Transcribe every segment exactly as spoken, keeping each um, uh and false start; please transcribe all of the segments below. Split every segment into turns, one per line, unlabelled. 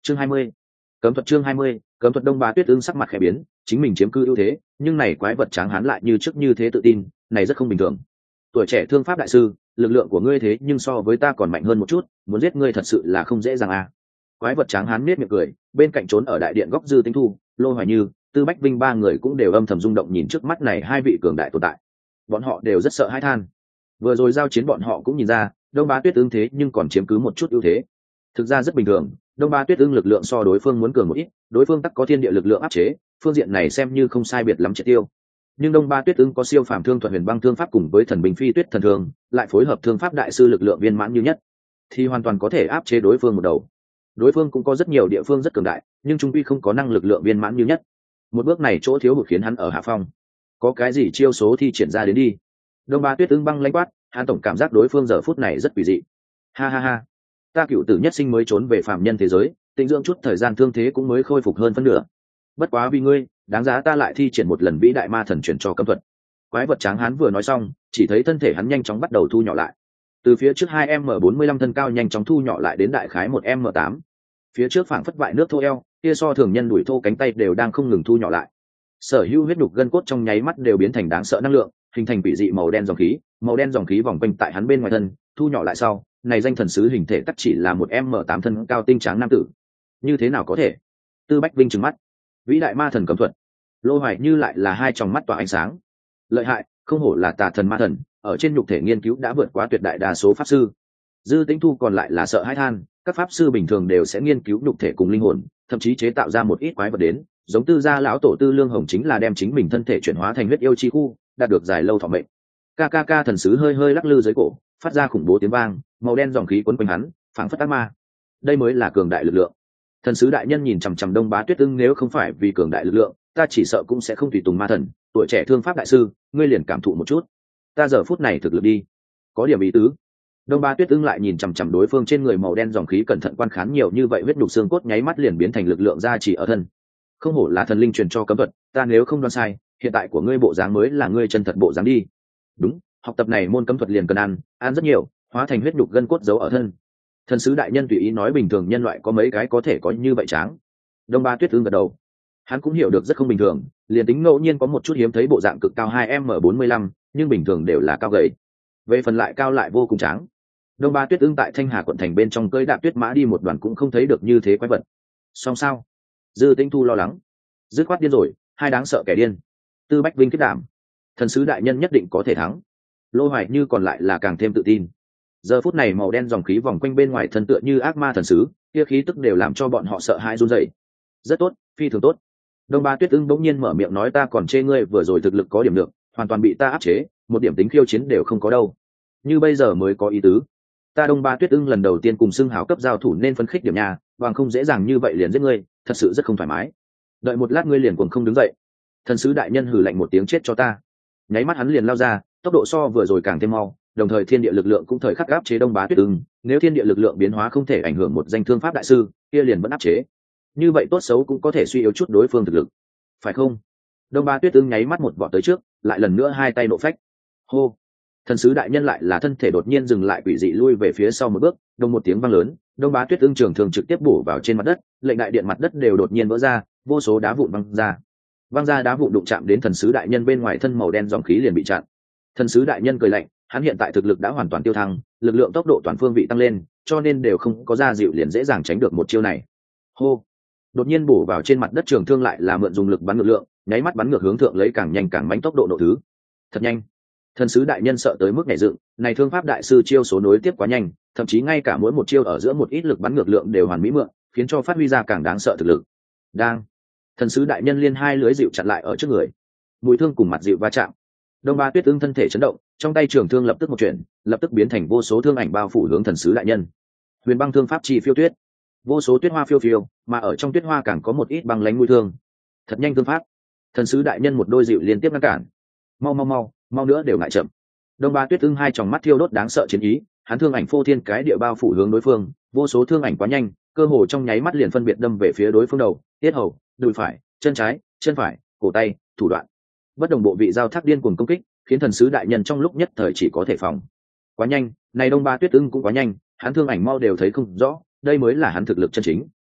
chương hai mươi, cấm thuật chương hai mươi, cấm thuật. Đông Bá Tuyết Ưng sắc mặt khẽ biến, chính mình chiếm cư ưu thế, nhưng này quái vật tráng hán lại như trước như thế tự tin, này rất không bình thường. Tuổi trẻ thương pháp đại sư, lực lượng của ngươi thế nhưng so với ta còn mạnh hơn một chút, muốn giết ngươi thật sự là không dễ dàng à. Quái vật tráng hán nết miệng cười, bên cạnh trốn ở đại điện góc Dư Tĩnh Thu, Lô Hoài Như, Tư Bách Vinh ba người cũng đều âm thầm rung động nhìn trước mắt này hai vị cường đại tồn tại. Bọn họ đều rất sợ hãi than. Vừa rồi giao chiến bọn họ cũng nhìn ra, Đông Bá Tuyết Ưng thế nhưng còn chiếm cứ một chút ưu thế. Thực ra rất bình thường, Đông Bá Tuyết Ưng lực lượng so đối phương muốn cường một ít, đối phương tắc có thiên địa lực lượng áp chế, phương diện này xem như không sai biệt lắm triệt tiêu. Nhưng Đông Bá Tuyết Ưng có siêu phàm thương thuật huyền băng thương pháp cùng với thần bình phi tuyết thần thương, lại phối hợp thương pháp đại sư lực lượng viên mãn như nhất, thì hoàn toàn có thể áp chế đối phương một đầu. Đối phương cũng có rất nhiều địa phương rất cường đại, nhưng trung quy không có năng lực lượng viên mãn như nhất. Một bước này chỗ thiếu hụt khiến hắn ở hạ phong. Có cái gì chiêu số thi triển ra đến đi. Đông Bá Tuyết Ưng băng lãnh quát, hắn tổng cảm giác đối phương giờ phút này rất quỷ dị. Ha ha ha, ta cựu tử nhất sinh mới trốn về phàm nhân thế giới, tĩnh dưỡng chút thời gian thương thế cũng mới khôi phục hơn phân nửa. Bất quá vì ngươi, đáng giá ta lại thi triển một lần vĩ đại ma thần chuyển cho cấm thuật. Quái vật tráng hán vừa nói xong, chỉ thấy thân thể hắn nhanh chóng bắt đầu thu nhỏ lại. Từ phía trước hai m bốn mươi lăm thân cao nhanh chóng thu nhỏ lại đến đại khái một m tám. Phía trước phảng phất vại nước thô eo, kia so thường nhân đuổi thô cánh tay đều đang không ngừng thu nhỏ lại. Sở hữu huyết nhục gân cốt trong nháy mắt đều biến thành đáng sợ năng lượng, hình thành quỷ dị màu đen dòng khí, màu đen dòng khí vòng quanh tại hắn bên ngoài thân, thu nhỏ lại sau, này danh thần sứ hình thể tất chỉ là một m tám thân cao tinh tráng nam tử. Như thế nào có thể? Tư Bách Vinh trừng mắt. Vĩ đại ma thần cấm thuật. Lô Hoài Như lại là hai tròng mắt tỏa ánh sáng. Lợi hại, không hổ là tà thần ma thần, ở trên nhục thể nghiên cứu đã vượt quá tuyệt đại đa số pháp sư. Dư Tĩnh Thu còn lại là sợ hãi than, các pháp sư bình thường đều sẽ nghiên cứu nhục thể cùng linh hồn, thậm chí chế tạo ra một ít quái vật đến, giống Tư gia lão tổ Tư Lương Hồng chính là đem chính mình thân thể chuyển hóa thành huyết yêu chi khu, đạt được dài lâu thọ mệnh. Kk thần sứ hơi hơi lắc lư dưới cổ, phát ra khủng bố tiếng vang, màu đen dòng khí quấn quanh hắn, phảng phất ác ma. Đây mới là cường đại lực lượng. Thần sứ đại nhân nhìn chằm chằm Đông Bá Tuyết Ưng, nếu không phải vì cường đại lực lượng, ta chỉ sợ cũng sẽ không tùy tùng ma thần. Tuổi trẻ thương pháp đại sư, ngươi liền cảm thụ một chút. Ta giờ phút này thực lực đi, có điểm ý tứ. Đông Bá Tuyết Ưng lại nhìn chằm chằm đối phương trên người màu đen dòng khí cẩn thận quan khán nhiều như vậy, huyết nhục xương cốt nháy mắt liền biến thành lực lượng gia trì ở thân. Không hổ là thần linh truyền cho cấm thuật, ta nếu không đoán sai, hiện tại của ngươi bộ dáng mới là ngươi chân thật bộ dáng đi. Đúng, học tập này môn cấm thuật liền cần ăn, ăn rất nhiều, hóa thành huyết nhục gân cốt giấu ở thân. Thần sứ đại nhân tùy ý nói, bình thường nhân loại có mấy cái có thể có như vậy tráng. Đông Bá Tuyết Ưng gật đầu, hắn cũng hiểu được rất không bình thường, liền tính ngẫu nhiên có một chút hiếm thấy bộ dạng cực cao hai m bốn mươi lăm, nhưng bình thường đều là cao gầy. Về phần lại cao lại vô cùng tráng. Đông Bá Tuyết Ưng tại Thanh Hà quận thành bên trong cưỡi đạp tuyết mã đi một đoàn cũng không thấy được như thế quái vật. Song sao? Dư Tĩnh Thu lo lắng, dứt khoát điên rồi, hai đáng sợ kẻ điên. Tư Bách Vinh kết đảm, thần sứ đại nhân nhất định có thể thắng. Lô Hoài Như còn lại là càng thêm tự tin. Giờ phút này màu đen dòng khí vòng quanh bên ngoài thân tựa như ác ma thần sứ, kia khí tức đều làm cho bọn họ sợ hãi run rẩy. Rất tốt, phi thường tốt. Đông Bá Tuyết Ưng bỗng nhiên mở miệng nói, ta còn chê ngươi vừa rồi thực lực có điểm lượng, hoàn toàn bị ta áp chế, một điểm tính khiêu chiến đều không có đâu. Như bây giờ mới có ý tứ. Ta Đông Bá Tuyết Ưng lần đầu tiên cùng xưng hào cấp giao thủ nên phấn khích điểm nhà, bằng không dễ dàng như vậy liền giết ngươi, thật sự rất không thoải mái. Đợi một lát ngươi liền cuồng không đứng dậy. Thần sứ đại nhân hừ lạnh một tiếng, chết cho ta. Nháy mắt hắn liền lao ra, tốc độ so vừa rồi càng thêm mau, đồng thời thiên địa lực lượng cũng thời khắc áp chế Đông Bá Tuyết Ưng. Nếu thiên địa lực lượng biến hóa không thể ảnh hưởng một danh thương pháp đại sư, kia liền vẫn áp chế. Như vậy tốt xấu cũng có thể suy yếu chút đối phương thực lực, phải không? Đông Bá Tuyết Ưng nháy mắt một vọt tới trước, lại lần nữa hai tay nộ phách. Hô! Thần sứ đại nhân lại là thân thể đột nhiên dừng lại, quỷ dị lui về phía sau một bước, đồng một tiếng vang lớn, Đông Bá Tuyết Ưng trường thường trực tiếp bổ vào trên mặt đất, lệnh đại điện mặt đất đều đột nhiên vỡ ra, vô số đá vụn văng ra. Văng ra đá vụn đụng chạm đến thần sứ đại nhân bên ngoài thân, màu đen dòng khí liền bị chặn. Thần sứ đại nhân cười lạnh, hắn hiện tại thực lực đã hoàn toàn tiêu thăng, lực lượng tốc độ toàn phương vị tăng lên, cho nên đều không có ra dịu liền dễ dàng tránh được một chiêu này. Hô! Đột nhiên bổ vào trên mặt đất trường thương lại là mượn dùng lực bắn ngược lượng, nháy mắt bắn ngược hướng thượng, lấy càng nhanh càng mãnh tốc độ nổ thứ. Thật nhanh. Thần sứ đại nhân sợ tới mức nhảy dựng, này thương pháp đại sư chiêu số nối tiếp quá nhanh, thậm chí ngay cả mỗi một chiêu ở giữa một ít lực bắn ngược lượng đều hoàn mỹ mượn, khiến cho phát huy ra càng đáng sợ thực lực. Đang. Thần sứ đại nhân liên hai lưới dịu chặn lại ở trước người, mũi thương cùng mặt dịu va chạm. Đông Bá Tuyết Ưng thân thể chấn động, trong tay trường thương lập tức một chuyển, lập tức biến thành vô số thương ảnh bao phủ hướng thần sứ đại nhân. Huyền băng thương pháp chi phiêu tuyết, vô số tuyết hoa phiêu phiêu, mà ở trong tuyết hoa càng có một ít băng lánh mũi thương. Thật nhanh thương pháp. Thần sứ đại nhân một đôi dịu liên tiếp ngăn cản. Mau mau mau, mau nữa đều ngại chậm. Đông Bá Tuyết Ưng hai tròng mắt thiêu đốt đáng sợ chiến ý, hắn thương ảnh phô thiên cái địa bao phủ hướng đối phương, vô số thương ảnh quá nhanh, cơ hồ trong nháy mắt liền phân biệt đâm về phía đối phương đầu, tiết hầu, đùi phải, chân trái, chân phải, cổ tay, thủ đoạn. Bất đồng bộ vị giao thác điên cuồng công kích, khiến thần sứ đại nhân trong lúc nhất thời chỉ có thể phòng. Quá nhanh, này Đông Bá Tuyết Ưng cũng quá nhanh, hắn thương ảnh mau đều thấy không rõ, đây mới là hắn thực lực chân chính.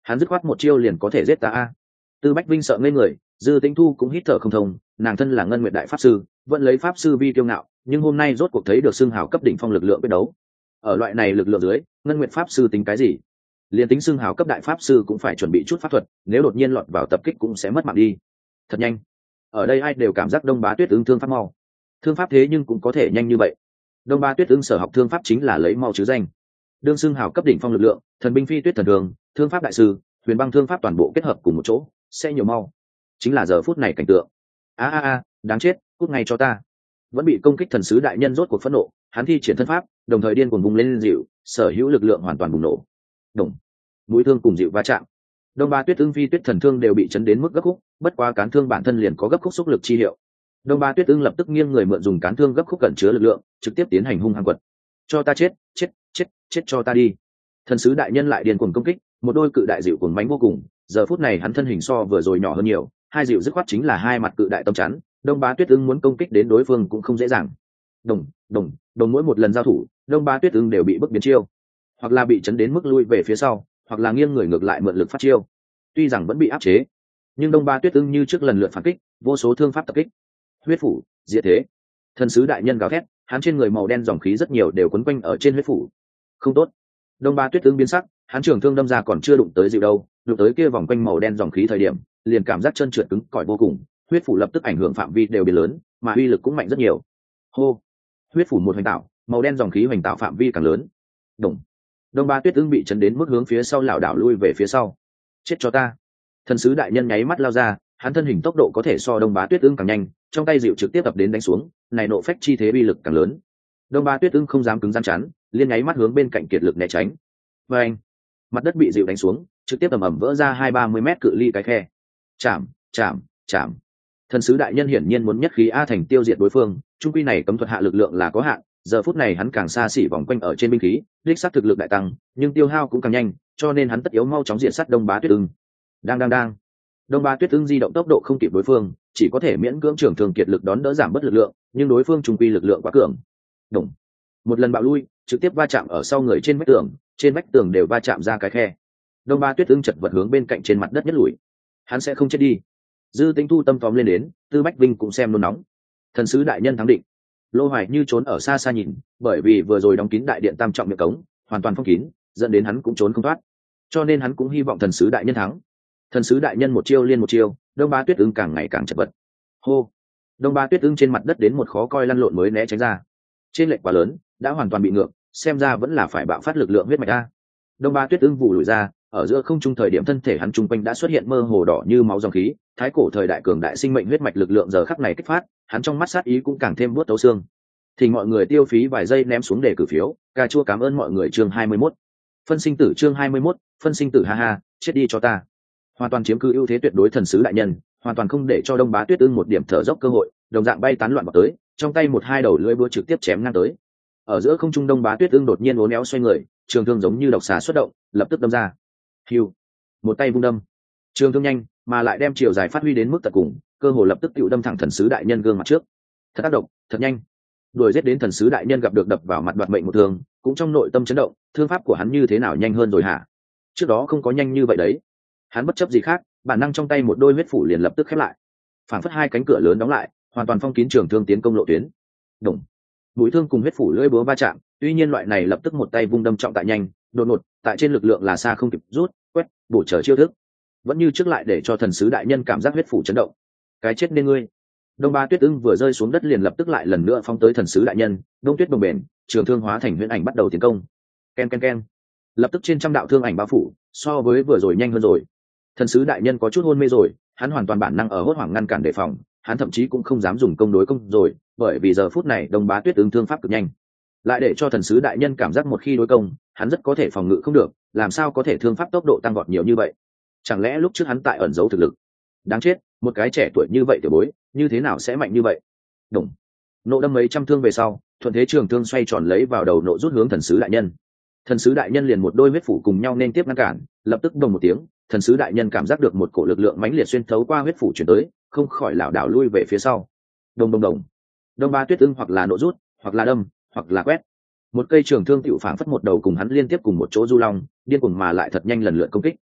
hắn dứt khoát một chiêu liền có thể giết ta a. Tư Bách Vinh sợ ngây người, Dư Tĩnh Thu cũng hít thở không thông, nàng thân là Ngân Nguyệt đại pháp sư, vẫn lấy pháp sư vi tiêu ngạo, nhưng hôm nay rốt cuộc thấy được xưng hào cấp đỉnh phong lực lượng quyết đấu. Ở loại này lực lượng dưới, Ngân Nguyệt pháp sư tính cái gì? Liên tính xưng hào cấp đại pháp sư cũng phải chuẩn bị chút pháp thuật, nếu đột nhiên lọt vào tập kích cũng sẽ mất mạng đi. Thật nhanh. Ở đây ai đều cảm giác Đông Bá Tuyết ứng thương pháp mau. Thương pháp thế nhưng cũng có thể nhanh như vậy. Đông Bá Tuyết ứng sở học thương pháp chính là lấy mau chứ danh. Đương xưng hào cấp đỉnh phong lực lượng, thần binh phi tuyết thần đường, thương pháp đại sư, huyền băng thương pháp toàn bộ kết hợp cùng một chỗ, sẽ nhiều mau. Chính là giờ phút này cảnh tượng. A a a, đáng chết, cút ngay cho ta. Vẫn bị công kích thần sứ đại nhân rốt cuộc phẫn nộ, hắn thi triển thân pháp, đồng thời điên cuồng vùng lên dịu, sở hữu lực lượng hoàn toàn bùng nổ. Đồng, mũi thương cùng dịu va chạm. Đông Ba Tuyết Ưng phi tuyết thần thương đều bị chấn đến mức gấp khúc, bất quá cán thương bản thân liền có gấp khúc xúc lực chi hiệu. Đông Ba Tuyết Ưng lập tức nghiêng người mượn dùng cán thương gấp khúc cẩn chứa lực lượng, trực tiếp tiến hành hung hăng quật. Cho ta chết, chết, chết, chết cho ta đi. Thần sứ đại nhân lại điên cuồng công kích, một đôi cự đại dịu cuồng mãnh vô cùng, giờ phút này hắn thân hình so vừa rồi nhỏ hơn nhiều, hai dịu dứt khoát chính là hai mặt cự đại tâm chắn, Đông Bá Tuyết Ưng muốn công kích đến đối phương cũng không dễ dàng. Đồng, đồng, đồng mỗi một lần giao thủ, Đông Bá Tuyết Ưng đều bị bức biến chiêu, hoặc là bị chấn đến mức lui về phía sau, hoặc là nghiêng người ngược lại mượn lực phát chiêu. Tuy rằng vẫn bị áp chế, nhưng Đông Bá Tuyết Ưng như trước lần lượt phản kích, vô số thương pháp tập kích. Huyết phủ, diệt thế. Thần sứ đại nhân gào thét, hắn trên người màu đen dòng khí rất nhiều đều quấn quanh ở trên huyết phủ. Không tốt. Đông Bá Tuyết Ưng biến sắc, hắn trường thương đâm ra còn chưa đụng tới dịu đâu, đụng tới kia vòng quanh màu đen dòng khí thời điểm, liền cảm giác chân trượt cứng cỏi vô cùng, huyết phủ lập tức ảnh hưởng phạm vi đều biến lớn, mà uy lực cũng mạnh rất nhiều. Hô, huyết phủ một hoành tạo, màu đen dòng khí hoành tạo phạm vi càng lớn. Đồng, Đông Ba Tuyết Ưng bị chấn đến mức hướng phía sau lảo đảo lui về phía sau. Chết cho ta! Thần sứ đại nhân nháy mắt lao ra, hắn thân hình tốc độ có thể so Đông Bá Tuyết Ưng càng nhanh, trong tay dịu trực tiếp tập đến đánh xuống, này nộ phách chi thế uy lực càng lớn. Đông Bá Tuyết Ưng không dám cứng rắn chắn, liên nháy mắt hướng bên cạnh kiệt lực né tránh. Và anh, mặt đất bị dịu đánh xuống, trực tiếp ầm ầm vỡ ra hai ba mươi mét cự ly cái khe. Chạm, chạm, chạm. Thần sứ đại nhân hiển nhiên muốn nhất khí a thành tiêu diệt đối phương, trung quy này cấm thuật hạ lực lượng là có hạn, giờ phút này hắn càng xa xỉ vòng quanh ở trên binh khí, đích xác thực lực đại tăng, nhưng tiêu hao cũng càng nhanh, cho nên hắn tất yếu mau chóng diện sát Đông Bá Tuyết Ưng. Đang đang đang. Đông Bá Tuyết Ưng di động tốc độ không kịp đối phương, chỉ có thể miễn cưỡng trưởng thường kiệt lực đón đỡ giảm bớt lực lượng, nhưng đối phương trung quy lực lượng quá cường. Đồng. Một lần bạo lui, trực tiếp va chạm ở sau người trên vách tường, trên vách tường đều va chạm ra cái khe. Đông Bá Tuyết Ưng chật vật hướng bên cạnh trên mặt đất nhất lùi. Hắn sẽ không chết đi. Dư Tĩnh Thu tâm tóm lên đến, Tư Bách Vinh cũng xem nôn nóng. Thần sứ đại nhân thắng định. Lô Hoài như trốn ở xa xa nhìn, bởi vì vừa rồi đóng kín đại điện tam trọng miệng cống, hoàn toàn phong kín, dẫn đến hắn cũng trốn không thoát. Cho nên hắn cũng hy vọng thần sứ đại nhân thắng. Thần sứ đại nhân một chiêu liên một chiêu, Đông Bá Tuyết Ưng càng ngày càng chật vật. Hô. Đông Bá Tuyết Ưng trên mặt đất đến một khó coi lăn lộn mới né tránh ra. Trên lệch quá lớn, đã hoàn toàn bị ngược, xem ra vẫn là phải bạo phát lực lượng huyết mạch a. Đông Bá Tuyết Ưng vụ lùi ra, ở giữa không trung thời điểm thân thể hắn trung quanh đã xuất hiện mơ hồ đỏ như máu dòng khí, thái cổ thời đại cường đại sinh mệnh huyết mạch lực lượng giờ khắc này kích phát, hắn trong mắt sát ý cũng càng thêm buốt tấu xương. Thì mọi người tiêu phí vài giây ném xuống để cử phiếu, cà chua cảm ơn mọi người chương hai mươi mốt. Phân sinh tử chương hai mươi mốt, phân sinh tử ha ha, chết đi cho ta. Hoàn toàn chiếm cứ ưu thế tuyệt đối thần sứ đại nhân, hoàn toàn không để cho Đông Bá Tuyết Ưng một điểm thở dốc cơ hội, đồng dạng bay tán loạn vào tới, trong tay một hai đầu lưỡi búa trực tiếp chém ngang tới. Ở giữa không trung Đông Bá Tuyết Ưng đột nhiên uốn éo xoay người, trường thương giống như độc xà xuất động, lập tức đâm ra. Hưu, một tay vung đâm, trường thương nhanh, mà lại đem chiều dài phát huy đến mức tận cùng, cơ hồ lập tức tự đâm thẳng thần sứ đại nhân gương mặt trước. Thật tác động, thật nhanh. Đuổi giết đến thần sứ đại nhân gặp được đập vào mặt đoạt mệnh một thương, cũng trong nội tâm chấn động, thương pháp của hắn như thế nào nhanh hơn rồi hả? Trước đó không có nhanh như vậy đấy. Hắn bất chấp gì khác, bản năng trong tay một đôi huyết phủ liền lập tức khép lại. Phảng phất hai cánh cửa lớn đóng lại, hoàn toàn phong kín trường thương tiến công lộ tuyến. Đồng. Mũi thương cùng huyết phủ lưỡi búa va chạm, tuy nhiên loại này lập tức một tay vung đâm trọng tại nhanh, đột ngột, tại trên lực lượng là xa không kịp rút, quét, bổ trở chiêu thức. Vẫn như trước lại để cho thần sứ đại nhân cảm giác huyết phủ chấn động. Cái chết nên ngươi. Đông Ba Tuyết Ưng vừa rơi xuống đất liền lập tức lại lần nữa phóng tới thần sứ đại nhân, đông tuyết bồng bềnh, trường thương hóa thành huyễn ảnh bắt đầu tiến công. Ken ken ken. Lập tức trên trăm đạo thương ảnh bao phủ, so với vừa rồi nhanh hơn rồi. Thần sứ đại nhân có chút hôn mê rồi, hắn hoàn toàn bản năng ở hốt hoảng ngăn cản đề phòng, hắn thậm chí cũng không dám dùng công đối công rồi, bởi vì giờ phút này Đông Bá Tuyết Ưng thương pháp cực nhanh, lại để cho thần sứ đại nhân cảm giác một khi đối công, hắn rất có thể phòng ngự không được, làm sao có thể thương pháp tốc độ tăng vọt nhiều như vậy? Chẳng lẽ lúc trước hắn tại ẩn giấu thực lực? Đáng chết, một cái trẻ tuổi như vậy tiểu bối, như thế nào sẽ mạnh như vậy? Đồng. Nộ đâm mấy trăm thương về sau, thuận thế trường thương xoay tròn lấy vào đầu nộ rút hướng thần sứ đại nhân. Thần sứ đại nhân liền một đôi huyết phủ cùng nhau nên tiếp ngăn cản, lập tức đồng một tiếng, thần sứ đại nhân cảm giác được một cổ lực lượng mãnh liệt xuyên thấu qua huyết phủ chuyển tới, không khỏi lảo đảo lui về phía sau. Đồng đồng đồng. Đông Ba Tuyết Ưng hoặc là nộ rút, hoặc là đâm, hoặc là quét. Một cây trường thương tiểu phảng phất một đầu cùng hắn liên tiếp cùng một chỗ du long, điên cuồng mà lại thật nhanh lần lượt công kích.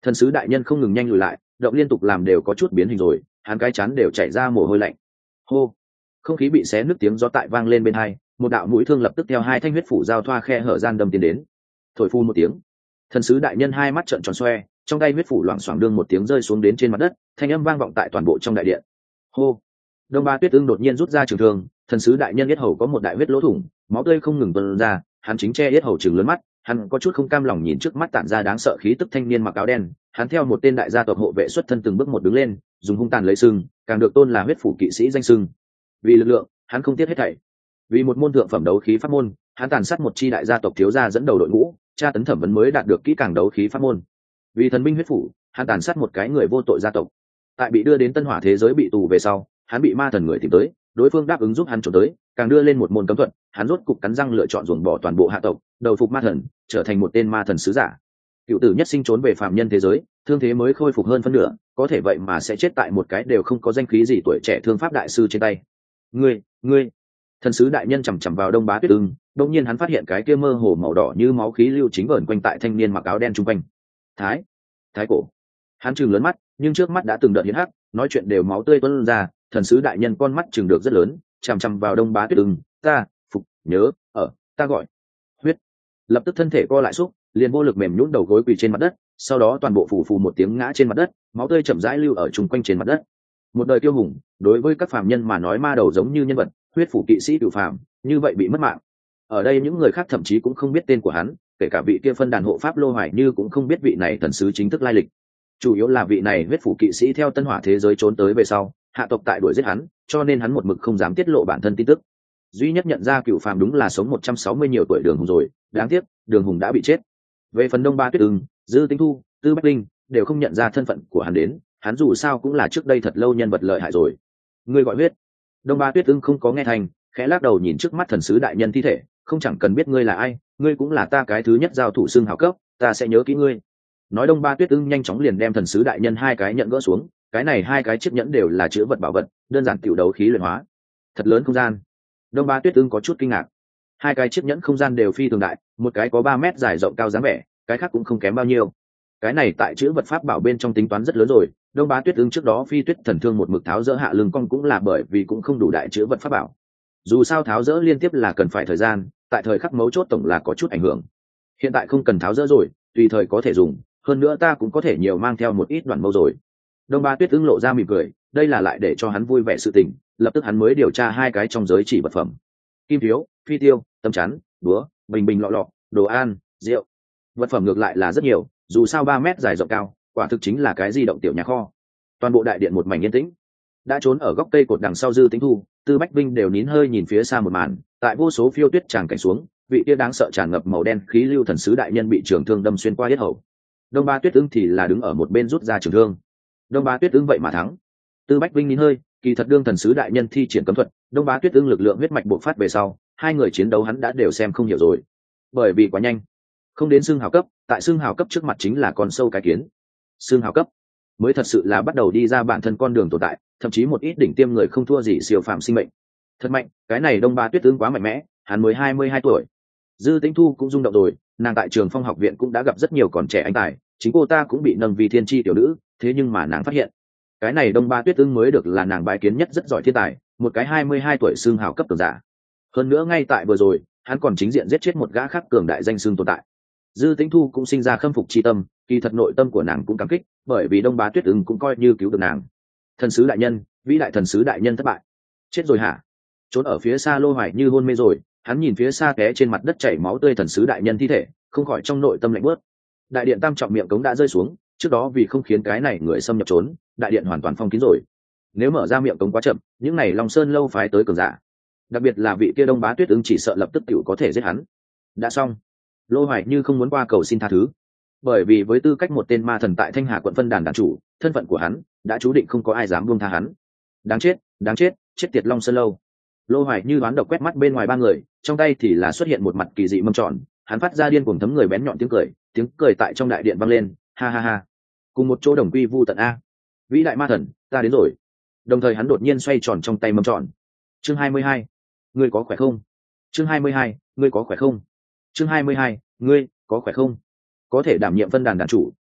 Thần sứ đại nhân không ngừng nhanh lùi lại, động liên tục làm đều có chút biến hình rồi, hắn cái chán đều chảy ra mồ hôi lạnh. Hô, không khí bị xé nứt, tiếng gió tại vang lên bên hai, một đạo mũi thương lập tức theo hai thanh huyết phủ giao thoa khe hở gian đâm tiến đến. Thổi phu một tiếng, thần sứ đại nhân hai mắt trợn tròn xoe, trong tay huyết phủ loảng xoảng đương một tiếng rơi xuống đến trên mặt đất, thanh âm vang vọng tại toàn bộ trong đại điện. Hô, Đông Ba Tuyết Ưng đột nhiên rút ra trường thương, thần sứ đại nhân yết hầu có một đại huyết lỗ thủng, máu tươi không ngừng tuôn ra, hắn chính che yết hầu trừng lớn mắt, hắn có chút không cam lòng nhìn trước mắt tản ra đáng sợ khí tức thanh niên mặc áo đen, hắn theo một tên đại gia tộc hộ vệ xuất thân từng bước một đứng lên, dùng hung tàn lấy sừng, càng được tôn là huyết phủ kỵ sĩ danh sừng. Vì lực lượng, hắn không tiếc hết thảy. Vì một môn thượng phẩm đấu khí pháp môn, hắn tàn sát một chi đại gia tộc thiếu gia dẫn đầu đội ngũ, tra tấn thẩm vấn mới đạt được kỹ càng đấu khí pháp môn. Vì thần binh huyết phủ, hắn tàn sát một cái người vô tội gia tộc. Tại bị đưa đến tân hỏa thế giới bị tù về sau, hắn bị ma thần người tìm tới, đối phương đáp ứng giúp hắn trốn tới, càng đưa lên một môn cấm thuật, hắn rốt cục cắn răng lựa chọn ruồng bỏ toàn bộ hạ tộc, đầu phục ma thần, trở thành một tên ma thần sứ giả. Cựu tử nhất sinh trốn về phàm nhân thế giới, thương thế mới khôi phục hơn phân nửa, có thể vậy mà sẽ chết tại một cái đều không có danh khí gì tuổi trẻ thương pháp đại sư trên tay. Ngươi, ngươi, thần sứ đại nhân chằm chằm vào Đông Bá Tuyết Ưng, đột nhiên hắn phát hiện cái kia mơ hồ màu đỏ như máu khí lưu chính vờn quanh tại thanh niên mặc áo đen trung quanh. Thái, thái cổ. Hắn trừng lớn mắt, nhưng trước mắt đã từng đợt hiến hắc, nói chuyện đều máu tươi tuôn ra, thần sứ đại nhân con mắt trừng được rất lớn, chằm chằm vào Đông Bá Tuyết Ưng, ta, phục, nhớ, ở, ta gọi. Huyết. Lập tức thân thể co lại xúc, liền vô lực mềm nhũn đầu gối quỳ trên mặt đất, sau đó toàn bộ phù phù một tiếng ngã trên mặt đất, máu tươi chậm rãi lưu ở chung quanh trên mặt đất. Một đời tiêu hùng, đối với các phàm nhân mà nói ma đầu giống như nhân vật, huyết phủ kỵ sĩ cửu phàm, như vậy bị mất mạng. Ở đây những người khác thậm chí cũng không biết tên của hắn, kể cả vị kia phân đàn hộ pháp Lô Hoài Như cũng không biết vị này thần sứ chính thức lai lịch. Chủ yếu là vị này huyết phủ kỵ sĩ theo tân hỏa thế giới trốn tới về sau, hạ tộc tại đuổi giết hắn, cho nên hắn một mực không dám tiết lộ bản thân tin tức. Duy nhất nhận ra cửu phàm đúng là sống một trăm sáu mươi nhiều tuổi Đường Hùng rồi, đáng tiếc, Đường Hùng đã bị chết. Về phần Đông Ba Tuyết Ưng, Dư Tinh Thu, Tư Bách Linh đều không nhận ra thân phận của hắn đến, hắn dù sao cũng là trước đây thật lâu nhân vật lợi hại rồi. Ngươi gọi huyết. Đông Ba Tuyết Ưng không có nghe thành, khẽ lắc đầu nhìn trước mắt thần sứ đại nhân thi thể, không chẳng cần biết ngươi là ai, ngươi cũng là ta cái thứ nhất giao thủ xương hào cấp, ta sẽ nhớ kỹ ngươi. Nói Đông Ba Tuyết Ưng nhanh chóng liền đem thần sứ đại nhân hai cái nhận gỡ xuống, cái này hai cái chiếc nhẫn đều là chữ vật bảo vật, đơn giản tiểu đấu khí luyện hóa. Thật lớn không gian. Đông Ba Tuyết Ưng có chút kinh ngạc. Hai cái chiếc nhẫn không gian đều phi thường đại, một cái có ba mét dài rộng cao dáng vẻ, cái khác cũng không kém bao nhiêu. Cái này tại chữ vật pháp bảo bên trong tính toán rất lớn rồi. Đông Bá Tuyết Ưng trước đó phi tuyết thần thương một mực tháo dỡ hạ lưng cong cũng là bởi vì cũng không đủ đại chữ vật pháp bảo. Dù sao tháo dỡ liên tiếp là cần phải thời gian, tại thời khắc mấu chốt tổng là có chút ảnh hưởng. Hiện tại không cần tháo dỡ rồi, tùy thời có thể dùng, hơn nữa ta cũng có thể nhiều mang theo một ít đoạn mâu rồi. Đông Bá Tuyết Ưng lộ ra mỉm cười, đây là lại để cho hắn vui vẻ sự tình, lập tức hắn mới điều tra hai cái trong giới chỉ vật phẩm. Kim thiếu, phi tiêu, tấm chắn, búa, bình bình lọ lọ, đồ ăn, rượu. Vật phẩm ngược lại là rất nhiều, dù sao ba mét dài rộng cao, quả thực chính là cái di động tiểu nhà kho. Toàn bộ đại điện một mảnh yên tĩnh. Đã trốn ở góc cây cột đằng sau Dư Tính Thu, Tư Bách Vinh đều nín hơi nhìn phía xa một màn, tại vô số phiêu tuyết tràn cảnh xuống, vị kia đáng sợ tràn ngập màu đen khí lưu thần sứ đại nhân bị trường thương đâm xuyên qua yết hầu. Đông Ba Tuyết Ưng thì là đứng ở một bên rút ra trường thương. Đông Ba Tuyết Ưng vậy mà thắng. Tư Bách Vinh nín hơi, kỳ thật đương thần sứ đại nhân thi triển cấm thuật, Đông Ba Tuyết Ưng lực lượng huyết mạch bộc phát về sau, hai người chiến đấu hắn đã đều xem không hiểu rồi. Bởi vì quá nhanh, không đến xương hào cấp, tại xương hào cấp trước mặt chính là con sâu cái kiến. Xương hào cấp mới thật sự là bắt đầu đi ra bản thân con đường tồn tại, thậm chí một ít đỉnh tiêm người không thua gì siêu phàm sinh mệnh. Thật mạnh, cái này Đông Ba Tuyết Ưng quá mạnh mẽ, hắn mới hai mươi hai tuổi. Dư Tĩnh Thu cũng rung động rồi, nàng tại Trường Phong học viện cũng đã gặp rất nhiều còn trẻ anh tài, chính cô ta cũng bị nâng vì thiên chi tiểu nữ, thế nhưng mà nàng phát hiện, cái này Đông Ba Tuyết Ưng mới được là nàng bái kiến nhất rất giỏi thiên tài, một cái hai mươi hai tuổi xương hào cấp cường giả. Hơn nữa ngay tại vừa rồi, hắn còn chính diện giết chết một gã khác cường đại danh xương tồn tại. Dư Tĩnh Thu cũng sinh ra khâm phục chi tâm, kỳ thật nội tâm của nàng cũng cảm kích, bởi vì Đông Bá Tuyết Ưng cũng coi như cứu được nàng. Thần sứ đại nhân, vĩ đại thần sứ đại nhân thất bại. Chết rồi hả? Trốn ở phía xa Lô Hoài Như hôn mê rồi, hắn nhìn phía xa té trên mặt đất chảy máu tươi thần sứ đại nhân thi thể, không khỏi trong nội tâm lạnh bớt. Đại điện tam trọng miệng cống đã rơi xuống, trước đó vì không khiến cái này người xâm nhập trốn, đại điện hoàn toàn phong kín rồi. Nếu mở ra miệng cống quá chậm, những này Long Sơn lâu phái tới cường giả, đặc biệt là vị kia Đông Bá Tuyết Ưng chỉ sợ lập tức tiểu có thể giết hắn. Đã xong. Lô Hoài Như không muốn qua cầu xin tha thứ, bởi vì với tư cách một tên ma thần tại Thanh Hà quận phân đàn đàn chủ, thân phận của hắn đã chú định không có ai dám buông tha hắn. Đáng chết, đáng chết, chết tiệt Long Sơn lâu. Lô Hoài Như đoán độc quét mắt bên ngoài ba người, trong tay thì là xuất hiện một mặt kỳ dị mâm tròn, hắn phát ra điên cuồng thấm người bén nhọn tiếng cười, tiếng cười tại trong đại điện vang lên, ha ha ha. Cùng một chỗ đồng quy vu tận a. Vĩ đại ma thần, ta đến rồi. Đồng thời hắn đột nhiên xoay tròn trong tay mâm tròn. Chương hai mươi hai, ngươi có khỏe không? Chương hai mươi hai, ngươi có khỏe không? Chương hai mươi hai, ngươi có khỏe không? Có thể đảm nhiệm phân đàn đàn chủ,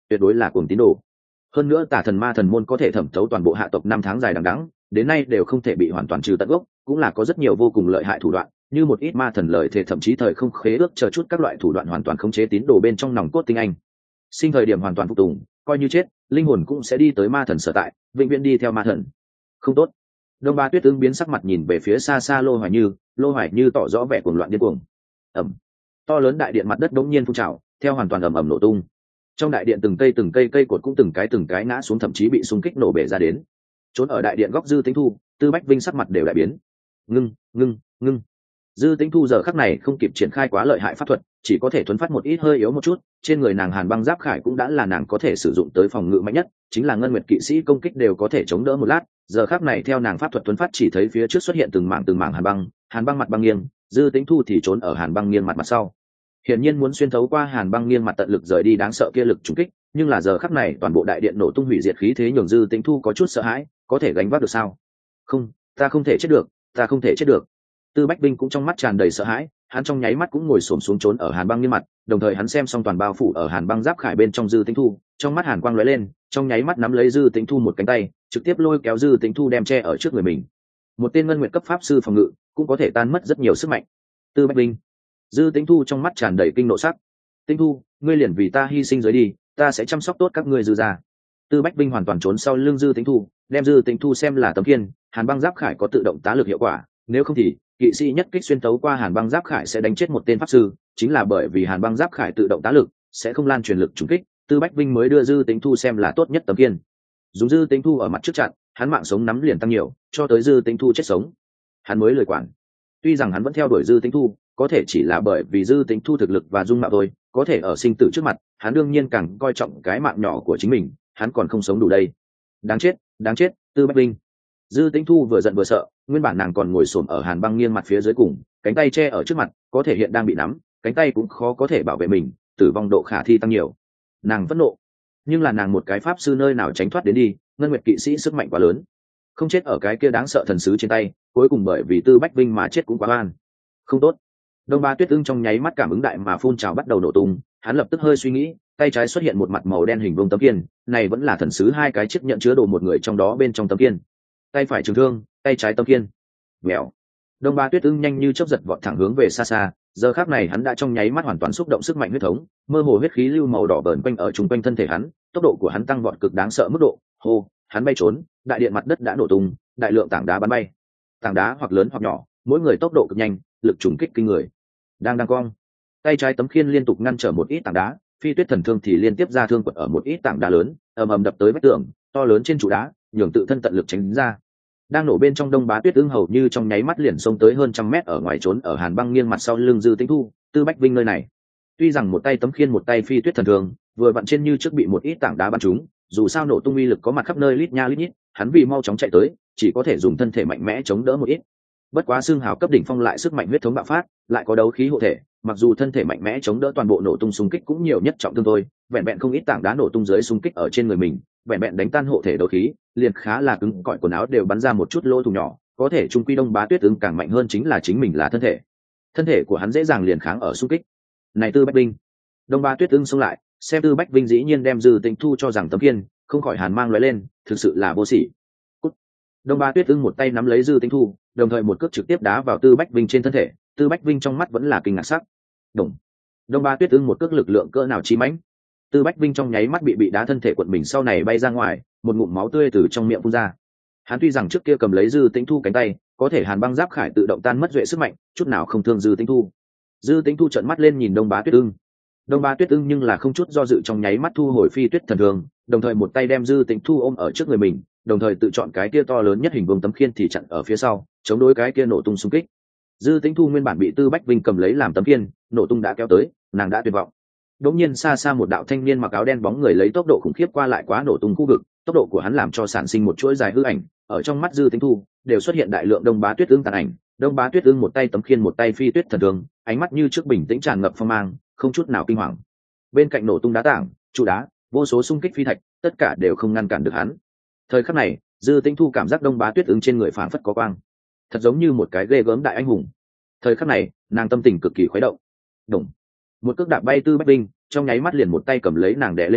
tuyệt đối là cuồng tín đồ. Hơn nữa tà thần ma thần môn có thể thẩm thấu toàn bộ hạ tộc năm tháng dài đằng đẵng, đến nay đều không thể bị hoàn toàn trừ tận gốc, cũng là có rất nhiều vô cùng lợi hại thủ đoạn, như một ít ma thần lợi thể thậm chí thời không khế ước chờ chút các loại thủ đoạn hoàn toàn khống chế tín đồ bên trong nòng cốt tinh anh. Sinh thời điểm hoàn toàn phục tùng, coi như chết, linh hồn cũng sẽ đi tới ma thần sở tại, vĩnh viễn đi theo ma thần. Không tốt. Đông Ba Tuyết ứng biến sắc mặt nhìn về phía xa xa Lô Hoài Như, Lô Hoài Như tỏ rõ vẻ cuồng loạn điên cuồng. Ầm. To lớn đại điện mặt đất đống nhiên phun trào, theo hoàn toàn ầm ầm nổ tung. Trong đại điện từng cây từng cây cây cột cũng từng cái từng cái ngã xuống, thậm chí bị xung kích nổ bể ra đến. Trốn ở đại điện góc Dư Tĩnh Thu, Tư Bách Vinh sắc mặt đều đại biến. Ngưng, ngưng, ngưng. Dư Tĩnh Thu giờ khắc này không kịp triển khai quá lợi hại pháp thuật, chỉ có thể thuấn phát một ít hơi yếu một chút, trên người nàng Hàn Băng Giáp Khải cũng đã là nàng có thể sử dụng tới phòng ngự mạnh nhất, chính là Ngân Nguyệt kỵ sĩ công kích đều có thể chống đỡ một lát, giờ khắc này theo nàng pháp thuật thuấn phát chỉ thấy phía trước xuất hiện từng mảng từng mảng hàn băng, hàn băng mặt băng nghiêng, Dư Tĩnh Thu thì trốn ở hàn băng nghiêng mặt mặt sau. Hiển nhiên muốn xuyên thấu qua hàn băng nghiêng mặt tận lực rời đi đáng sợ kia lực trùng kích, nhưng là giờ khắc này toàn bộ đại điện nổ tung hủy diệt khí thế nhường Dư Tĩnh Thu có chút sợ hãi, có thể gánh vác được sao? Không, ta không thể chết được, ta không thể chết được. Tư Bách Binh cũng trong mắt tràn đầy sợ hãi, hắn trong nháy mắt cũng ngồi xổm xuống trốn ở hàn băng nghiêng mặt, đồng thời hắn xem xong toàn bao phủ ở hàn băng giáp khải bên trong Dư Tĩnh Thu, trong mắt hàn quang lóe lên, trong nháy mắt nắm lấy Dư Tĩnh Thu một cánh tay, trực tiếp lôi kéo Dư Tĩnh Thu đem che ở trước người mình. Một tên ngân nguyệt cấp pháp sư phòng ngự cũng có thể tan mất rất nhiều sức mạnh. Tư Bách Binh. Dư Tĩnh Thu trong mắt tràn đầy kinh nộ sắc. Tĩnh Thu, ngươi liền vì ta hy sinh dưới đi, ta sẽ chăm sóc tốt các ngươi Dư gia. Tư Bách Binh hoàn toàn trốn sau lưng Dư Tĩnh Thu, đem Dư Tĩnh Thu xem là tấm kiên, hàn băng giáp khải có tự động tá lực hiệu quả, nếu không thì kỵ sĩ nhất kích xuyên tấu qua hàn băng giáp khải sẽ đánh chết một tên pháp sư, chính là bởi vì hàn băng giáp khải tự động tá lực sẽ không lan truyền lực trùng kích, Tư Bách Vinh mới đưa Dư Tĩnh Thu xem là tốt nhất tấm kiên. Dùng Dư Tĩnh Thu ở mặt trước chặn, hắn mạng sống nắm liền tăng nhiều, cho tới Dư Tĩnh Thu chết sống hắn mới lời quản. Tuy rằng hắn vẫn theo đuổi Dư Tĩnh Thu, có thể chỉ là bởi vì Dư Tĩnh Thu thực lực và dung mạo thôi, có thể ở sinh tử trước mặt hắn đương nhiên càng coi trọng cái mạng nhỏ của chính mình, hắn còn không sống đủ đây. Đáng chết, đáng chết, Tư Bách Vinh. Dư Tĩnh Thu vừa giận vừa sợ, nguyên bản nàng còn ngồi xổm ở hàn băng nghiêng mặt phía dưới cùng, cánh tay che ở trước mặt, có thể hiện đang bị nắm, cánh tay cũng khó có thể bảo vệ mình, tử vong độ khả thi tăng nhiều. Nàng vẫn nộ, nhưng là nàng một cái pháp sư nơi nào tránh thoát đến đi, ngân nguyệt kỵ sĩ sức mạnh quá lớn, không chết ở cái kia đáng sợ thần sứ trên tay, cuối cùng bởi vì Tư Bách Vinh mà chết cũng quá oan. Không tốt. Đông Ba Tuyết Ưng trong nháy mắt cảm ứng đại mà phun trào bắt đầu nổ tung, hắn lập tức hơi suy nghĩ, tay trái xuất hiện một mặt màu đen hình vuông tấm kiên, này vẫn là thần sứ hai cái chiếc nhận chứa đồ một người trong đó bên trong tấm kiên. Tay phải trường thương, tay trái tấm kiên. Mèo. Đông Ba Tuyết Ưng nhanh như chớp giật vọt thẳng hướng về xa xa, giờ khắc này hắn đã trong nháy mắt hoàn toàn xúc động sức mạnh huyết thống, mơ hồ huyết khí lưu màu đỏ vờn quanh ở trung quanh thân thể hắn, tốc độ của hắn tăng vọt cực đáng sợ mức độ. Hô, hắn bay trốn, đại điện mặt đất đã nổ tung, đại lượng tảng đá bắn bay. Tảng đá hoặc lớn hoặc nhỏ, mỗi người tốc độ cực nhanh, lực trùng kích kinh người. Đang đang cong, tay trái tấm khiên liên tục ngăn trở một ít tảng đá, Phi Tuyết thần thương thì liên tiếp ra thương quật ở một ít tảng đá lớn, ầm ầm đập tới vách tường to lớn trên trụ đá, nhường tự thân tận lực tránh ra. Đang nổ bên trong Đông Bá Tuyết Ưng hầu như trong nháy mắt liền xông tới hơn trăm mét ở ngoài, trốn ở hàn băng nghiêng mặt sau lưng Dư Tĩnh Thu, Tư Bách Vinh nơi này. Tuy rằng một tay tấm khiên một tay Phi Tuyết thần thương, vừa vặn trên như trước bị một ít tảng đá bắn trúng, dù sao nổ tung uy lực có mặt khắp nơi lít nha lít nhít, hắn vì mau chóng chạy tới, chỉ có thể dùng thân thể mạnh mẽ chống đỡ một ít. Bất quá xương hào cấp đỉnh phong lại sức mạnh huyết thống bạo phát, lại có đấu khí hộ thể, mặc dù thân thể mạnh mẽ chống đỡ toàn bộ nổ tung xung kích cũng nhiều nhất trọng thương thôi, vẹn vẹn không ít tảng đá nổ tung dưới xung kích ở trên người mình, vẹn vẹn đánh tan hộ thể đấu khí, liền khá là cứng cỏi, quần áo đều bắn ra một chút lỗ thủng nhỏ, có thể trung quy Đông Bá Tuyết Ưng càng mạnh hơn chính là chính mình là thân thể. Thân thể của hắn dễ dàng liền kháng ở xung kích. Này Tư Bách Vinh. Đông Bá Tuyết Ưng xông lại, xem Tư Bách Vinh dĩ nhiên đem Dư Tĩnh Thu cho rằng tấm kiên, không khỏi hàn mang lóe lên, thực sự là vô sỉ. Cút. Đông Bá Tuyết Ưng một tay nắm lấy Dư Tĩnh Thu, đồng thời một cước trực tiếp đá vào Tư Bách Vinh trên thân thể, Tư Bách Vinh trong mắt vẫn là kinh ngạc sắc. Đồng. Đông Ba Tuyết Ưng một cước lực lượng cỡ nào chi mãnh, Tư Bách Vinh trong nháy mắt bị bị đá thân thể quận mình sau này bay ra ngoài, một ngụm máu tươi từ trong miệng phun ra. Hắn tuy rằng trước kia cầm lấy Dư Tĩnh Thu cánh tay, có thể hàn băng giáp khải tự động tan mất duệ sức mạnh, chút nào không thương Dư Tĩnh Thu. Dư Tĩnh Thu trợn mắt lên nhìn Đông Bá Tuyết Ưng. Đông Bá Tuyết Ưng nhưng là không chút do dự trong nháy mắt thu hồi Phi Tuyết thần thương, đồng thời một tay đem Dư Tĩnh Thu ôm ở trước người mình, đồng thời tự chọn cái kia to lớn nhất hình vuông tấm khiên thì chặn ở phía sau, chống đối cái kia nổ tung xung kích. Dư Tĩnh Thu nguyên bản bị Tư Bách Vinh cầm lấy làm tấm khiên, nổ tung đã kéo tới, nàng đã tuyệt vọng. Đột nhiên xa xa một đạo thanh niên mặc áo đen bóng người lấy tốc độ khủng khiếp qua lại quá nổ tung khu vực, tốc độ của hắn làm cho sản sinh một chuỗi dài hư ảnh, ở trong mắt Dư Tĩnh Thu đều xuất hiện đại lượng Đông Bá Tuyết Ưng tàn ảnh. Đông Bá Tuyết Ưng một tay tấm khiên một tay Phi Tuyết thần thương, ánh mắt như trước bình tĩnh tràn ngập phong mang, không chút nào kinh hoàng. Bên cạnh nổ tung đá tảng, trụ đá, vô số xung kích phi thạch, tất cả đều không ngăn cản được hắn. Thời khắc này, Dư Tĩnh Thu cảm giác Đông Bá Tuyết Ưng trên người phảng phất có quang, thật giống như một cái ghê gớm đại anh hùng. Thời khắc này, nàng tâm tình cực kỳ khuấy động. Đùng, một cước đạp bay Tư Bách Vinh, trong nháy mắt liền một tay cầm lấy nàng đè lên nàng,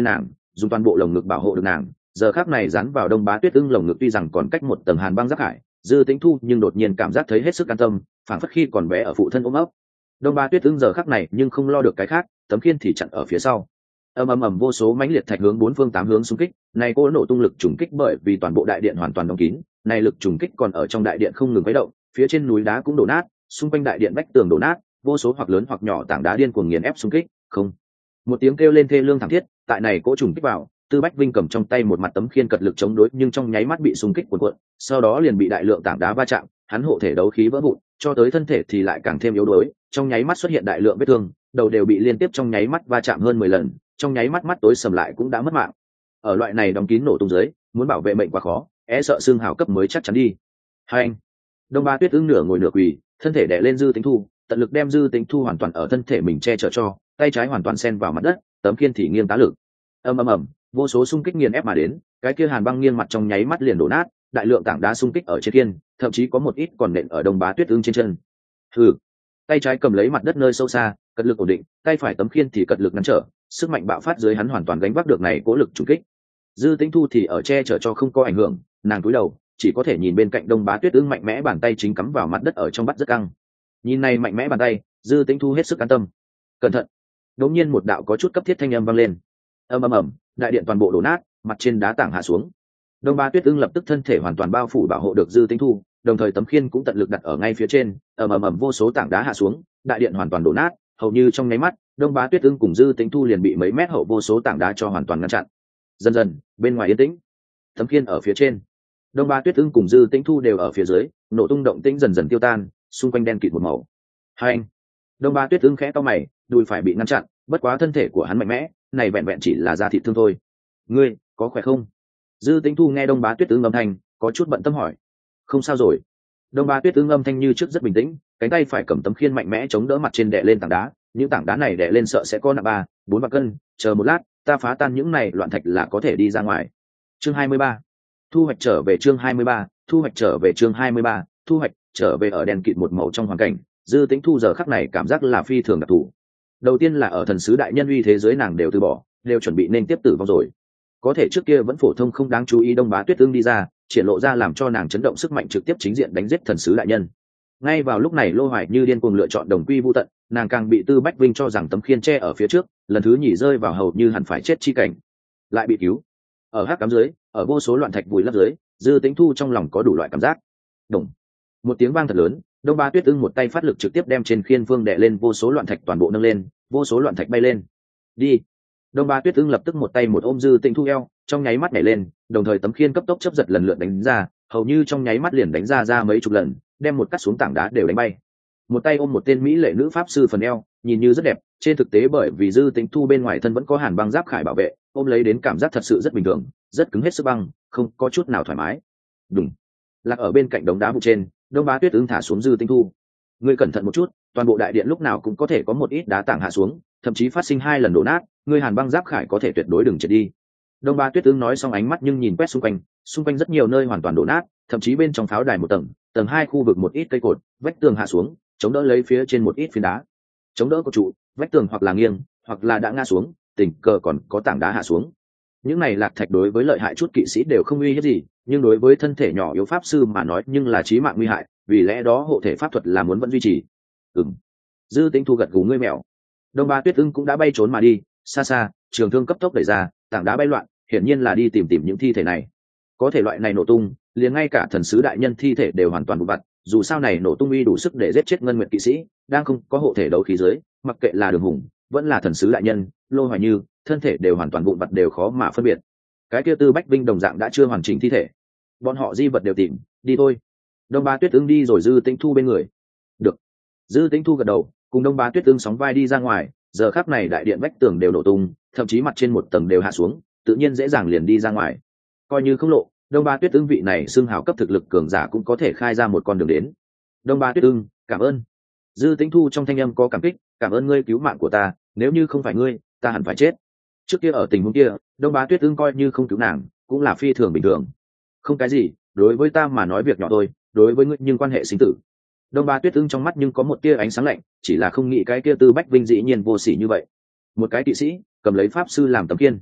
dùng toàn bộ lồng ngực bảo hộ được nàng. Giờ khắc này dán vào Đông Bá Tuyết Ưng lồng ngực tuy rằng còn cách một tầng hàn băng giáp hải, Dư Tĩnh Thu nhưng đột nhiên cảm giác thấy hết sức an tâm, phảng phất khi còn bé ở phụ thân ôm ấp. Đông Bá Tuyết Ưng giờ khắc này nhưng không lo được cái khác, tấm khiên thì chặn ở phía sau. Ầm ầm ầm vô số mãnh liệt thạch hướng bốn phương tám hướng xung kích, này cô nổ tung lực trùng kích bởi vì toàn bộ đại điện hoàn toàn đóng kín, này lực trùng kích còn ở trong đại điện không ngừng khuấy động, phía trên núi đá cũng đổ nát, xung quanh đại điện vách tường đổ nát, vô số hoặc lớn hoặc nhỏ tảng đá điên cuồng nghiền ép xung kích, không. Một tiếng kêu lên thê lương thảm thiết, tại này cỗ trùng kích vào, Tư Bách Vinh cầm trong tay một mặt tấm khiên cật lực chống đối, nhưng trong nháy mắt bị xung kích cuộn cuộn, sau đó liền bị đại lượng tảng đá va chạm, hắn hộ thể đấu khí vỡ vụn, cho tới thân thể thì lại càng thêm yếu đuối, trong nháy mắt xuất hiện đại lượng vết thương, đầu đều bị liên tiếp trong nháy mắt va chạm hơn mười lần, trong nháy mắt mắt tối sầm lại cũng đã mất mạng. Ở loại này đóng kín nổ tung dưới, muốn bảo vệ mệnh quá khó, e sợ xương hào cấp mới chắc chắn đi. Hai anh, Đông Bá Tuyết Ưng nửa ngồi nửa quỳ, thân thể đè lên Dư Tĩnh Thu, tận lực đem Dư Tĩnh Thu hoàn toàn ở thân thể mình che chở cho, tay trái hoàn toàn sen vào mặt đất, tấm khiên thì nghiêng tá lực. Ầm ầm ầm, vô số xung kích nghiền ép mà đến, cái kia hàn băng nghiêng mặt trong nháy mắt liền đổ nát, đại lượng tảng đá xung kích ở trên khiên, thậm chí có một ít còn nện ở Đông Bá Tuyết Ưng trên chân. Hừ, tay trái cầm lấy mặt đất nơi sâu xa, cật lực ổn định, tay phải tấm khiên thì cật lực ngăn trở, sức mạnh bạo phát dưới hắn hoàn toàn gánh vác được này cố lực trùng kích. Dư Tĩnh Thu thì ở che chở cho không có ảnh hưởng, nàng cúi đầu, chỉ có thể nhìn bên cạnh Đông Bá Tuyết Ưng mạnh mẽ bàn tay chính cắm vào mặt đất ở trong bắt rất căng. Nhìn này mạnh mẽ bàn tay, Dư Tĩnh Thu hết sức an tâm. Cẩn thận! Đột nhiên một đạo có chút cấp thiết thanh âm vang lên. Ầm ầm ầm, đại điện toàn bộ đổ nát, mặt trên đá tảng hạ xuống. Đông Bá Tuyết Ưng lập tức thân thể hoàn toàn bao phủ bảo hộ được Dư Tĩnh Thu, đồng thời tấm khiên cũng tận lực đặt ở ngay phía trên, ầm ầm ầm vô số tảng đá hạ xuống, đại điện hoàn toàn đổ nát, hầu như trong nháy mắt, Đông Bá Tuyết Ưng cùng Dư Tĩnh Thu liền bị mấy mét hậu vô số tảng đá cho hoàn toàn ngăn chặn. Dần dần, bên ngoài yên tĩnh, tấm khiên ở phía trên, Đông Bá Tuyết Ưng cùng Dư Tĩnh Thu đều ở phía dưới, nổ tung động tĩnh dần dần tiêu tan, xung quanh đen kịt một màu. Hai anh, Đông Bá Tuyết Ưng khẽ cau mày, đùi phải bị ngăn chặn, bất quá thân thể của hắn mạnh mẽ, này vẹn vẹn chỉ là da thịt thương thôi. Ngươi có khỏe không? Dư Tĩnh Thu nghe Đông Bá Tuyết Ưng âm thanh, có chút bận tâm hỏi. Không sao rồi. Đông Bá Tuyết Ưng âm thanh như trước rất bình tĩnh, cánh tay phải cầm tấm khiên mạnh mẽ chống đỡ mặt trên đè lên tảng đá, những tảng đá này đè lên sợ sẽ có nặng ba, bốn bạc cân, chờ một lát, ta phá tan những này loạn thạch là có thể đi ra ngoài. Chương hai mươi ba, thu hoạch trở về chương hai mươi ba, thu hoạch trở về chương hai mươi ba, thu hoạch trở về ở đèn kịt một màu trong hoàn cảnh, Dư Tĩnh Thu giờ khắc này cảm giác là phi thường đặc thù. Đầu tiên là ở thần sứ đại nhân uy thế giới nàng đều từ bỏ, đều chuẩn bị nên tiếp tử vong rồi. Có thể trước kia vẫn phổ thông không đáng chú ý Đông Bá Tuyết Ưng đi ra, triển lộ ra làm cho nàng chấn động sức mạnh trực tiếp chính diện đánh giết thần sứ đại nhân. Ngay vào lúc này Lô Hoài Như điên cuồng lựa chọn đồng quy vu tận, nàng càng bị Tư Bách Vinh cho rằng tấm khiên che ở phía trước, lần thứ nhì rơi vào hầu như hẳn phải chết chi cảnh, lại bị cứu. Ở hắc cám dưới, ở vô số loạn thạch vùi lấp dưới, Dư Tĩnh Thu trong lòng có đủ loại cảm giác. Đùng, một tiếng vang thật lớn, Đông Bá Tuyết Ưng một tay phát lực trực tiếp đem trên khiên phương đè lên vô số loạn thạch toàn bộ nâng lên, vô số loạn thạch bay lên. Đi. Đông Bá Tuyết Ưng lập tức một tay một ôm Dư Tĩnh Thu eo, trong nháy mắt nhảy lên, đồng thời tấm khiên cấp tốc chấp giật lần lượt đánh ra, hầu như trong nháy mắt liền đánh ra ra mấy chục lần, đem một cắt xuống tảng đá đều đánh bay. Một tay ôm một tên mỹ lệ nữ pháp sư phần eo, nhìn như rất đẹp, trên thực tế bởi vì Dư Tĩnh Thu bên ngoài thân vẫn có hàn băng giáp khải bảo vệ, ôm lấy đến cảm giác thật sự rất bình thường, rất cứng hết sức băng, không có chút nào thoải mái. Đùng. Lạc ở bên cạnh đống đá vụ trên, Đông Bá Tuyết Ưng thả xuống Dư Tĩnh Thu. Ngươi cẩn thận một chút, toàn bộ đại điện lúc nào cũng có thể có một ít đá tảng hạ xuống, thậm chí phát sinh hai lần đổ nát, ngươi hàn băng giáp khải có thể tuyệt đối đừng trượt đi. Đông Bá Tuyết Ưng nói xong ánh mắt nhưng nhìn quét xung quanh, xung quanh rất nhiều nơi hoàn toàn đổ nát, thậm chí bên trong pháo đài một tầng, tầng hai khu vực một ít cây cột, vách tường hạ xuống, chống đỡ lấy phía trên một ít phiến đá. Chống đỡ cột trụ, vách tường hoặc là nghiêng, hoặc là đã ngã xuống, tình cờ còn có tảng đá hạ xuống. Những này lạc thạch đối với lợi hại chút kỵ sĩ đều không uy hiếp gì, nhưng đối với thân thể nhỏ yếu pháp sư mà nói nhưng là chí mạng nguy hại, vì lẽ đó hộ thể pháp thuật là muốn vẫn duy trì. Ừm. Dư Tĩnh Thu gật gù ngươi mèo. Đông Bá Tuyết Ưng cũng đã bay trốn mà đi, xa xa, trường thương cấp tốc đẩy ra, tảng đá bay loạn, hiển nhiên là đi tìm tìm những thi thể này. Có thể loại này nổ tung, liền ngay cả thần sứ đại nhân thi thể đều hoàn toàn vụn vặt, dù sao này nổ tung uy đủ sức để giết chết ngân nguyệt kỵ sĩ, đang không có hộ thể đấu khí dưới, mặc kệ là Đường Hùng, vẫn là thần sứ đại nhân, Lô Hoài Như, thân thể đều hoàn toàn vụn vặt đều khó mà phân biệt. Cái kia Tư Bách Vinh đồng dạng đã chưa hoàn chỉnh thi thể. Bọn họ di vật đều tìm, đi thôi. Đông Bá Tuyết Ưng đi rồi Dư Tĩnh Thu bên người. Được. Dư Tĩnh Thu gật đầu, cùng Đông Bá Tuyết Ưng sóng vai đi ra ngoài, giờ khắc này đại điện vách tường đều nổ tung, thậm chí mặt trên một tầng đều hạ xuống, tự nhiên dễ dàng liền đi ra ngoài. Coi như không lộ, Đông Bá Tuyết Ưng vị này xưng hào cấp thực lực cường giả cũng có thể khai ra một con đường đến. Đông Bá Tuyết Ưng, cảm ơn. Dư Tĩnh Thu trong thanh âm có cảm kích, cảm ơn ngươi cứu mạng của ta, nếu như không phải ngươi, ta hẳn phải chết. Trước kia ở tình huống kia, Đông Bá Tuyết Ưng coi như không cứu nàng, cũng là phi thường bình thường. Không cái gì, đối với ta mà nói việc nhỏ thôi, đối với ngươi nhưng quan hệ sinh tử. Đông Bá Tuyết Ưng trong mắt nhưng có một tia ánh sáng lạnh, chỉ là không nghĩ cái kia Tư Bách Vinh dĩ nhiên vô sỉ như vậy. Một cái kỵ sĩ cầm lấy pháp sư làm tấm khiên,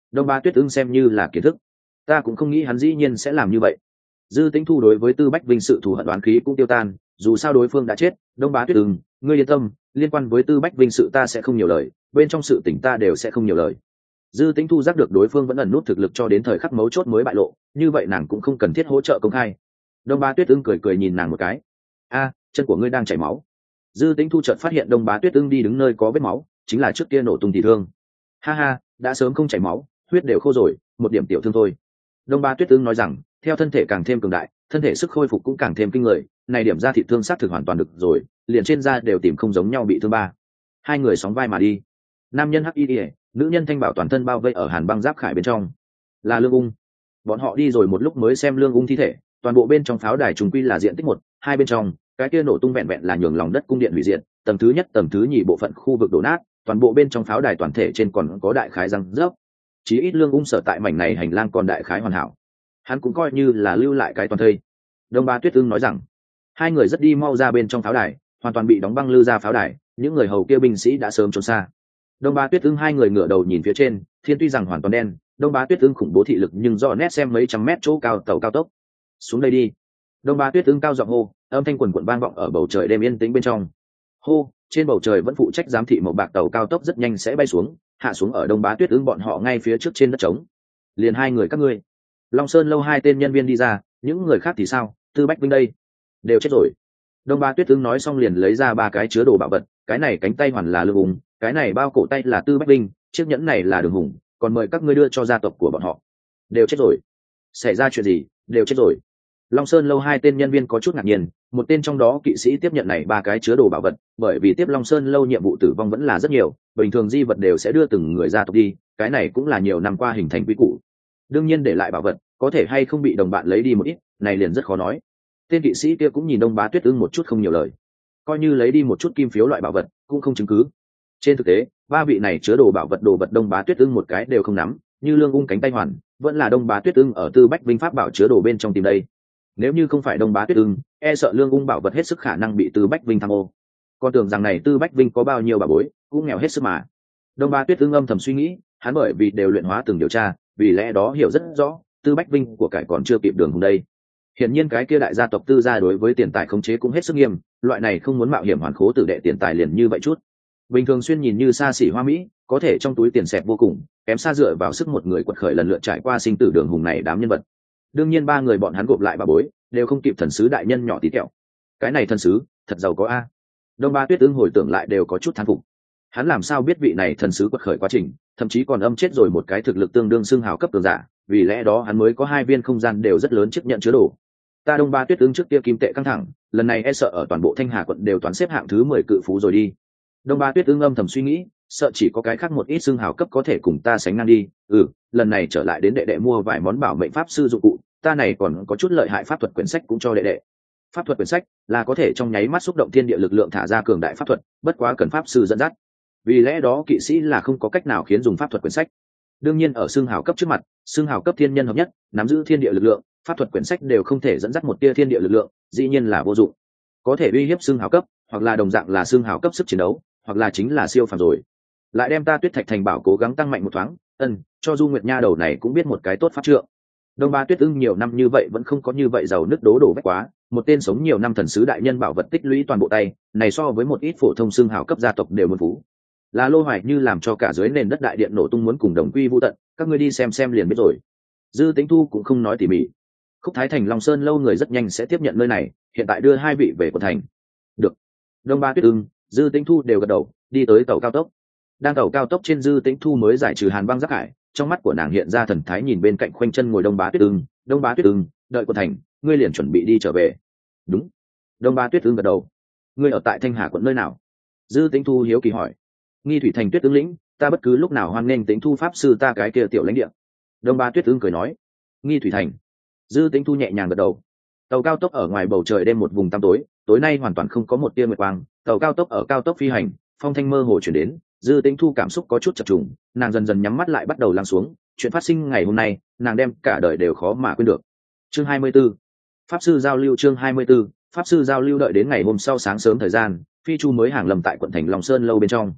Đông Ba Tuyết Ưng xem như là kiến thức, ta cũng không nghĩ hắn dĩ nhiên sẽ làm như vậy. Dư Tĩnh Thu đối với Tư Bách Vinh sự thù hận oán khí cũng tiêu tan, dù sao đối phương đã chết. Đông Bá Tuyết Ưng, ngươi yên tâm, liên quan với Tư Bách Vinh sự ta sẽ không nhiều lời, bên trong sự tình ta đều sẽ không nhiều lời. Dư Tĩnh Thu giác được đối phương vẫn ẩn nút thực lực cho đến thời khắc mấu chốt mới bại lộ, như vậy nàng cũng không cần thiết hỗ trợ công khai. Đông Bá Tuyết Ưng cười cười nhìn nàng một cái. A, chân của ngươi đang chảy máu. Dư Tĩnh Thu chợt phát hiện Đông Bá Tuyết Ưng đi đứng nơi có vết máu, chính là trước kia nổ tung thì thương. Ha ha, đã sớm không chảy máu, huyết đều khô rồi, một điểm tiểu thương thôi. Đông Bá Tuyết Ưng nói rằng, theo thân thể càng thêm cường đại, thân thể sức khôi phục cũng càng thêm kinh người, này điểm ra thị thương sát thực hoàn toàn được rồi, liền trên da đều tìm không giống nhau bị thương ba. Hai người sóng vai mà đi. Nam nhân hắc y, nữ nhân thanh bảo toàn thân bao vây ở hàn băng giáp khải bên trong, là Lương Ung. Bọn họ đi rồi một lúc mới xem Lương Ung thi thể, toàn bộ bên trong pháo đài trùng quy là diện tích một, hai bên trong, cái kia nổ tung vẹn vẹn là nhường lòng đất cung điện hủy diệt, tầng thứ nhất tầng thứ nhì bộ phận khu vực đổ nát, toàn bộ bên trong pháo đài toàn thể trên còn có đại khái răng rớp. Chí ít Lương Ung sở tại mảnh này hành lang còn đại khái hoàn hảo, hắn cũng coi như là lưu lại cái toàn thây. Đông Ba Tuyết Ưng nói rằng, hai người rất đi mau ra bên trong pháo đài, hoàn toàn bị đóng băng lư ra pháo đài, những người hầu kia binh sĩ đã sớm trốn xa. Đông Ba Tuyết Ưng hai người ngửa đầu nhìn phía trên, thiên tuy rằng hoàn toàn đen, Đông Ba Tuyết Ưng khủng bố thị lực nhưng rõ nét xem mấy trăm mét chỗ cao tàu cao tốc. Xuống đây đi. Đông Ba Tuyết Ưng cao giọng hô, âm thanh quần quần vang vọng ở bầu trời đêm yên tĩnh bên trong. Hô, trên bầu trời vẫn phụ trách giám thị màu bạc tàu cao tốc rất nhanh sẽ bay xuống, hạ xuống ở Đông Bá Tuyết Ưng bọn họ ngay phía trước trên đất trống. Liền hai người các ngươi. Long Sơn lâu hai tên nhân viên đi ra, những người khác thì sao? Tư Bách Vinh đây, đều chết rồi. Đông Bá Tuyết Ưng nói xong liền lấy ra ba cái chứa đồ bảo vật, cái này cánh tay hoàn là Lương Ung, cái này bao cổ tay là Tư Bách Vinh, chiếc nhẫn này là Đường Hùng, còn mời các ngươi đưa cho gia tộc của bọn họ. Đều chết rồi. Xảy ra chuyện gì? Đều chết rồi. Long Sơn lâu hai tên nhân viên có chút ngạc nhiên, một tên trong đó kỵ sĩ tiếp nhận này ba cái chứa đồ bảo vật, bởi vì tiếp Long Sơn lâu nhiệm vụ tử vong vẫn là rất nhiều, bình thường di vật đều sẽ đưa từng người gia tộc đi, cái này cũng là nhiều năm qua hình thành quy củ. Đương nhiên để lại bảo vật, có thể hay không bị đồng bạn lấy đi một ít, này liền rất khó nói. Tên kỵ sĩ kia cũng nhìn Đông Bá Tuyết Ưng một chút không nhiều lời, coi như lấy đi một chút kim phiếu loại bảo vật, cũng không chứng cứ. Trên thực tế, ba vị này chứa đồ bảo vật đồ vật Đông Bá Tuyết Ưng một cái đều không nắm, như Lương Ung cánh tay hoàn, vẫn là Đông Bá Tuyết Ưng ở Tư Bách Vinh pháp bảo chứa đồ bên trong tìm đây. Nếu như không phải Đông Bá Tuyết Ưng, e sợ Lương Ung bảo vật hết sức khả năng bị Tư Bách Vinh tham ô. Con tưởng rằng này Tư Bách Vinh có bao nhiêu bảo bối, cũng nghèo hết sức mà. Đông Bá Tuyết Ưng âm thầm suy nghĩ, hắn bởi vì đều luyện hóa từng điều tra, vì lẽ đó hiểu rất rõ, Tư Bách Vinh của cải còn chưa kịp Đường Hùng đây. Hiển nhiên cái kia đại gia tộc Tư gia đối với tiền tài khống chế cũng hết sức nghiêm, loại này không muốn mạo hiểm hoàn khố tử đệ tiền tài liền như vậy chút. Bình thường xuyên nhìn như xa xỉ hoa mỹ, có thể trong túi tiền xẹp vô cùng, kém xa dựa vào sức một người quật khởi lần lượt trải qua sinh tử Đường Hùng này đám nhân vật. Đương nhiên ba người bọn hắn gộp lại bà bối, đều không kịp thần sứ đại nhân nhỏ tí tẹo. Cái này thần sứ, thật giàu có a. Đông Ba Tuyết Ưng hồi tưởng lại đều có chút thán phục. Hắn làm sao biết vị này thần sứ quật khởi quá trình, thậm chí còn âm chết rồi một cái thực lực tương đương xưng hào cấp cường giả, vì lẽ đó hắn mới có hai viên không gian đều rất lớn chấp nhận chứa đồ. Ta Đông Ba Tuyết Ưng trước kia kim tệ căng thẳng, lần này e sợ ở toàn bộ Thanh Hà quận đều toán xếp hạng thứ mười cự phú rồi đi. Đông Ba Tuyết Ưng âm thầm suy nghĩ, sợ chỉ có cái khác một ít xưng hào cấp có thể cùng ta sánh ngang đi. Ừ, lần này trở lại đến đệ đệ mua vài món bảo mệnh pháp sư dụng cụ, ta này còn có chút lợi hại pháp thuật quyển sách cũng cho đệ đệ. Pháp thuật quyển sách là có thể trong nháy mắt xúc động thiên địa lực lượng thả ra cường đại pháp thuật, bất quá cần pháp sư dẫn dắt. Vì lẽ đó kỵ sĩ là không có cách nào khiến dùng pháp thuật quyển sách. Đương nhiên ở xưng hào cấp trước mặt, xưng hào cấp thiên nhân hợp nhất, nắm giữ thiên địa lực lượng, pháp thuật quyển sách đều không thể dẫn dắt một tia thiên địa lực lượng, dĩ nhiên là vô dụng. Có thể uy hiếp xưng hào cấp, hoặc là đồng dạng là xưng hào cấp sức chiến đấu, hoặc là chính là siêu phàm rồi. Lại đem ta Tuyết Thạch thành bảo cố gắng tăng mạnh một thoáng, ân, cho Du Nguyệt Nha đầu này cũng biết một cái tốt pháp trượng. Đông Ba Tuyết Ưng nhiều năm như vậy vẫn không có như vậy giàu nứt đố đổ vách quá, một tên sống nhiều năm thần sứ đại nhân bảo vật tích lũy toàn bộ tay, này so với một ít phổ thông xưng hào cấp gia tộc đều muốn phú. Là Lô Hoài Như làm cho cả dưới nền đất đại điện nổ tung muốn cùng đồng quy vu tận, các ngươi đi xem xem liền biết rồi. Dư Tĩnh Thu cũng không nói tỉ mỉ. Khúc Thái Thành Long Sơn lâu người rất nhanh sẽ tiếp nhận nơi này, hiện tại đưa hai vị về quận thành. Được. Đông Ba Tuyết Ưng, Dư Tĩnh Thu đều gật đầu, đi tới tàu cao tốc. Đang tàu cao tốc trên, Dư Tĩnh Thu mới giải trừ hàn băng giác hải, trong mắt của nàng hiện ra thần thái nhìn bên cạnh khoanh chân ngồi Đông Bá Tuyết Ưng. Đông Bá Tuyết Ưng, đợi quận thành, ngươi liền chuẩn bị đi trở về. Đúng. Đông Bá Tuyết Ưng gật đầu. Ngươi ở tại Thanh Hà quận nơi nào? Dư Tĩnh Thu hiếu kỳ hỏi. Nghi Thủy thành Tuyết Ưng lĩnh, ta bất cứ lúc nào hoan nghênh Tĩnh Thu pháp sư ta cái kia tiểu lãnh địa. Đông Ba Tuyết Ưng cười nói. Nghi Thủy thành. Dư Tĩnh Thu nhẹ nhàng gật đầu. Tàu cao tốc ở ngoài bầu trời đêm một vùng tăm tối, tối nay hoàn toàn không có một tia nguyệt quang. Tàu cao tốc ở cao tốc phi hành, phong thanh mơ hồ chuyển đến. Dư Tĩnh Thu cảm xúc có chút chập trùng, nàng dần dần nhắm mắt lại bắt đầu lắng xuống. Chuyện phát sinh ngày hôm nay, nàng đem cả đời đều khó mà quên được. Chương hai mươi 'Tư Pháp sư giao lưu. Chương hai mươi 'Tư Pháp sư giao lưu. Đợi đến ngày hôm sau sáng sớm thời gian, Phi Chu mới hàng lầm tại quận thành Long Sơn lâu bên trong.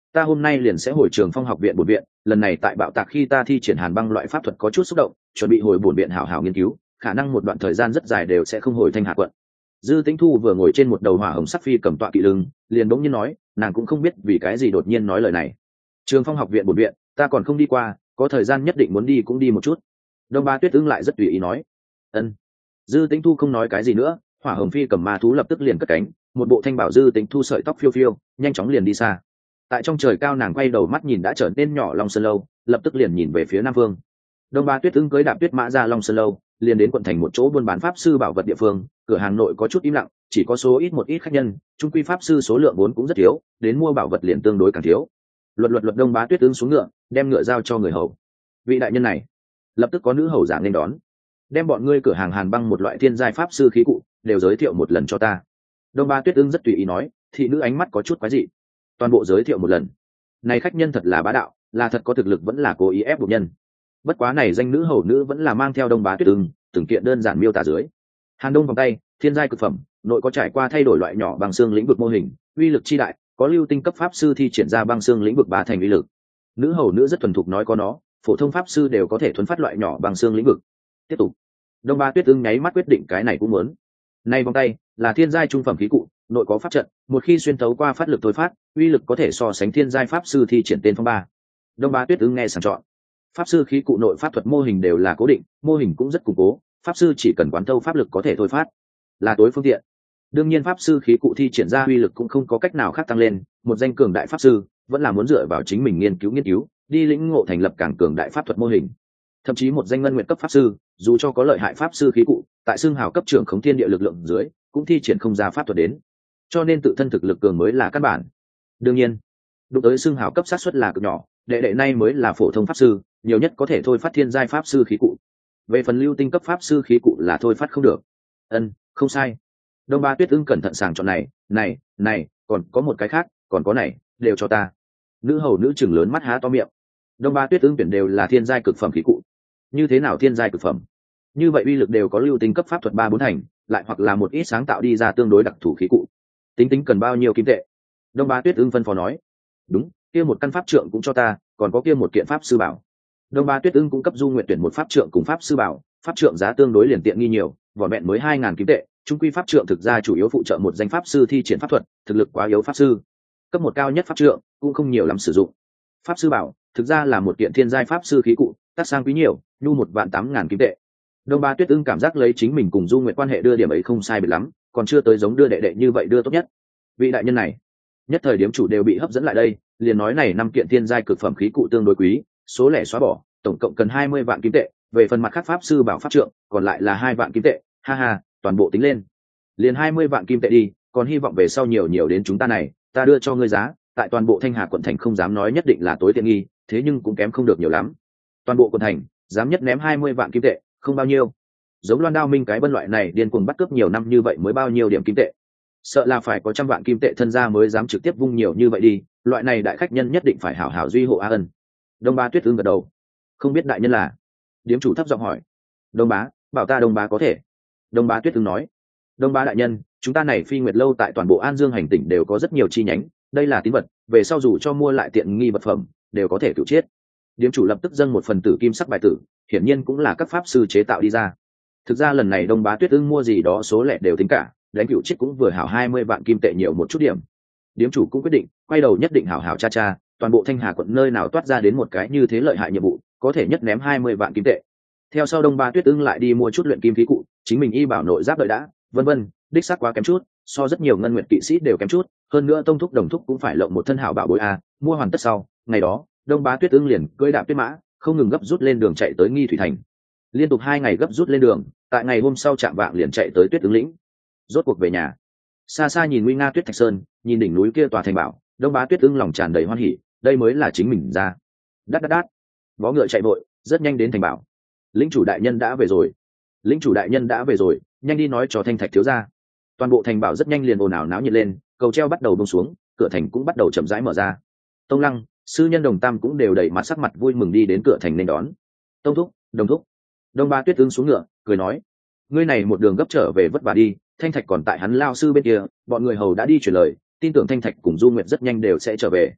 ta hôm nay liền sẽ hồi trường phong học viện bổn viện, lần này tại bạo tạc khi ta thi triển hàn băng loại pháp thuật có chút xúc động, chuẩn bị hồi bổn viện hảo hảo nghiên cứu, khả năng một đoạn thời gian rất dài đều sẽ không hồi thanh hà quận. Dư Tĩnh Thu vừa ngồi trên một đầu hỏa hồng sắc phi cầm tọa kỵ lưng, liền bỗng nhiên nói, nàng cũng không biết vì cái gì đột nhiên nói lời này. Trường phong học viện bổn viện, ta còn không đi qua, có thời gian nhất định muốn đi cũng đi một chút. Đông Ba Tuyết ứng lại rất tùy ý nói. Ân. Dư Tĩnh Thu không nói cái gì nữa, hỏa hồng phi cầm ma thú lập tức liền cất cánh, một bộ thanh bảo Dư Tĩnh Thu sợi tóc phiêu phiêu, nhanh chóng liền đi xa. Tại trong trời cao nàng quay đầu mắt nhìn đã trở nên nhỏ Long Sơn Lâu, lập tức liền nhìn về phía nam phương. Đông Ba Tuyết ứng cưới đạp tuyết mã ra Long Sơn Lâu, liền đến quận thành một chỗ buôn bán pháp sư bảo vật địa phương, cửa hàng nội có chút im lặng, chỉ có số ít một ít khách nhân, trung quy pháp sư số lượng vốn cũng rất thiếu, đến mua bảo vật liền tương đối càng thiếu. Luật luật luật Đông Bá Tuyết ứng xuống ngựa, đem ngựa giao cho người hầu. Vị đại nhân này, lập tức có nữ hầu giả nên đón. Đem bọn ngươi cửa hàng hàn băng một loại thiên giai pháp sư khí cụ đều giới thiệu một lần cho ta. Đông Ba Tuyết ứng rất tùy ý nói, thị nữ ánh mắt có chút quái dị. Toàn bộ giới thiệu một lần. Này khách nhân thật là bá đạo, là thật có thực lực vẫn là cố ý ép buộc nhân. Bất quá này danh nữ hầu nữ vẫn là mang theo Đông Bá Tuyết ứng, từng kiện đơn giản miêu tả dưới. Hàn Đông vòng tay, thiên giai cực phẩm, nội có trải qua thay đổi loại nhỏ bằng xương lĩnh vực mô hình, uy lực chi đại, có lưu tinh cấp pháp sư thi triển ra băng xương lĩnh vực ba thành uy lực. Nữ hầu nữ rất thuần thục nói có nó, phổ thông pháp sư đều có thể thuấn phát loại nhỏ bằng xương lĩnh vực. Tiếp tục. Đông Ba Tuyết ưng nháy mắt quyết định cái này cũng muốn. Này vòng tay là thiên giai trung phẩm khí cụ, nội có pháp trận, một khi xuyên thấu qua phát lực thôi phát, uy lực có thể so sánh thiên giai pháp sư thi triển tên phong ba. Đông Ba Tuyết ưng nghe sàng chọn. Pháp sư khí cụ nội pháp thuật mô hình đều là cố định, mô hình cũng rất củng cố, pháp sư chỉ cần quán thâu pháp lực có thể thôi phát, là tối phương tiện. Đương nhiên pháp sư khí cụ thi triển ra uy lực cũng không có cách nào khác tăng lên, một danh cường đại pháp sư vẫn là muốn dựa vào chính mình nghiên cứu nghiên cứu, đi lĩnh ngộ thành lập càng cường đại pháp thuật mô hình. Thậm chí một danh ngân nguyện cấp pháp sư, dù cho có lợi hại pháp sư khí cụ, tại xương hào cấp trưởng khống thiên địa lực lượng dưới, cũng thi triển không ra pháp thuật đến. Cho nên tự thân thực lực cường mới là căn bản. Đương nhiên, đụng tới xương hào cấp sát suất là cực nhỏ, đệ đệ nay mới là phổ thông pháp sư, nhiều nhất có thể thôi phát thiên giai pháp sư khí cụ. Về phần lưu tinh cấp pháp sư khí cụ là thôi phát không được. Ân, không sai. Đông Ba Tuyết ưng cẩn thận sàng chọn này, này, này, còn có một cái khác, còn có này, đều cho ta. Nữ hầu nữ chừng lớn mắt há to miệng. Đông Ba Tuyết ưng tuyển đều là thiên giai cực phẩm khí cụ. Như thế nào thiên giai cực phẩm? Như vậy uy lực đều có lưu tinh cấp pháp thuật ba bốn thành, lại hoặc là một ít sáng tạo đi ra tương đối đặc thù khí cụ. Tính tính cần bao nhiêu kim tệ? Đông Ba Tuyết ưng phân phó nói. Đúng, kia một căn pháp trượng cũng cho ta, còn có kia một kiện pháp sư bảo. Đông Ba Tuyết ưng cũng cấp Du Nguyện tuyển một pháp trượng cùng pháp sư bảo, pháp trượng giá tương đối liền tiện nghi nhiều, vỏn vẹn mới hai ngàn kim tệ. Trung quy pháp trượng thực ra chủ yếu phụ trợ một danh pháp sư thi triển pháp thuật, thực lực quá yếu pháp sư. Cấp một cao nhất pháp trượng cũng không nhiều lắm sử dụng. Pháp sư bảo thực ra là một kiện thiên giai pháp sư khí cụ, tác sang quý nhiều, nhu một vạn tám ngàn kim tệ. Đông Ba Tuyết ưng cảm giác lấy chính mình cùng Du Nguyệt quan hệ đưa điểm ấy không sai biệt lắm, còn chưa tới giống đưa đệ đệ như vậy đưa tốt nhất. Vị đại nhân này, nhất thời điểm chủ đều bị hấp dẫn lại đây, liền nói này năm kiện thiên giai cực phẩm khí cụ tương đối quý, số lẻ xóa bỏ, tổng cộng cần hai mươi vạn kim tệ, về phần mặt khác pháp sư bảo pháp trượng, còn lại là hai vạn kim tệ, ha ha, toàn bộ tính lên, liền hai mươi vạn kim tệ đi, còn hy vọng về sau nhiều nhiều đến chúng ta này, ta đưa cho ngươi giá, tại toàn bộ Thanh Hà quận thành không dám nói nhất định là tối tiện nghi, thế nhưng cũng kém không được nhiều lắm. Toàn bộ quận thành, dám nhất ném hai mươi vạn kim tệ, không bao nhiêu. Giống Loan Đao Minh cái bân loại này điên cuồng bắt cướp nhiều năm như vậy mới bao nhiêu điểm kim tệ. Sợ là phải có trăm vạn kim tệ thân gia mới dám trực tiếp vung nhiều như vậy đi, loại này đại khách nhân nhất định phải hảo hảo duy hộ a ân. Đông Ba Tuyết ưng gật đầu. Không biết đại nhân là? Điếm chủ thấp giọng hỏi. Đông Bá, bảo ta Đông Bá có thể. Đông Bá Tuyết ưng nói. Đông Bá đại nhân, chúng ta này Phi Nguyệt lâu tại toàn bộ An Dương hành tỉnh đều có rất nhiều chi nhánh, đây là tín vật, về sau dù cho mua lại tiện nghi vật phẩm, đều có thể cửu chiết. Điếm chủ lập tức dâng một phần tử kim sắc bài tử, hiển nhiên cũng là các pháp sư chế tạo đi ra. Thực ra lần này Đông Bá Tuyết ưng mua gì đó số lẻ đều tính cả, đánh cửu chiết cũng vừa hảo hai mươi vạn kim tệ nhiều một chút điểm. Điếm chủ cũng quyết định, quay đầu nhất định hảo hảo cha cha, toàn bộ Thanh Hà quận nơi nào toát ra đến một cái như thế lợi hại nhiệm vụ, có thể nhất ném hai mươi vạn kim tệ. Theo sau Đông Ba Tuyết ưng lại đi mua chút luyện kim khí cụ, chính mình y bảo nội giáp đợi đã, vân vân, đích xác quá kém chút, so rất nhiều ngân nguyệt kỵ sĩ đều kém chút, hơn nữa tông thúc đồng thúc cũng phải lộng một thân hảo bảo bối a, mua hoàn tất sau, ngày đó, Đông Bá Tuyết ưng liền cưỡi đạp tuyết mã, không ngừng gấp rút lên đường chạy tới Nghi Thủy thành. Liên tục hai ngày gấp rút lên đường, tại ngày hôm sau chạm vạng liền chạy tới Tuyết ưng lĩnh. Rốt cuộc về nhà. Xa xa nhìn nguy nga Tuyết Thạch Sơn, nhìn đỉnh núi kia tòa thành bảo, Đông Bá Tuyết ưng lòng tràn đầy hoan hỉ, đây mới là chính mình ra. Đát đát đát. Vó ngựa chạy vội, rất nhanh đến thành bảo. Lĩnh chủ đại nhân đã về rồi. Lĩnh chủ đại nhân đã về rồi, nhanh đi nói cho Thanh Thạch thiếu gia. Toàn bộ thành bảo rất nhanh liền ồn ào náo nhiệt lên, cầu treo bắt đầu buông xuống, cửa thành cũng bắt đầu chậm rãi mở ra. Tông Lăng, sư nhân Đồng Tam cũng đều đẩy mặt sắc mặt vui mừng đi đến cửa thành nên đón. Tông thúc, Đồng thúc. Đông Ba Tuyết ưng xuống ngựa, cười nói: "Ngươi này một đường gấp trở về vất vả đi, Thanh Thạch còn tại hắn lao sư bên kia, bọn người hầu đã đi truyền lời, tin tưởng Thanh Thạch cùng Du Nguyệt rất nhanh đều sẽ trở về."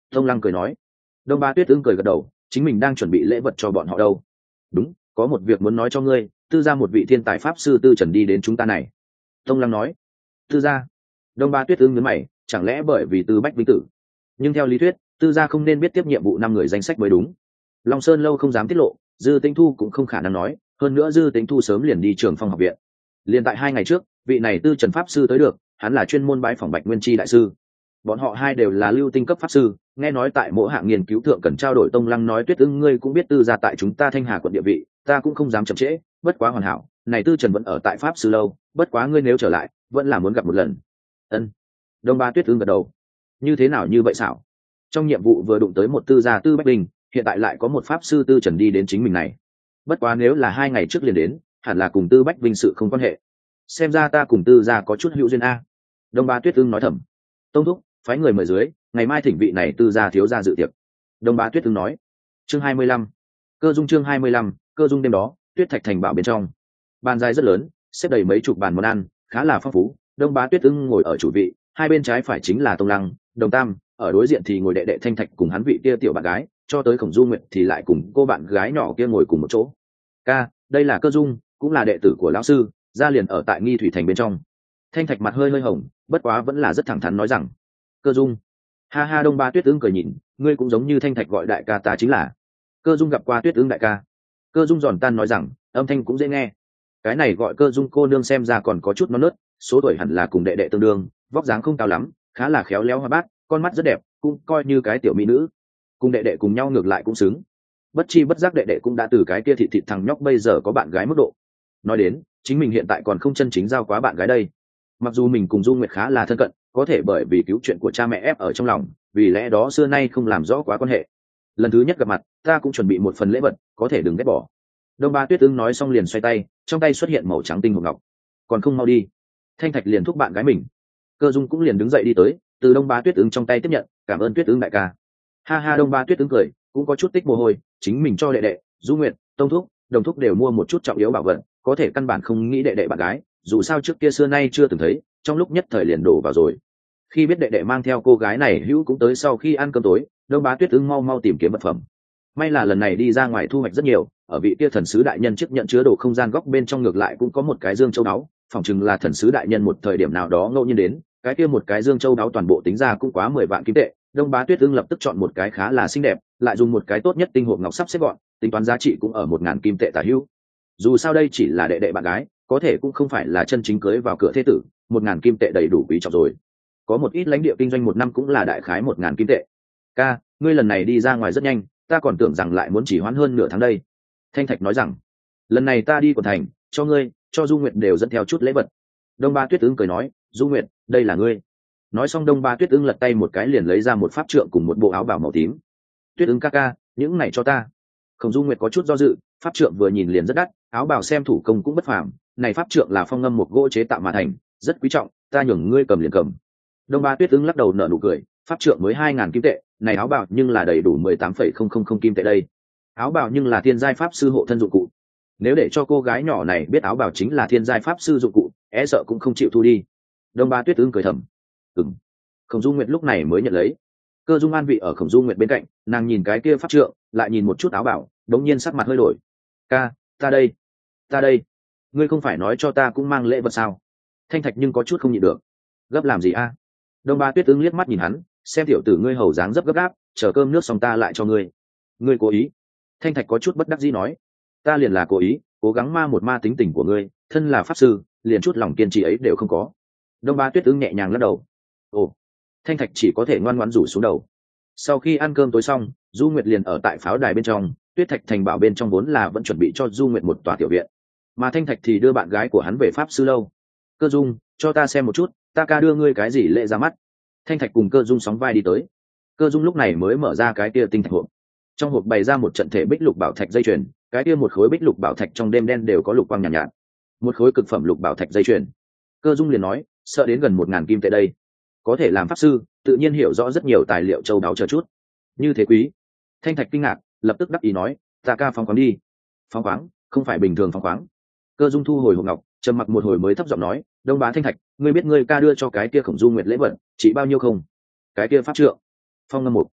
Tông Lăng cười nói. Đông Ba Tuyết Ưng cười gật đầu, chính mình đang chuẩn bị lễ vật cho bọn họ đâu. Đúng, có một việc muốn nói cho ngươi, tư gia một vị thiên tài pháp sư Tư Trần đi đến chúng ta này. Tông Lăng nói. Tư gia? Đông Ba Tuyết Ưng nhớ mày, chẳng lẽ bởi vì Tư Bách vinh tử? Nhưng theo lý thuyết, tư gia không nên biết tiếp nhiệm vụ năm người danh sách mới đúng. Long Sơn lâu không dám tiết lộ, Dư Tĩnh Thu cũng không khả năng nói, hơn nữa Dư Tĩnh Thu sớm liền đi Trường Phong học viện. Liền tại hai ngày trước, vị này Tư Trần pháp sư tới được, hắn là chuyên môn bái phỏng Bạch Nguyên Chi đại sư. Bọn họ hai đều là lưu tinh cấp pháp sư, nghe nói tại mỗi hạng nghiên cứu thượng cần trao đổi. Tông Lăng nói. Tuyết Ưng, ngươi cũng biết tư gia tại chúng ta Thanh Hà quận địa vị, ta cũng không dám chậm trễ, bất quá hoàn hảo, này Tư Trần vẫn ở tại pháp sư lâu, bất quá ngươi nếu trở lại, vẫn là muốn gặp một lần. Ân. Đông Ba Tuyết Ưng gật đầu. Như thế nào như vậy xảo? Trong nhiệm vụ vừa đụng tới một tư gia Tư Bách Bình, hiện tại lại có một pháp sư Tư Trần đi đến chính mình này. Bất quá nếu là hai ngày trước liền đến, hẳn là cùng Tư Bách Vinh sự không quan hệ. Xem ra ta cùng tư gia có chút hữu duyên a. Đông Ba Tuyết Ưng nói thầm. Tông thúc, phái người mời dưới, ngày mai thỉnh vị này tư gia thiếu gia dự tiệc. Đông Ba Tuyết Ưng nói. Chương hai mươi lăm. Cơ dung. Chương hai mươi lăm. Cơ dung. Đêm đó, Tuyết Thạch thành bảo bên trong, bàn dài rất lớn, xếp đầy mấy chục bàn món ăn, khá là phong phú. Đông Ba Tuyết Ưng ngồi ở chủ vị, hai bên trái phải chính là Tông Lăng, Đồng Tam, ở đối diện thì ngồi đệ đệ Thanh Thạch cùng hắn vị kia tiểu bạn gái, cho tới Khổng Du Nguyệt thì lại cùng cô bạn gái nhỏ kia ngồi cùng một chỗ. Ca, đây là Cơ Dung, cũng là đệ tử của lão sư, gia liền ở tại Nghi Thủy thành bên trong. Thanh Thạch mặt hơi hơi hồng, bất quá vẫn là rất thẳng thắn nói rằng. Cơ Dung. Ha ha. Đông Ba Tuyết Ưng cười nhìn, ngươi cũng giống như Thanh Thạch gọi đại ca ta chính là. Cơ Dung gặp qua Tuyết Ưng đại ca. Cơ Dung giòn tan nói rằng, âm thanh cũng dễ nghe. Cái này gọi Cơ Dung cô nương xem ra còn có chút non nớt, số tuổi hẳn là cùng đệ đệ tương đương, vóc dáng không cao lắm, khá là khéo léo hoa bát, con mắt rất đẹp, cũng coi như cái tiểu mỹ nữ. Cùng đệ đệ cùng nhau ngược lại cũng xứng. Bất chi bất giác đệ đệ cũng đã từ cái kia thịt thịt thằng nhóc bây giờ có bạn gái mức độ. Nói đến, chính mình hiện tại còn không chân chính giao quá bạn gái đây. Mặc dù mình cùng Du Nguyệt khá là thân cận, có thể bởi vì cứu chuyện của cha mẹ ép ở trong lòng, vì lẽ đó xưa nay không làm rõ quá quan hệ. Lần thứ nhất gặp mặt, ta cũng chuẩn bị một phần lễ vật, có thể đừng ghét bỏ. Đông Ba Tuyết Ưng nói xong liền xoay tay, trong tay xuất hiện màu trắng tinh hộp ngọc. Còn không mau đi. Thanh Thạch liền thúc bạn gái mình. Cơ Dung cũng liền đứng dậy đi tới, từ Đông Ba Tuyết Ưng trong tay tiếp nhận, cảm ơn Tuyết Ưng đại ca. Ha ha. Đông Ba Tuyết Ưng cười, cũng có chút tích mồ hôi, chính mình cho đệ đệ, Du Nguyệt, Tông thúc, Đồng thúc đều mua một chút trọng yếu bảo vật, có thể căn bản không nghĩ đệ đệ bạn gái, dù sao trước kia xưa nay chưa từng thấy, trong lúc nhất thời liền đổ vào rồi. Khi biết đệ đệ mang theo cô gái này hữu cũng tới sau khi ăn cơm tối, Đông Bá Tuyết Ưng mau mau tìm kiếm vật phẩm. May là lần này đi ra ngoài thu hoạch rất nhiều, ở vị kia thần sứ đại nhân chiếc nhận chứa đồ không gian góc bên trong ngược lại cũng có một cái dương châu đáo, phỏng chừng là thần sứ đại nhân một thời điểm nào đó ngẫu nhiên đến, cái kia một cái dương châu đáo toàn bộ tính ra cũng quá mười vạn kim tệ. Đông Bá Tuyết Ưng lập tức chọn một cái khá là xinh đẹp, lại dùng một cái tốt nhất tinh hộp ngọc sắp xếp gọn, tính toán giá trị cũng ở một ngàn kim tệ tả hữu. Dù sao đây chỉ là đệ đệ bạn gái, có thể cũng không phải là chân chính cưới vào cửa thế tử, một ngàn kim tệ đầy đủ quý trọng rồi. Có một ít lãnh địa kinh doanh một năm cũng là đại khái một ngàn kim tệ. Ca, ngươi lần này đi ra ngoài rất nhanh, ta còn tưởng rằng lại muốn chỉ hoãn hơn nửa tháng đây. Thanh Thạch nói rằng, lần này ta đi quận thành, cho ngươi, cho Du Nguyệt đều dẫn theo chút lễ vật. Đông Ba Tuyết Ưng cười nói, Du Nguyệt, đây là ngươi. Nói xong Đông Ba Tuyết Ưng lật tay một cái liền lấy ra một pháp trượng cùng một bộ áo bào màu tím. Tuyết Ưng ca ca, những này cho ta. Khổng Du Nguyệt có chút do dự, pháp trượng vừa nhìn liền rất đắt, áo bào xem thủ công cũng bất phàm, này pháp trượng là phong ngâm một gỗ chế tạo mà thành, rất quý trọng, ta nhường ngươi cầm liền cầm. Đông Ba Tuyết Ưng lắc đầu nở nụ cười, pháp trượng mới hai ngàn kim tệ, này áo bào nhưng là đầy đủ mười tám phẩy không không không kim tệ đây. Áo bào nhưng là thiên giai pháp sư hộ thân dụng cụ. Nếu để cho cô gái nhỏ này biết áo bào chính là thiên giai pháp sư dụng cụ, e sợ cũng không chịu thu đi. Đông Ba Tuyết Ưng cười thầm. Ừm. Khổng Du Nguyệt lúc này mới nhận lấy. Cơ Dung an vị ở Khổng Du Nguyệt bên cạnh, nàng nhìn cái kia pháp trượng, lại nhìn một chút áo bào, đống nhiên sắc mặt hơi đổi. Ca, ta đây, ta đây, ngươi không phải nói cho ta cũng mang lễ vật sao? Thanh Thạch nhưng có chút không nhịn được. Gấp làm gì a? Đông Ba Tuyết Ưng liếc mắt nhìn hắn, xem tiểu tử ngươi hầu dáng dấp gấp gáp, chờ cơm nước xong ta lại cho ngươi. Ngươi cố ý? Thanh Thạch có chút bất đắc dĩ nói. Ta liền là cố ý, cố gắng ma một ma tính tình của ngươi, thân là pháp sư, liền chút lòng kiên trì ấy đều không có. Đông Ba Tuyết Ưng nhẹ nhàng lắc đầu. Ồ. Thanh Thạch chỉ có thể ngoan ngoãn rủ xuống đầu. Sau khi ăn cơm tối xong, Du Nguyệt liền ở tại pháo đài bên trong, Tuyết Thạch thành bảo bên trong vốn là vẫn chuẩn bị cho Du Nguyệt một tòa tiểu viện, mà Thanh Thạch thì đưa bạn gái của hắn về pháp sư lâu. Cơ Dung, cho ta xem một chút, ta ca đưa ngươi cái gì lễ ra mắt. Thanh Thạch cùng Cơ Dung sóng vai đi tới. Cơ Dung lúc này mới mở ra cái kia tinh thạch hộp, trong hộp bày ra một trận thể bích lục bảo thạch dây chuyền, cái kia một khối bích lục bảo thạch trong đêm đen đều có lục quang nhàn nhạt, nhạt, một khối cực phẩm lục bảo thạch dây chuyền. Cơ Dung liền nói, sợ đến gần một ngàn kim tệ đây, có thể làm pháp sư, tự nhiên hiểu rõ rất nhiều tài liệu châu đáo chờ chút. Như thế quý? Thanh Thạch kinh ngạc, lập tức đáp ý nói, ta ca phóng khoáng đi. Phóng khoáng? Không phải bình thường phóng khoáng. Cơ Dung thu hồi hộp ngọc, trầm mặc một hồi mới thấp giọng nói, Đông Bá Thanh Thạch, ngươi biết ngươi ca đưa cho cái kia Khổng Du Nguyệt lễ vật chỉ bao nhiêu không? Cái kia pháp trượng, phong ngâm mục.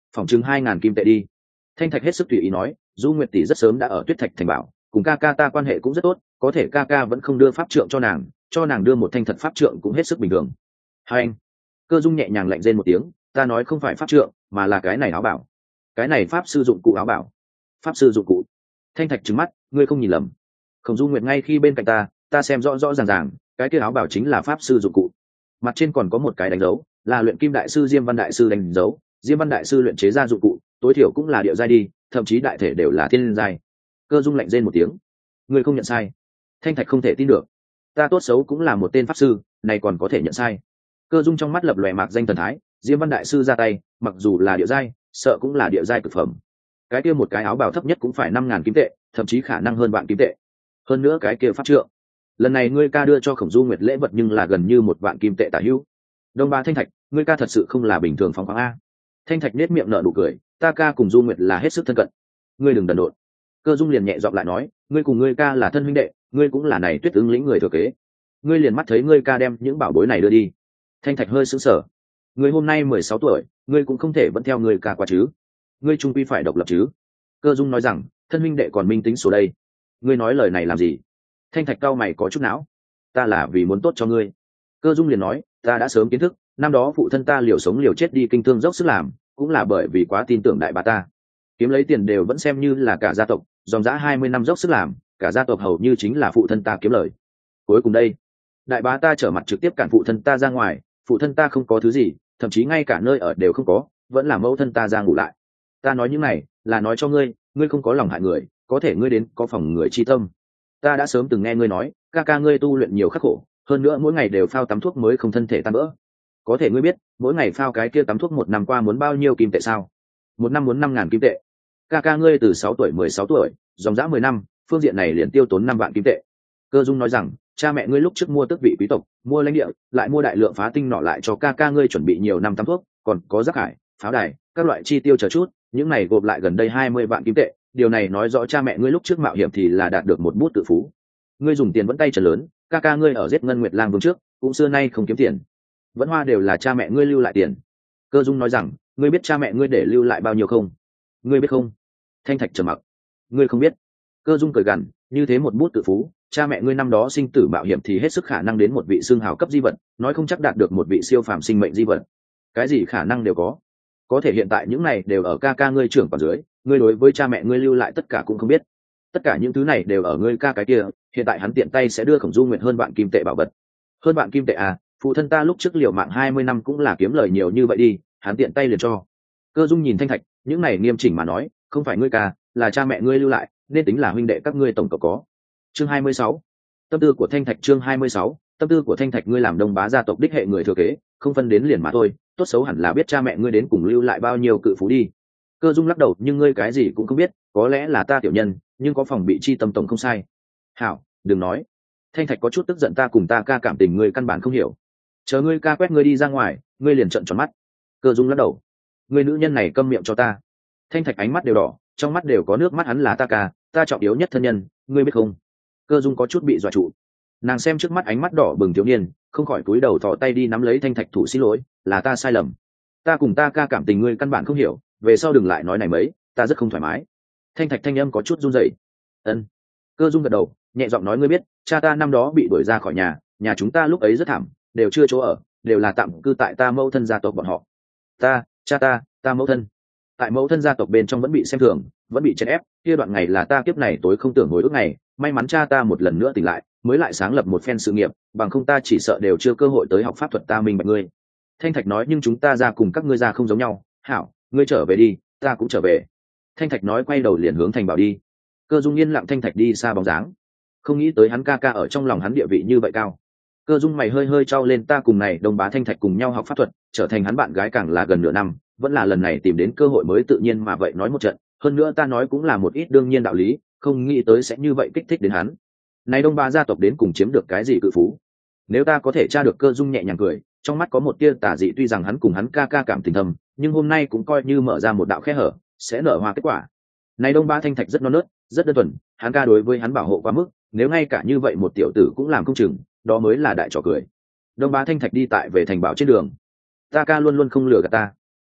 Phòng chừng hai ngàn kim tệ đi. Thanh Thạch hết sức tùy ý nói, Du Nguyệt tỷ rất sớm đã ở Tuyết Thạch thành bảo, cùng ca ca ta quan hệ cũng rất tốt, có thể ca ca vẫn không đưa pháp trượng cho nàng, cho nàng đưa một thanh thật pháp trượng cũng hết sức bình thường. Hai anh. Cơ Dung nhẹ nhàng lạnh rên một tiếng, ta nói không phải pháp trượng, mà là cái này áo bảo. Cái này pháp sư dụng cụ áo bảo. Pháp sư dụng cụ. Thanh Thạch trừng mắt, ngươi không nhìn lầm. Khổng Du Nguyệt ngay khi bên cạnh ta, ta xem rõ rõ ràng ràng, cái kia áo bảo chính là pháp sư dụng cụ. Mặt trên còn có một cái đánh dấu, là luyện kim đại sư Diêm Văn đại sư đánh dấu, Diêm Văn đại sư luyện chế ra dụng cụ, tối thiểu cũng là địa giai đi, thậm chí đại thể đều là thiên giai. Cơ Dung lạnh rên một tiếng, ngươi không nhận sai. Thanh Thạch không thể tin được, ta tốt xấu cũng là một tên pháp sư, này còn có thể nhận sai. Cơ Dung trong mắt lập lòe mạc danh thần thái, Diêm Văn đại sư ra tay, mặc dù là địa giai, sợ cũng là địa giai cực phẩm. Cái kia một cái áo bào thấp nhất cũng phải năm ngàn kim tệ, thậm chí khả năng hơn vạn kim tệ. Hơn nữa cái kia pháp trượng, lần này ngươi ca đưa cho Khổng Du Nguyệt lễ vật nhưng là gần như một vạn kim tệ tả hữu. Đông Ba Thanh Thạch, ngươi ca thật sự không là bình thường phóng khoáng a. Thanh Thạch nết miệng nở nụ cười, ta ca cùng Du Nguyệt là hết sức thân cận, ngươi đừng đần độn. Cơ Dung liền nhẹ giọng lại nói, ngươi cùng ngươi ca là thân huynh đệ, ngươi cũng là này Tuyết ứng lĩnh người thừa kế, ngươi liền mắt thấy ngươi ca đem những bảo bối này đưa đi. Thanh Thạch hơi sững sờ, ngươi hôm nay mười sáu tuổi, ngươi cũng không thể vẫn theo ngươi ca qua chứ, ngươi trung quy phải độc lập chứ. Cơ Dung nói rằng, thân huynh đệ còn minh tính số đây, ngươi nói lời này làm gì? Thanh Thạch cau mày có chút não, ta là vì muốn tốt cho ngươi. Cơ Dung liền nói, ta đã sớm kiến thức, năm đó phụ thân ta liều sống liều chết đi kinh thương dốc sức làm, cũng là bởi vì quá tin tưởng đại bá ta, kiếm lấy tiền đều vẫn xem như là cả gia tộc, dòng dã hai mươi năm dốc sức làm, cả gia tộc hầu như chính là phụ thân ta kiếm lời. Cuối cùng đây, đại bá ta trở mặt trực tiếp cản phụ thân ta ra ngoài, phụ thân ta không có thứ gì, thậm chí ngay cả nơi ở đều không có, vẫn là mẫu thân ta ra ngủ lại. Ta nói những này là nói cho ngươi, ngươi không có lòng hại người, có thể ngươi đến có phòng người chi tâm. Ta đã sớm từng nghe ngươi nói, ca ca ngươi tu luyện nhiều khắc khổ, hơn nữa mỗi ngày đều phao tắm thuốc mới không thân thể tan vỡ. Có thể ngươi biết, mỗi ngày phao cái kia tắm thuốc một năm qua muốn bao nhiêu kim tệ sao? Một năm muốn năm ngàn kim tệ. Ca ca ngươi từ sáu tuổi mười sáu tuổi, dòng dã mười năm, phương diện này liền tiêu tốn năm vạn kim tệ. Cơ Dung nói rằng, cha mẹ ngươi lúc trước mua tước vị quý tộc, mua lãnh địa, lại mua đại lượng phá tinh nọ lại cho ca ca ngươi chuẩn bị nhiều năm tắm thuốc, còn có rác hải, pháo đài, các loại chi tiêu chờ chút, những này gộp lại gần đây hai mươi vạn kim tệ. Điều này nói rõ cha mẹ ngươi lúc trước mạo hiểm thì là đạt được một bút tự phú. Ngươi dùng tiền vẫn tay trần lớn, ca ca ngươi ở giết Ngân Nguyệt Lang vương trước, cũng xưa nay không kiếm tiền, vẫn hoa đều là cha mẹ ngươi lưu lại tiền. Cơ Dung nói rằng, ngươi biết cha mẹ ngươi để lưu lại bao nhiêu không? Ngươi biết không? Thanh Thạch trầm mặc, ngươi không biết. Cơ Dung cười gằn, như thế một bút tự phú, cha mẹ ngươi năm đó sinh tử mạo hiểm thì hết sức khả năng đến một vị xương hào cấp di vật, nói không chắc đạt được một vị siêu phàm sinh mệnh di vật, cái gì khả năng đều có. Có thể hiện tại những này đều ở ca ca ngươi trưởng quản dưới, ngươi đối với cha mẹ ngươi lưu lại tất cả cũng không biết. Tất cả những thứ này đều ở ngươi ca cái kia, hiện tại hắn tiện tay sẽ đưa Khổng Du Nguyệt hơn vạn kim tệ bảo vật. Hơn vạn kim tệ à? Phụ thân ta lúc trước liều mạng hai mươi năm cũng là kiếm lời nhiều như vậy đi, hắn tiện tay liền cho. Cơ Dung nhìn Thanh Thạch, những này nghiêm chỉnh mà nói, không phải ngươi ca, là cha mẹ ngươi lưu lại, nên tính là huynh đệ các ngươi tổng cộng có. Chương hai mươi sáu, tâm tư của Thanh Thạch. Chương hai mươi sáu, tâm tư của Thanh Thạch. Ngươi làm Đông Bá gia tộc đích hệ người thừa kế, không phân đến liền mà thôi, tốt xấu hẳn là biết cha mẹ ngươi đến cùng lưu lại bao nhiêu cự phú đi. Cơ Dung lắc đầu, nhưng ngươi cái gì cũng không biết, có lẽ là ta tiểu nhân, nhưng có phòng bị chi tâm tổng không sai. Hảo, đừng nói. Thanh Thạch có chút tức giận, ta cùng ta ca cảm tình ngươi căn bản không hiểu, chờ ngươi ca quét ngươi đi ra ngoài, ngươi liền trợn tròn mắt. Cơ Dung lắc đầu, ngươi nữ nhân này câm miệng cho ta. Thanh Thạch ánh mắt đều đỏ, trong mắt đều có nước mắt, hắn là ta ca, ta trọng yếu nhất thân nhân, ngươi biết không? Cơ Dung có chút bị dọa trụ, nàng xem trước mắt ánh mắt đỏ bừng thiếu niên, không khỏi cúi đầu thò tay đi nắm lấy Thanh Thạch thủ, xin lỗi, là ta sai lầm, ta cùng ta ca cảm tình ngươi căn bản không hiểu, về sau đừng lại nói này mấy, ta rất không thoải mái. Thanh Thạch thanh âm có chút run rẩy. Ân. Cơ Dung gật đầu, nhẹ giọng nói, ngươi biết, cha ta năm đó bị đuổi ra khỏi nhà, nhà chúng ta lúc ấy rất thảm, đều chưa chỗ ở, đều là tạm cư tại ta mẫu thân gia tộc bọn họ. Ta, cha ta, ta mẫu thân, tại mẫu thân gia tộc bên trong vẫn bị xem thường, vẫn bị chèn ép, kia đoạn ngày là ta kiếp này tối không tưởng hồi ức ngày, may mắn cha ta một lần nữa tỉnh lại, mới lại sáng lập một phen sự nghiệp, bằng không ta chỉ sợ đều chưa cơ hội tới học pháp thuật. Ta minh bạch ngươi. Thanh Thạch nói, nhưng chúng ta ra cùng các ngươi ra không giống nhau. Hảo, ngươi trở về đi, ta cũng trở về. Thanh Thạch nói, quay đầu liền hướng thành bảo đi. Cơ Dung yên lặng, Thanh Thạch đi xa bóng dáng, không nghĩ tới hắn ca ca ở trong lòng hắn địa vị như vậy cao. Cơ Dung mày hơi hơi trao lên, ta cùng này Đông Bá Thanh Thạch cùng nhau học pháp thuật, trở thành hắn bạn gái càng là gần nửa năm, vẫn là lần này tìm đến cơ hội mới tự nhiên mà vậy nói một trận, hơn nữa ta nói cũng là một ít đương nhiên đạo lý, không nghĩ tới sẽ như vậy kích thích đến hắn. Này Đông Bá gia tộc đến cùng chiếm được cái gì cự phú? Nếu ta có thể tra được. Cơ Dung nhẹ nhàng cười, trong mắt có một tia tà dị, tuy rằng hắn cùng hắn ca ca cảm tình thầm, nhưng hôm nay cũng coi như mở ra một đạo khe hở, sẽ nở hoa kết quả. Này Đông Bá Thanh Thạch rất non nớt, rất đơn thuần, hắn ca đối với hắn bảo hộ quá mức, nếu ngay cả như vậy một tiểu tử cũng làm không chừng, đó mới là đại trò cười. Đông Bá Thanh Thạch đi tại về thành bảo trên đường, ta ca luôn luôn không lừa gạt ta.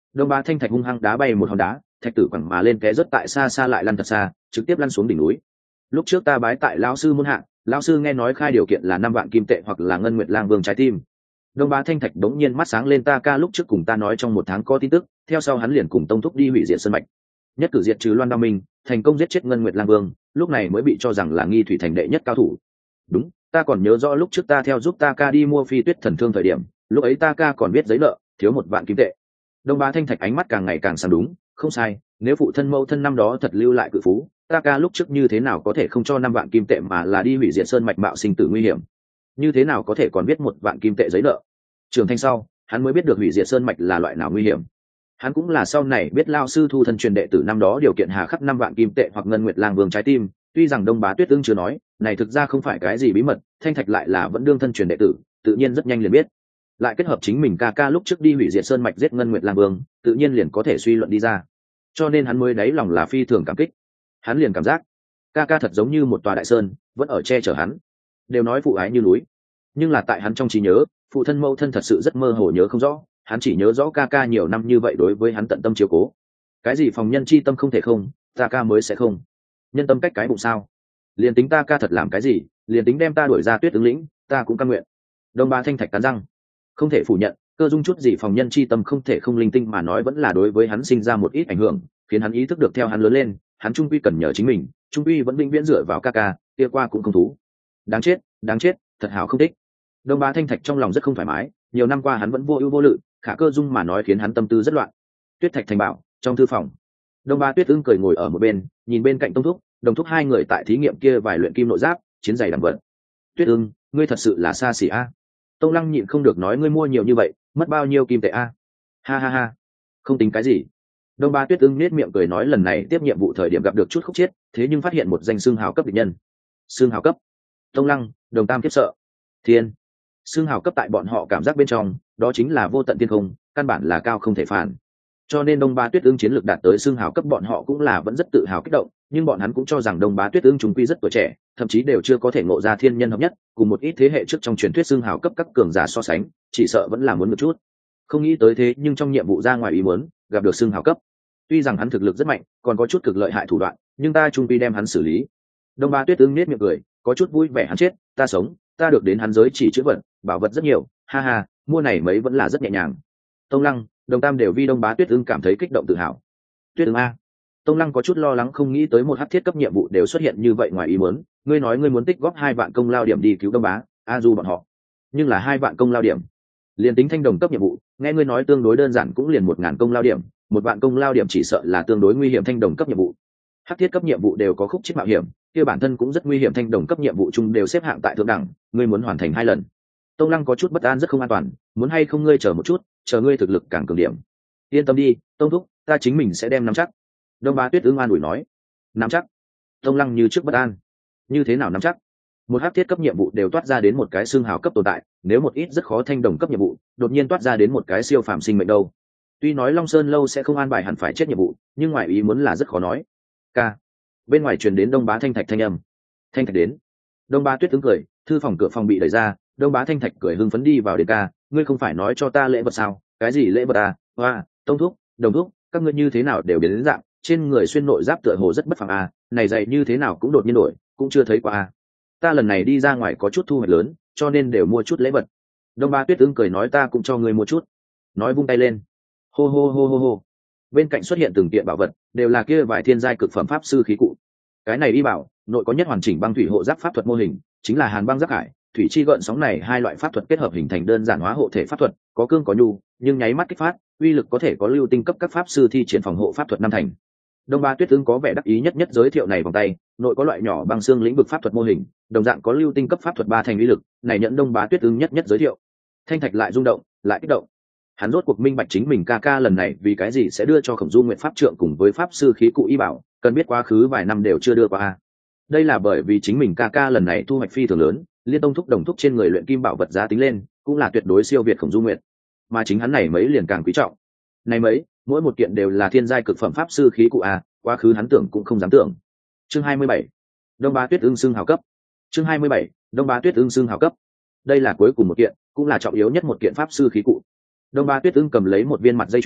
Đông Bá Thanh Thạch hung hăng đá bay một hòn đá, thạch tử quẳng mà lên té rất tại xa xa lại lăn thật xa, trực tiếp lăn xuống đỉnh núi. Lúc trước ta bái tại lão sư môn hạ, lão sư nghe nói khai điều kiện là năm vạn kim tệ hoặc là ngân nguyệt lang vương trái tim. Đông Bá Thanh Thạch đống nhiên mắt sáng lên, ta ca lúc trước cùng ta nói trong một tháng có tin tức, theo sau hắn liền cùng tông thúc đi hủy diệt sơn mạch, nhất cử diệt trừ Loan Đao Minh, thành công giết chết ngân nguyệt lang vương, lúc này mới bị cho rằng là nghi thủy thành đệ nhất cao thủ. Đúng, ta còn nhớ rõ lúc trước ta theo giúp ta ca đi mua phi tuyết thần thương thời điểm, lúc ấy ta ca còn biết giấy nợ thiếu một vạn kim tệ. Đông Bá Thanh Thạch ánh mắt càng ngày càng sáng, đúng, không sai, nếu phụ thân mẫu thân năm đó thật lưu lại cự phú, ta ca lúc trước như thế nào có thể không cho năm vạn kim tệ mà là đi hủy diệt sơn mạch mạo sinh tử nguy hiểm, như thế nào có thể còn biết một vạn kim tệ giấy nợ. Trưởng thành sau, hắn mới biết được hủy diệt sơn mạch là loại nào nguy hiểm. Hắn cũng là sau này biết lao sư thu thân truyền đệ tử năm đó điều kiện hà khắc năm vạn kim tệ hoặc ngân nguyệt lang vương trái tim. Tuy rằng Đông Bá Tuyết Ưng chưa nói, này thực ra không phải cái gì bí mật, Thanh Thạch lại là vẫn đương thân truyền đệ tử, tự nhiên rất nhanh liền biết. Lại kết hợp chính mình ca ca lúc trước đi hủy diệt sơn mạch giết ngân nguyệt lang vương, tự nhiên liền có thể suy luận đi ra. Cho nên hắn mới đáy lòng là phi thường cảm kích. Hắn liền cảm giác ca ca thật giống như một tòa đại sơn, vẫn ở che chở hắn. Đều nói phụ ái như núi, nhưng là tại hắn trong trí nhớ, phụ thân mẫu thân thật sự rất mơ hồ nhớ không rõ, hắn chỉ nhớ rõ ca ca nhiều năm như vậy đối với hắn tận tâm chiếu cố. Cái gì phòng nhân chi tâm không thể không, ta ca mới sẽ không. Nhân tâm cách cái bụng sao? Liền tính ta ca thật làm cái gì, liền tính đem ta đuổi ra Tuyết Ứng lĩnh, ta cũng cam nguyện. Đông Bá Thanh Thạch cắn răng, không thể phủ nhận, cơ dung chút gì phòng nhân chi tâm không thể không linh tinh mà nói vẫn là đối với hắn sinh ra một ít ảnh hưởng, khiến hắn ý thức được theo hắn lớn lên, hắn trung quy cần nhờ chính mình, trung quy vẫn vĩnh viễn dựa vào ca ca, kia qua cũng không thú. Đáng chết, đáng chết, thật hảo không thích. Đông Bá Thanh Thạch trong lòng rất không thoải mái, nhiều năm qua hắn vẫn vô ưu vô lự, khả cơ dung mà nói khiến hắn tâm tư rất loạn. Tuyết Thạch thành bảo, trong thư phòng, Đông Bá Tuyết Ưng cười ngồi ở một bên, nhìn bên cạnh Tông Thúc, Đồng Thúc hai người tại thí nghiệm kia vài luyện kim nội giáp, chiến giày đằng vật. Tuyết Ưng, ngươi thật sự là xa xỉ a. Tông Lăng nhịn không được nói, ngươi mua nhiều như vậy, mất bao nhiêu kim tệ a? Ha ha ha, không tính cái gì. Đông Bá Tuyết Ưng nết miệng cười nói, lần này tiếp nhiệm vụ thời điểm gặp được chút khúc chết, thế nhưng phát hiện một danh xương hào cấp địch nhân. Xương hào cấp? Tông Lăng, Đồng Tam kiếp sợ. Thiên. Xương hào cấp tại bọn họ cảm giác bên trong, đó chính là vô tận thiên không, căn bản là cao không thể phản. Cho nên Đông Bá Tuyết Ưng chiến lược đạt tới xương hào cấp bọn họ cũng là vẫn rất tự hào kích động, nhưng bọn hắn cũng cho rằng Đông Bá Tuyết Ưng chúng quy rất tuổi trẻ, thậm chí đều chưa có thể ngộ ra thiên nhân hợp nhất, cùng một ít thế hệ trước trong truyền thuyết xương hào cấp các cường giả so sánh, chỉ sợ vẫn là muốn một chút. Không nghĩ tới thế nhưng trong nhiệm vụ ra ngoài ý muốn, gặp được xương hào cấp. Tuy rằng hắn thực lực rất mạnh, còn có chút cực lợi hại thủ đoạn, nhưng ta trung quy đem hắn xử lý. Đông Bá Tuyết Ưng nhếch miệng cười, có chút vui vẻ, hắn chết, ta sống, ta được đến hắn giới chỉ chữ vật, bảo vật rất nhiều, ha ha, mua này mấy vẫn là rất nhẹ nhàng. Tông Lăng, Đồng Tam đều vì Đông Bá Tuyết Ưng cảm thấy kích động tự hào. Tuyết Ưng a. Tông Lăng có chút lo lắng, không nghĩ tới một hắc thiết cấp nhiệm vụ đều xuất hiện như vậy ngoài ý muốn, ngươi nói ngươi muốn tích góp hai vạn công lao điểm đi cứu Đông Bá, a du bọn họ. Nhưng là hai vạn công lao điểm. Liền tính thanh đồng cấp nhiệm vụ, nghe ngươi nói tương đối đơn giản cũng liền một ngàn công lao điểm, một vạn công lao điểm chỉ sợ là tương đối nguy hiểm thanh đồng cấp nhiệm vụ. Hắc thiết cấp nhiệm vụ đều có khúc chết mạo hiểm, kia bản thân cũng rất nguy hiểm, thanh đồng cấp nhiệm vụ chung đều xếp hạng tại thượng đẳng, ngươi muốn hoàn thành hai lần. Tông Lăng có chút bất an, rất không an toàn, muốn hay không ngươi chờ một chút, chờ ngươi thực lực càng cường điểm. Yên tâm đi, Tông thúc, ta chính mình sẽ đem nắm chắc. Đông Bá Tuyết Ưng an ủi nói. Nắm chắc? Tông Lăng như trước bất an. Như thế nào nắm chắc? Một hắc thiết cấp nhiệm vụ đều toát ra đến một cái xương hào cấp tồn tại, nếu một ít rất khó thanh đồng cấp nhiệm vụ, đột nhiên toát ra đến một cái siêu phàm sinh mệnh đâu. Tuy nói Long Sơn lâu sẽ không an bài hẳn phải chết nhiệm vụ, nhưng ngoài ý muốn là rất khó nói. Ca. Bên ngoài truyền đến Đông Bá Thanh Thạch thanh âm. Thanh Thạch đến. Đông Bá Tuyết Ưng cười, thư phòng cửa phòng bị đẩy ra, Đông Bá Thanh Thạch cười hưng phấn đi vào đến, ca, ngươi không phải nói cho ta lễ vật sao? Cái gì lễ vật à? Hoa, Tông thúc, Đồng thúc, các ngươi như thế nào đều biến đến dạng, trên người xuyên nội giáp tựa hồ rất bất phàm à, này dày như thế nào cũng đột nhiên đổi, cũng chưa thấy qua à. Ta lần này đi ra ngoài có chút thu hoạch lớn, cho nên đều mua chút lễ vật. Đông Bá Tuyết Ưng cười nói, ta cũng cho ngươi mua chút. Nói vung tay lên. Hô hô hô hô hô. Bên cạnh xuất hiện từng kiện bảo vật, đều là kia vài thiên giai cực phẩm pháp sư khí cụ. Cái này đi bảo, nội có nhất hoàn chỉnh băng thủy hộ giáp pháp thuật mô hình, chính là hàn băng giáp hải, thủy chi gợn sóng này hai loại pháp thuật kết hợp hình thành đơn giản hóa hộ thể pháp thuật, có cương có nhu, nhưng nháy mắt kích phát, uy lực có thể có lưu tinh cấp các pháp sư thi triển phòng hộ pháp thuật năm thành. Đông Bá Tuyết Ưng có vẻ đắc ý nhất nhất giới thiệu này vòng tay, nội có loại nhỏ băng xương lĩnh vực pháp thuật mô hình, đồng dạng có lưu tinh cấp pháp thuật ba thành uy lực, này nhận Đông Bá Tuyết Ưng nhất nhất giới thiệu. Thanh Thạch lại rung động, lại kích động. Hắn rốt cuộc minh bạch chính mình ca ca lần này vì cái gì sẽ đưa cho Khổng Du Nguyện pháp trượng cùng với pháp sư khí cụ y bảo, cần biết quá khứ vài năm đều chưa đưa qua. Đây là bởi vì chính mình ca ca lần này thu hoạch phi thường lớn, liên tông thúc đồng thúc trên người luyện kim bảo vật giá tính lên, cũng là tuyệt đối siêu việt Khổng Du Nguyện. Mà chính hắn này mấy liền càng quý trọng. Này mấy, mỗi một kiện đều là thiên giai cực phẩm pháp sư khí cụ a, quá khứ hắn tưởng cũng không dám tưởng. Chương hai mươi bảy, Đông Bá Tuyết Ưng xưng hào cấp. Chương hai mươi bảy, Đông Bá Tuyết Ưng xưng hào cấp. Đây là cuối cùng một kiện, cũng là trọng yếu nhất một kiện pháp sư khí cụ. Đông Bá Tuyết Ưng cầm lấy một viên mặt dây chuyền,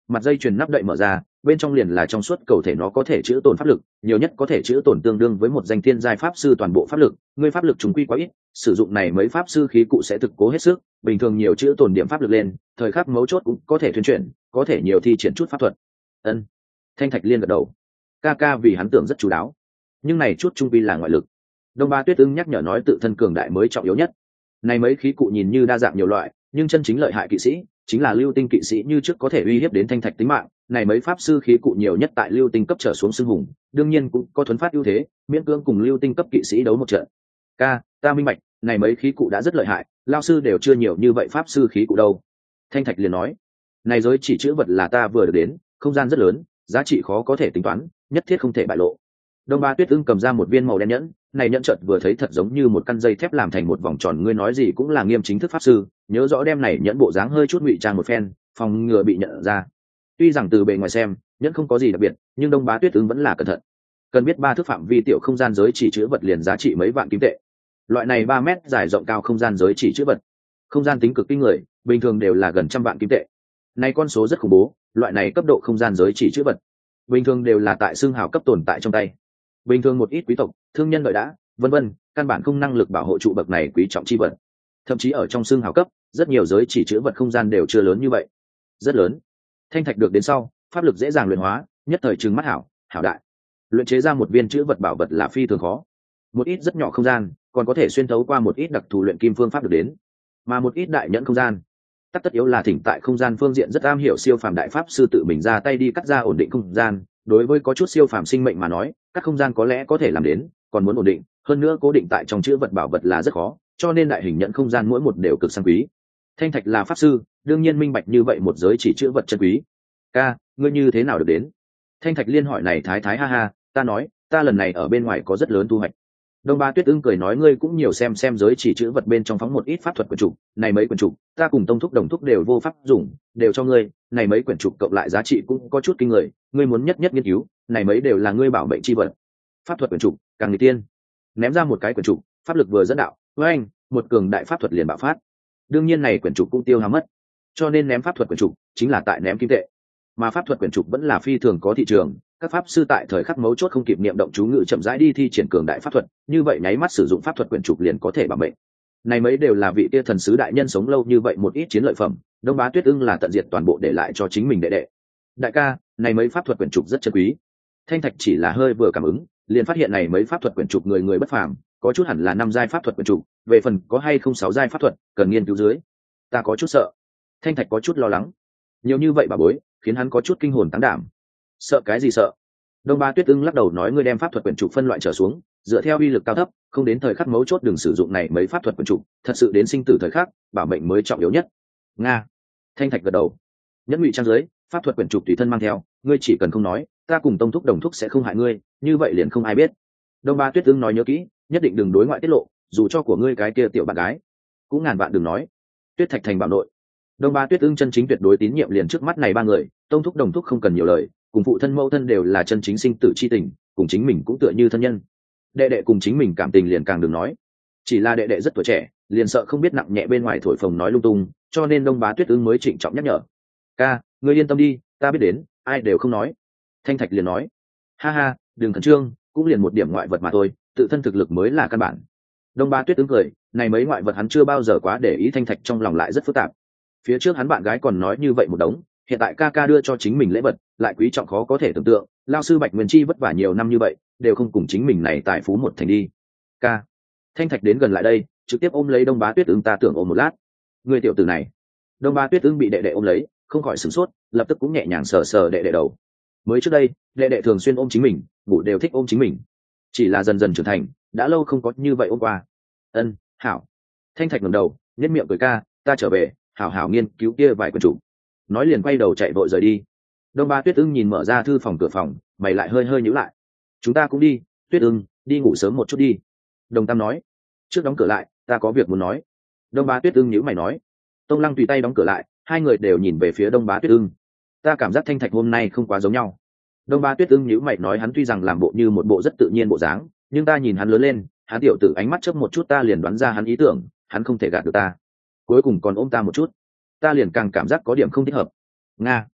mặt dây chuyền nắp đậy mở ra, bên trong liền là trong suốt cầu thể, nó có thể chữ tổn pháp lực, nhiều nhất có thể chữ tổn tương đương với một danh thiên giai pháp sư toàn bộ pháp lực. Ngươi pháp lực trùng quy quá ít, sử dụng này mấy pháp sư khí cụ sẽ thực cố hết sức, bình thường nhiều chữ tổn điểm pháp lực lên, thời khắc mấu chốt cũng có thể thuyên chuyển, có thể nhiều thi triển chút pháp thuật. Ân. Thanh Thạch Liên gật đầu. Ca ca vì hắn tưởng rất chú đáo, nhưng này chút trung quy là ngoại lực. Đông Ba Tuyết Ưng nhắc nhở nói tự thân cường đại mới trọng yếu nhất. Này mấy khí cụ nhìn như đa dạng nhiều loại, nhưng chân chính lợi hại kỵ sĩ chính là lưu tinh kỵ sĩ, như trước có thể uy hiếp đến Thanh Thạch tính mạng. Này mấy pháp sư khí cụ nhiều nhất tại lưu tinh cấp trở xuống xưng hùng, đương nhiên cũng có thuấn phát ưu thế, miễn cưỡng cùng lưu tinh cấp kỵ sĩ đấu một trận. Ca, ta minh bạch, này mấy khí cụ đã rất lợi hại, lao sư đều chưa nhiều như vậy pháp sư khí cụ đâu. Thanh Thạch liền nói, này giới chỉ chữ vật là ta vừa được đến, không gian rất lớn, giá trị khó có thể tính toán, nhất thiết không thể bại lộ. Đông Ba Tuyết Ưng cầm ra một viên màu đen nhẫn, này nhẫn chợt vừa thấy thật giống như một căn dây thép làm thành một vòng tròn, ngươi nói gì cũng là nghiêm chính thức pháp sư, nhớ rõ đem này nhẫn bộ dáng hơi chút ngụy trang một phen, phòng ngừa bị nhận ra. Tuy rằng từ bề ngoài xem, nhẫn không có gì đặc biệt, nhưng Đông Bá Tuyết Ưng vẫn là cẩn thận. Cần biết ba thước phạm vi tiểu không gian giới chỉ chữ vật liền giá trị mấy vạn kim tệ. Loại này ba mét dài rộng cao không gian giới chỉ chữ vật, không gian tính cực kinh người, bình thường đều là gần trăm vạn kim tệ. Này con số rất khủng bố, loại này cấp độ không gian giới chỉ chữ vật, bình thường đều là tại xương hào cấp tồn tại trong tay. Bình thường một ít quý tộc, thương nhân đợi đã, vân vân, căn bản không năng lực bảo hộ trụ bậc này quý trọng chi vật. Thậm chí ở trong xương hào cấp, rất nhiều giới chỉ chữ vật không gian đều chưa lớn như vậy. Rất lớn. Thanh thạch được đến sau, pháp lực dễ dàng luyện hóa, nhất thời trừng mắt hảo, hảo đại. Luyện chế ra một viên chữ vật bảo vật là phi thường khó. Một ít rất nhỏ không gian, còn có thể xuyên thấu qua một ít đặc thù luyện kim phương pháp được đến, mà một ít đại nhẫn không gian, tất tất yếu là thỉnh tại không gian phương diện rất am hiểu siêu phàm đại pháp sư tự mình ra tay đi cắt ra ổn định không gian. Đối với có chút siêu phàm sinh mệnh mà nói, các không gian có lẽ có thể làm đến, còn muốn ổn định, hơn nữa cố định tại trong chữ vật bảo vật là rất khó, cho nên đại hình nhận không gian mỗi một đều cực sang quý. Thanh thạch là pháp sư, đương nhiên minh bạch như vậy một giới chỉ chữ vật chân quý. Ca, ngươi như thế nào được đến? Thanh thạch liên hỏi này thái thái ha ha, ta nói, ta lần này ở bên ngoài có rất lớn thu hoạch. Đông Ba Tuyết Ưng cười nói, ngươi cũng nhiều xem xem giới chỉ chữ vật bên trong phóng một ít pháp thuật quyển trục, này mấy quyển trục, ta cùng tông thúc đồng thúc đều vô pháp dùng, đều cho ngươi, này mấy quyển trục cộng lại giá trị cũng có chút kinh người, ngươi muốn nhất nhất nghiên cứu, này mấy đều là ngươi bảo mệnh chi vật. Pháp thuật quyển trục, càng người tiên. Ném ra một cái quyển trục, pháp lực vừa dẫn đạo, với anh, một cường đại pháp thuật liền bạo phát. Đương nhiên này quyển trục cũng tiêu hao mất, cho nên ném pháp thuật quyển trục chính là tại ném kim tệ. Mà pháp thuật quyển trục vẫn là phi thường có thị trường, các pháp sư tại thời khắc mấu chốt không kịp niệm động chú ngự chậm rãi đi thi triển cường đại pháp thuật, như vậy nháy mắt sử dụng pháp thuật quyển trục liền có thể bảo mệnh. Này mấy đều là vị tia thần sứ đại nhân sống lâu như vậy một ít chiến lợi phẩm, Đông Bá Tuyết Ưng là tận diệt toàn bộ để lại cho chính mình đệ đệ. Đại ca, này mấy pháp thuật quyển trục rất chân quý. Thanh thạch chỉ là hơi vừa cảm ứng, liền phát hiện này mấy pháp thuật quyển trục người người bất phàm, có chút hẳn là năm giai pháp thuật quyển trục, về phần có hay không sáu giai pháp thuật, cần nghiên cứu dưới. Ta có chút sợ. Thanh thạch có chút lo lắng. Nhiều như vậy bà bối, khiến hắn có chút kinh hồn táng đảm. Sợ cái gì sợ? Đông Ba Tuyết Ưng lắc đầu nói, ngươi đem pháp thuật quyển trục phân loại trở xuống, dựa theo uy lực cao thấp, không đến thời khắc mấu chốt đừng sử dụng này mấy pháp thuật quyển trục, thật sự đến sinh tử thời khắc, bảo mệnh mới trọng yếu nhất. Nga. Thanh thạch gật đầu. Nhẫn ngụy trang dưới, pháp thuật quyển trục tùy thân mang theo, ngươi chỉ cần không nói, ta cùng tông thúc đồng thúc sẽ không hại ngươi, như vậy liền không ai biết. Đông Ba Tuyết Ưng nói nhớ kỹ, nhất định đừng đối ngoại tiết lộ, dù cho của ngươi cái kia tiểu bạn gái, cũng ngàn vạn đừng nói. Tuyết Thạch thành bảo nội. Đông Ba Tuyết Ưng chân chính tuyệt đối tín nhiệm liền trước mắt này ba người, tông thúc đồng thúc không cần nhiều lời, cùng phụ thân mẫu thân đều là chân chính sinh tử chi tình, cùng chính mình cũng tựa như thân nhân. Đệ đệ cùng chính mình cảm tình liền càng đừng nói, chỉ là đệ đệ rất tuổi trẻ, liền sợ không biết nặng nhẹ bên ngoài thổi phồng nói lung tung, cho nên Đông Bá Tuyết Ưng mới trịnh trọng nhắc nhở. Ca, ngươi yên tâm đi, ta biết đến, ai đều không nói. Thanh thạch liền nói, ha ha, đừng khẩn trương, cũng liền một điểm ngoại vật mà thôi, tự thân thực lực mới là căn bản. Đông Bá Tuyết Ưng cười, này mấy ngoại vật hắn chưa bao giờ quá để ý, thanh thạch trong lòng lại rất phức tạp. Phía trước hắn bạn gái còn nói như vậy một đống, hiện tại ca ca đưa cho chính mình lễ vật lại quý trọng khó có thể tưởng tượng, lao sư Bạch Nguyên Chi vất vả nhiều năm như vậy đều không cùng chính mình này tài phú một thành đi. Ca. Thanh thạch đến gần lại đây, trực tiếp ôm lấy Đông Bá Tuyết Ưng, ta tưởng ôm một lát. Người tiểu tử này. Đông Bá Tuyết Ưng bị đệ đệ ôm lấy, không khỏi sửng sốt, lập tức cũng nhẹ nhàng sờ sờ đệ đệ đầu. Mới trước đây đệ đệ thường xuyên ôm chính mình, ngủ đều thích ôm chính mình, chỉ là dần dần trưởng thành, đã lâu không có như vậy ôm qua. Ân, hảo. Thanh thạch ngẩng đầu, nhếch miệng cười, ca, ta trở về, hảo hảo nghiên cứu kia vài quyển chủ. Nói liền quay đầu chạy vội rời đi. Đông Ba Tuyết Ưng nhìn mở ra thư phòng cửa phòng, mày lại hơi hơi nhíu lại. Chúng ta cũng đi, Tuyết Ưng, đi ngủ sớm một chút đi. Đồng Tam nói. Trước đóng cửa lại, ta có việc muốn nói. Đông Ba Tuyết Ưng nhíu mày nói. Tông Lăng tùy tay đóng cửa lại, hai người đều nhìn về phía Đông Bá Tuyết Ưng. Ta cảm giác Thanh Thạch hôm nay không quá giống nhau. Đông Ba Tuyết Ưng nhíu mày nói, hắn tuy rằng làm bộ như một bộ rất tự nhiên bộ dáng, nhưng ta nhìn hắn lớn lên, hắn tiểu tử ánh mắt chớp một chút ta liền đoán ra hắn ý tưởng, hắn không thể gạt được ta. Cuối cùng còn ôm ta một chút, ta liền càng cảm giác có điểm không thích hợp. Nga.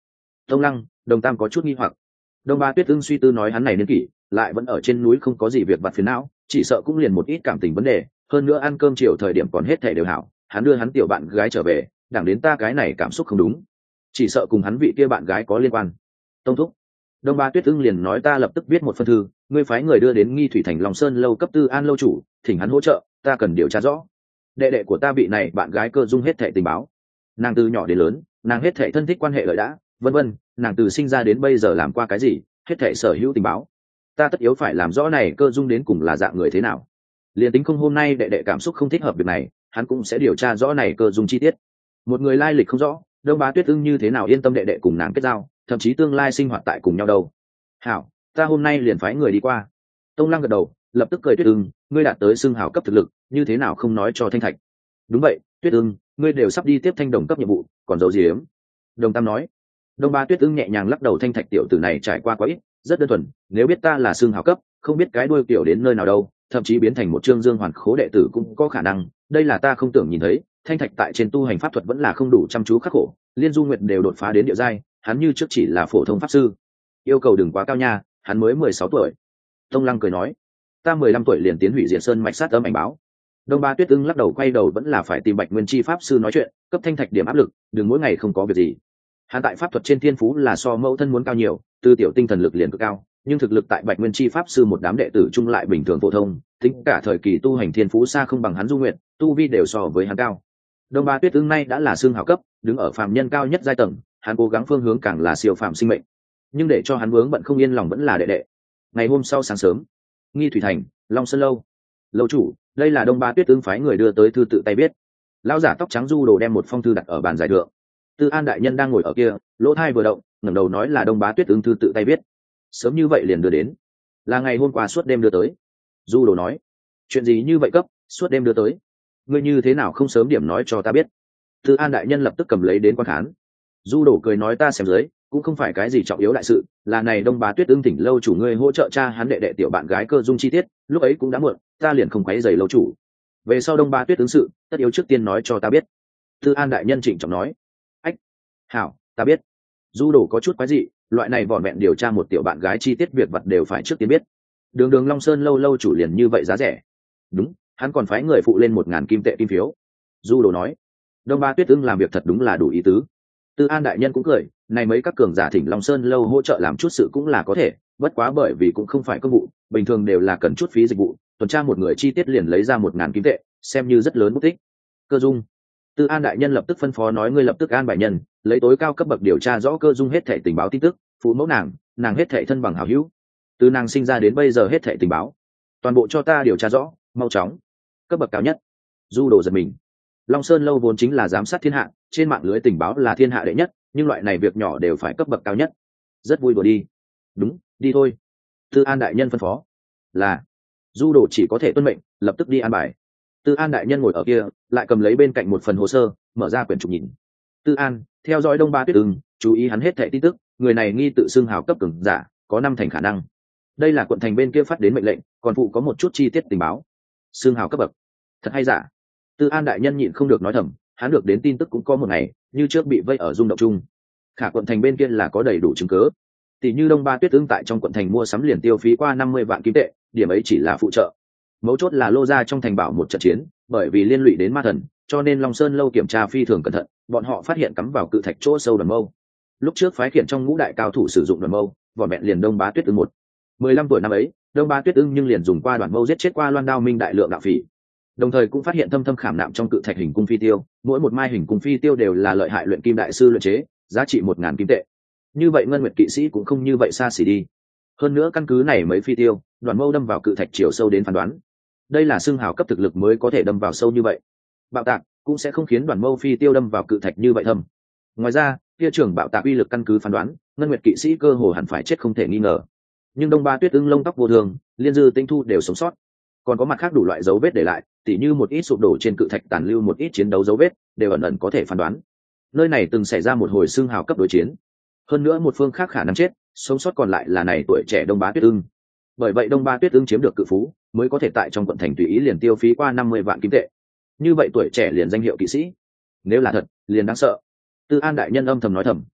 Tông Lăng, Đồng Tam có chút nghi hoặc. Đông Ba Tuyết Ưng suy tư nói hắn này niên kỷ lại vẫn ở trên núi không có gì việc vặt phiền não, chỉ sợ cũng liền một ít cảm tình vấn đề, hơn nữa ăn cơm chiều thời điểm còn hết thảy đều hảo, hắn đưa hắn tiểu bạn gái trở về, đẳng đến ta cái này cảm xúc không đúng, chỉ sợ cùng hắn vị kia bạn gái có liên quan. Tông thúc. Đông Ba Tuyết Ưng liền nói ta lập tức viết một phân thư, ngươi phái người đưa đến Nghi Thủy Thành Long Sơn lâu cấp tư an lâu chủ, thỉnh hắn hỗ trợ, ta cần điều tra rõ. Đệ đệ của ta bị này bạn gái Cơ Dung hết thảy tình báo. Nàng từ nhỏ đến lớn, nàng hết thảy thân thích quan hệ lợi đã, vân vân, nàng từ sinh ra đến bây giờ làm qua cái gì, hết thảy sở hữu tình báo. Ta tất yếu phải làm rõ này Cơ Dung đến cùng là dạng người thế nào. Liên tính không hôm nay đệ đệ cảm xúc không thích hợp việc này, hắn cũng sẽ điều tra rõ này Cơ Dung chi tiết. Một người lai lịch không rõ, Đông Bá Tuyết Ưng như thế nào yên tâm đệ đệ cùng nàng kết giao, thậm chí tương lai sinh hoạt tại cùng nhau đâu. Hảo, ta hôm nay liền phái người đi qua. Tông Lăng gật đầu, lập tức cười Tuyết Ưng, ngươi đạt tới xưng hào cấp thực lực, như thế nào không nói cho Thanh Thạch. Đúng vậy, Tuyết Ưng, ngươi đều sắp đi tiếp Thanh Đồng cấp nhiệm vụ, còn giấu gì ếm. Đồng Tam nói. Đông Ba Tuyết Ưng nhẹ nhàng lắc đầu, Thanh Thạch tiểu tử này trải qua quá ít, rất đơn thuần, nếu biết ta là xưng hào cấp, không biết cái đuôi tiểu đến nơi nào đâu, thậm chí biến thành một trương dương hoàn khố đệ tử cũng có khả năng, đây là ta không tưởng nhìn thấy. Thanh Thạch tại trên tu hành pháp thuật vẫn là không đủ chăm chú khắc khổ, liên du nguyệt đều đột phá đến địa giai, hắn như trước chỉ là phổ thông pháp sư, yêu cầu đừng quá cao nha, hắn mới mười sáu tuổi. Tông Lăng cười nói, ta mười lăm tuổi liền tiến hủy diệt sơn mạch sát âm ảnh báo. Đông Ba Tuyết Ưng lắc đầu, quay đầu vẫn là phải tìm Bạch Nguyên Chi pháp sư nói chuyện, cấp Thanh Thạch điểm áp lực, đừng mỗi ngày không có việc gì. Hắn tại pháp thuật trên thiên phú là so mẫu thân muốn cao nhiều, tư tiểu tinh thần lực liền cực cao, nhưng thực lực tại Bạch Nguyên Chi pháp sư một đám đệ tử chung lại bình thường phổ thông, tính cả thời kỳ tu hành thiên phú xa không bằng hắn du nguyện, tu vi đều so với hắn cao. Đông Ba Tuyết Ưng nay đã là xương hào cấp, đứng ở phàm nhân cao nhất giai tầng, hắn cố gắng phương hướng càng là siêu phàm sinh mệnh, nhưng để cho hắn vướng bận không yên lòng vẫn là đệ đệ. Ngày hôm sau sáng sớm, Nghi Thủy Thành, Long Sơn lâu. Lâu chủ, đây là Đông Ba Tuyết Ưng phái người đưa tới thư, tự tay viết. Lão giả tóc trắng Du Đồ đem một phong thư đặt ở bàn giải thượng. Tư An đại nhân đang ngồi ở kia, lỗ thai vừa động, ngẩng đầu nói là Đông Bá Tuyết Ưng thư tự tay viết. Sớm như vậy liền đưa đến, là ngày hôm qua suốt đêm đưa tới. Du Đồ nói, chuyện gì như vậy cấp, suốt đêm đưa tới, ngươi như thế nào không sớm điểm nói cho ta biết. Tư An đại nhân lập tức cầm lấy đến quan khán. Du Đồ cười nói ta xem dưới, cũng không phải cái gì trọng yếu đại sự, là này Đông Bá Tuyết Ưng thỉnh lâu chủ ngươi hỗ trợ cha hắn đệ đệ tiểu bạn gái Cơ Dung chi tiết, lúc ấy cũng đã muộn, ta liền không quấy rầy lâu chủ. Về sau Đông Bá Tuyết Ưng sự, tất yếu trước tiên nói cho ta biết. Tư An đại nhân trịnh trọng nói. Ách, hảo, ta biết. Du Đồ có chút quái dị, loại này vỏn vẹn điều tra một tiểu bạn gái chi tiết việc vật đều phải trước tiên biết. Đường Đường Long Sơn lâu lâu chủ liền như vậy giá rẻ. Đúng, hắn còn phái người phụ lên một ngàn kim tệ kim phiếu. Du Đồ nói. Đông Ba Tuyết Ưng làm việc thật đúng là đủ ý tứ. Tư An đại nhân cũng cười, này mấy các cường giả thỉnh Long Sơn lâu hỗ trợ làm chút sự cũng là có thể, bất quá bởi vì cũng không phải công vụ, bình thường đều là cần chút phí dịch vụ, tuần tra một người chi tiết liền lấy ra một ngàn kim tệ, xem như rất lớn bút tích. Cơ Dung. Tư An đại nhân lập tức phân phó nói ngươi lập tức an bài nhân, lấy tối cao cấp bậc điều tra rõ Cơ Dung hết thảy tình báo tin tức, phụ mẫu nàng, nàng hết thảy thân bằng hảo hữu, từ nàng sinh ra đến bây giờ hết thảy tình báo, toàn bộ cho ta điều tra rõ, mau chóng. Cấp bậc cao nhất. Du Đồ giật mình. Long Sơn lâu vốn chính là giám sát thiên hạ, trên mạng lưới tình báo là thiên hạ đệ nhất, nhưng loại này việc nhỏ đều phải cấp bậc cao nhất. Rất vui đùa đi. Đúng, đi thôi. Tư An đại nhân phân phó. Là. Du Đồ chỉ có thể tuân mệnh, lập tức đi an bài. Tư An đại nhân ngồi ở kia, lại cầm lấy bên cạnh một phần hồ sơ, mở ra quyển trục nhìn. Tư An, theo dõi Đông Ba Tuyết Ưng, chú ý hắn hết thảy tin tức, người này nghi tự xưng hào cấp cường giả, có năm thành khả năng. Đây là quận thành bên kia phát đến mệnh lệnh, còn phụ có một chút chi tiết tình báo. Xưng hào cấp bậc, thật hay giả? Tư An đại nhân nhịn không được nói thầm, hắn được đến tin tức cũng có một ngày, như trước bị vây ở rung động chung. Khả quận thành bên kia là có đầy đủ chứng cứ. Tỷ như Đông Ba Tuyết Ưng tại trong quận thành mua sắm liền tiêu phí qua năm mươi vạn kim tệ, điểm ấy chỉ là phụ trợ. Mấu chốt là lô ra trong thành bảo một trận chiến, bởi vì liên lụy đến ma thần, cho nên Long Sơn lâu kiểm tra phi thường cẩn thận, bọn họ phát hiện cắm vào cự thạch chỗ sâu đoàn mâu. Lúc trước phái khiển trong ngũ đại cao thủ sử dụng đoàn mâu, vỏ mẹn liền Đông Bá Tuyết Ưng một. mười lăm tuổi năm ấy, Đông Bá Tuyết Ưng nhưng liền dùng qua đoàn mâu giết chết qua Loan Đao Minh đại lượng đạo phỉ. Đồng thời cũng phát hiện thâm thâm khảm nạm trong cự thạch hình cung phi tiêu, mỗi một mai hình cung phi tiêu đều là lợi hại luyện kim đại sư luyện chế, giá trị một ngàn kim tệ. Như vậy ngân nguyệt kỵ sĩ cũng không như vậy xa xỉ đi. Hơn nữa căn cứ này mấy phi tiêu, đoàn mâu đâm vào cự thạch chiều sâu đến phán đoán, đây là xương hào cấp thực lực mới có thể đâm vào sâu như vậy. Bạo tạc cũng sẽ không khiến đoàn mâu phi tiêu đâm vào cự thạch như vậy thâm. Ngoài ra, kia trưởng bạo tạc uy lực căn cứ phán đoán, ngân nguyệt kỵ sĩ cơ hồ hẳn phải chết không thể nghi ngờ. Nhưng Đông Ba Tuyết Ưng lông tóc vô thường, liên dư tinh thu đều sống sót. Còn có mặt khác đủ loại dấu vết để lại, tỉ như một ít sụp đổ trên cự thạch tàn lưu một ít chiến đấu dấu vết, đều ẩn ẩn có thể phán đoán. Nơi này từng xảy ra một hồi xương hào cấp đối chiến. Hơn nữa một phương khác khả năng chết, sống sót còn lại là này tuổi trẻ Đông Bá Tuyết Ưng. Bởi vậy Đông Ba Tuyết Ưng chiếm được cự phú, mới có thể tại trong quận thành tùy ý liền tiêu phí qua năm mươi vạn kim tệ. Như vậy tuổi trẻ liền danh hiệu kỵ sĩ, nếu là thật, liền đáng sợ. Tư An đại nhân âm thầm nói thầm,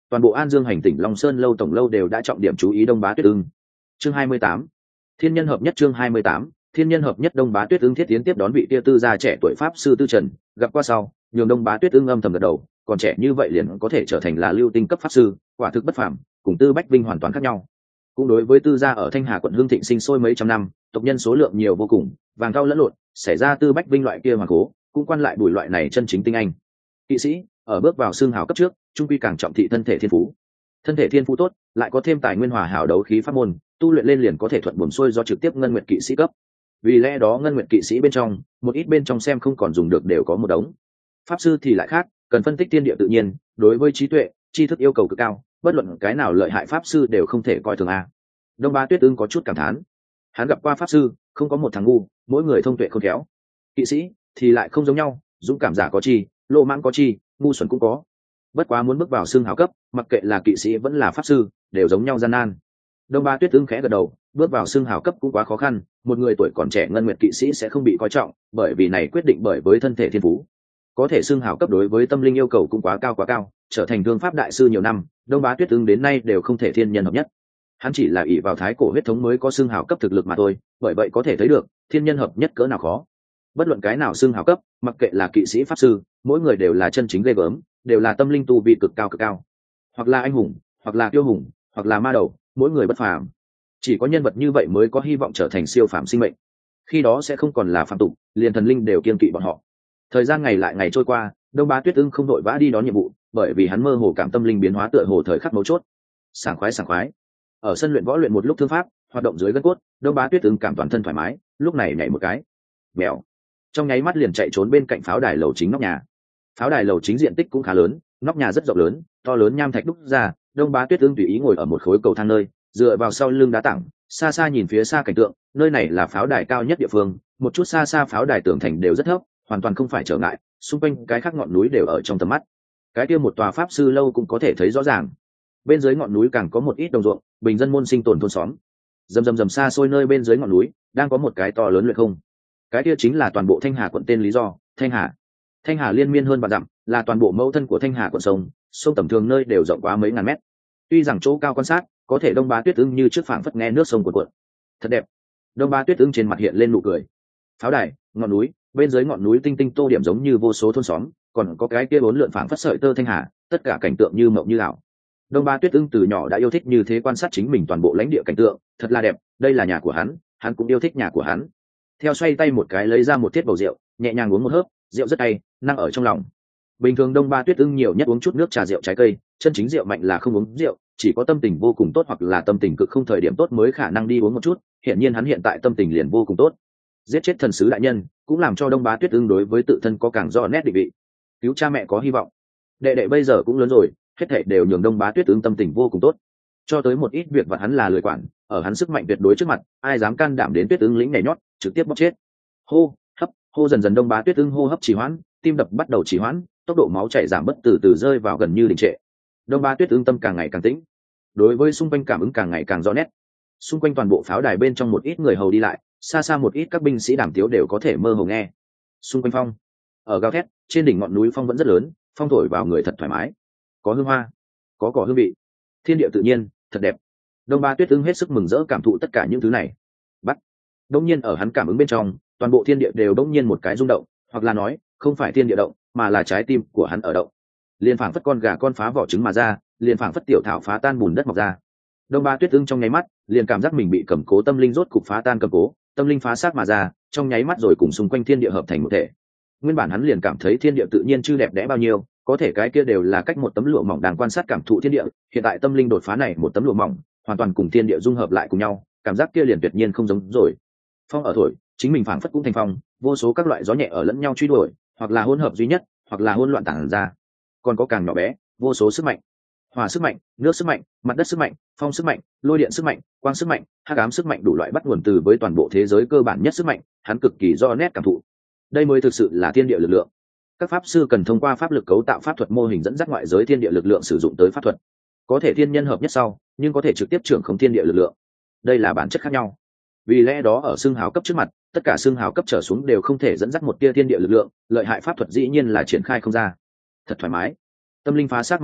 toàn bộ An Dương hành tỉnh Long Sơn lâu tổng lâu đều đã trọng điểm chú ý Đông Bá Tuyết Ưng. Chương hai mươi tám, Thiên nhân hợp nhất. Chương hai mươi tám, Thiên nhân hợp nhất. Đông Bá Tuyết Ưng thiết tiến tiếp đón vị tia tư gia trẻ tuổi pháp sư Tư Trần, gặp qua sau, nhường Đông Bá Tuyết Ưng âm thầm gật đầu, còn trẻ như vậy liền có thể trở thành là lưu tinh cấp pháp sư, quả thực bất phàm, cùng Tư Bách Vinh hoàn toàn khác nhau. Cũng đối với Tư gia ở Thanh Hà quận Hương Thịnh sinh sôi mấy trăm năm, tộc nhân số lượng nhiều vô cùng, vàng cao lẫn lộn, xảy ra Tư Bách Vinh loại kia hoàng cố, cũng quan lại bùi loại này chân chính tinh anh. Kỵ sĩ ở bước vào xương hào cấp trước, trung quy càng trọng thị thân thể thiên phú. Thân thể thiên phú tốt, lại có thêm tài nguyên hòa hảo đấu khí pháp môn, tu luyện lên liền có thể thuận buồm xuôi do trực tiếp ngân nguyệt kỵ sĩ cấp. Vì lẽ đó ngân nguyệt kỵ sĩ bên trong, một ít bên trong xem không còn dùng được đều có một đống. Pháp sư thì lại khác, cần phân tích thiên địa tự nhiên, đối với trí tuệ, tri thức yêu cầu cực cao, bất luận cái nào lợi hại pháp sư đều không thể coi thường a. Đông Bá Tuyết Ưng có chút cảm thán. Hắn gặp qua pháp sư, không có một thằng ngu, mỗi người thông tuệ khôn khéo. Kỵ sĩ thì lại không giống nhau, dũng cảm giả có chi, lô mãng có chi, ngu xuẩn cũng có. Bất quá muốn bước vào xương hào cấp, mặc kệ là kỵ sĩ vẫn là pháp sư, đều giống nhau gian nan. Đông Bá Tuyết Ưng khẽ gật đầu, bước vào xương hào cấp cũng quá khó khăn, một người tuổi còn trẻ ngân nguyệt kỵ sĩ sẽ không bị coi trọng, bởi vì này quyết định bởi với thân thể thiên phú. Có thể xương hào cấp đối với tâm linh yêu cầu cũng quá cao quá cao, trở thành thương pháp đại sư nhiều năm, Đông Bá Tuyết Ưng đến nay đều không thể thiên nhân hợp nhất. Hắn chỉ là ỷ vào thái cổ huyết thống mới có xương hào cấp thực lực mà thôi, bởi vậy có thể thấy được thiên nhân hợp nhất cỡ nào khó. Bất luận cái nào xương hào cấp, mặc kệ là kỵ sĩ pháp sư, mỗi người đều là chân chính ghê gớm, đều là tâm linh tu vi cực cao cực cao, hoặc là anh hùng, hoặc là kiêu hùng, hoặc là ma đầu, mỗi người bất phàm. Chỉ có nhân vật như vậy mới có hy vọng trở thành siêu phàm sinh mệnh. Khi đó sẽ không còn là phàm tục, liền thần linh đều kiêng kỵ bọn họ. Thời gian ngày lại ngày trôi qua, Đông Bá Tuyết Ưng không đội vã đi đón nhiệm vụ, bởi vì hắn mơ hồ cảm tâm linh biến hóa tựa hồ thời khắc mấu chốt. Sảng khoái sảng khoái. Ở sân luyện võ luyện một lúc thương pháp, hoạt động dưới gân cốt, Đông Bá Tuyết Ưng cảm toàn thân thoải mái, lúc này nhảy một cái, mèo, trong nháy mắt liền chạy trốn bên cạnh pháo đài lầu chính nóc nhà. Pháo đài lầu chính diện tích cũng khá lớn, nóc nhà rất rộng lớn, to lớn nham thạch đúc ra. Đông Bá Tuyết Ưng tùy ý ngồi ở một khối cầu thang nơi, dựa vào sau lưng đá tảng, xa xa nhìn phía xa cảnh tượng, nơi này là pháo đài cao nhất địa phương, một chút xa xa pháo đài tường thành đều rất thấp, hoàn toàn không phải trở ngại, xung quanh cái khác ngọn núi đều ở trong tầm mắt. Cái kia một tòa pháp sư lâu cũng có thể thấy rõ ràng. Bên dưới ngọn núi càng có một ít đồng ruộng, bình dân môn sinh tồn thôn xóm. Rầm rầm rầm xa xôi nơi bên dưới ngọn núi, đang có một cái to lớn luyện không. Cái kia chính là toàn bộ Thanh Hà quận tên lý do, Thanh Hà. Thanh Hà liên miên hơn vạn dặm, là toàn bộ mẫu thân của Thanh Hà quận sông, sông tầm thường nơi đều rộng quá mấy ngàn mét. Tuy rằng chỗ cao quan sát, có thể Đông Bá Tuyết Ưng như trước phảng phất nghe nước sông cuộn cuộn. Thật đẹp. Đông Bá Tuyết Ưng trên mặt hiện lên nụ cười. Pháo đài, ngọn núi, bên dưới ngọn núi tinh tinh tô điểm giống như vô số thôn xóm, còn có cái kia bốn lượn phảng phất sợi tơ Thanh Hà, tất cả cảnh tượng như mộng như ảo. Đông Bá Tuyết Ưng từ nhỏ đã yêu thích như thế quan sát chính mình toàn bộ lãnh địa cảnh tượng, thật là đẹp, đây là nhà của hắn, hắn cũng yêu thích nhà của hắn. Theo xoay tay một cái lấy ra một thiết bầu rượu, nhẹ nhàng uống một hớp, rượu rất hay, năng ở trong lòng. Bình thường Đông Bá Tuyết Ưng nhiều nhất uống chút nước trà rượu trái cây, chân chính rượu mạnh là không uống rượu, chỉ có tâm tình vô cùng tốt hoặc là tâm tình cực không thời điểm tốt mới khả năng đi uống một chút, hiển nhiên hắn hiện tại tâm tình liền vô cùng tốt. Giết chết thần sứ đại nhân, cũng làm cho Đông Bá Tuyết Ưng đối với tự thân có càng rõ nét định vị. Cứu cha mẹ có hy vọng. Đệ đệ bây giờ cũng lớn rồi, hết thảy đều nhường Đông Bá Tuyết Ưng tâm tình vô cùng tốt. Cho tới một ít việc vặt hắn là lười quản, ở hắn sức mạnh tuyệt đối trước mặt, ai dám can đảm đến Tuyết Ưng lĩnh nhảy nhót, trực tiếp bóc chết. Hô, hấp, hô dần dần Đông Bá Tuyết Ưng hô hấp trì hoãn, tim đập bắt đầu trì hoãn, tốc độ máu chảy giảm bất từ từ rơi vào gần như đình trệ. Đông Bá Tuyết Ưng tâm càng ngày càng tĩnh, đối với xung quanh cảm ứng càng ngày càng rõ nét. Xung quanh toàn bộ pháo đài bên trong một ít người hầu đi lại, xa xa một ít các binh sĩ đàm tiếu đều có thể mơ hồ nghe. Xung quanh phong ở gào thét, trên đỉnh ngọn núi phong vẫn rất lớn, phong thổi vào người thật thoải mái, có hương hoa, có cỏ hương vị, thiên địa tự nhiên thật đẹp. Đông Bá Tuyết Ưng hết sức mừng rỡ cảm thụ tất cả những thứ này. Bắt đông nhiên ở hắn cảm ứng bên trong, toàn bộ thiên địa đều đông nhiên một cái rung động, hoặc là nói không phải thiên địa động, mà là trái tim của hắn ở động. Liên phảng phất con gà con phá vỏ trứng mà ra, liền phảng phất tiểu thảo phá tan bùn đất mọc ra. Đông Bá Tuyết Ưng trong nháy mắt liền cảm giác mình bị cầm cố tâm linh rốt cục phá tan cầm cố, tâm linh phá xác mà ra, trong nháy mắt rồi cùng xung quanh thiên địa hợp thành một thể. Nguyên bản hắn liền cảm thấy thiên địa tự nhiên chưa đẹp đẽ bao nhiêu, có thể cái kia đều là cách một tấm lụa mỏng đang quan sát cảm thụ thiên địa, hiện tại tâm linh đột phá này một tấm lụa mỏng, hoàn toàn cùng thiên địa dung hợp lại cùng nhau, cảm giác kia liền tuyệt nhiên không giống rồi. Phong ở thổi, chính mình phảng phất cũng thành phong, vô số các loại gió nhẹ ở lẫn nhau truy đuổi, hoặc là hỗn hợp duy nhất, hoặc là hỗn loạn tản ra. Còn có càng nhỏ bé, vô số sức mạnh. Hỏa sức mạnh, nước sức mạnh, mặt đất sức mạnh, phong sức mạnh, lôi điện sức mạnh, quang sức mạnh, hắc ám sức mạnh đủ loại bắt nguồn từ với toàn bộ thế giới cơ bản nhất sức mạnh, hắn cực kỳ rõ nét cảm thụ. Đây mới thực sự là thiên địa lực lượng. Các pháp sư cần thông qua pháp lực cấu tạo pháp thuật mô hình dẫn dắt ngoại giới thiên địa lực lượng sử dụng tới pháp thuật. Có thể thiên nhân hợp nhất sau, nhưng có thể trực tiếp trưởng khống thiên địa lực lượng. Đây là bản chất khác nhau. Vì lẽ đó ở xương hào cấp trước mặt, tất cả xương hào cấp trở xuống đều không thể dẫn dắt một tia thiên địa lực lượng, lợi hại pháp thuật dĩ nhiên là triển khai không ra. Thật thoải mái. Tâm linh phá xác mà ra,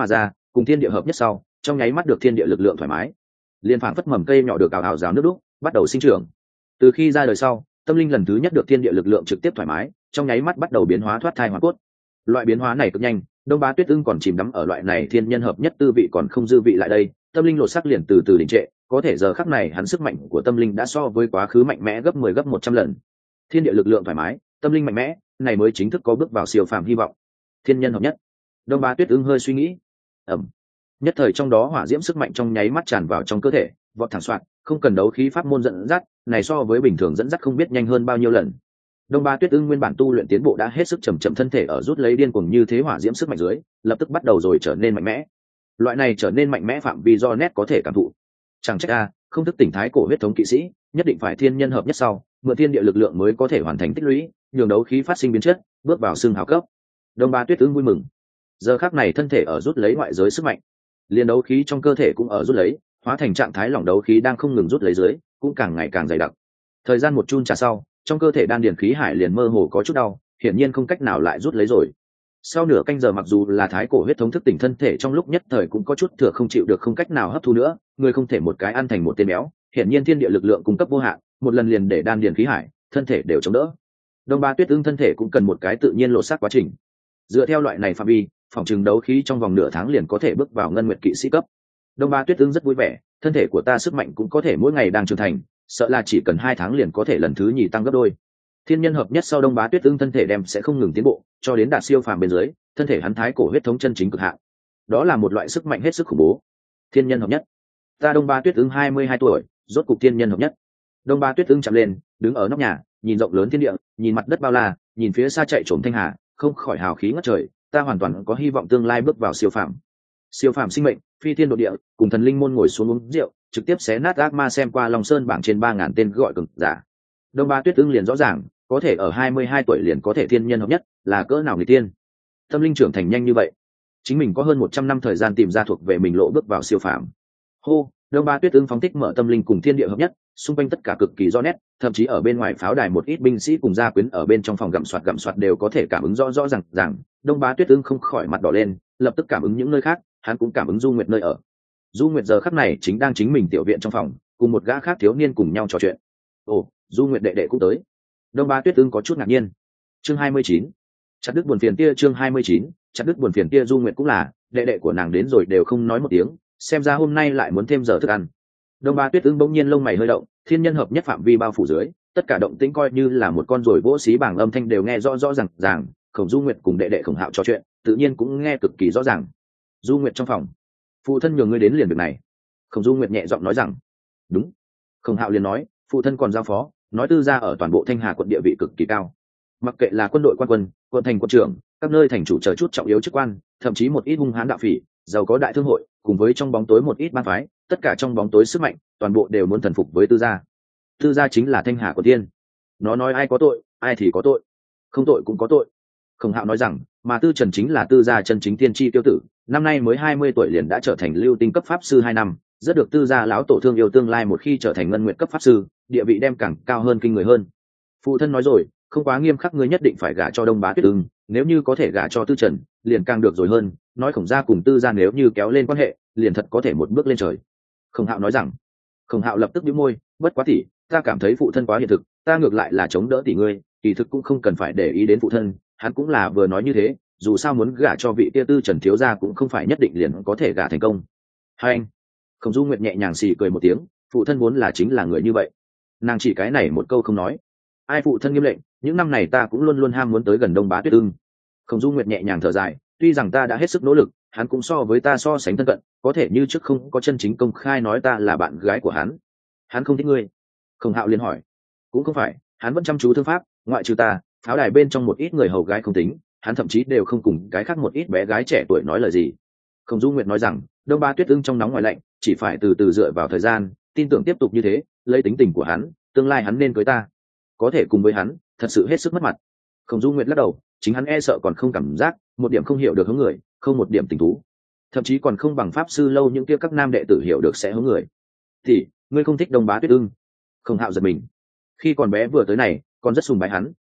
cùng thiên địa hợp nhất sau trong nháy mắt được thiên địa lực lượng thoải mái, liên phảng phất mầm cây nhỏ được ào ào rào nước đúc bắt đầu sinh trưởng. Từ khi ra đời sau, tâm linh lần thứ nhất được thiên địa lực lượng trực tiếp thoải mái, trong nháy mắt bắt đầu biến hóa thoát thai hóa cốt. Loại biến hóa này cực nhanh, Đông Bá Tuyết Ưng còn chìm đắm ở loại này thiên nhân hợp nhất tư vị còn không dư vị lại đây, tâm linh lột sắc liền từ từ đình trệ, có thể giờ khắc này hắn sức mạnh của tâm linh đã so với quá khứ mạnh mẽ gấp mười gấp một trăm lần. Thiên địa lực lượng thoải mái, tâm linh mạnh mẽ, này mới chính thức có bước vào siêu phàm hy vọng. Thiên nhân hợp nhất. Đông Bá Tuyết Ưng hơi suy nghĩ. Ẩm. Nhất thời trong đó hỏa diễm sức mạnh trong nháy mắt tràn vào trong cơ thể, vọt thẳng soạt, không cần đấu khí pháp môn dẫn dắt, này so với bình thường dẫn dắt không biết nhanh hơn bao nhiêu lần. Đông Ba Tuyết Ưng nguyên bản tu luyện tiến bộ đã hết sức chậm chậm, thân thể ở rút lấy điên cuồng như thế hỏa diễm sức mạnh dưới, lập tức bắt đầu rồi trở nên mạnh mẽ. Loại này trở nên mạnh mẽ phạm vi do nét có thể cảm thụ. Chẳng trách a, không thức tỉnh thái cổ huyết thống kỵ sĩ, nhất định phải thiên nhân hợp nhất sau, mượn thiên địa lực lượng mới có thể hoàn thành tích lũy, nhường đấu khí phát sinh biến chất, bước vào xương hào cấp. Đông Ba Tuyết Ưng vui mừng. Giờ khắc này thân thể ở rút lấy ngoại giới sức mạnh, liên đấu khí trong cơ thể cũng ở rút lấy, hóa thành trạng thái lỏng đấu khí đang không ngừng rút lấy dưới, cũng càng ngày càng dày đặc. Thời gian một chun trà sau, trong cơ thể đan điền khí hải liền mơ hồ có chút đau, hiển nhiên không cách nào lại rút lấy rồi. Sau nửa canh giờ mặc dù là thái cổ huyết thống thức tỉnh, thân thể trong lúc nhất thời cũng có chút thừa không chịu được, không cách nào hấp thu nữa, người không thể một cái ăn thành một tên béo, hiển nhiên thiên địa lực lượng cung cấp vô hạn, một lần liền để đan điền khí hải, thân thể đều chống đỡ. Đông Ba Tuyết Ưng thân thể cũng cần một cái tự nhiên lột xác quá trình. Dựa theo loại này phạm vi, phòng trường đấu khí trong vòng nửa tháng liền có thể bước vào ngân nguyệt kỵ sĩ cấp. Đông Ba Tuyết Ưng rất vui vẻ, thân thể của ta sức mạnh cũng có thể mỗi ngày đang trưởng thành, sợ là chỉ cần hai tháng liền có thể lần thứ nhì tăng gấp đôi. Thiên nhân hợp nhất sau, Đông Bá Tuyết Ưng thân thể đem sẽ không ngừng tiến bộ, cho đến đạt siêu phàm bên dưới, thân thể hắn thái cổ huyết thống chân chính cực hạn. Đó là một loại sức mạnh hết sức khủng bố. Thiên nhân hợp nhất. Ta Đông Ba Tuyết Ưng hai mươi hai tuổi, rốt cục thiên nhân hợp nhất. Đông Ba Tuyết Ưng chạm lên, đứng ở nóc nhà, nhìn rộng lớn thiên địa, nhìn mặt đất bao la, nhìn phía xa chạy trốn thanh hà, không khỏi hào khí ngất trời, ta hoàn toàn có hy vọng tương lai bước vào siêu phàm. Siêu phàm sinh mệnh, phi thiên độ địa, cùng thần linh môn ngồi xuống uống rượu, trực tiếp xé nát ác ma xem qua Long Sơn bảng trên ba ngàn tên gọi cường giả. Đông Ba Tuyết Ưng liền rõ ràng, có thể ở hai mươi hai tuổi liền có thể thiên nhân hợp nhất, là cỡ nào người tiên. Tâm linh trưởng thành nhanh như vậy. Chính mình có hơn một trăm năm thời gian tìm ra thuộc về mình lộ bước vào siêu phàm. Hô, Đông Ba Tuyết Ưng phóng thích mở tâm linh cùng thiên địa hợp nhất, xung quanh tất cả cực kỳ rõ nét, thậm chí ở bên ngoài pháo đài một ít binh sĩ cùng gia quyến ở bên trong phòng gặm soạt gặm soạt đều có thể cảm ứng rõ rõ ràng ràng. Đông Ba Tuyết Ưng không khỏi mặt đỏ lên, lập tức cảm ứng những nơi khác, hắn cũng cảm ứng Du Nguyệt nơi ở. Du Nguyệt giờ khắc này chính đang chính mình tiểu viện trong phòng, cùng một gã khác thiếu niên cùng nhau trò chuyện. Ồ, Du Nguyệt đệ đệ cũng tới. Đông Ba Tuyết Ưng có chút ngạc nhiên. Chương hai mươi chín, chặt đứt buồn phiền tia. Chương hai mươi chín, chặt đứt buồn phiền tia. Du Nguyệt cũng là đệ đệ của nàng đến rồi đều không nói một tiếng, xem ra hôm nay lại muốn thêm giờ thức ăn. Đông Ba Tuyết Ưng bỗng nhiên lông mày hơi động, thiên nhân hợp nhất phạm vi bao phủ dưới, tất cả động tĩnh coi như là một con ruồi vỗ xí bảng âm thanh đều nghe rõ rõ ràng ràng. Khổng Du Nguyệt cùng đệ đệ Khổng Hạo trò chuyện, tự nhiên cũng nghe cực kỳ rõ ràng. Du Nguyệt trong phòng, phụ thân nhường ngươi đến liền việc này. Khổng Du Nguyệt nhẹ giọng nói rằng. Đúng. Khổng Hạo liền nói, phụ thân còn giao phó, nói tư gia ở toàn bộ Thanh Hà quận địa vị cực kỳ cao, mặc kệ là quân đội quan quân, quận thành quận trưởng, các nơi thành chủ chờ chút trọng yếu chức quan, thậm chí một ít hung hãn đạo phỉ, giàu có đại thương hội, cùng với trong bóng tối một ít bang phái, tất cả trong bóng tối sức mạnh, toàn bộ đều muốn thần phục với tư gia. Tư gia chính là Thanh Hà quận tiên. Nó nói ai có tội, ai thì có tội, không tội cũng có tội. Khổng Hạo nói rằng, mà Tư Trần chính là tư gia chân chính tiên tri tiêu tử, năm nay mới hai mươi tuổi liền đã trở thành lưu tinh cấp pháp sư hai năm, rất được tư gia lão tổ thương yêu, tương lai một khi trở thành ngân nguyệt cấp pháp sư, địa vị đem càng cao hơn kinh người hơn. Phụ thân nói rồi, không quá nghiêm khắc, ngươi nhất định phải gả cho Đông Bá Tuyết Ưng, nếu như có thể gả cho Tư Trần, liền càng được rồi hơn, nói Khổng gia cùng tư gia nếu như kéo lên quan hệ, liền thật có thể một bước lên trời. Khổng Hạo nói rằng. Khổng Hạo lập tức bĩu môi, bất quá tỷ, ta cảm thấy phụ thân quá hiện thực, ta ngược lại là chống đỡ tỷ ngươi, kỳ thực cũng không cần phải để ý đến phụ thân, hắn cũng là vừa nói như thế, dù sao muốn gả cho vị tia Tư Trần thiếu gia cũng không phải nhất định liền có thể gả thành công. Hai anh. Khổng Du Nguyệt nhẹ nhàng xì cười một tiếng, phụ thân vốn là chính là người như vậy. Nàng chỉ cái này một câu không nói. Ai phụ thân nghiêm lệnh, những năm này ta cũng luôn luôn ham muốn tới gần Đông Bá Tuyết Ưng. Khổng Du Nguyệt nhẹ nhàng thở dài, tuy rằng ta đã hết sức nỗ lực, hắn cũng so với ta so sánh thân cận, có thể như trước không có chân chính công khai nói ta là bạn gái của hắn. Hắn không thích ngươi. Khổng Hạo liền hỏi. Cũng không phải, hắn vẫn chăm chú thương pháp, ngoại trừ ta, pháo đài bên trong một ít người hầu gái không tính, hắn thậm chí đều không cùng cái khác một ít bé gái trẻ tuổi nói lời gì. Khổng Du Nguyệt nói rằng, Đông Bá Tuyết Ưng trong nóng ngoài lạnh, chỉ phải từ từ dựa vào thời gian, tin tưởng tiếp tục như thế, lấy tính tình của hắn, tương lai hắn nên cưới ta, có thể cùng với hắn, thật sự hết sức mất mặt. Khổng Du Nguyệt lắc đầu, chính hắn e sợ còn không cảm giác, một điểm không hiểu được hướng người, không một điểm tình thú, thậm chí còn không bằng pháp sư lâu những kia các nam đệ tử hiểu được sẽ hướng người. Thì ngươi không thích Đông Bá Tuyết Ưng? Khổng Hạo giật mình. Khi còn bé vừa tới này, còn rất sùng bái hắn,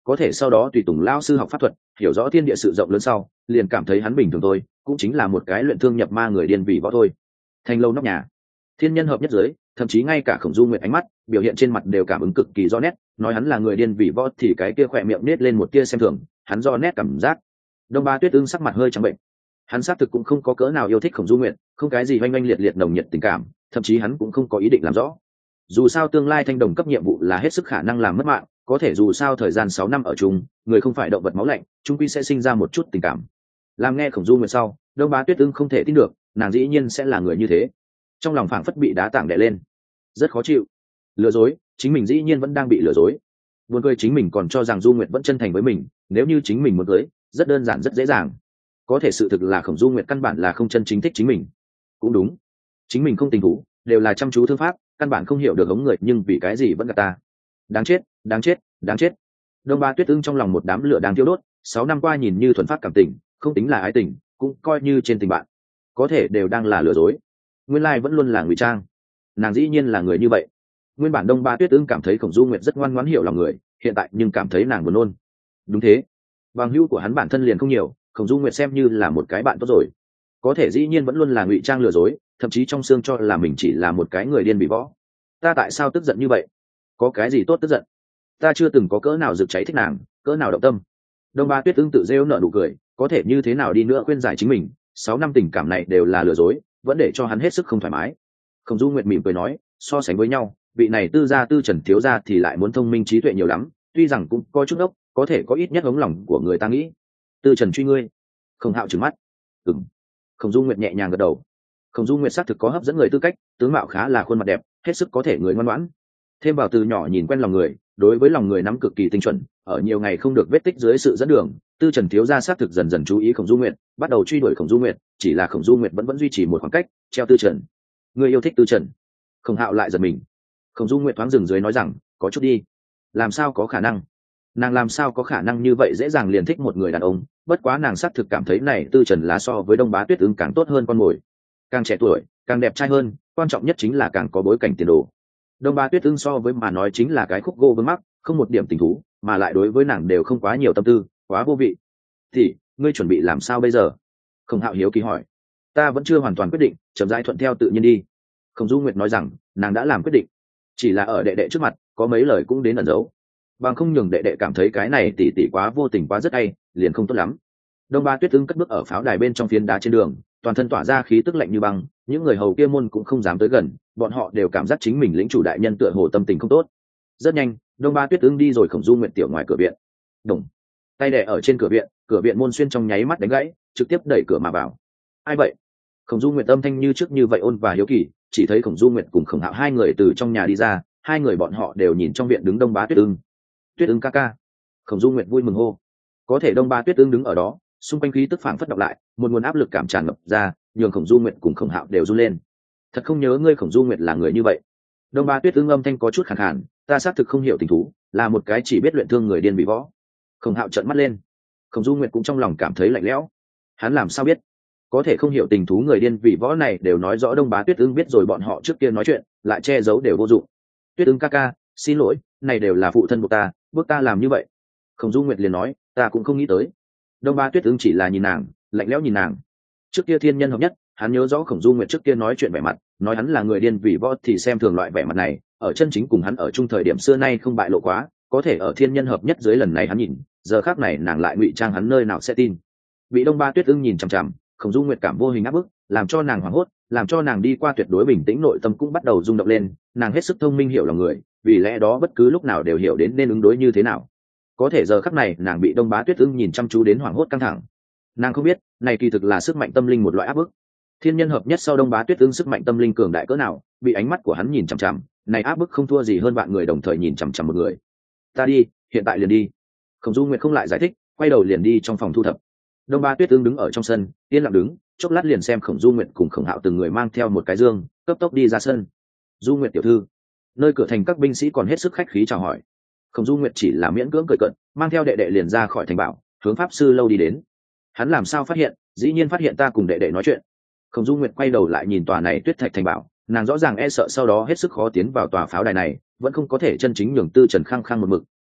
có thể sau đó tùy tùng lao sư học pháp thuật, hiểu rõ thiên địa sự rộng lớn sau liền cảm thấy hắn bình thường thôi, cũng chính là một cái luyện thương nhập ma người điên vì võ thôi. Thành lâu nóc nhà, thiên nhân hợp nhất giới, thậm chí ngay cả Khổng Du Nguyệt ánh mắt biểu hiện trên mặt đều cảm ứng cực kỳ rõ nét, nói hắn là người điên vì võ thì cái kia khỏe miệng nết lên một tia xem thường, hắn do nét cảm giác. Đông Ba Tuyết Ưng sắc mặt hơi trắng bệnh, hắn xác thực cũng không có cỡ nào yêu thích Khổng Du Nguyệt, không cái gì oanh oanh liệt liệt nồng nhiệt tình cảm, thậm chí hắn cũng không có ý định làm rõ. Dù sao tương lai thanh đồng cấp nhiệm vụ là hết sức khả năng làm mất mạng, có thể dù sao thời gian sáu năm ở chung, người không phải động vật máu lạnh, chung quy sẽ sinh ra một chút tình cảm. Làm nghe Khổng Du Nguyệt sau, Đông Bá Tuyết Ưng không thể tin được, nàng dĩ nhiên sẽ là người như thế. Trong lòng phảng phất bị đá tảng đè lên, rất khó chịu. Lừa dối, chính mình dĩ nhiên vẫn đang bị lừa dối. Buồn cười chính mình còn cho rằng Du Nguyệt vẫn chân thành với mình, nếu như chính mình muốn cưới, rất đơn giản rất dễ dàng. Có thể sự thực là Khổng Du Nguyệt căn bản là không chân chính thích chính mình. Cũng đúng, chính mình không tình thú, đều là chăm chú thương pháp, căn bản không hiểu được hống người, nhưng vì cái gì vẫn gạt ta. Đáng chết, đáng chết, đáng chết. Đông Ba Tuyết Ưng trong lòng một đám lửa đang thiêu đốt, sáu năm qua nhìn như thuần phát cảm tình, không tính là ái tình, cũng coi như trên tình bạn, có thể đều đang là lừa dối. Nguyên lai vẫn luôn là ngụy trang, nàng dĩ nhiên là người như vậy. Nguyên bản Đông Ba Tuyết Ưng cảm thấy Khổng Du Nguyệt rất ngoan ngoãn hiểu lòng người, hiện tại nhưng cảm thấy nàng buồn nôn. Đúng thế, bằng hữu của hắn bản thân liền không nhiều, Khổng Du Nguyệt xem như là một cái bạn tốt rồi, có thể dĩ nhiên vẫn luôn là ngụy trang lừa dối, thậm chí trong xương cho là mình chỉ là một cái người điên bị võ. Ta tại sao tức giận như vậy? Có cái gì tốt tức giận? Ta chưa từng có cỡ nào rực cháy thích nàng, cỡ nào động tâm. Đông Ba Tuyết Ưng tự rêu nở nụ cười, có thể như thế nào đi nữa khuyên giải chính mình, sáu năm tình cảm này đều là lừa dối, vẫn để cho hắn hết sức không thoải mái. Khổng Du Nguyệt mỉm cười nói, so sánh với nhau, vị này tư gia tư Trần thiếu gia thì lại muốn thông minh trí tuệ nhiều lắm, tuy rằng cũng có chút ốc, có thể có ít nhất ống lòng của người ta nghĩ. Tư Trần truy ngươi? Khổng Hạo trừng mắt. Ừm. Khổng Du Nguyệt nhẹ nhàng gật đầu. Khổng Du Nguyệt xác thực có hấp dẫn người tư cách, tướng mạo khá là khuôn mặt đẹp, hết sức có thể người ngoan ngoãn. Thêm vào từ nhỏ nhìn quen lòng người, đối với lòng người nắm cực kỳ tinh chuẩn, ở nhiều ngày không được vết tích dưới sự dẫn đường, Tư Trần thiếu gia xác thực dần dần chú ý Khổng Du Nguyệt, bắt đầu truy đuổi Khổng Du Nguyệt, chỉ là Khổng Du Nguyệt vẫn vẫn duy trì một khoảng cách, treo Tư Trần. Người yêu thích Tư Trần? Khổng Hạo lại giật mình. Khổng Du Nguyệt thoáng dừng dưới nói rằng, có chút đi. Làm sao có khả năng? Nàng làm sao có khả năng như vậy dễ dàng liền thích một người đàn ông, bất quá nàng xác thực cảm thấy này Tư Trần là so với Đông Bá Tuyết Ưng càng tốt hơn con mồi. Càng trẻ tuổi, càng đẹp trai hơn, quan trọng nhất chính là càng có bối cảnh tiền đồ. Đông Ba Tuyết Ưng so với mà nói chính là cái khúc gỗ vướng mắc, không một điểm tình thú, mà lại đối với nàng đều không quá nhiều tâm tư, quá vô vị. Thì, ngươi chuẩn bị làm sao bây giờ? Khổng Hạo hiếu kỳ hỏi. Ta vẫn chưa hoàn toàn quyết định, chậm rãi thuận theo tự nhiên đi. Khổng Du Nguyệt nói rằng, nàng đã làm quyết định, chỉ là ở đệ đệ trước mặt, có mấy lời cũng đến ẩn giấu. Bằng không nhường đệ đệ cảm thấy cái này tỉ tỉ quá vô tình quá rất hay, liền không tốt lắm. Đông Ba Tuyết Ưng cất bước ở pháo đài bên trong phiến đá trên đường, toàn thân tỏa ra khí tức lạnh như băng, những người hầu kia môn cũng không dám tới gần, bọn họ đều cảm giác chính mình lĩnh chủ đại nhân tựa hồ tâm tình không tốt. Rất nhanh, Đông Ba Tuyết Ưng đi rồi Khổng Du Nguyệt tiểu ngoài cửa viện. Đồng, tay đè ở trên cửa viện, cửa viện môn xuyên trong nháy mắt đánh gãy, trực tiếp đẩy cửa mà vào. Ai vậy? Khổng Du Nguyệt âm thanh như trước như vậy ôn và hiếu kỳ, chỉ thấy Khổng Du Nguyệt cùng Khổng Hạo hai người từ trong nhà đi ra, hai người bọn họ đều nhìn trong viện đứng Đông Bá Tuyết Ưng. Tuyết Ưng ca ca. Khổng Du Nguyệt vui mừng hô. Có thể Đông Ba Tuyết Ưng đứng ở đó, xung quanh khí tức phảng phất đọc lại, một nguồn áp lực cảm tràn ngập ra, nhường Khổng Du Nguyệt cùng Khổng Hạo đều run lên. Thật không nhớ ngươi Khổng Du Nguyệt là người như vậy. Đông Ba Tuyết Ưng âm thanh có chút khàn khàn, ta xác thực không hiểu tình thú, là một cái chỉ biết luyện thương người điên bị võ. Khổng Hạo trợn mắt lên. Khổng Du Nguyệt cũng trong lòng cảm thấy lạnh lẽo. Hắn làm sao biết? Có thể không hiểu tình thú người điên vì võ này đều nói rõ Đông Bá Tuyết Ưng biết rồi bọn họ trước kia nói chuyện, lại che giấu đều vô dụng. Tuyết Ưng ca ca, xin lỗi, này đều là phụ thân của ta, bước ta làm như vậy. Khổng Du Nguyệt liền nói, ta cũng không nghĩ tới. Đông Ba Tuyết Ưng chỉ là nhìn nàng, lạnh lẽo nhìn nàng. Trước kia thiên nhân hợp nhất, hắn nhớ rõ Khổng Du Nguyệt trước kia nói chuyện vẻ mặt, nói hắn là người điên vì võ thì xem thường loại vẻ mặt này, ở chân chính cùng hắn ở chung thời điểm xưa nay không bại lộ quá, có thể ở thiên nhân hợp nhất dưới lần này hắn nhìn, giờ khác này nàng lại ngụy trang hắn nơi nào sẽ tin. Bị Đông Ba Tuyết Ưng nhìn chằm chằm, Khổng Du Nguyệt cảm vô hình áp bức, làm cho nàng hoảng hốt, làm cho nàng đi qua tuyệt đối bình tĩnh nội tâm cũng bắt đầu rung động lên, nàng hết sức thông minh hiểu lòng người, vì lẽ đó bất cứ lúc nào đều hiểu đến nên ứng đối như thế nào. Có thể giờ khắc này nàng bị Đông Bá Tuyết Ưng nhìn chăm chú đến hoảng hốt căng thẳng. Nàng không biết, này kỳ thực là sức mạnh tâm linh một loại áp bức. Thiên nhân hợp nhất sau Đông Bá Tuyết Ưng sức mạnh tâm linh cường đại cỡ nào, bị ánh mắt của hắn nhìn chằm chằm, này áp bức không thua gì hơn bạn người đồng thời nhìn chằm chằm một người. Ta đi, hiện tại liền đi. Khổng Du Nguyệt không lại giải thích, quay đầu liền đi trong phòng thu thập. Đông Ba Tuyết Ưng đứng ở trong sân, yên lặng đứng, chốc lát liền xem Khổng Du Nguyệt cùng Khổng Hạo từng người mang theo một cái dương, cấp tốc đi ra sân. Du Nguyệt tiểu thư. Nơi cửa thành các binh sĩ còn hết sức khách khí chào hỏi. Khổng Du Nguyệt chỉ là miễn cưỡng cười cợt, mang theo đệ đệ liền ra khỏi thành bảo, hướng pháp sư lâu đi đến. Hắn làm sao phát hiện, dĩ nhiên phát hiện ta cùng đệ đệ nói chuyện. Khổng Du Nguyệt quay đầu lại nhìn tòa này tuyết thạch thành bảo, nàng rõ ràng e sợ sau đó hết sức khó tiến vào tòa pháo đài này, vẫn không có thể chân chính nhường Tư Trần khăng khăng một mực,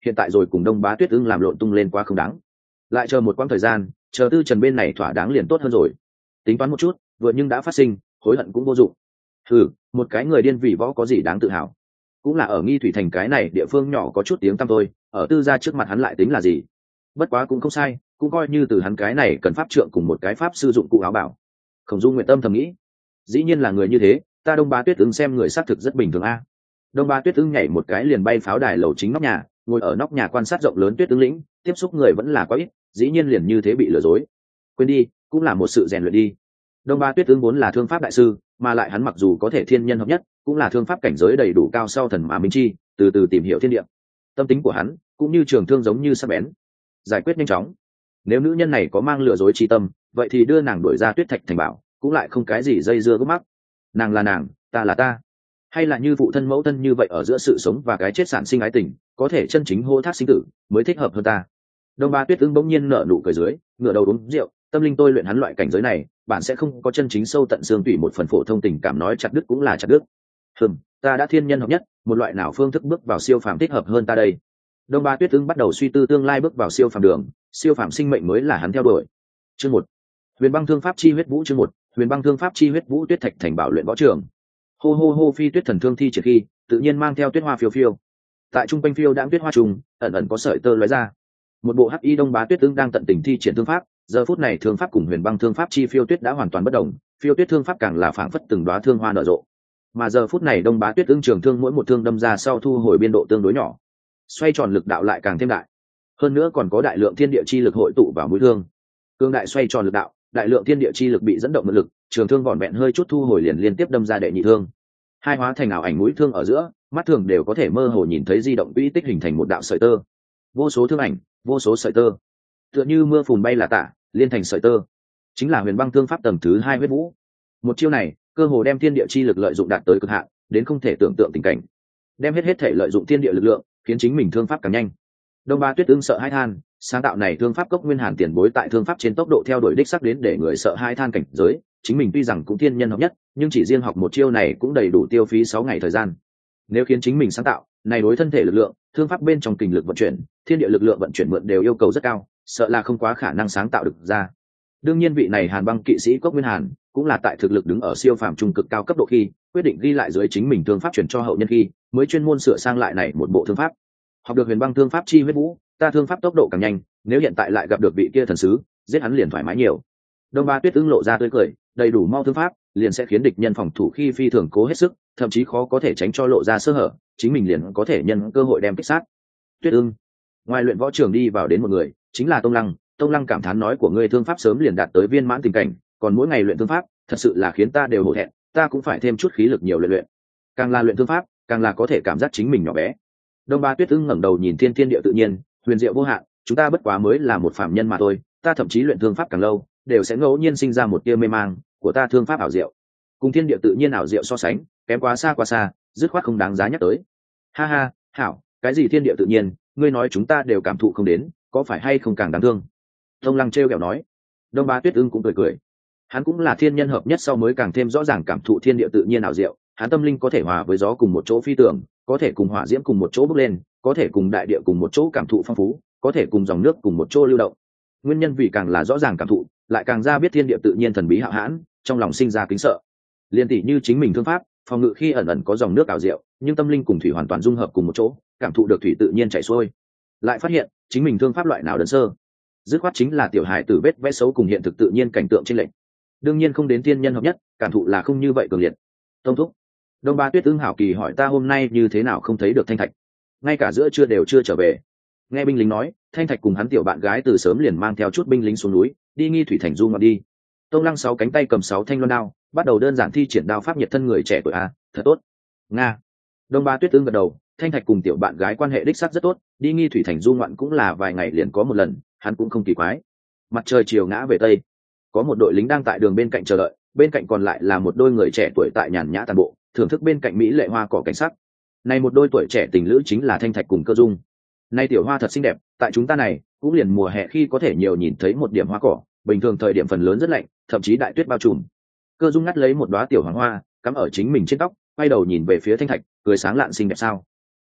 hiện tại rồi cùng Đông Bá Tuyết Ưng làm lộn tung lên quá không đáng. Lại chờ một quãng thời gian, chờ Tư Trần bên này thỏa đáng liền tốt hơn rồi. Tính toán một chút, vừa nhưng đã phát sinh, hối hận cũng vô dụng. Hừ, một cái người điên vì võ có gì đáng tự hào. Cũng là ở Nghi Thủy Thành cái này địa phương nhỏ có chút tiếng tăm thôi, ở Tư gia trước mặt hắn lại tính là gì. Bất quá cũng không sai, cũng coi như từ hắn cái này cần pháp trượng cùng một cái pháp sư dụng cụ áo bảo. Khổng Dung nguyện tâm thầm nghĩ, dĩ nhiên là người như thế, ta Đông Bá Tuyết Ưng xem người xác thực rất bình thường a. Đông Bá Tuyết Ưng nhảy một cái liền bay pháo đài lầu chính nóc nhà, ngồi ở nóc nhà quan sát rộng lớn Tuyết Ưng lĩnh, tiếp xúc người vẫn là quá ít, dĩ nhiên liền như thế bị lừa dối. Quên đi, cũng là một sự rèn luyện đi. Đông Bá Tuyết Ưng vốn là thương pháp đại sư, mà lại hắn mặc dù có thể thiên nhân hợp nhất, cũng là thương pháp cảnh giới đầy đủ cao sau thần mà minh chi, từ từ tìm hiểu thiên địa. Tâm tính của hắn cũng như trường thương giống như sắc bén, giải quyết nhanh chóng. Nếu nữ nhân này có mang lừa dối chi tâm, vậy thì đưa nàng đuổi ra Tuyết Thạch thành bảo, cũng lại không cái gì dây dưa gốc mắc. Nàng là nàng, ta là ta, hay là như phụ thân mẫu thân như vậy ở giữa sự sống và cái chết sản sinh ái tình, có thể chân chính hô thác sinh tử, mới thích hợp hơn ta. Đông Bá Tuyết Ưng bỗng nhiên nở nụ cười dưới, ngửa đầu uống rượu, tâm linh tôi luyện hắn loại cảnh giới này, bạn sẽ không có chân chính sâu tận xương tủy một phần phổ thông tình cảm nói chặt đứt cũng là chặt đứt. Hừm, ta đã thiên nhân hợp nhất, một loại nào phương thức bước vào siêu phàm thích hợp hơn ta đây? Đông Bá Tuyết Ưng bắt đầu suy tư tương lai bước vào siêu phàm đường, siêu phàm sinh mệnh mới là hắn theo đuổi. Chương một, Huyền Băng Thương Pháp Chi Huyết Vũ. Chương một, Huyền Băng Thương Pháp Chi Huyết Vũ. Tuyết Thạch thành bảo luyện võ trường. Hô hô hô, phi tuyết thần thương thi triển khi, tự nhiên mang theo tuyết hoa phiêu phiêu. Tại trung quanh phiêu đãng tuyết hoa trùng, ẩn ẩn có sợi tơ lóe ra. Một bộ hắc y Đông Bá Tuyết Ưng đang tận tình thi triển thương pháp, giờ phút này thương pháp cùng Huyền Băng Thương Pháp Chi phiêu tuyết đã hoàn toàn bất đồng, phiêu tuyết thương pháp càng là phảng phất từng đóa thương hoa nở rộ. Mà giờ phút này Đông Bá Tuyết Ưng trường thương mỗi một thương đâm ra sau thu hồi biên độ tương đối nhỏ, xoay tròn lực đạo lại càng thêm đại. Hơn nữa còn có đại lượng thiên địa chi lực hội tụ vào mũi thương. Cương đại xoay tròn lực đạo, đại lượng thiên địa chi lực bị dẫn động mượn lực, trường thương vỏn vẹn hơi chút thu hồi liền liên tiếp đâm ra đệ nhị thương. Hai hóa thành ảo ảnh mũi thương ở giữa, mắt thường đều có thể mơ hồ nhìn thấy di động quỹ tích hình thành một đạo sợi tơ. Vô số thương ảnh, vô số sợi tơ, tựa như mưa phùn bay là tả, liên thành sợi tơ. Chính là Huyền Băng Thương Pháp tầng thứ hai huyết vũ. Một chiêu này, cơ hồ đem thiên địa chi lực lợi dụng đạt tới cực hạn, đến không thể tưởng tượng tình cảnh. Đem hết hết thể lợi dụng thiên địa lực lượng, khiến chính mình thương pháp càng nhanh. Đông Bá Tuyết Ưng sợ hãi than, sáng tạo này thương pháp cốc nguyên hàn tiền bối tại thương pháp trên tốc độ theo đuổi đích sắc đến để người sợ hãi than cảnh giới, chính mình tuy rằng cũng thiên nhân hợp nhất, nhưng chỉ riêng học một chiêu này cũng đầy đủ tiêu phí sáu ngày thời gian. Nếu khiến chính mình sáng tạo, này đối thân thể lực lượng, thương pháp bên trong kình lực vận chuyển, thiên địa lực lượng vận chuyển mượn đều yêu cầu rất cao, sợ là không quá khả năng sáng tạo được ra. Đương nhiên vị này Hàn Băng kỵ sĩ cốc nguyên hàn, cũng là tại thực lực đứng ở siêu phàm trung cực cao cấp độ khi, quyết định ghi lại dưới chính mình thương pháp chuyển cho hậu nhân khi, mới chuyên môn sửa sang lại này một bộ thương pháp. Học được Huyền Băng Thương Pháp Chi huyết vũ, ta thương pháp tốc độ càng nhanh, nếu hiện tại lại gặp được vị kia thần sứ, giết hắn liền thoải mái nhiều. Đông Bá Tuyết Ưng lộ ra tươi cười, đầy đủ mau thương pháp, liền sẽ khiến địch nhân phòng thủ khi phi thường cố hết sức, thậm chí khó có thể tránh cho lộ ra sơ hở, chính mình liền có thể nhân cơ hội đem kích sát. Tuyết Ưng, ngoài luyện võ trường đi vào đến một người, chính là Tông Lăng. Tông Lăng cảm thán nói của ngươi thương pháp sớm liền đạt tới viên mãn tình cảnh, còn mỗi ngày luyện thương pháp, thật sự là khiến ta đều hổ thẹn, ta cũng phải thêm chút khí lực nhiều luyện luyện. Càng là luyện thương pháp, càng là có thể cảm giác chính mình nhỏ bé. Đông Bá Tuyết Ưng ngẩng đầu nhìn thiên thiên địa tự nhiên, huyền diệu vô hạn, chúng ta bất quá mới là một phàm nhân mà thôi, ta thậm chí luyện thương pháp càng lâu, đều sẽ ngẫu nhiên sinh ra một tia mê mang, của ta thương pháp ảo diệu. Cùng thiên địa tự nhiên ảo diệu so sánh, kém quá xa quá xa, dứt khoát không đáng giá nhắc tới. Ha ha, hảo, cái gì thiên địa tự nhiên, ngươi nói chúng ta đều cảm thụ không đến, có phải hay không càng đáng thương? Tông Lăng trêu ghẹo nói. Đông Bá Tuyết Ưng cũng cười cười. Hắn cũng là thiên nhân hợp nhất sau mới càng thêm rõ ràng cảm thụ thiên địa tự nhiên ảo diệu, hắn tâm linh có thể hòa với gió cùng một chỗ phi tưởng, có thể cùng hỏa diễm cùng một chỗ bốc lên, có thể cùng đại địa cùng một chỗ cảm thụ phong phú, có thể cùng dòng nước cùng một chỗ lưu động. Nguyên nhân vì càng là rõ ràng cảm thụ, lại càng ra biết thiên địa tự nhiên thần bí hạo hãn, trong lòng sinh ra kính sợ. Liên tỷ như chính mình thương pháp, phòng ngự khi ẩn ẩn có dòng nước ảo diệu, nhưng tâm linh cùng thủy hoàn toàn dung hợp cùng một chỗ, cảm thụ được thủy tự nhiên chảy xuôi. Lại phát hiện, chính mình thương pháp loại nào đơn sơ, dứt khoát chính là tiểu hài tử vết vẽ xấu cùng hiện thực tự nhiên cảnh tượng trên lệnh. Đương nhiên không đến thiên nhân hợp nhất, cảm thụ là không như vậy cường liệt. Tông thúc, Đông Bá Tuyết Ưng hảo kỳ hỏi ta hôm nay như thế nào không thấy được Thanh Thạch, ngay cả giữa trưa đều chưa trở về. Nghe binh lính nói, Thanh Thạch cùng hắn tiểu bạn gái từ sớm liền mang theo chút binh lính xuống núi, đi Nghi Thủy Thành du ngoạn đi. Tông Lăng sáu cánh tay cầm sáu thanh loan đao, bắt đầu đơn giản thi triển đao pháp nhiệt thân người trẻ tuổi a, thật tốt. Nga. Đông Bá Tuyết Ưng gật đầu, Thanh Thạch cùng tiểu bạn gái quan hệ đích xác rất tốt, đi Nghi Thủy Thành du ngoạn cũng là vài ngày liền có một lần, hắn cũng không kỳ quái. Mặt trời chiều ngã về tây, có một đội lính đang tại đường bên cạnh chờ đợi, bên cạnh còn lại là một đôi người trẻ tuổi tại nhàn nhã tàn bộ, thưởng thức bên cạnh mỹ lệ hoa cỏ cảnh sắc. Này một đôi tuổi trẻ tình lữ chính là Thanh Thạch cùng Cơ Dung. Nay tiểu hoa thật xinh đẹp, tại chúng ta này cũng liền mùa hè khi có thể nhiều nhìn thấy một điểm hoa cỏ, bình thường thời điểm phần lớn rất lạnh, thậm chí đại tuyết bao trùm. Cơ Dung ngắt lấy một đóa tiểu hoàng hoa, cắm ở chính mình trên tóc, quay đầu nhìn về phía Thanh Thạch, cười sáng lạn xinh đẹp sao?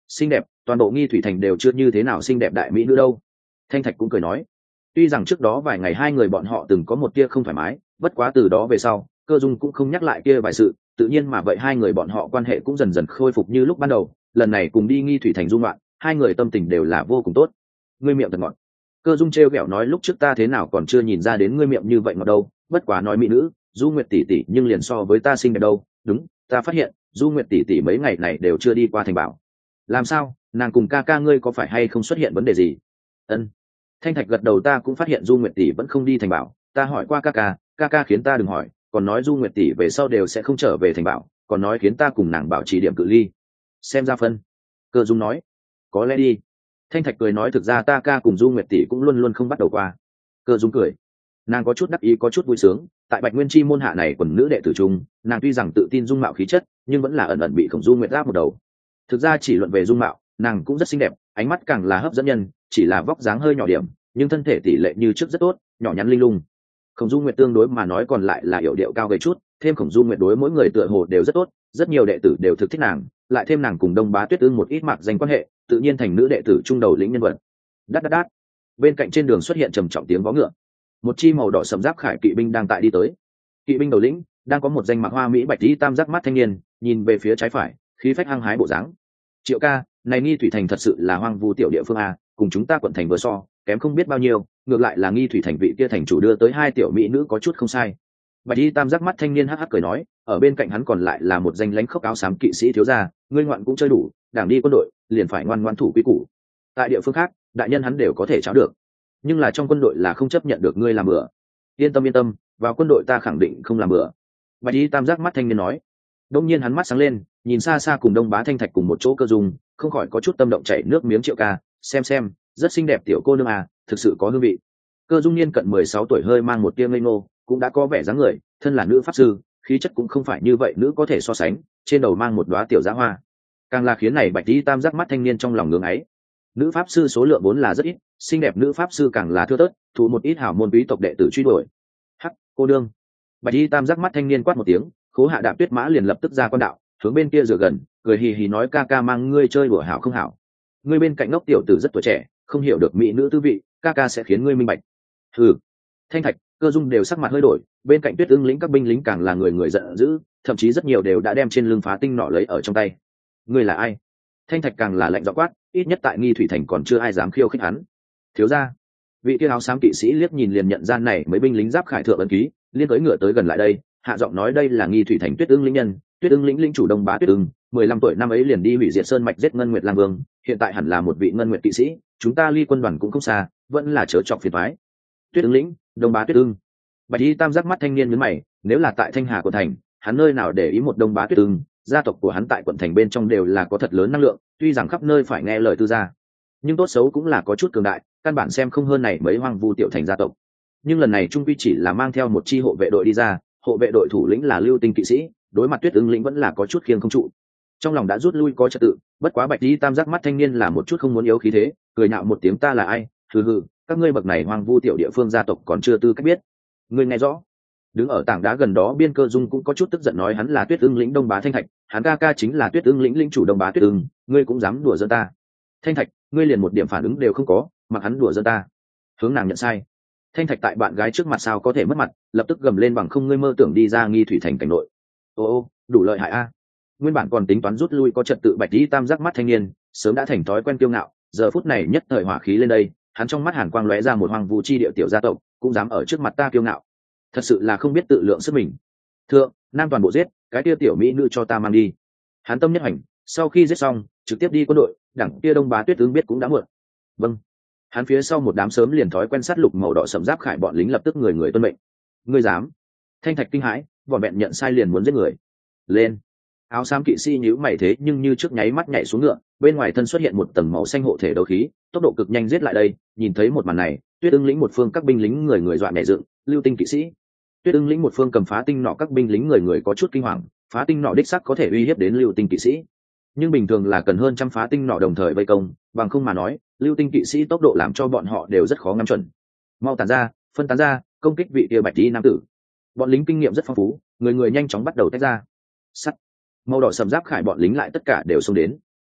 xinh đẹp, toàn bộ Nghi Thủy Thành đều chưa như thế nào xinh đẹp đại mỹ nữ đâu. Thanh Thạch cũng cười nói, tuy rằng trước đó vài ngày hai người bọn họ từng có một tia không thoải mái, bất quá từ đó về sau Cơ Dung cũng không nhắc lại kia vài sự, tự nhiên mà vậy hai người bọn họ quan hệ cũng dần dần khôi phục như lúc ban đầu. Lần này cùng đi Nghi Thủy Thành dung loạn, hai người tâm tình đều là vô cùng tốt. Ngươi miệng thật ngọt. Cơ Dung trêu ghẹo nói, lúc trước ta thế nào còn chưa nhìn ra đến ngươi miệng như vậy ngọt đâu, bất quá nói mỹ nữ, Du Nguyệt tỷ tỷ nhưng liền so với ta xinh đẹp đâu. Đúng, ta phát hiện Du Nguyệt tỷ tỷ mấy ngày này đều chưa đi qua thành bảo. Làm sao, nàng cùng ca ca ngươi có phải hay không xuất hiện vấn đề gì? Ân. Thanh Thạch gật đầu, ta cũng phát hiện Du Nguyệt tỷ vẫn không đi thành bảo, ta hỏi qua ca ca, ca ca khiến ta đừng hỏi, còn nói Du Nguyệt tỷ về sau đều sẽ không trở về thành bảo, còn nói khiến ta cùng nàng bảo trì điểm cự ly. Xem ra phân. Cơ Dung nói, có lẽ đi. Thanh Thạch cười nói, thực ra ta ca cùng Du Nguyệt tỷ cũng luôn luôn không bắt đầu qua. Cơ Dung cười, nàng có chút đắc ý có chút vui sướng, tại Bạch Nguyên Chi môn hạ này quần nữ đệ tử trung, nàng tuy rằng tự tin dung mạo khí chất, nhưng vẫn là ẩn ẩn bị Khổng Du Nguyệt áp một đầu. Thực ra chỉ luận về dung mạo, nàng cũng rất xinh đẹp, ánh mắt càng là hấp dẫn nhân, chỉ là vóc dáng hơi nhỏ điểm, nhưng thân thể tỷ lệ như trước rất tốt, nhỏ nhắn linh lung. Khổng Du Nguyệt tương đối mà nói còn lại là yểu điệu cao gầy chút, thêm Khổng Du Nguyệt đối mỗi người tựa hồ đều rất tốt, rất nhiều đệ tử đều thực thích nàng, lại thêm nàng cùng Đông Bá Tuyết Ưng một ít mạc danh quan hệ, tự nhiên thành nữ đệ tử trung đầu lĩnh nhân vật. Đát đát đát. Bên cạnh trên đường xuất hiện trầm trọng tiếng vó ngựa. Một chi màu đỏ sẫm giáp khải kỵ binh đang tại đi tới. Kỵ binh đầu lĩnh đang có một danh mặc hoa mỹ bạch tí tam giác mắt thanh niên, nhìn về phía trái phải, khí phách hăng hái bộ dáng. Triệu ca, này Nghi Thủy Thành thật sự là hoang vu tiểu địa phương a, cùng chúng ta quận thành vừa so, kém không biết bao nhiêu, ngược lại là Nghi Thủy Thành vị kia thành chủ đưa tới hai tiểu mỹ nữ có chút không sai. Bạch y tam giác mắt thanh niên hắc hắc cười nói, ở bên cạnh hắn còn lại là một danh lãnh khốc áo xám kỵ sĩ thiếu gia, ngươi ngoạn cũng chơi đủ, đảng đi quân đội liền phải ngoan ngoãn thủ quy củ. Tại địa phương khác, đại nhân hắn đều có thể cháo được, nhưng là trong quân đội là không chấp nhận được ngươi làm bừa. Yên tâm yên tâm, vào quân đội ta khẳng định không làm bừa. Bạch y tam giác mắt thanh niên nói. Đông nhiên hắn mắt sáng lên, nhìn xa xa cùng Đông Bá Thanh Thạch cùng một chỗ Cơ Dung, không khỏi có chút tâm động chảy nước miếng. Triệu ca, xem xem, rất xinh đẹp tiểu cô nương à, thực sự có hương vị. Cơ Dung niên cận mười sáu tuổi, hơi mang một tia ngây ngô, cũng đã có vẻ dáng người, thân là nữ pháp sư, khí chất cũng không phải như vậy nữ có thể so sánh, trên đầu mang một đóa tiểu giá hoa, càng là khiến này Bạch y tam giác mắt thanh niên trong lòng ngưỡng ấy. Nữ pháp sư số lượng vốn là rất ít, xinh đẹp nữ pháp sư càng là thưa thớt, thụ một ít hảo môn quý tộc đệ tử truy đuổi. Hắc, cô đương. Bạch y tam giác mắt thanh niên quát một tiếng, Khố Hạ Đạp Tuyết mã liền lập tức ra quan đạo, hướng bên kia dựa gần, cười hì hì nói, ca ca mang ngươi chơi đùa hảo không hảo? Ngươi bên cạnh ngốc tiểu tử rất tuổi trẻ, không hiểu được mỹ nữ tư vị, ca ca sẽ khiến ngươi minh bạch. Hừ. Thanh Thạch, Cơ Dung đều sắc mặt hơi đổi, bên cạnh Tuyết Ưng lĩnh các binh lính càng là người người giận dữ, thậm chí rất nhiều đều đã đem trên lưng phá tinh nỏ lấy ở trong tay. Ngươi là ai? Thanh Thạch càng là lạnh giọng quát, ít nhất tại Nghi Thủy Thành còn chưa ai dám khiêu khích hắn. Thiếu gia. Vị kia áo xám kỵ sĩ liếc nhìn liền nhận ra này mấy binh lính giáp khải thượng ấn ký, liên tới ngựa tới gần lại đây, hạ giọng nói, đây là Nghi Thủy Thành Tuyết Ưng lĩnh nhân, Tuyết Ưng lĩnh lĩnh chủ Đông Bá Tuyết Ưng, mười lăm tuổi năm ấy liền đi hủy diệt sơn mạch giết Ngân Nguyệt Lang Vương, hiện tại hẳn là một vị Ngân Nguyệt kỵ sĩ, chúng ta ly quân đoàn cũng không xa, vẫn là chớ chọc phiền toái. Tuyết Ưng lĩnh, Đông Bá Tuyết Ưng. Bạch y tam giác mắt thanh niên nhướng mày, nếu là tại Thanh Hà quận thành, hắn nơi nào để ý một Đông Bá Tuyết Ưng, gia tộc của hắn tại quận thành bên trong đều là có thật lớn năng lượng, tuy rằng khắp nơi phải nghe lời tư gia, nhưng tốt xấu cũng là có chút cường đại, căn bản xem không hơn này mấy hoang vu tiểu thành gia tộc. Nhưng lần này trung quy chỉ là mang theo một chi hộ vệ đội đi ra, hộ vệ đội thủ lĩnh là Lưu Tinh kỵ sĩ, đối mặt Tuyết Ưng lĩnh vẫn là có chút khiêng không trụ, trong lòng đã rút lui có trật tự. Bất quá Bạch y tam giác mắt thanh niên là một chút không muốn yếu khí thế, cười nhạo một tiếng, ta là ai? Hừ hừ, các ngươi bậc này hoang vu tiểu địa phương gia tộc còn chưa tư cách biết. Ngươi nghe rõ? Đứng ở tảng đá gần đó biên Cơ Dung cũng có chút tức giận nói, hắn là Tuyết Ưng lĩnh Đông Bá Thanh Thạch, hắn ca ca chính là Tuyết Ưng lĩnh lĩnh chủ Đông Bá Tuyết Ưng, ngươi cũng dám đùa giỡn ta? Thanh Thạch, ngươi liền một điểm phản ứng đều không có, mặc hắn đùa giỡn ta. Hướng nàng nhận sai. Thanh Thạch tại bạn gái trước mặt sao có thể mất mặt, lập tức gầm lên, bằng không ngươi mơ tưởng đi ra Nghi Thủy Thành cảnh nội. Ô ô, đủ lợi hại a. Nguyên bản còn tính toán rút lui có trật tự Bạch y tam giác mắt thanh niên, sớm đã thành thói quen kiêu ngạo, giờ phút này nhất thời hỏa khí lên đây, hắn trong mắt hàn quang lóe ra, một hoang vu chi địa tiểu gia tộc, cũng dám ở trước mặt ta kiêu ngạo, thật sự là không biết tự lượng sức mình. Thượng, nam toàn bộ giết, cái kia tiểu mỹ nữ cho ta mang đi. Hắn tâm nhất hành, sau khi giết xong, trực tiếp đi quân đội, đẳng kia Đông Bá Tuyết Ưng biết cũng đã muộn. Vâng. Hắn phía sau một đám sớm liền thói quen sát lục màu đỏ sẫm giáp khải bọn lính lập tức người người tuân mệnh. Ngươi dám? Thanh Thạch kinh hãi, vỏn vẹn nhận sai liền muốn giết người. Lên. Áo xám kỵ sĩ nhíu mày thế nhưng như trước nháy mắt nhảy xuống ngựa, bên ngoài thân xuất hiện một tầng màu xanh hộ thể đấu khí, tốc độ cực nhanh giết lại đây. Nhìn thấy một màn này, Tuyết Ưng lĩnh một phương các binh lính người người dọa nhảy dựng, Lưu Tinh kỵ sĩ. Tuyết Ưng lĩnh một phương cầm phá tinh nọ các binh lính người người có chút kinh hoàng, phá tinh nọ đích sắc có thể uy hiếp đến Lưu Tinh kỵ sĩ, nhưng bình thường là cần hơn trăm phá tinh nọ đồng thời vây công, bằng không mà nói, Lưu Tinh kỵ sĩ tốc độ làm cho bọn họ đều rất khó ngắm chuẩn. Mau tản ra, phân tán ra, công kích vị kia Bạch y nam tử. Bọn lính kinh nghiệm rất phong phú, người người nhanh chóng bắt đầu tách ra. Sắt. Màu đỏ sầm giáp khải bọn lính lại tất cả đều xông đến.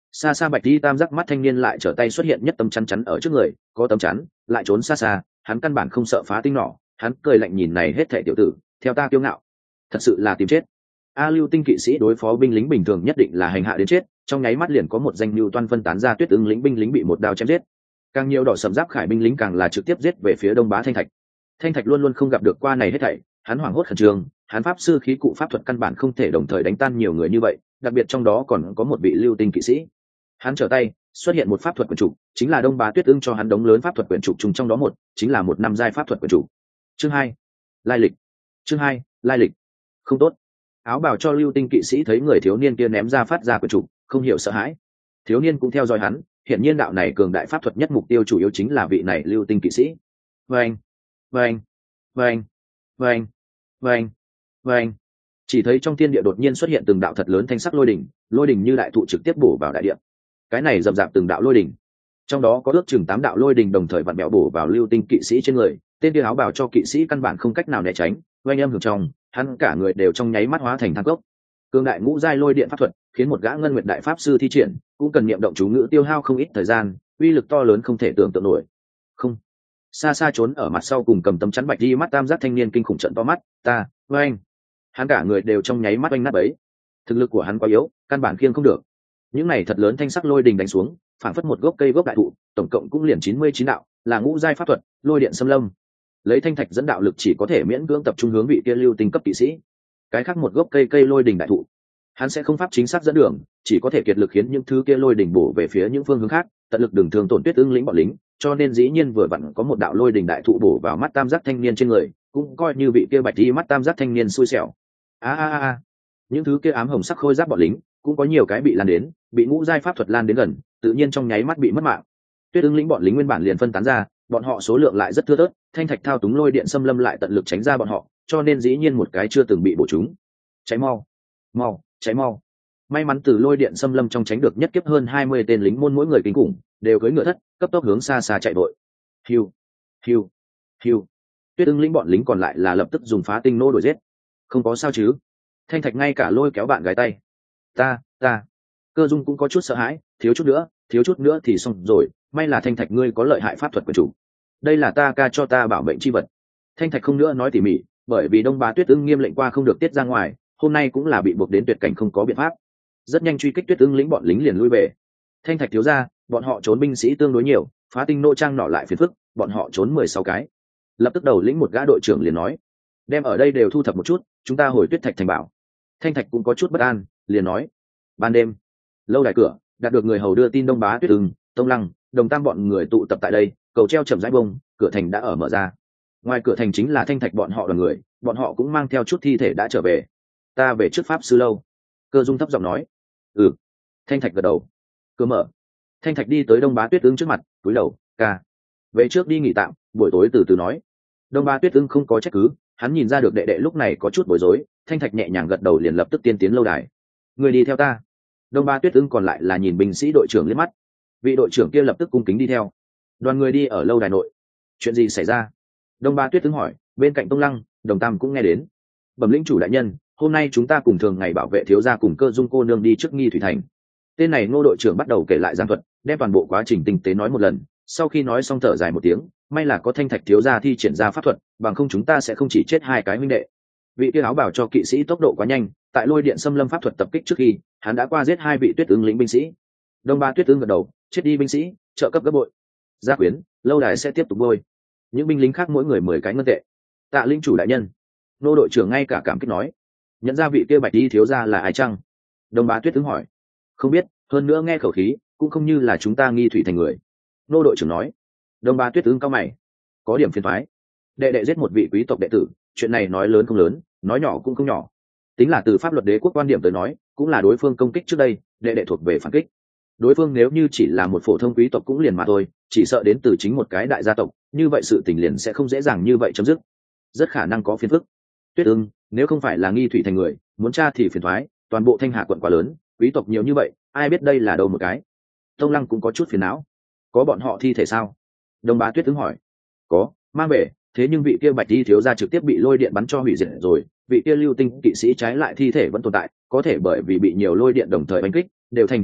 Xa xa bạch đi tam giác mắt thanh niên lại trở tay xuất hiện nhất tấm chắn chắn ở trước người, có tấm chắn lại trốn xa xa, hắn căn bản không sợ phá tinh nỏ, hắn cười lạnh nhìn này hết thảy tiểu tử, theo ta kiêu ngạo, thật sự là tìm chết. A lưu tinh kỵ sĩ đối phó binh lính bình thường nhất định là hành hạ đến chết, trong nháy mắt liền có một danh lưu toan phân tán ra tuyết ứng lính binh lính bị một đao chém giết. Càng nhiều đỏ sầm giáp khải binh lính càng là trực tiếp giết về phía đông bá thanh thạch. Thanh thạch luôn luôn không gặp được qua này hết thảy, hắn hoảng hốt khẩn trương, hắn pháp sư khí cụ pháp thuật căn bản không thể đồng thời đánh tan nhiều người như vậy, đặc biệt trong đó còn có một vị lưu tinh kỵ sĩ. Hắn trở tay xuất hiện một pháp thuật quyển trục, chính là đông bá tuyết ưng cho hắn đống lớn pháp thuật quyển trục, trùng trong đó một chính là một năm giai pháp thuật quyển trục. Chương hai, lai lịch. Chương hai, lai lịch. Không tốt. Áo bào cho lưu tinh kỵ sĩ thấy người thiếu niên kia ném ra phát ra quyển trục, không hiểu sợ hãi. Thiếu niên cũng theo dõi hắn, hiện nhiên đạo này cường đại pháp thuật nhất mục tiêu chủ yếu chính là vị này lưu tinh kỵ sĩ. Vâng, vâng, vâng, vâng, vâng, vâng. Chỉ thấy trong thiên địa đột nhiên xuất hiện từng đạo thật lớn thanh sắc lôi đỉnh, lôi đỉnh như đại thụ trực tiếp bổ vào đại địa. Cái này rậm rạp từng đạo lôi đỉnh, trong đó có ước chừng tám đạo lôi đỉnh đồng thời vặn bẹo bổ vào lưu tinh kỵ sĩ trên người. Tên kia áo bào cho kỵ sĩ căn bản không cách nào né tránh, oanh âm hưởng trong, hắn cả người đều trong nháy mắt hóa thành than cốc. Cương đại ngũ giai lôi điện pháp thuật khiến một gã ngân nguyệt đại pháp sư thi triển, cũng cần niệm động chú ngữ tiêu hao không ít thời gian, uy lực to lớn không thể tưởng tượng nổi. Không, xa xa trốn ở mặt sau cùng cầm tấm chắn bạch đi mắt tam giác thanh niên kinh khủng trận to mắt, ta, oanh, hắn cả người đều trong nháy mắt oanh nát bấy. Thực lực của hắn quá yếu, căn bản khiêng không được. Những này thật lớn thanh sắc lôi đình đánh xuống, phảng phất một gốc cây gốc đại thụ, tổng cộng cũng liền chín mươi chín đạo, là ngũ giai pháp thuật, lôi điện xâm lâm. Lấy thanh thạch dẫn đạo lực chỉ có thể miễn cưỡng tập trung hướng vị kia lưu tinh cấp kỵ sĩ. Cái khác một gốc cây cây lôi đình đại thụ, hắn sẽ không pháp chính xác dẫn đường, chỉ có thể kiệt lực khiến những thứ kia lôi đình bổ về phía những phương hướng khác, tận lực đừng thương tổn tuyết ưng lĩnh bọn lính. Cho nên dĩ nhiên vừa vặn có một đạo lôi đình đại thụ bổ vào mắt tam giác thanh niên trên người, cũng coi như vị kia bạch đi mắt tam giác thanh niên xui xẻo. A a a, những thứ kia ám hồng sắc khôi giáp bọn lính cũng có nhiều cái bị lan đến, bị ngũ giai pháp thuật lan đến gần, tự nhiên trong nháy mắt bị mất mạng. Tuyết ưng lĩnh bọn lính nguyên bản liền phân tán ra, bọn họ số lượng lại rất thưa thớt, thanh thạch thao túng lôi điện xâm lâm lại tận lực tránh ra bọn họ, cho nên dĩ nhiên một cái chưa từng bị bổ trúng. Cháy mau, mau, cháy mau. May mắn từ lôi điện xâm lâm trong tránh được nhất kiếp hơn hai mươi tên lính môn, mỗi người kinh khủng, đều cưỡi ngựa thất, cấp tốc hướng xa xa chạy vội. Hiu, hiu, hiu. Tuyết ưng lĩnh bọn lính còn lại là lập tức dùng phá tinh nô đuổi giết. Không có sao chứ? Thanh thạch ngay cả lôi kéo bạn gái tay. Ta, ta. Cơ Dung cũng có chút sợ hãi, thiếu chút nữa, thiếu chút nữa thì xong rồi, may là Thanh thạch ngươi có lợi hại pháp thuật của chủ. Đây là ta ca cho ta bảo mệnh chi vật. Thanh thạch không nữa nói tỉ mỉ, bởi vì đông bá tuyết ưng nghiêm lệnh qua không được tiết ra ngoài, hôm nay cũng là bị buộc đến tuyệt cảnh không có biện pháp. Rất nhanh truy kích tuyết ưng lĩnh bọn lính liền lui về. Thanh thạch thiếu ra, bọn họ trốn binh sĩ tương đối nhiều, phá tinh nô trang nọ lại phiền phức, bọn họ trốn mười sáu cái. Lập tức đầu lĩnh một gã đội trưởng liền nói, đem ở đây đều thu thập một chút, chúng ta hồi tuyết thạch thành bảo. Thanh thạch cũng có chút bất an, liền nói, ban đêm lâu đài cửa đạt được người hầu đưa tin đông bá tuyết ưng, tông lăng, đồng tam bọn người tụ tập tại đây, cầu treo chậm rãi bông, cửa thành đã ở mở ra. Ngoài cửa thành chính là Thanh thạch bọn họ đoàn người, bọn họ cũng mang theo chút thi thể đã trở về. Ta về trước pháp sư lâu. Cơ Dung thấp giọng nói. Ừ. Thanh thạch gật đầu. Cửa mở. Thanh thạch đi tới đông bá tuyết ưng trước mặt, cúi đầu, ca, về trước đi nghỉ tạm, buổi tối từ từ nói. Đông bá tuyết ưng không có trách cứ, hắn nhìn ra được đệ đệ lúc này có chút bối rối. Thanh thạch nhẹ nhàng gật đầu liền lập tức tiên tiến lâu đài. Người đi theo ta. Đông bá tuyết ưng còn lại là nhìn binh sĩ đội trưởng liếc mắt. Vị đội trưởng kia lập tức cung kính đi theo. Đoàn người đi ở lâu đài nội. Chuyện gì xảy ra? Đông bá tuyết ưng hỏi. Bên cạnh Tông Lăng, Đồng Tam cũng nghe đến. Bẩm lĩnh chủ đại nhân, hôm nay chúng ta cùng thường ngày bảo vệ thiếu gia cùng Cơ Dung cô nương đi trước Nghi Thủy thành. Tên này Ngô đội trưởng bắt đầu kể lại giảng thuật, đem toàn bộ quá trình tinh tế nói một lần. Sau khi nói xong thở dài một tiếng, may là có Thanh thạch thiếu gia thi triển ra pháp thuật, bằng không chúng ta sẽ không chỉ chết hai cái huynh đệ. Vị kia áo bảo cho kỵ sĩ tốc độ quá nhanh, tại lôi điện xâm lâm pháp thuật tập kích trước khi, hắn đã qua giết hai vị tuyết ứng lĩnh binh sĩ. Đông Ba tuyết ứng gật đầu, chết đi binh sĩ, trợ cấp gấp bội. Gia quyến, lâu đài sẽ tiếp tục bôi. Những binh lính khác mỗi người mười cái ngân tệ. Tạ linh chủ đại nhân. Nô đội trưởng ngay cả cảm kích nói, nhận ra vị kia bạch đi thiếu gia là ai chăng? Đông Bá tuyết ứng hỏi, không biết, hơn nữa nghe khẩu khí cũng không như là chúng ta Nghi Thủy thành người. Nô đội trưởng nói. Đông Bá tuyết ứng cao mày, có điểm phiền toái. Đệ đệ giết một vị quý tộc đệ tử, chuyện này nói lớn không lớn, nói nhỏ cũng không nhỏ. Tính là từ pháp luật đế quốc quan điểm tới nói, cũng là đối phương công kích trước đây, đệ đệ thuộc về phản kích. Đối phương nếu như chỉ là một phổ thông quý tộc cũng liền mà thôi, chỉ sợ đến từ chính một cái đại gia tộc, như vậy sự tình liền sẽ không dễ dàng như vậy chấm dứt, rất khả năng có phiền phức. Tuyết ưng, nếu không phải là Nghi Thủy thành người, muốn tra thì phiền thoái, toàn bộ Thanh Hà quận quá lớn, quý tộc nhiều như vậy, ai biết đây là đâu một cái. Tông Lăng cũng có chút phiền não. Có bọn họ thi thể sao? Đông Bá tuyết ưng hỏi. Có, mang về, thế nhưng vị kia bạch đi thiếu gia trực tiếp bị lôi điện bắn cho hủy diệt rồi, vị kia lưu tinh kỵ sĩ trái lại thi thể vẫn tồn tại, có thể bởi vì bị nhiều lôi điện đồng thời đánh kích, đều thành thang cốc,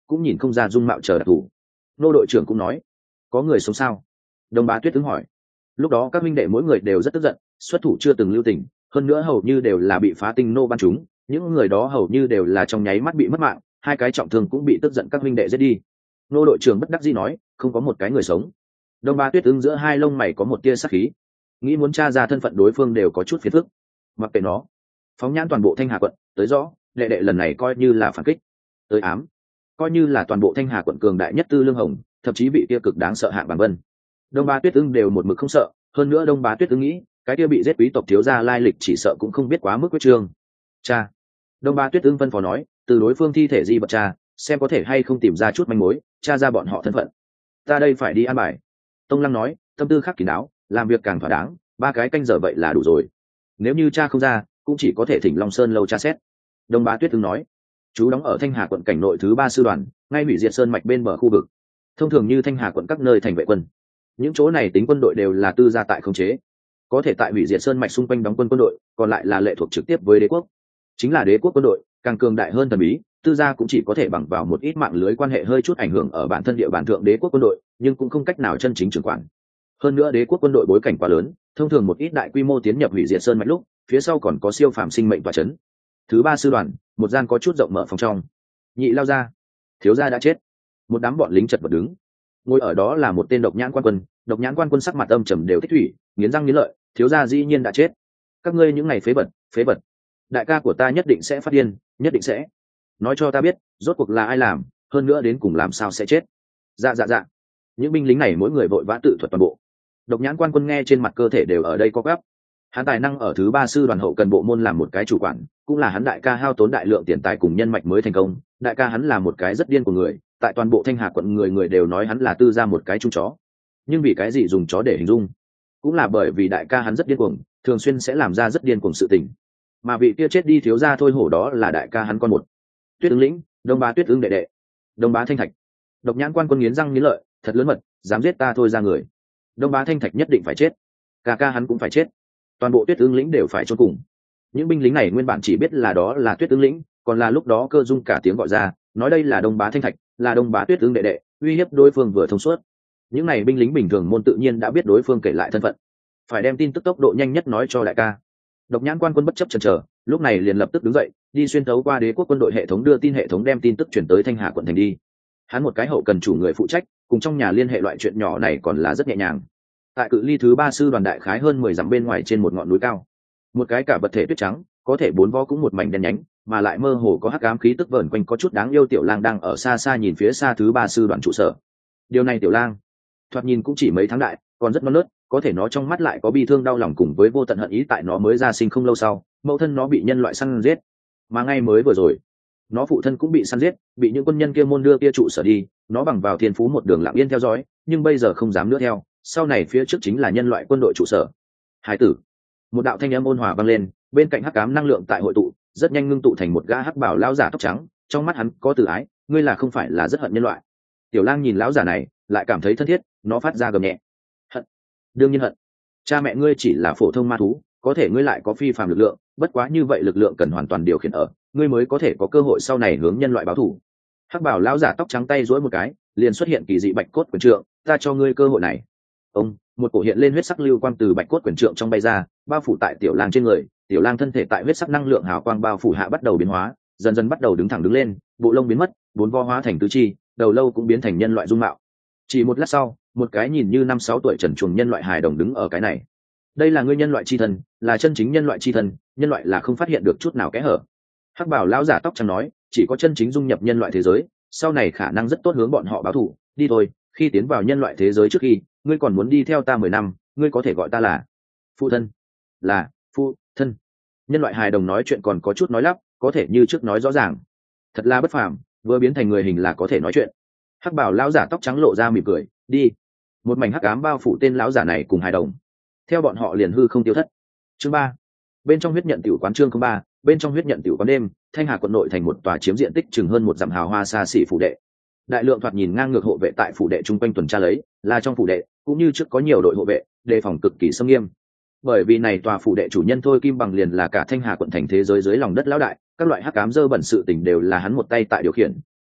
cũng nhìn không ra dung mạo chờ đặc thù. Nô đội trưởng cũng nói, có người sống sao? Đông Bá Tuyết ứng hỏi. Lúc đó các minh đệ mỗi người đều rất tức giận, xuất thủ chưa từng lưu tình, hơn nữa hầu như đều là bị phá tinh nô ban chúng, những người đó hầu như đều là trong nháy mắt bị mất mạng, hai cái trọng thương cũng bị tức giận các minh đệ giết đi. Nô đội trưởng bất đắc dĩ nói, không có một cái người sống. Đông Bá Tuyết ứng giữa hai lông mày có một tia sắc khí, nghĩ muốn tra ra thân phận đối phương đều có chút phiền phức. Mặc kệ nó, phóng nhãn toàn bộ Thanh Hà quận, tới rõ, đệ đệ lần này coi như là phản kích. Tới ám, coi như là toàn bộ Thanh Hà quận cường đại nhất Tư Lương Hồng, thậm chí vị kia cực đáng sợ Hạng Bằng Vân. Đông Bá Tuyết ưng đều một mực không sợ, hơn nữa Đông Bá Tuyết ưng nghĩ, cái kia bị giết quý tộc thiếu gia lai lịch chỉ sợ cũng không biết quá mức quyết trương. Cha, Đông Bá Tuyết ưng phân phó nói, từ đối phương thi thể di vật cha, xem có thể hay không tìm ra chút manh mối, tra ra bọn họ thân phận. Ta đây phải đi an bài. Tông Lăng nói, tâm tư khắc kín đáo, làm việc càng thỏa đáng, ba cái canh giờ vậy là đủ rồi. Nếu như cha không ra, cũng chỉ có thể thỉnh Long Sơn lâu tra xét. Đông Bá Tuyết ưng nói, chú đóng ở Thanh Hà quận cảnh nội thứ ba sư đoàn, ngay hủy diệt sơn mạch bên bờ khu vực. Thông thường như Thanh Hà quận các nơi thành vệ quân, những chỗ này tính quân đội đều là tư gia tại khống chế, có thể tại hủy diệt sơn mạch xung quanh đóng quân quân đội, còn lại là lệ thuộc trực tiếp với đế quốc. Chính là đế quốc quân đội càng cường đại hơn thần bí, tư gia cũng chỉ có thể bằng vào một ít mạng lưới quan hệ hơi chút ảnh hưởng ở bản thân địa bàn thượng đế quốc quân đội, nhưng cũng không cách nào chân chính trưởng quản. Hơn nữa đế quốc quân đội bối cảnh quá lớn, thông thường một ít đại quy mô tiến nhập hủy diệt sơn mạch lúc, phía sau còn có siêu phàm sinh mệnh tọa chấn. Thứ ba sư đoàn, một gian có chút rộng mở phòng trong. Nhị lao ra, thiếu gia đã chết. Một đám bọn lính chật vật đứng. Ngồi ở đó là một tên độc nhãn quan quân, độc nhãn quan quân sắc mặt âm trầm đều tích thủy, nghiến răng nghiến lợi, thiếu gia dĩ nhiên đã chết. Các ngươi những ngày phế vật, phế vật. Đại ca của ta nhất định sẽ phát điên, nhất định sẽ. Nói cho ta biết, rốt cuộc là ai làm, hơn nữa đến cùng làm sao sẽ chết. Dạ dạ dạ. Những binh lính này mỗi người vội vã tự thuật toàn bộ. Độc nhãn quan quân nghe trên mặt cơ thể đều ở đây có gấp. Hắn tài năng ở thứ ba sư đoàn hậu cần bộ môn làm một cái chủ quản, cũng là hắn đại ca hao tốn đại lượng tiền tài cùng nhân mạch mới thành công. Đại ca hắn là một cái rất điên của người, tại toàn bộ Thanh Hà quận người người đều nói hắn là tư ra một cái chung chó. Nhưng vì cái gì dùng chó để hình dung? Cũng là bởi vì đại ca hắn rất điên cuồng, thường xuyên sẽ làm ra rất điên cuồng sự tình. Mà vị kia chết đi thiếu gia thôi hổ đó là đại ca hắn con một. Tuyết ứng lĩnh, Đông Bá Tuyết ứng đệ đệ, Đông Bá Thanh Thạch. Độc nhãn quan quân nghiến răng nghiến lợi, thật lớn mật, dám giết ta thôi ra người. Đông Bá Thanh Thạch nhất định phải chết, ca ca hắn cũng phải chết, toàn bộ Tuyết ứng lĩnh đều phải chôn cùng. Những binh lính này nguyên bản chỉ biết là đó là Tuyết ứng lĩnh, còn là lúc đó Cơ Dung cả tiếng gọi ra, nói đây là Đông Bá Thanh Thạch, là Đông Bá Tuyết ứng đệ đệ, uy hiếp đối phương vừa thông suốt. Những này binh lính bình thường môn tự nhiên đã biết đối phương kể lại thân phận, phải đem tin tức tốc độ nhanh nhất nói cho đại ca. Độc nhãn quan quân bất chấp chần chờ, lúc này liền lập tức đứng dậy, đi xuyên thấu qua đế quốc quân đội hệ thống đưa tin hệ thống đem tin tức chuyển tới Thanh Hà quận thành đi. Hắn một cái hậu cần chủ người phụ trách, cùng trong nhà liên hệ loại chuyện nhỏ này còn là rất nhẹ nhàng. Tại cự ly thứ ba sư đoàn đại khái hơn mười dặm bên ngoài trên một ngọn núi cao, một cái cả vật thể tuyết trắng, có thể bốn vó cũng một mảnh đen nhánh, mà lại mơ hồ có hắc ám khí tức vờn quanh, có chút đáng yêu tiểu lang đang ở xa xa nhìn phía xa thứ ba sư đoàn trụ sở. Điều này tiểu lang, thoạt nhìn cũng chỉ mấy tháng đại, còn rất non nớt, có thể nó trong mắt lại có bi thương đau lòng cùng với vô tận hận ý, tại nó mới ra sinh không lâu sau, mẫu thân nó bị nhân loại săn giết, mà ngay mới vừa rồi nó phụ thân cũng bị săn giết, bị những quân nhân kia môn đưa kia trụ sở đi, nó bằng vào thiên phú một đường lặng yên theo dõi, nhưng bây giờ không dám nữa theo, sau này phía trước chính là nhân loại quân đội trụ sở. Hải tử, một đạo thanh âm ôn hòa vang lên, bên cạnh hắc ám năng lượng tại hội tụ, rất nhanh ngưng tụ thành một gã hắc bảo lão giả tóc trắng, trong mắt hắn có từ ái, ngươi là không phải là rất hận nhân loại? Tiểu lang nhìn lão giả này, lại cảm thấy thân thiết, nó phát ra gầm nhẹ. Hận? Đương nhiên hận. Cha mẹ ngươi chỉ là phổ thông ma thú, có thể ngươi lại có phi phàm lực lượng, bất quá như vậy lực lượng cần hoàn toàn điều khiển ở, ngươi mới có thể có cơ hội sau này hướng nhân loại báo thù. Hắc bảo lão giả tóc trắng tay duỗi một cái, liền xuất hiện kỳ dị bạch cốt quyền trượng, ta cho ngươi cơ hội này. Ông, một cổ hiện lên huyết sắc lưu quang từ bạch cốt quyền trượng trong bay ra, bao phủ tại tiểu lang trên người, tiểu lang thân thể tại huyết sắc năng lượng hào quang bao phủ hạ bắt đầu biến hóa, dần dần bắt đầu đứng thẳng đứng lên, bộ lông biến mất, bốn vo hóa thành tứ chi, đầu lâu cũng biến thành nhân loại dung mạo. Chỉ một lát sau, một cái nhìn như năm sáu tuổi trần truồng nhân loại hài đồng đứng ở cái này. Đây là ngươi nhân loại chi thân, là chân chính nhân loại chi thân, nhân loại là không phát hiện được chút nào kẽ hở. Hắc bảo lão giả tóc trắng nói, chỉ có chân chính dung nhập nhân loại thế giới, sau này khả năng rất tốt hướng bọn họ báo thù. Đi thôi, khi tiến vào nhân loại thế giới trước khi, ngươi còn muốn đi theo ta mười năm, ngươi có thể gọi ta là phụ thân. Là phụ thân. Nhân loại hài đồng nói chuyện còn có chút nói lắp, có thể như trước nói rõ ràng. Thật là bất phàm, vừa biến thành người hình là có thể nói chuyện. Hắc bảo lão giả tóc trắng lộ ra mỉm cười, đi. Một mảnh hắc ám bao phủ tên lão giả này cùng hài đồng, theo bọn họ liền hư không tiêu thất. Chương ba, bên trong huyết nhận tiểu quán. Chương ba, bên trong huyết nhận tiểu quán. Đêm, Thanh Hà quận nội thành một tòa chiếm diện tích chừng hơn một dặm hào hoa xa xỉ phủ đệ. Đại lượng thoạt nhìn ngang ngược hộ vệ tại phủ đệ chung quanh tuần tra lấy, là trong phủ đệ cũng như trước có nhiều đội hộ vệ đề phòng cực kỳ xâm nghiêm. Bởi vì này tòa phủ đệ chủ nhân Thôi Kim Bằng liền là cả Thanh Hà quận thành thế giới dưới lòng đất lão đại, các loại hắc ám dơ bẩn sự tình đều là hắn một tay tại điều khiển,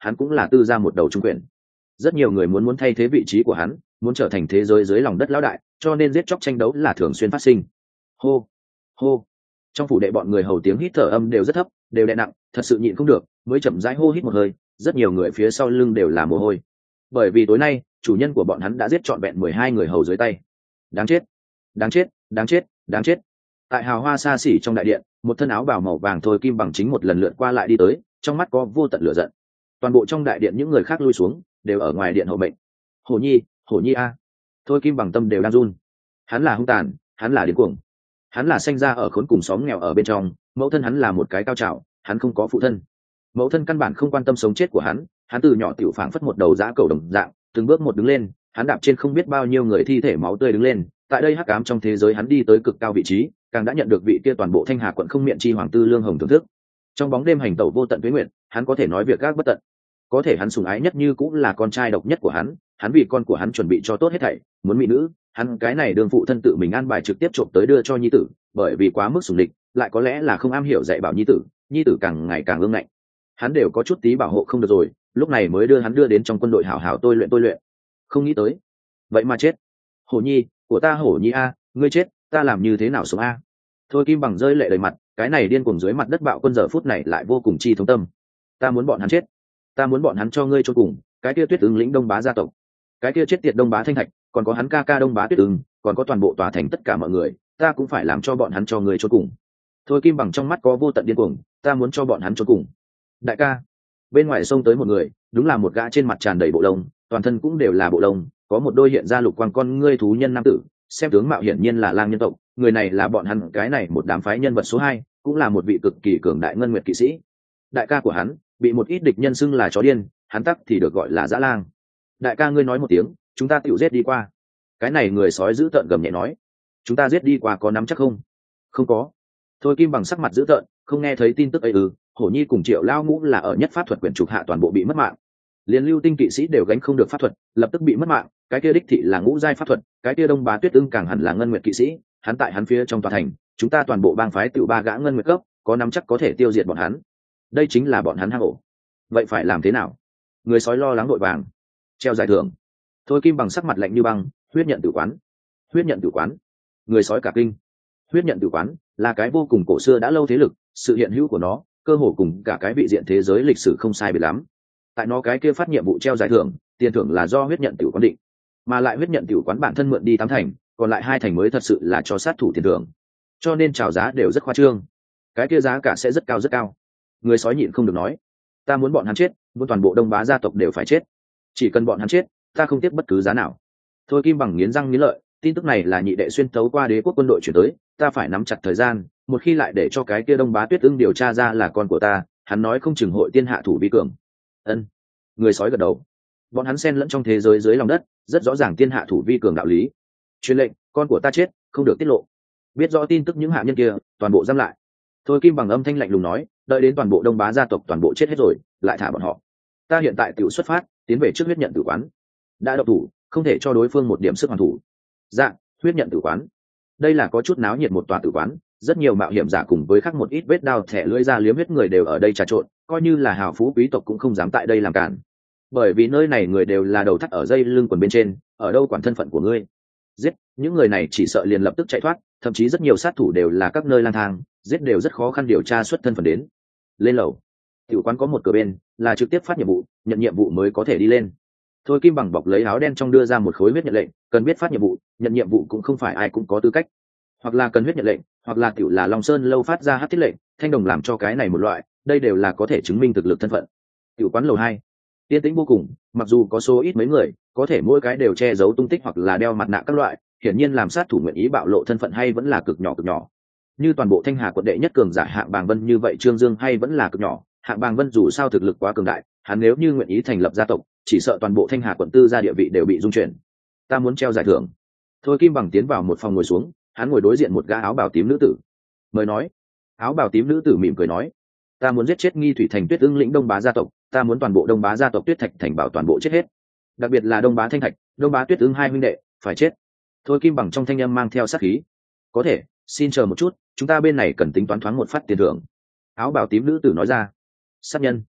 hắn cũng là tư ra một đầu trung quyền. Rất nhiều người muốn muốn thay thế vị trí của hắn, muốn trở thành thế giới dưới lòng đất lão đại, cho nên giết chóc tranh đấu là thường xuyên phát sinh. Hô hô, trong phủ đệ bọn người hầu tiếng hít thở âm đều rất thấp, đều đè nặng, thật sự nhịn không được mới chậm rãi hô hít một hơi. Rất nhiều người phía sau lưng đều là mồ hôi, bởi vì tối nay chủ nhân của bọn hắn đã giết trọn vẹn mười hai người hầu dưới tay. Đáng chết, đáng chết, đáng chết, đáng chết. Tại hào hoa xa xỉ trong đại điện, một thân áo bào màu vàng Thôi Kim Bằng chính một lần lượt qua lại đi tới, trong mắt có vô tận lửa giận. Toàn bộ trong đại điện những người khác lui xuống, đều ở ngoài điện hậu mệnh. Hổ nhi, hổ nhi a. Thôi Kim Bằng tâm đều đang run. Hắn là hung tàn, hắn là điên cuồng, hắn là sinh ra ở khốn cùng xóm nghèo ở bên trong, mẫu thân hắn là một cái cao trào, hắn không có phụ thân. Mẫu thân căn bản không quan tâm sống chết của hắn, hắn từ nhỏ tiểu phảng phất một đầu dã cầu đồng dạng, từng bước một đứng lên, hắn đạp trên không biết bao nhiêu người thi thể máu tươi đứng lên, tại đây hắc ám trong thế giới hắn đi tới cực cao vị trí, càng đã nhận được vị kia toàn bộ Thanh Hà quận không miệng chi hoàng tư lương hồng thưởng thức. Trong bóng đêm hành tẩu vô tận tuế nguyện, hắn có thể nói việc gác bất tận. Có thể hắn sủng ái nhất như cũng là con trai độc nhất của hắn, hắn vì con của hắn chuẩn bị cho tốt hết thảy, muốn mỹ nữ, hắn cái này đường phụ thân tự mình an bài trực tiếp trộm tới đưa cho nhi tử, bởi vì quá mức sủng địch, lại có lẽ là không am hiểu dạy bảo nhi tử, nhi tử càng ngày càng ương ngạnh. Hắn đều có chút tí bảo hộ không được rồi, lúc này mới đưa hắn đưa đến trong quân đội hảo hảo tôi luyện tôi luyện. Không nghĩ tới, vậy mà chết. Hổ nhi, của ta hổ nhi a, ngươi chết, ta làm như thế nào sống a? Thôi Kim Bằng rơi lệ đầy mặt, cái này điên cuồng dưới mặt đất bạo quân giờ phút này lại vô cùng chi thống tâm. Ta muốn bọn hắn chết, ta muốn bọn hắn cho ngươi cho cùng, cái kia Tuyết Ứng lĩnh Đông Bá gia tộc, cái kia chết tiệt Đông Bá Thanh Thạch, còn có hắn ca ca Đông Bá Tuyết Ứng, còn có toàn bộ tòa thành tất cả mọi người, ta cũng phải làm cho bọn hắn cho ngươi cho cùng. Thôi Kim Bằng trong mắt có vô tận điên cuồng, ta muốn cho bọn hắn cho cùng. Đại ca, bên ngoài sông tới một người, đúng là một gã trên mặt tràn đầy bộ lông, toàn thân cũng đều là bộ lông, có một đôi hiện ra lục quang con ngươi thú nhân nam tử, xem tướng mạo hiển nhiên là lang nhân tộc. Người này là bọn hắn cái này một đám phái nhân vật số hai, cũng là một vị cực kỳ cường đại ngân nguyệt kỵ sĩ. Đại ca của hắn bị một ít địch nhân xưng là chó điên, hắn tắc thì được gọi là dã lang. Đại ca ngươi nói một tiếng, chúng ta tự giết đi qua. Cái này người sói giữ tợn gầm nhẹ nói, chúng ta giết đi qua có nắm chắc không? Không có. Thôi Kim Bằng sắc mặt dữ tợn, không nghe thấy tin tức ấy ư? Hổ nhi cùng Triệu Lao Ngũ là ở nhất pháp thuật quyển trục hạ toàn bộ bị mất mạng, liên lưu tinh kỵ sĩ đều gánh không được pháp thuật, lập tức bị mất mạng. Cái kia đích thị là ngũ giai pháp thuật, cái kia Đông Bá Tuyết Ưng càng hẳn là ngân nguyệt kỵ sĩ, hắn tại hắn phía trong tòa thành, chúng ta toàn bộ bang phái tiểu ba gã ngân nguyệt cấp, có nắm chắc có thể tiêu diệt bọn hắn. Đây chính là bọn hắn hang ổ. Vậy phải làm thế nào? Người sói lo lắng đội vàng. Treo giải thưởng. Thôi Kim Bằng sắc mặt lạnh như băng, huyết nhận tử quán. Huyết nhận tử quán. Người sói cả kinh. Huyết nhận tử quán là cái vô cùng cổ xưa đã lâu thế lực, sự hiện hữu của nó cơ hồ cùng cả cái vị diện thế giới lịch sử không sai biệt lắm. Tại nó cái kia phát nhiệm vụ treo giải thưởng, tiền thưởng là do huyết nhận tử quán định, mà lại huyết nhận tử quán bản thân mượn đi tám thành, còn lại hai thành mới thật sự là cho sát thủ tiền thưởng, cho nên chào giá đều rất khoa trương, cái kia giá cả sẽ rất cao rất cao. Người sói nhịn không được nói, ta muốn bọn hắn chết, muốn toàn bộ Đông Bá gia tộc đều phải chết, chỉ cần bọn hắn chết, ta không tiếc bất cứ giá nào. Thôi Kim Bằng nghiến răng nghiến lợi, tin tức này là nhị đệ xuyên tấu qua đế quốc quân đội chuyển tới, ta phải nắm chặt thời gian, một khi lại để cho cái kia Đông Bá Tuyết Ưng điều tra ra là con của ta, hắn nói không chừng hội tiên hạ thủ vi cường. Ân. Người sói gật đầu, bọn hắn xen lẫn trong thế giới dưới lòng đất, rất rõ ràng tiên hạ thủ vi cường đạo lý. Truyền lệnh, con của ta chết, không được tiết lộ. Biết rõ tin tức những hạ nhân kia, toàn bộ giam lại. Thôi Kim Bằng âm thanh lạnh lùng nói, đợi đến toàn bộ Đông Bá gia tộc toàn bộ chết hết rồi, lại thả bọn họ. Ta hiện tại tự xuất phát, tiến về trước huyết nhận tử quán. Đã độc thủ, không thể cho đối phương một điểm sức hoàn thủ. Dạ, huyết nhận tử quán. Đây là có chút náo nhiệt một tòa tử quán, rất nhiều mạo hiểm giả cùng với khác một ít vết đao thẻ lưỡi ra liếm huyết người đều ở đây trà trộn, coi như là hào phú quý tộc cũng không dám tại đây làm cản, bởi vì nơi này người đều là đầu thắt ở dây lưng quần bên trên, ở đâu quản thân phận của ngươi. Giết những người này chỉ sợ liền lập tức chạy thoát, thậm chí rất nhiều sát thủ đều là các nơi lang thang, giết đều rất khó khăn điều tra xuất thân phận đến. Lên lầu, tiểu quán có một cửa bên là trực tiếp phát nhiệm vụ, nhận nhiệm vụ mới có thể đi lên. Thôi Kim Bằng bọc lấy áo đen trong đưa ra một khối huyết nhận lệnh, cần biết phát nhiệm vụ, nhận nhiệm vụ cũng không phải ai cũng có tư cách, hoặc là cần huyết nhận lệnh, hoặc là tiểu là Long Sơn lâu phát ra hắc thiết lệnh, thanh đồng làm cho cái này một loại, đây đều là có thể chứng minh thực lực thân phận. Tiểu quán lầu hai, yên tĩnh vô cùng, mặc dù có số ít mấy người, có thể mỗi cái đều che giấu tung tích hoặc là đeo mặt nạ các loại, hiển nhiên làm sát thủ nguyện ý bạo lộ thân phận hay vẫn là cực nhỏ cực nhỏ. Như toàn bộ Thanh Hà quận đệ nhất cường giả Hạng Bàng Vân như vậy Trương Dương hay vẫn là cực nhỏ, Hạng Bàng Vân dù sao thực lực quá cường đại, hắn nếu như nguyện ý thành lập gia tộc, chỉ sợ toàn bộ Thanh Hà quận tư gia địa vị đều bị dung chuyển. Ta muốn treo giải thưởng. Thôi Kim Bằng tiến vào một phòng ngồi xuống, hắn ngồi đối diện một gã áo bào tím nữ tử. Mời nói. Áo bào tím nữ tử mỉm cười nói, ta muốn giết chết Nghi Thủy Thành Tuyết Ưng lĩnh Đông Bá gia tộc, ta muốn toàn bộ Đông Bá gia tộc Tuyết Thạch Thành bảo toàn bộ chết hết, đặc biệt là Đông Bá Thanh Thạch, Đông Bá Tuyết Ưng hai huynh đệ phải chết. Thôi Kim Bằng trong thanh âm mang theo sát khí. Có thể, xin chờ một chút, chúng ta bên này cần tính toán thoáng một phát tiền thưởng. Áo bào tím nữ tử nói ra. Sát nhân.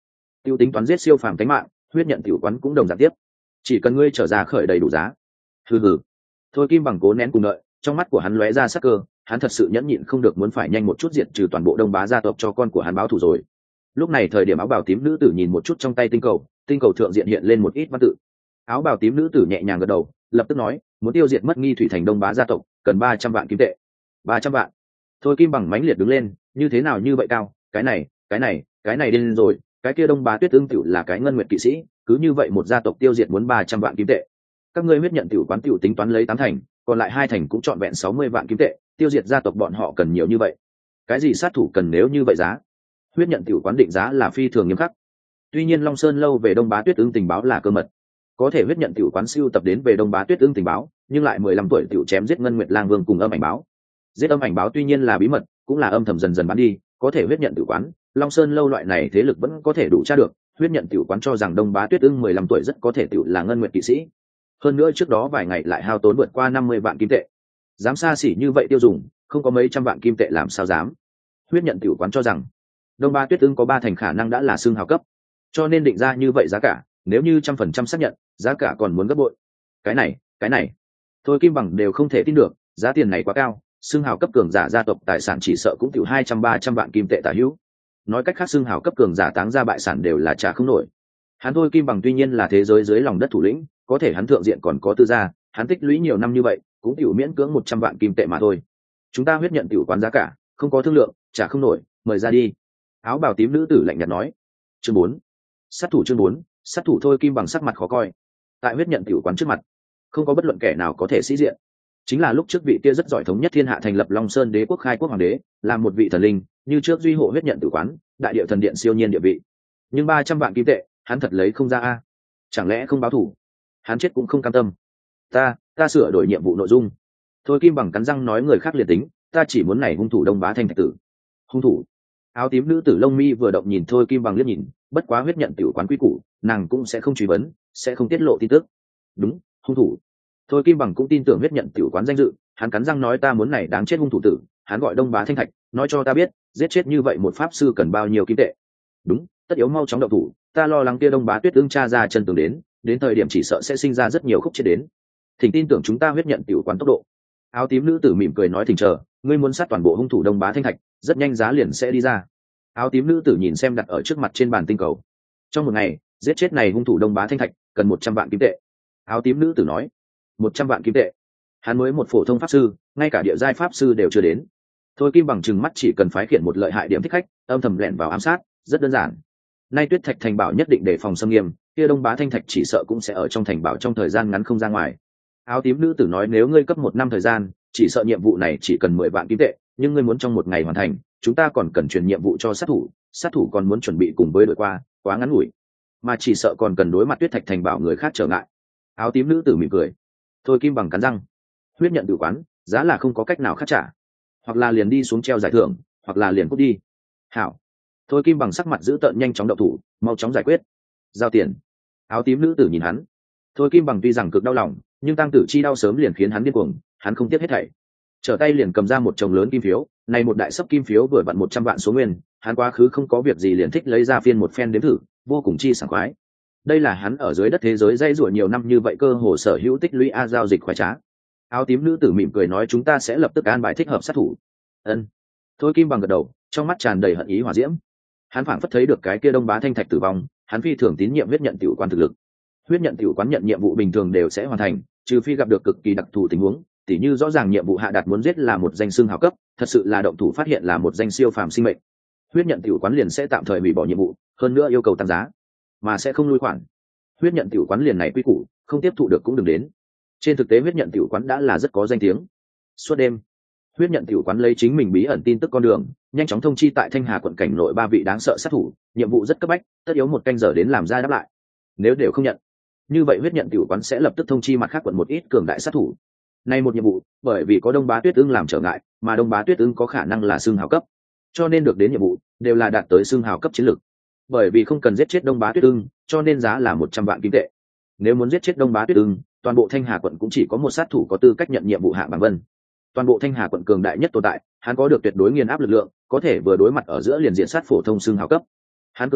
tiêu tính toán giết siêu phàm tánh mạng, huyết nhận tiểu quán cũng đồng dạng tiếp, chỉ cần ngươi trở ra khởi đầy đủ giá. Hừ hừ. Thôi Kim Bằng cố nén cùng đợi, trong mắt của hắn lóe ra sắc cơ, hắn thật sự nhẫn nhịn không được muốn phải nhanh một chút diệt trừ toàn bộ Đông Bá gia tộc cho con của hắn báo thù rồi. Lúc này thời điểm áo bào tím nữ tử nhìn một chút trong tay tinh cầu, tinh cầu thượng diện hiện lên một ít văn tự. Áo bào tím nữ tử nhẹ nhàng gật đầu, lập tức nói, muốn tiêu diệt mất Nghi Thủy Thành Đông Bá gia tộc, cần ba trăm vạn kim tệ. Ba trăm vạn. Thôi Kim Bằng mãnh liệt đứng lên, như thế nào như vậy cao, cái này, cái này, cái này điên rồi, cái kia Đông Bá Tuyết Ưng tiểu là cái ngân nguyệt kỵ sĩ, cứ như vậy một gia tộc tiêu diệt muốn ba trăm vạn kim tệ. Các ngươi huyết nhận tiểu quán tiểu tính toán lấy tám thành, còn lại hai thành cũng trọn vẹn sáu mươi vạn kim tệ, tiêu diệt gia tộc bọn họ cần nhiều như vậy. Cái gì sát thủ cần nếu như vậy giá? Huyết nhận tiểu quán định giá là phi thường nghiêm khắc. Tuy nhiên Long Sơn lâu về Đông Bá Tuyết Ưng tình báo là cơ mật, có thể huyết nhận tiểu quán siêu tập đến về Đông Bá Tuyết Ưng tình báo, nhưng lại mười lăm tuổi tiểu chém giết Ngân Nguyệt Lang Vương cùng Âm Ảnh Báo. Giết Âm Ảnh Báo tuy nhiên là bí mật, cũng là âm thầm dần dần bán đi, có thể huyết nhận tiểu quán, Long Sơn lâu loại này thế lực vẫn có thể đủ tra được, huyết nhận tiểu quán cho rằng Đông Bá Tuyết Ưng mười lăm tuổi rất có thể tiểu là Ngân Nguyệt kỵ sĩ. Hơn nữa trước đó vài ngày lại hao tốn vượt qua năm mươi vạn kim tệ. Dám xa xỉ như vậy tiêu dùng, không có mấy trăm vạn kim tệ làm sao dám. Huyết nhận tiểu quán cho rằng Đông Bá Tuyết Ưng có ba thành khả năng đã là xương hào cấp, cho nên định ra như vậy giá cả, nếu như trăm phần trăm xác nhận, giá cả còn muốn gấp bội. Cái này, cái này, Thôi Kim Bằng đều không thể tin được, giá tiền này quá cao, xương hào cấp cường giả gia tộc tài sản chỉ sợ cũng tiểu hai trăm ba trăm vạn kim tệ tả hữu. Nói cách khác xương hào cấp cường giả táng ra bại sản đều là trả không nổi. Hắn Thôi Kim Bằng tuy nhiên là thế giới dưới lòng đất thủ lĩnh, có thể hắn thượng diện còn có tư gia, hắn tích lũy nhiều năm như vậy, cũng tiểu miễn cưỡng một trăm vạn kim tệ mà thôi. Chúng ta huyết nhận tiểu quán giá cả, không có thương lượng, trả không nổi, mời ra đi. Áo bào tím nữ tử lạnh nhạt nói. Chương bốn. Sát thủ chương bốn, sát thủ Thôi Kim Bằng sắc mặt khó coi. Tại huyết nhận tiểu quán trước mặt, không có bất luận kẻ nào có thể sĩ diện. Chính là lúc trước vị kia rất giỏi thống nhất thiên hạ thành lập Long Sơn Đế quốc khai quốc hoàng đế, làm một vị thần linh, như trước duy hộ huyết nhận tiểu quán, đại địa thần điện siêu nhiên địa vị. Nhưng ba trăm vạn kim tệ, hắn thật lấy không ra a. Chẳng lẽ không báo thủ? Hắn chết cũng không cam tâm. Ta, ta sửa đổi nhiệm vụ nội dung. Thôi Kim Bằng cắn răng nói người khác liền tính, ta chỉ muốn này hung thủ Đông Bá Thanh Thạch tử. Hung thủ? Áo tím nữ tử lông mi vừa động nhìn Thôi Kim Bằng liếc nhìn, bất quá huyết nhận tiểu quán quy củ, nàng cũng sẽ không truy vấn, sẽ không tiết lộ tin tức. Đúng, hung thủ. Thôi Kim Bằng cũng tin tưởng huyết nhận tiểu quán danh dự, hắn cắn răng nói ta muốn này đáng chết hung thủ tử, hắn gọi Đông Bá Thanh Thạch, nói cho ta biết, giết chết như vậy một pháp sư cần bao nhiêu kim tệ. Đúng, tất yếu mau chóng động thủ, ta lo lắng kia Đông Bá Tuyết Ưng tra ra chân tường đến, đến thời điểm chỉ sợ sẽ sinh ra rất nhiều khúc chết đến. Thỉnh tin tưởng chúng ta huyết nhận tiểu quán tốc độ. Áo tím nữ tử mỉm cười nói thỉnh chờ, ngươi muốn sát toàn bộ hung thủ Đông Bá Thanh Thạch, rất nhanh giá liền sẽ đi ra. Áo tím nữ tử nhìn xem đặt ở trước mặt trên bàn tinh cầu. Trong một ngày, giết chết này hung thủ Đông Bá Thanh Thạch, cần một trăm vạn kim tệ. Áo tím nữ tử nói, một trăm vạn kim tệ. Hắn mới một phổ thông pháp sư, ngay cả địa giai pháp sư đều chưa đến. Thôi Kim Bằng chừng mắt chỉ cần phái khiển một lợi hại điểm thích khách, âm thầm lẻn vào ám sát, rất đơn giản. Nay Tuyết Thạch thành bảo nhất định đề phòng xâm nghiêm, kia Đông Bá Thanh Thạch chỉ sợ cũng sẽ ở trong thành bảo trong thời gian ngắn không ra ngoài. Áo tím nữ tử nói nếu ngươi cấp một năm thời gian, chỉ sợ nhiệm vụ này chỉ cần mười vạn kim tệ, nhưng ngươi muốn trong một ngày hoàn thành, chúng ta còn cần truyền nhiệm vụ cho sát thủ, sát thủ còn muốn chuẩn bị cùng với đội qua, quá ngắn ngủi, mà chỉ sợ còn cần đối mặt Tuyết Thạch thành bảo người khác trở ngại. Áo tím nữ tử mỉm cười. Thôi Kim Bằng cắn răng, huyết nhận tử quán, giá là không có cách nào khác trả, hoặc là liền đi xuống treo giải thưởng, hoặc là liền cút đi. Hảo. Thôi Kim Bằng sắc mặt giữ tợn nhanh chóng động thủ, mau chóng giải quyết. Giao tiền. Áo tím nữ tử nhìn hắn. Thôi Kim Bằng tuy rằng cực đau lòng, nhưng tăng tử chi đau sớm liền khiến hắn điên cuồng, hắn không tiếc hết thảy. Trở tay liền cầm ra một chồng lớn kim phiếu, này một đại sấp kim phiếu vừa vặn một trăm vạn số nguyên, hắn quá khứ không có việc gì liền thích lấy ra phiên một phen đếm thử, vô cùng chi sảng khoái. Đây là hắn ở dưới đất thế giới dây rủa nhiều năm như vậy cơ hồ sở hữu tích lũy a giao dịch khoái trá. Áo tím nữ tử mỉm cười nói chúng ta sẽ lập tức an bài thích hợp sát thủ. Ân. Thôi Kim Bằng gật đầu, trong mắt tràn đầy hận ý hỏa diễm. Hắn phảng phất thấy được cái kia Đông Bá Thanh Thạch tử vong, hắn phi thường tín nhiệm huyết nhận tiểu quán thực lực. Huyết nhận tiểu quán nhận nhiệm vụ bình thường đều sẽ hoàn thành, trừ phi gặp được cực kỳ đặc thù tình huống, tỉ như rõ ràng nhiệm vụ hạ đạt muốn giết là một danh xưng hào cấp, thật sự là động thủ phát hiện là một danh siêu phàm sinh mệnh. Huyết nhận tiểu quán liền sẽ tạm thời hủy bỏ nhiệm vụ, hơn nữa yêu cầu tăng giá, mà sẽ không lui khoản. Huyết nhận tiểu quán liền này quy củ, không tiếp thụ được cũng đừng đến. Trên thực tế huyết nhận tiểu quán đã là rất có danh tiếng. Suốt đêm, huyết nhận tiểu quán lấy chính mình bí ẩn tin tức con đường, nhanh chóng thông chi tại Thanh Hà quận cảnh nội ba vị đáng sợ sát thủ, nhiệm vụ rất cấp bách, tất yếu một canh giờ đến làm ra đáp lại. Nếu đều không nhận, như vậy huyết nhận tiểu quán sẽ lập tức thông chi mặt khác quận một ít cường đại sát thủ. Nay một nhiệm vụ, bởi vì có Đông Bá Tuyết Ưng làm trở ngại, mà Đông Bá Tuyết Ưng có khả năng là xương hào cấp, cho nên được đến nhiệm vụ đều là đạt tới xương hào cấp chiến lược. Bởi vì không cần giết chết Đông Bá Tuyết Ưng, cho nên giá là một trăm vạn kim tệ. Nếu muốn giết chết Đông Bá Tuyết Ưng, toàn bộ Thanh Hà quận cũng chỉ có một sát thủ có tư cách nhận nhiệm vụ Hạ Bàng Vân. Toàn bộ Thanh Hà quận cường đại nhất tồn tại, hắn có được tuyệt đối nghiền áp lực lượng, có thể vừa đối mặt ở giữa liền diện sát phổ thông xương hào cấp. Hắn cường đại,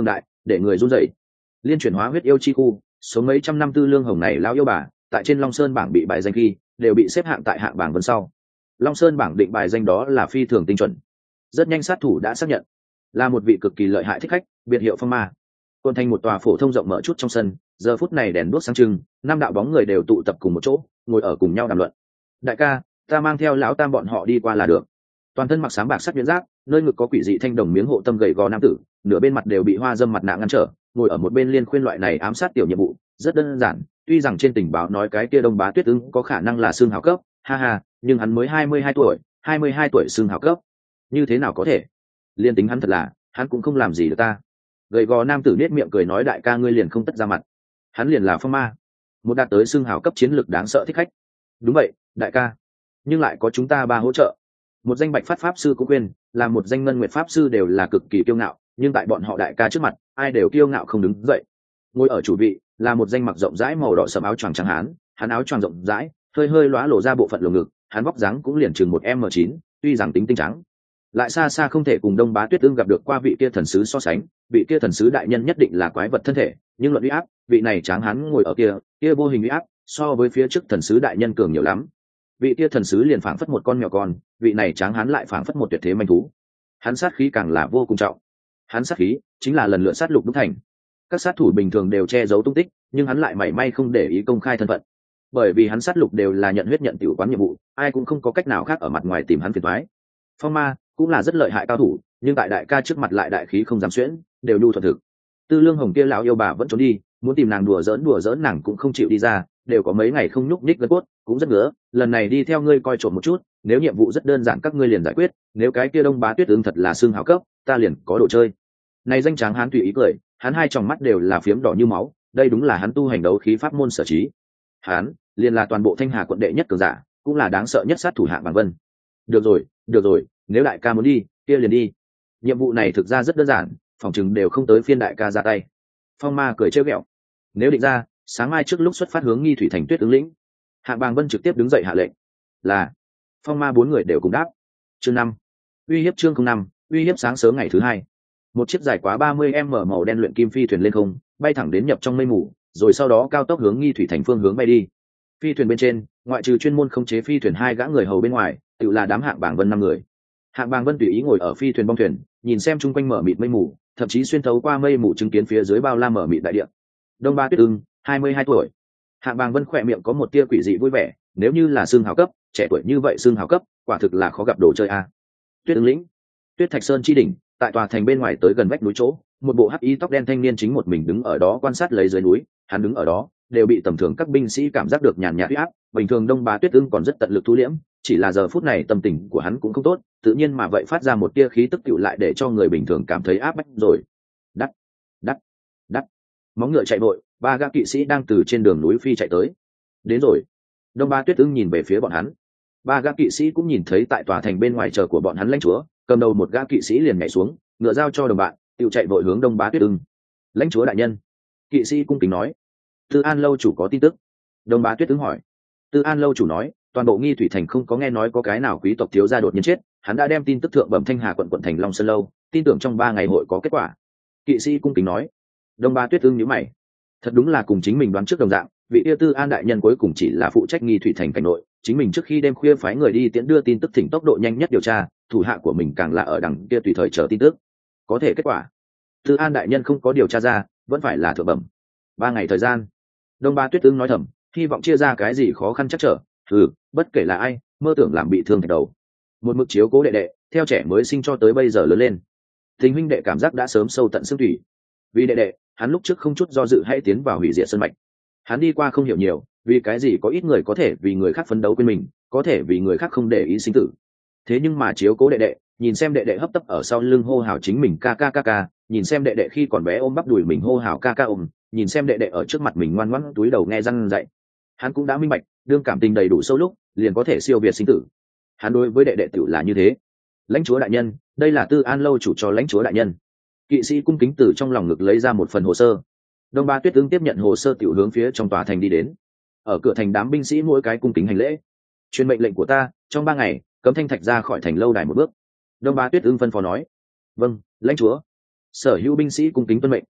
để người run rẩy. Liên chuyển hóa huyết yêu chi khu, sống mấy trăm năm Tư Lương Hồng này lão yêu bà, tại trên Long Sơn bảng bị bài danh khi đều bị xếp hạng tại hạng bảng vân sau. Long Sơn bảng định bài danh đó là phi thường tinh chuẩn. Rất nhanh sát thủ đã xác nhận là một vị cực kỳ lợi hại thích khách, biệt hiệu Phong Ma. Quân thành một tòa phổ thông rộng mở chút trong sân, giờ phút này đèn đuốc sáng trưng, năm đạo bóng người đều tụ tập cùng một chỗ, ngồi ở cùng nhau đàm luận. Đại ca, ta mang theo lão tam bọn họ đi qua là được. Toàn thân mặc sáng bạc sắc nhuyễn giáp, nơi ngực có quỷ dị thanh đồng miếng hộ tâm gầy gò nam tử, nửa bên mặt đều bị hoa dâm mặt nạ ngăn trở, ngồi ở một bên liên khuyên loại này ám sát tiểu nhiệm vụ, rất đơn giản. Tuy rằng trên tình báo nói cái kia Đông Bá Tuyết Ưng có khả năng là xương hào cấp, ha ha, nhưng hắn mới hai mươi hai tuổi, hai mươi hai tuổi xương hào cấp, như thế nào có thể? Liên tính hắn thật là, hắn cũng không làm gì được ta. Gầy gò nam tử nết miệng cười nói đại ca ngươi liền không tất ra mặt. Hắn liền là Phong Ma, một đạt tới xương hào cấp chiến lược đáng sợ thích khách. Đúng vậy, đại ca, nhưng lại có chúng ta ba hỗ trợ. Một danh bạch phát pháp sư cũng quên, là một danh ngân nguyệt pháp sư đều là cực kỳ kiêu ngạo, nhưng tại bọn họ đại ca trước mặt, ai đều kiêu ngạo không đứng dậy. Ngồi ở chủ vị là một danh mặc rộng rãi màu đỏ sẫm áo choàng trắng hán, hắn áo choàng rộng rãi, hơi hơi lóa lộ ra bộ phận lồng ngực, hắn vóc dáng cũng liền chừng một m chín, tuy rằng tính tinh trắng, lại xa xa không thể cùng Đông Bá Tuyết Ưng gặp được qua vị kia thần sứ so sánh. Vị kia thần sứ đại nhân nhất định là quái vật thân thể, nhưng luận uy áp, vị này tráng hán ngồi ở kia, kia vô hình uy áp, so với phía trước thần sứ đại nhân cường nhiều lắm. Vị kia thần sứ liền phảng phất một con mèo con, vị này tráng hán lại phảng phất một tuyệt thế manh thú. Hắn sát khí càng là vô cùng trọng. Hắn sát khí chính là lần lượt sát lục đúc thành. Các sát thủ bình thường đều che giấu tung tích, nhưng hắn lại mảy may không để ý công khai thân phận, bởi vì hắn sát lục đều là nhận huyết nhận tiểu quán nhiệm vụ, ai cũng không có cách nào khác ở mặt ngoài tìm hắn phiền toái. Phong Ma cũng là rất lợi hại cao thủ, nhưng tại đại ca trước mặt lại đại khí không dám xuyễn, đều nhu thuận thực. Tư Lương Hồng kia lão yêu bà vẫn trốn đi, muốn tìm nàng đùa giỡn đùa giỡn nàng cũng không chịu đi ra, đều có mấy ngày không nhúc nhích gân cốt, cũng rất ngứa. Lần này đi theo ngươi coi trộm một chút, nếu nhiệm vụ rất đơn giản các ngươi liền giải quyết, nếu cái kia Đông Bá Tuyết Ưng thật là xương hào cấp, ta liền có đồ chơi. Này danh tráng hán tùy ý cười, hắn hai tròng mắt đều là phiếm đỏ như máu, đây đúng là hắn tu hành đấu khí pháp môn sở trí. Hắn liền là toàn bộ Thanh Hà quận đệ nhất cường giả, cũng là đáng sợ nhất sát thủ hạng Bàng Vân. Được rồi, được rồi, nếu đại ca muốn đi, kia liền đi. Nhiệm vụ này thực ra rất đơn giản, phòng chừng đều không tới phiên đại ca ra tay. Phong Ma cười trêu ghẹo. Nếu định ra, sáng mai trước lúc xuất phát hướng Nghi Thủy thành Tuyết Ứng lĩnh. Hạng Bàng Vân trực tiếp đứng dậy hạ lệnh. Là. Phong Ma bốn người đều cùng đáp. Chương năm. Uy hiếp chương không năm, uy hiếp sáng sớm ngày thứ hai. Một chiếc dài quá ba mươi mét màu đen luyện kim phi thuyền lên không, bay thẳng đến nhập trong mây mù, rồi sau đó cao tốc hướng Nghi Thủy thành phương hướng bay đi. Phi thuyền bên trên, ngoại trừ chuyên môn khống chế phi thuyền hai gã người hầu bên ngoài, tự là đám Hạng Bàng Vân năm người. Hạng Bàng Vân tùy ý ngồi ở phi thuyền bong thuyền, nhìn xem chung quanh mở mịt mây mù, thậm chí xuyên thấu qua mây mù chứng kiến phía dưới bao la mở mịt đại địa. Đông Bá Tuyết Ưng, hai mươi hai tuổi. Hạng Bàng Vân khỏe miệng có một tia quỷ dị vui vẻ, nếu như là xương hào cấp, trẻ tuổi như vậy xương hào cấp, quả thực là khó gặp đồ chơi a. Tuyết Ứng lĩnh, Tuyết Thạch Sơn chi đỉnh, tại tòa thành bên ngoài tới gần vách núi chỗ, một bộ hắc y tóc đen thanh niên chính một mình đứng ở đó quan sát lấy dưới núi, hắn đứng ở đó, đều bị tầm thường các binh sĩ cảm giác được nhàn nhạt uy áp, bình thường Đông Bá Tuyết Ưng còn rất tận lực thu liễm, chỉ là giờ phút này tâm tình của hắn cũng không tốt, tự nhiên mà vậy phát ra một tia khí tức tựu lại để cho người bình thường cảm thấy áp bách rồi. Đắt, đắt, đắt. Móng ngựa chạy vội, ba gã kỵ sĩ đang từ trên đường núi phi chạy tới. Đến rồi. Đông Bá Tuyết Ưng nhìn về phía bọn hắn. Ba gã kỵ sĩ cũng nhìn thấy tại tòa thành bên ngoài chờ của bọn hắn lãnh chúa, cầm đầu một gã kỵ sĩ liền nhảy xuống, ngựa giao cho đồng bạn, tựu chạy vội hướng Đông Bá Tuyết Ưng. Lãnh chúa đại nhân. Kỵ sĩ cung kính nói. Tư An lâu chủ có tin tức. Đông Bá Tuyết Ưng hỏi. Tư An lâu chủ nói, toàn bộ Nghi Thủy thành không có nghe nói có cái nào quý tộc thiếu gia đột nhiên chết, hắn đã đem tin tức thượng bẩm Thanh Hà quận quận thành Long Sơn lâu, tin tưởng trong ba ngày hội có kết quả. Kỵ sĩ cung kính nói. Đông Bá Tuyết Ưng nhíu mày, thật đúng là cùng chính mình đoán trước đồng dạng, vị yêu Tư An đại nhân cuối cùng chỉ là phụ trách Nghi Thủy thành cảnh nội, chính mình trước khi đêm khuya phái người đi tiễn đưa tin tức thỉnh tốc độ nhanh nhất điều tra, thủ hạ của mình càng là ở đằng kia tùy thời chờ tin tức. Có thể kết quả, Tư An đại nhân không có điều tra ra, vẫn phải là thượng bẩm. Ba ngày thời gian. Đông Bá Tuyết Ưng nói thầm, hy vọng chia ra cái gì khó khăn chắc trở, ừ, bất kể là ai, mơ tưởng làm bị thương thạch đầu. Một mực chiếu cố đệ đệ, theo trẻ mới sinh cho tới bây giờ lớn lên, tình huynh đệ cảm giác đã sớm sâu tận xương thủy. Vì đệ đệ, hắn lúc trước không chút do dự hãy tiến vào hủy diệt sân mạch. Hắn đi qua không hiểu nhiều, vì cái gì có ít người có thể vì người khác phấn đấu quên mình, có thể vì người khác không để ý sinh tử. Thế nhưng mà chiếu cố đệ đệ, nhìn xem đệ đệ hấp tấp ở sau lưng hô hào chính mình ca ca ca ca, nhìn xem đệ đệ khi còn bé ôm bắp đùi mình hô hào ca ca ôm, nhìn xem đệ đệ ở trước mặt mình ngoan ngoãn túi đầu nghe răn dạy. Hắn cũng đã minh bạch, đương cảm tình đầy đủ sâu lúc, liền có thể siêu việt sinh tử. Hắn đối với đệ đệ tiểu là như thế. Lãnh chúa đại nhân, đây là Tư An lâu chủ cho lãnh chúa đại nhân. Kỵ sĩ cung kính từ trong lòng ngực lấy ra một phần hồ sơ. Đông Bá Tuyết Ưng tiếp nhận hồ sơ tiểu hướng phía trong tòa thành đi đến. Ở cửa thành đám binh sĩ mỗi cái cung kính hành lễ. Truyền mệnh lệnh của ta, trong ba ngày, cấm Thanh Thạch ra khỏi thành lâu đài một bước. Đông Bá Tuyết Ưng phân phó nói. Vâng, lãnh chúa. Sở hữu binh sĩ cung kính tuân mệnh.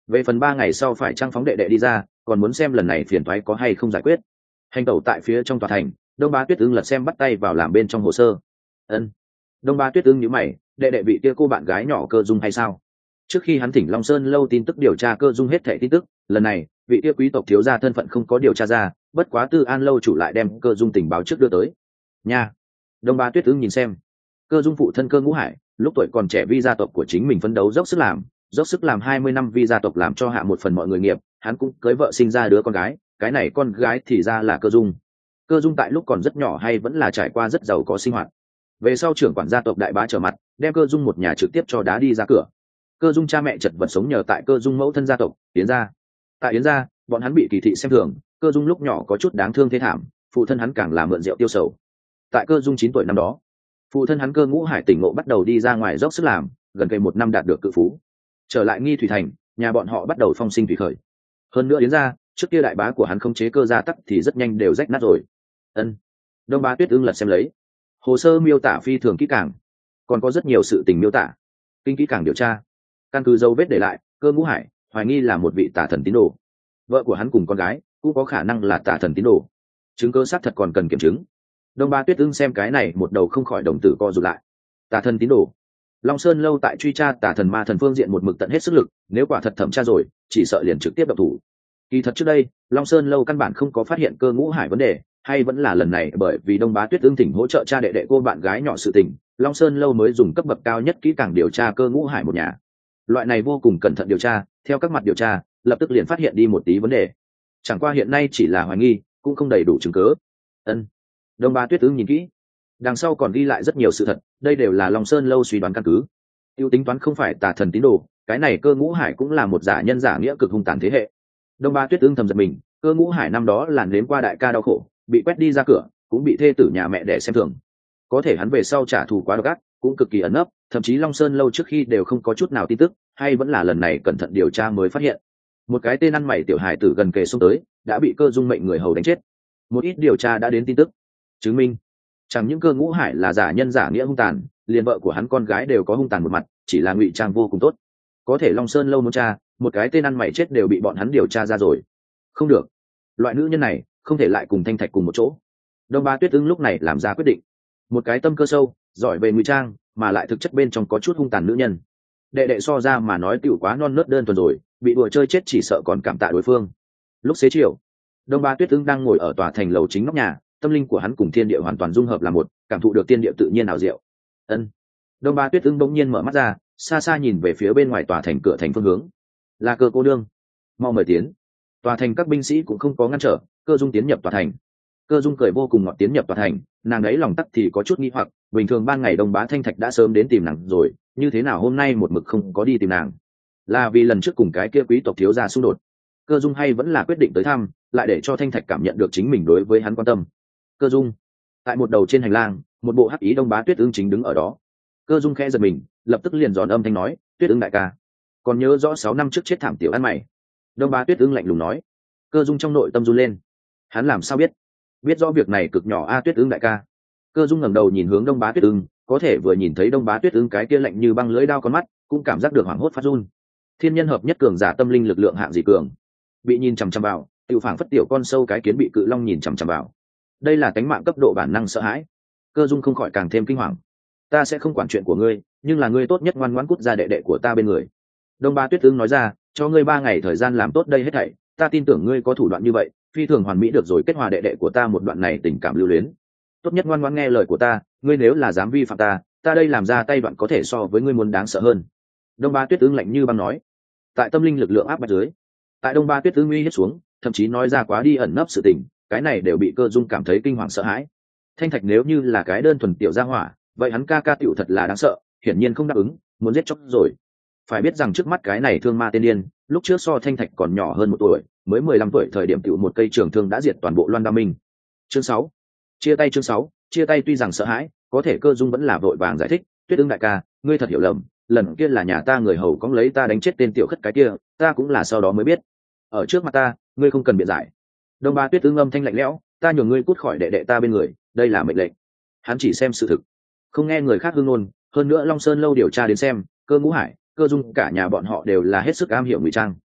về phần ba ngày sau phải trang phóng đệ đệ đi ra, còn muốn xem lần này phiền toái có hay không giải quyết. Hành tẩu tại phía trong tòa thành, Đông Bá Tuyết Ưng lật xem bắt tay vào làm bên trong hồ sơ. Ân. Đông Bá Tuyết Ưng nhíu mày, đệ đệ bị kia cô bạn gái nhỏ Cơ Dung hay sao? Trước khi hắn thỉnh Long Sơn lâu tin tức điều tra Cơ Dung hết thảy tin tức, lần này vị kia quý tộc thiếu gia thân phận không có điều tra ra, bất quá Tư An lâu chủ lại đem Cơ Dung tình báo trước đưa tới. Nha. Đông Bá Tuyết Ưng nhìn xem, Cơ Dung phụ thân Cơ Ngũ Hải, lúc tuổi còn trẻ vi gia tộc của chính mình phấn đấu dốc sức làm, dốc sức làm hai mươi năm vi gia tộc làm cho hạ một phần mọi người nghiệp, hắn cũng cưới vợ sinh ra đứa con gái, cái này con gái thì ra là Cơ Dung. Cơ Dung tại lúc còn rất nhỏ hay vẫn là trải qua rất giàu có sinh hoạt. Về sau trưởng quản gia tộc đại bá trở mặt, đem Cơ Dung một nhà trực tiếp cho đá đi ra cửa. Cơ Dung cha mẹ chật vật sống nhờ tại Cơ Dung mẫu thân gia tộc Yến gia. Tại Yến gia, bọn hắn bị kỳ thị xem thường, Cơ Dung lúc nhỏ có chút đáng thương thế thảm, phụ thân hắn càng là mượn rượu tiêu sầu. Tại Cơ Dung chín tuổi năm đó, phụ thân hắn Cơ Ngũ Hải tỉnh ngộ bắt đầu đi ra ngoài dốc sức làm, gần cây một năm đạt được cự phú. Trở lại Nghi Thủy thành, nhà bọn họ bắt đầu phong sinh thủy khởi. Hơn nữa Yến gia, trước kia đại bá của hắn không chế Cơ gia tắc thì rất nhanh đều rách nát rồi. Ân. Đông Bá Tuyết Ưng lật xem lấy hồ sơ miêu tả phi thường kỹ càng, còn có rất nhiều sự tình miêu tả kinh kỹ càng điều tra. Căn cứ dấu vết để lại, Cơ Ngũ Hải hoài nghi là một vị tà thần tín đồ, vợ của hắn cùng con gái cũng có khả năng là tà thần tín đồ, chứng cứ xác thật còn cần kiểm chứng. Đông Bá Tuyết Ưng xem cái này một đầu không khỏi đồng tử co rụt lại. Tà thần tín đồ, Long Sơn lâu tại truy tra tà thần ma thần phương diện một mực tận hết sức lực, nếu quả thật thẩm tra rồi chỉ sợ liền trực tiếp độc thủ. Kỳ thật trước đây Long Sơn lâu căn bản không có phát hiện Cơ Ngũ Hải vấn đề, hay vẫn là lần này bởi vì Đông Bá Tuyết Ưng thỉnh hỗ trợ cha đệ đệ cô bạn gái nhỏ sự tình, Long Sơn lâu mới dùng cấp bậc cao nhất kỹ càng điều tra Cơ Ngũ Hải một nhà. Loại này vô cùng cẩn thận điều tra, theo các mặt điều tra lập tức liền phát hiện đi một tí vấn đề, chẳng qua hiện nay chỉ là hoài nghi, cũng không đầy đủ chứng cứ. Ân. Đông Bá Tuyết Ưng nhìn kỹ, đằng sau còn ghi lại rất nhiều sự thật, đây đều là Long Sơn lâu suy đoán căn cứ. Tiêu tính toán không phải tà thần tín đồ, cái này Cơ Ngũ Hải cũng là một giả nhân giả nghĩa cực hung tàn thế hệ. Đông Bá Tuyết Ưng thầm giật mình, Cơ Ngũ Hải năm đó là nếm qua đại ca đau khổ, bị quét đi ra cửa, cũng bị thê tử nhà mẹ đẻ xem thường. Có thể hắn về sau trả thù quá độc ác, cũng cực kỳ ẩn nấp, thậm chí Long Sơn lâu trước khi đều không có chút nào tin tức, hay vẫn là lần này cẩn thận điều tra mới phát hiện. Một cái tên ăn mày tiểu hài tử gần kề xông tới, đã bị Cơ Dung mệnh người hầu đánh chết. Một ít điều tra đã đến tin tức, chứng minh chẳng những Cơ Ngũ Hải là giả nhân giả nghĩa hung tàn, liền vợ của hắn con gái đều có hung tàn một mặt, chỉ là ngụy trang vô cùng tốt. Có thể Long Sơn lâu muốn tra, một cái tên ăn mày chết đều bị bọn hắn điều tra ra rồi. Không được, loại nữ nhân này không thể lại cùng Thanh Thạch cùng một chỗ. Đông Bá Tuyết Ưng lúc này làm ra quyết định, một cái tâm cơ sâu, giỏi về ngụy trang, mà lại thực chất bên trong có chút hung tàn nữ nhân. Đệ đệ so ra mà nói tiểu quá non nớt đơn thuần rồi, bị đùa chơi chết chỉ sợ còn cảm tạ đối phương. Lúc xế chiều, Đông Bá Tuyết Ưng đang ngồi ở tòa thành lầu chính nóc nhà, tâm linh của hắn cùng thiên địa hoàn toàn dung hợp là một, cảm thụ được thiên địa tự nhiên ảo diệu. Ân. Đông Bá Tuyết Ưng bỗng nhiên mở mắt ra, xa xa nhìn về phía bên ngoài tòa thành cửa thành phương hướng. Là Cơ cô nương, mau mời tiến. Tòa thành các binh sĩ cũng không có ngăn trở, Cơ Dung tiến nhập tòa thành. Cơ Dung cười vô cùng ngọt tiến nhập tòa thành, nàng ấy lòng tắc thì có chút nghi hoặc, bình thường ban ngày Đông Bá Thanh Thạch đã sớm đến tìm nàng rồi, như thế nào hôm nay một mực không có đi tìm nàng? Là vì lần trước cùng cái kia quý tộc thiếu gia xung đột. Cơ Dung hay vẫn là quyết định tới thăm, lại để cho Thanh Thạch cảm nhận được chính mình đối với hắn quan tâm. Cơ Dung. Tại một đầu trên hành lang, một bộ hắc ý Đông Bá Tuyết Ưng chính đứng ở đó. Cơ Dung khẽ giật mình, lập tức liền giòn âm thanh nói, Tuyết Ưng đại ca, còn nhớ rõ sáu năm trước chết thảm tiểu ăn mày? Đông Bá Tuyết Ưng lạnh lùng nói. Cơ Dung trong nội tâm run lên, hắn làm sao biết? Biết rõ việc này cực nhỏ a. Tuyết Ưng đại ca. Cơ Dung ngẩng đầu nhìn hướng Đông Bá Tuyết Ưng, có thể vừa nhìn thấy Đông Bá Tuyết Ưng cái kia lạnh như băng lưỡi đao con mắt, cũng cảm giác được hoảng hốt phát run. Thiên nhân hợp nhất cường giả tâm linh lực lượng hạng gì cường, bị nhìn chằm chằm vào, tiểu phảng phất tiểu con sâu cái kiến bị cự long nhìn chằm chằm vào. Đây là tánh mạng cấp độ bản năng sợ hãi. Cơ Dung không khỏi càng thêm kinh hoàng. Ta sẽ không quản chuyện của ngươi, nhưng là ngươi tốt nhất ngoan ngoãn cút ra đệ đệ của ta bên người. Đông Bá Tuyết Ưng nói ra, cho ngươi ba ngày thời gian làm tốt đây hết thảy, ta tin tưởng ngươi có thủ đoạn như vậy, phi thường hoàn mỹ được rồi kết hòa đệ đệ của ta một đoạn này tình cảm lưu luyến. Tốt nhất ngoan ngoãn nghe lời của ta, ngươi nếu là dám vi phạm ta, ta đây làm ra tay đoạn có thể so với ngươi muốn đáng sợ hơn. Đông Bá Tuyết Ưng lạnh như băng nói. Tại tâm linh lực lượng áp bách dưới, tại Đông Bá Tuyết Ưng uy hiếp xuống, thậm chí nói ra quá đi ẩn nấp sự tình, cái này đều bị Cơ Dung cảm thấy kinh hoàng sợ hãi. Thanh Thạch nếu như là cái đơn thuần tiểu gia hỏa, vậy hắn ca ca tiểu thật là đáng sợ, hiển nhiên không đáp ứng, muốn giết chóc rồi. Phải biết rằng trước mắt cái này thương ma tiên điên, lúc trước so Thanh Thạch còn nhỏ hơn một tuổi, mới mười lăm tuổi thời điểm tiểu một cây trường thương đã diệt toàn bộ Loan Đa Minh. Chương sáu, chia tay. Chương sáu, chia tay. Tuy rằng sợ hãi, có thể Cơ Dung vẫn là vội vàng giải thích, Tuyết Ưng đại ca, ngươi thật hiểu lầm, lần kia là nhà ta người hầu cóng lấy ta đánh chết tên tiểu khất cái kia, ta cũng là sau đó mới biết. Ở trước mặt ta, ngươi không cần biện giải. Đông Bá Tuyết Ưng âm thanh lạnh lẽo, ta nhường ngươi cút khỏi đệ đệ ta bên người, đây là mệnh lệnh. Hắn chỉ xem sự thực, không nghe người khác hương ngôn. Hơn nữa Long Sơn lâu điều tra đến xem, Cơ Ngũ Hải, Cơ Dung cả nhà bọn họ đều là hết sức am hiểu ngụy trang.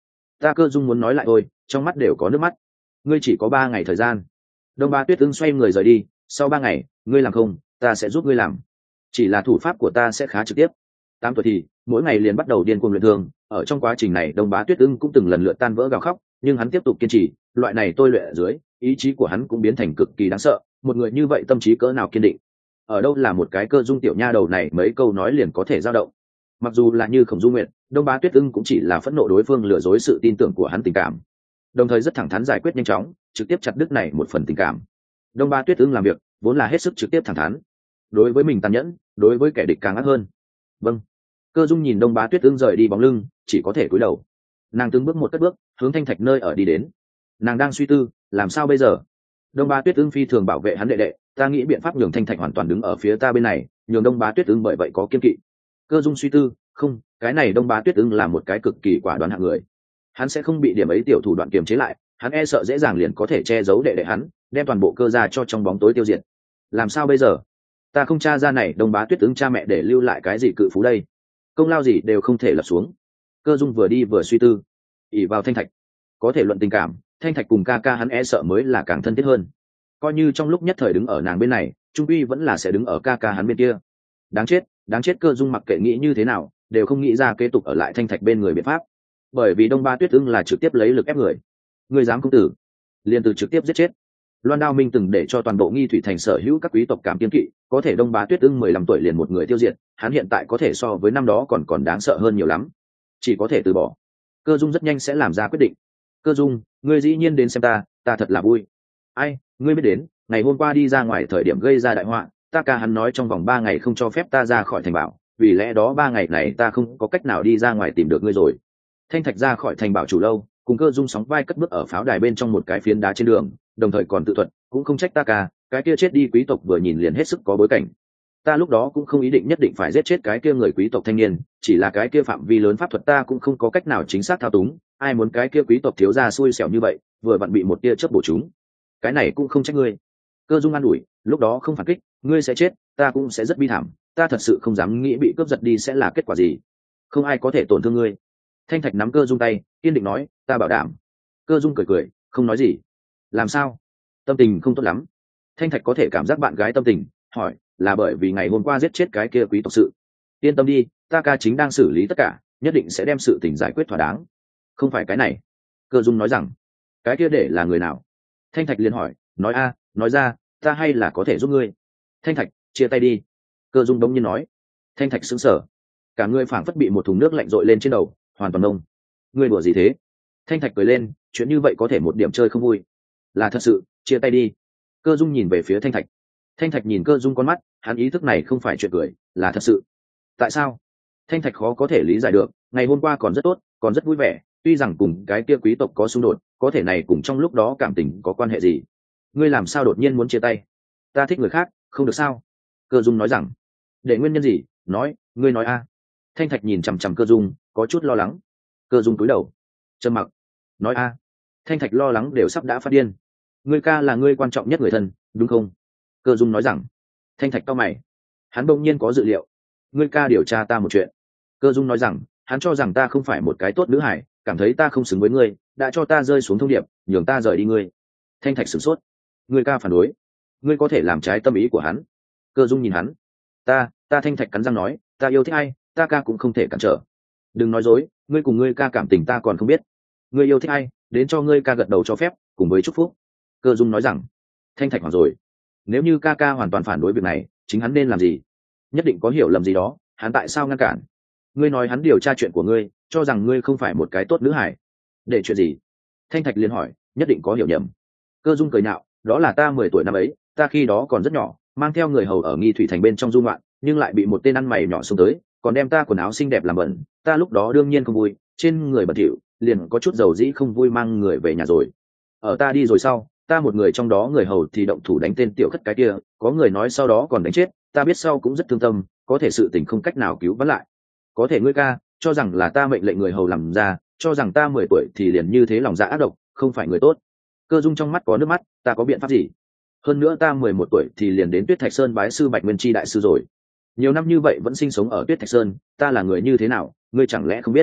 Ta Cơ Dung muốn nói lại thôi, trong mắt đều có nước mắt. Ngươi chỉ có ba ngày thời gian. Đông Ba Tuyết Ưng xoay người rời đi. Sau ba ngày, ngươi làm không, ta sẽ giúp ngươi làm. Chỉ là thủ pháp của ta sẽ khá trực tiếp. Tám tuổi thì mỗi ngày liền bắt đầu điên cuồng luyện thương. Ở trong quá trình này, Đông Bá Tuyết Ưng cũng từng lần lượt tan vỡ gào khóc, nhưng hắn tiếp tục kiên trì. Loại này tôi luyện ở dưới, ý chí của hắn cũng biến thành cực kỳ đáng sợ. Một người như vậy tâm trí cỡ nào kiên định. Ở đâu là một cái Cơ Dung tiểu nha đầu này mấy câu nói liền có thể dao động. Mặc dù là như Khổng Du Nguyệt, Đông Bá Tuyết Ưng cũng chỉ là phẫn nộ đối phương lừa dối sự tin tưởng của hắn tình cảm, đồng thời rất thẳng thắn giải quyết nhanh chóng, trực tiếp chặt đứt này một phần tình cảm. Đông Bá Tuyết Ưng làm việc vốn là hết sức trực tiếp thẳng thắn, đối với mình tàn nhẫn, đối với kẻ địch càng ác hơn. Vâng. Cơ Dung nhìn Đông Bá Tuyết Ưng rời đi bóng lưng, chỉ có thể cúi đầu. Nàng từng bước một cất bước, hướng Thanh Thạch nơi ở đi đến. Nàng đang suy tư, làm sao bây giờ? Đông Bá Tuyết Ưng phi thường bảo vệ hắn đệ đệ, ta nghĩ biện pháp nhường Thanh Thạch hoàn toàn đứng ở phía ta bên này, nhường Đông Bá Tuyết Ưng bởi vậy có kiên kỵ. Cơ Dung suy tư, không, cái này Đông Bá Tuyết Ưng là một cái cực kỳ quả đoán hạng người, hắn sẽ không bị điểm ấy tiểu thủ đoạn kiềm chế lại, hắn e sợ dễ dàng liền có thể che giấu đệ đệ hắn, đem toàn bộ Cơ gia cho trong bóng tối tiêu diệt. Làm sao bây giờ? Ta không tra ra này Đông Bá Tuyết Ưng cha mẹ để lưu lại cái gì cự phú đây, công lao gì đều không thể lập xuống. Cơ Dung vừa đi vừa suy tư, ỉ vào Thanh Thạch, có thể luận tình cảm, Thanh Thạch cùng ca ca hắn e sợ mới là càng thân thiết hơn. Coi như trong lúc nhất thời đứng ở nàng bên này, trung quy vẫn là sẽ đứng ở ca ca hắn bên kia. Đáng chết, đáng chết. Cơ Dung mặc kệ nghĩ như thế nào, đều không nghĩ ra kế tục ở lại Thanh Thạch bên người biện pháp, bởi vì Đông Ba Tuyết Ưng là trực tiếp lấy lực ép người. Người dám công tử, liền từ trực tiếp giết chết. Loan Đao Minh từng để cho toàn bộ Nghi Thủy Thành sở hữu các quý tộc cảm kiên kỵ, có thể Đông Bá Tuyết Ưng mười lăm tuổi liền một người tiêu diệt, hắn hiện tại có thể so với năm đó còn còn đáng sợ hơn nhiều lắm, chỉ có thể từ bỏ. Cơ Dung rất nhanh sẽ làm ra quyết định. Cơ Dung, ngươi dĩ nhiên đến xem ta, ta thật là vui. Ai, ngươi biết đến, ngày hôm qua đi ra ngoài thời điểm gây ra đại họa, ta ca hắn nói trong vòng ba ngày không cho phép ta ra khỏi thành bảo, vì lẽ đó ba ngày này ta không có cách nào đi ra ngoài tìm được ngươi rồi. Thanh Thạch ra khỏi thành bảo chủ lâu, cùng Cơ Dung sóng vai cất bước ở pháo đài bên trong một cái phiến đá trên đường, đồng thời còn tự thuật, cũng không trách ta ca, cái kia chết đi quý tộc vừa nhìn liền hết sức có bối cảnh. Ta lúc đó cũng không ý định nhất định phải giết chết cái kia người quý tộc thanh niên, chỉ là cái kia phạm vi lớn pháp thuật ta cũng không có cách nào chính xác thao túng, ai muốn cái kia quý tộc thiếu gia xui xẻo như vậy, vừa vặn bị một tia chớp bổ trúng. Cái này cũng không trách ngươi. Cơ Dung an ủi, lúc đó không phản kích, ngươi sẽ chết, ta cũng sẽ rất bi thảm, ta thật sự không dám nghĩ bị cướp giật đi sẽ là kết quả gì. Không ai có thể tổn thương ngươi. Thanh Thạch nắm Cơ Dung tay, kiên định nói, ta bảo đảm. Cơ Dung cười cười, không nói gì. Làm sao? Tâm tình không tốt lắm. Thanh Thạch có thể cảm giác bạn gái tâm tình, hỏi, là bởi vì ngày hôm qua giết chết cái kia quý tộc sự. Yên tâm đi, ta ca chính đang xử lý tất cả, nhất định sẽ đem sự tình giải quyết thỏa đáng. Không phải cái này. Cơ Dung nói rằng, cái kia để là người nào? Thanh Thạch liền hỏi, nói a, nói ra, ta hay là có thể giúp ngươi. Thanh Thạch, chia tay đi. Cơ Dung đống nhiên nói. Thanh Thạch sững sờ, cả người phảng phất bị một thùng nước lạnh dội lên trên đầu, hoàn toàn đông. Ngươi đùa gì thế? Thanh Thạch cười lên, chuyện như vậy có thể một điểm chơi không vui. Là thật sự, chia tay đi. Cơ Dung nhìn về phía Thanh Thạch. Thanh Thạch nhìn Cơ Dung con mắt, hắn ý thức này không phải chuyện cười, là thật sự. Tại sao? Thanh Thạch khó có thể lý giải được, ngày hôm qua còn rất tốt, còn rất vui vẻ, tuy rằng cùng cái kia quý tộc có xung đột, có thể này cùng trong lúc đó cảm tình có quan hệ gì? Ngươi làm sao đột nhiên muốn chia tay? Ta thích người khác, không được sao? Cơ Dung nói rằng, để nguyên nhân gì? Nói, ngươi nói a. Thanh Thạch nhìn chằm chằm Cơ Dung, có chút lo lắng. Cơ Dung cúi đầu, trầm mặc. Nói a. Thanh Thạch lo lắng đều sắp đã phát điên. Ngươi ca là ngươi quan trọng nhất người thân, đúng không? Cơ Dung nói rằng. Thanh Thạch cau mày, hắn bỗng nhiên có dự liệu. Ngươi ca điều tra ta một chuyện. Cơ Dung nói rằng, hắn cho rằng ta không phải một cái tốt nữ hải, cảm thấy ta không xứng với ngươi, đã cho ta rơi xuống thông điệp, nhường ta rời đi ngươi. Thanh Thạch sửng sốt. Ngươi ca phản đối, ngươi có thể làm trái tâm ý của hắn. Cơ Dung nhìn hắn. Ta, ta Thanh Thạch cắn răng nói, ta yêu thích ai, ta ca cũng không thể cản trở. Đừng nói dối, ngươi cùng ngươi ca cảm tình ta còn không biết. Ngươi yêu thích ai, đến cho ngươi ca gật đầu cho phép, cùng với chúc phúc. Cơ Dung nói rằng. Thanh Thạch hoảng rồi. Nếu như ca ca hoàn toàn phản đối việc này, chính hắn nên làm gì? Nhất định có hiểu lầm gì đó, hắn tại sao ngăn cản? Ngươi nói hắn điều tra chuyện của ngươi, cho rằng ngươi không phải một cái tốt nữ hải. Để chuyện gì? Thanh Thạch liền hỏi, nhất định có hiểu nhầm. Cơ Dung cười nhạo, đó là ta mười tuổi năm ấy, ta khi đó còn rất nhỏ, mang theo người hầu ở Nghi Thủy Thành bên trong du ngoạn, nhưng lại bị một tên ăn mày nhỏ xông tới, còn đem ta quần áo xinh đẹp làm bẩn, ta lúc đó đương nhiên không vui, trên người bẩn thỉu, liền có chút dầu dĩ không vui mang người về nhà rồi. Ở ta đi rồi sau, ta một người trong đó người hầu thì động thủ đánh tên tiểu khất cái kia, có người nói sau đó còn đánh chết, ta biết sau cũng rất thương tâm, có thể sự tình không cách nào cứu vãn lại. Có thể ngươi ca cho rằng là ta mệnh lệnh người hầu làm ra, cho rằng ta mười tuổi thì liền như thế lòng dạ ác độc, không phải người tốt. Cơ Dung trong mắt có nước mắt, ta có biện pháp gì? Hơn nữa ta mười một tuổi thì liền đến Tuyết Thạch Sơn bái sư Bạch Nguyên Chi đại sư rồi. Nhiều năm như vậy vẫn sinh sống ở Tuyết Thạch Sơn, ta là người như thế nào, ngươi chẳng lẽ không biết?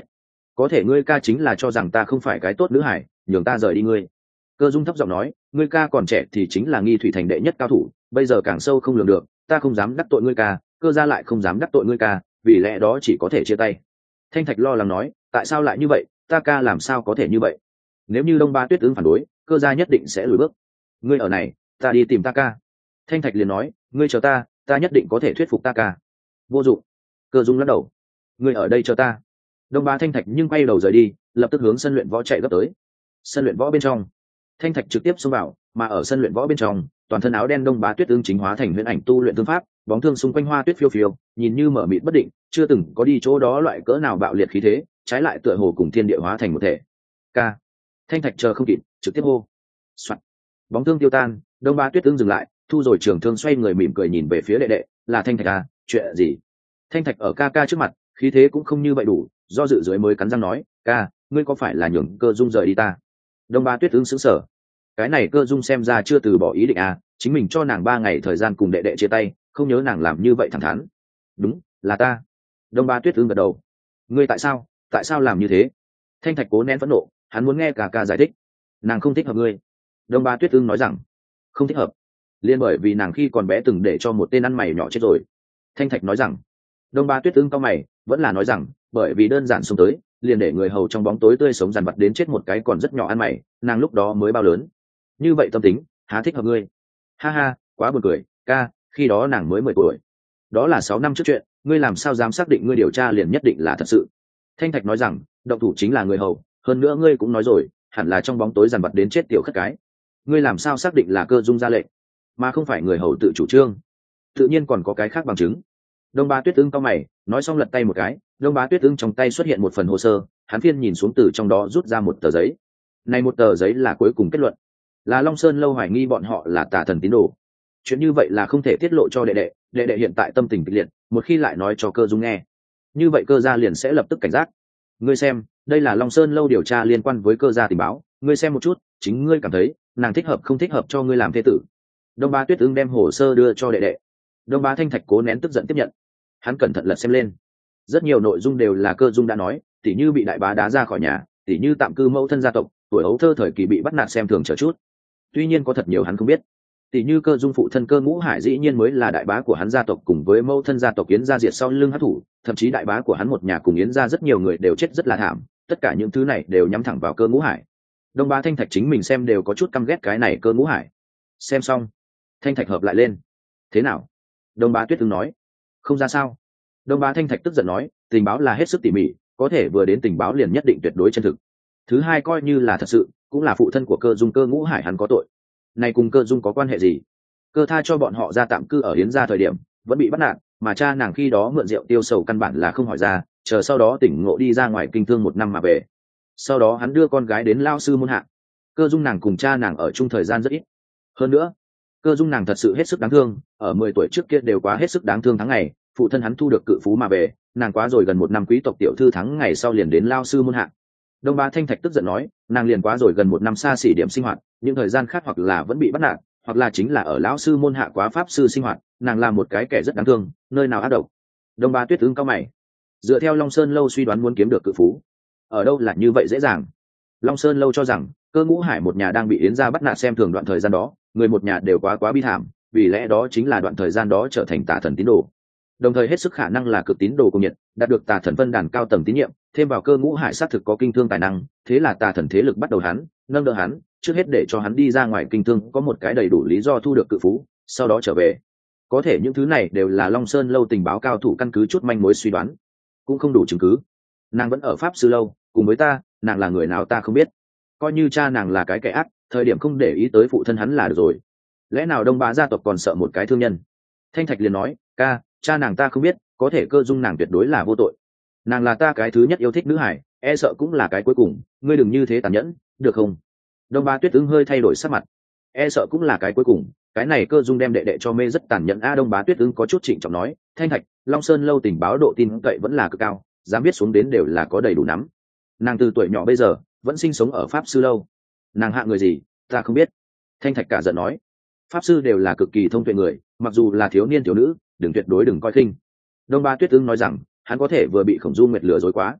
có thể ngươi ca chính là cho rằng ta không phải cái tốt nữ hải, nhường ta rời đi ngươi. Cơ Dung thấp giọng nói, ngươi ca còn trẻ thì chính là nghi thủy thành đệ nhất cao thủ, bây giờ càng sâu không lường được, ta không dám đắc tội ngươi ca, cơ gia lại không dám đắc tội ngươi ca, vì lẽ đó chỉ có thể chia tay. Thanh Thạch lo lắng nói, tại sao lại như vậy, ta ca làm sao có thể như vậy? Nếu như Đông Ba Tuyết ứng phản đối, cơ gia nhất định sẽ lùi bước. Ngươi ở này, ta đi tìm ta ca. Thanh Thạch liền nói, ngươi chờ ta, ta nhất định có thể thuyết phục ta ca. Vô dụng. Cơ Dung lắc đầu, ngươi ở đây chờ ta. Đông Ba Thanh Thạch nhưng quay đầu rời đi, lập tức hướng sân luyện võ chạy gấp tới. Sân luyện võ bên trong, Thanh Thạch trực tiếp xông vào, mà ở sân luyện võ bên trong, toàn thân áo đen Đông Bá Tuyết Ưng chính hóa thành huyễn ảnh tu luyện thương pháp, bóng thương xung quanh hoa tuyết phiêu phiêu, nhìn như mở mịt bất định, chưa từng có đi chỗ đó loại cỡ nào bạo liệt khí thế, trái lại tựa hồ cùng thiên địa hóa thành một thể. Ca. Thanh Thạch chờ không kịp, trực tiếp hô. Soạt. Bóng thương tiêu tan, Đông Bá Tuyết Ưng dừng lại, thu rồi trường thương xoay người mỉm cười nhìn về phía đệ đệ, là Thanh Thạch à, chuyện gì? Thanh Thạch ở ca ca trước mặt, khí thế cũng không như vậy đủ, do dự dưới mới cắn răng nói, ca, ngươi có phải là nhường Cơ Dung rời đi ta? Đông Bá Tuyết Ưng sững sờ. Cái này Cơ Dung xem ra chưa từ bỏ ý định à, chính mình cho nàng ba ngày thời gian cùng đệ đệ chia tay, không nhớ nàng làm như vậy thẳng thắn. Đúng, là ta. Đông Bá Tuyết Ưng gật đầu. Ngươi tại sao, tại sao làm như thế? Thanh Thạch cố nén phẫn nộ, hắn muốn nghe cả ca giải thích. Nàng không thích hợp ngươi. Đông Bá Tuyết Ưng nói rằng, không thích hợp. Liên bởi vì nàng khi còn bé từng để cho một tên ăn mày nhỏ chết rồi. Thanh Thạch nói rằng. Đông Bá Tuyết Ưng cau mày, vẫn là nói rằng, bởi vì đơn giản xông tới, liền để người hầu trong bóng tối tươi sống dằn vặt đến chết một cái còn rất nhỏ ăn mày, nàng lúc đó mới bao lớn. Như vậy tâm tính, há thích hợp ngươi? Ha ha, quá buồn cười, ca, khi đó nàng mới mười tuổi. Đó là sáu năm trước chuyện, ngươi làm sao dám xác định ngươi điều tra liền nhất định là thật sự? Thanh Thạch nói rằng, động thủ chính là người hầu, hơn nữa ngươi cũng nói rồi, hẳn là trong bóng tối dằn vặt đến chết tiểu khất cái. Ngươi làm sao xác định là Cơ Dung ra lệnh, mà không phải người hầu tự chủ trương? Tự nhiên còn có cái khác bằng chứng. Đông Bá Tuyết Ưng cau mày, nói xong lật tay một cái, Đông Bá Tuyết Ưng trong tay xuất hiện một phần hồ sơ, hắn phiên nhìn xuống từ trong đó rút ra một tờ giấy. Này một tờ giấy là cuối cùng kết luận, là Long Sơn lâu hoài nghi bọn họ là tà thần tín đồ. Chuyện như vậy là không thể tiết lộ cho đệ đệ, đệ đệ hiện tại tâm tình kịch liệt, một khi lại nói cho Cơ Dung nghe, như vậy Cơ gia liền sẽ lập tức cảnh giác. Ngươi xem, đây là Long Sơn lâu điều tra liên quan với Cơ gia tình báo, ngươi xem một chút, chính ngươi cảm thấy nàng thích hợp không thích hợp cho ngươi làm thê tử. Đông Bá Tuyết Ưng đem hồ sơ đưa cho đệ đệ. Đông Bá Thanh Thạch cố nén tức giận tiếp nhận, hắn cẩn thận lật xem lên, rất nhiều nội dung đều là Cơ Dung đã nói, tỉ như bị đại bá đá ra khỏi nhà, tỉ như tạm cư mẫu thân gia tộc, tuổi ấu thơ thời kỳ bị bắt nạt xem thường chờ chút. Tuy nhiên có thật nhiều hắn không biết, tỉ như Cơ Dung phụ thân Cơ Ngũ Hải dĩ nhiên mới là đại bá của hắn gia tộc cùng với mẫu thân gia tộc Yến gia diệt sau lưng hắc thủ, thậm chí đại bá của hắn một nhà cùng Yến gia rất nhiều người đều chết rất là thảm, tất cả những thứ này đều nhắm thẳng vào Cơ Ngũ Hải. Đông Bá Thanh Thạch chính mình xem đều có chút căm ghét cái này Cơ Ngũ Hải. Xem xong, Thanh Thạch hợp lại lên. Thế nào? Đông Bá Tuyết Ưng nói. Không ra sao. Đông Bá Thanh Thạch tức giận nói, tình báo là hết sức tỉ mỉ, có thể vừa đến tình báo liền nhất định tuyệt đối chân thực. Thứ hai coi như là thật sự, cũng là phụ thân của Cơ Dung Cơ Ngũ Hải hắn có tội. Này cùng Cơ Dung có quan hệ gì? Cơ tha cho bọn họ ra tạm cư ở Yến gia thời điểm, vẫn bị bắt nạt, mà cha nàng khi đó mượn rượu tiêu sầu căn bản là không hỏi ra, chờ sau đó tỉnh ngộ đi ra ngoài kinh thương một năm mà về. Sau đó hắn đưa con gái đến lao sư môn hạ. Cơ Dung nàng cùng cha nàng ở chung thời gian rất ít. Hơn nữa, Cơ Dung nàng thật sự hết sức đáng thương, ở mười tuổi trước kia đều quá hết sức đáng thương tháng ngày, phụ thân hắn thu được cự phú mà về, nàng quá rồi gần một năm quý tộc tiểu thư tháng ngày sau liền đến lao sư môn hạ. Đông Bá Thanh Thạch tức giận nói, nàng liền quá rồi gần một năm xa xỉ điểm sinh hoạt, những thời gian khác hoặc là vẫn bị bắt nạt, hoặc là chính là ở lão sư môn hạ quá pháp sư sinh hoạt, nàng là một cái kẻ rất đáng thương, nơi nào ác độc. Đông Bá Tuyết Ưng cao mày, dựa theo Long Sơn lâu suy đoán muốn kiếm được cự phú, ở đâu là như vậy dễ dàng. Long Sơn lâu cho rằng Cơ Ngũ Hải một nhà đang bị Yến gia bắt nạt xem thường đoạn thời gian đó, người một nhà đều quá quá bi thảm, vì lẽ đó chính là đoạn thời gian đó trở thành tà thần tín đồ, đồng thời hết sức khả năng là cực tín đồ cùng nhiệt, đạt được tà thần phân đàn cao tầng tín nhiệm, thêm vào Cơ Ngũ Hải xác thực có kinh thương tài năng, thế là tà thần thế lực bắt đầu hắn nâng đỡ hắn, trước hết để cho hắn đi ra ngoài kinh thương có một cái đầy đủ lý do thu được cự phú, sau đó trở về. Có thể những thứ này đều là Long Sơn lâu tình báo cao thủ căn cứ chút manh mối suy đoán, cũng không đủ chứng cứ. Nàng vẫn ở pháp sư lâu cùng với ta, nàng là người nào ta không biết, coi như cha nàng là cái kẻ ác, thời điểm không để ý tới phụ thân hắn là được rồi. Lẽ nào Đông Bá gia tộc còn sợ một cái thương nhân? Thanh Thạch liền nói, ca, cha nàng ta không biết, có thể Cơ Dung nàng tuyệt đối là vô tội, nàng là ta cái thứ nhất yêu thích nữ hải, e sợ cũng là cái cuối cùng, ngươi đừng như thế tàn nhẫn, được không? Đông Bá Tuyết Ưng hơi thay đổi sắc mặt, e sợ cũng là cái cuối cùng, cái này Cơ Dung đem đệ đệ cho mê rất tàn nhẫn a. Đông Bá Tuyết Ưng có chút trịnh trọng nói, Thanh Thạch, Long Sơn lâu tình báo độ tin cậy vẫn là cực cao, dám biết xuống đến đều là có đầy đủ nắm. Nàng từ tuổi nhỏ bây giờ vẫn sinh sống ở pháp sư lâu, nàng hạ người gì ta không biết. Thanh Thạch cả giận nói, pháp sư đều là cực kỳ thông tuệ người, mặc dù là thiếu niên thiếu nữ, đừng tuyệt đối đừng coi khinh. Đông Bá Tuyết Ưng nói rằng hắn có thể vừa bị Khổng Du Nguyệt lừa dối quá.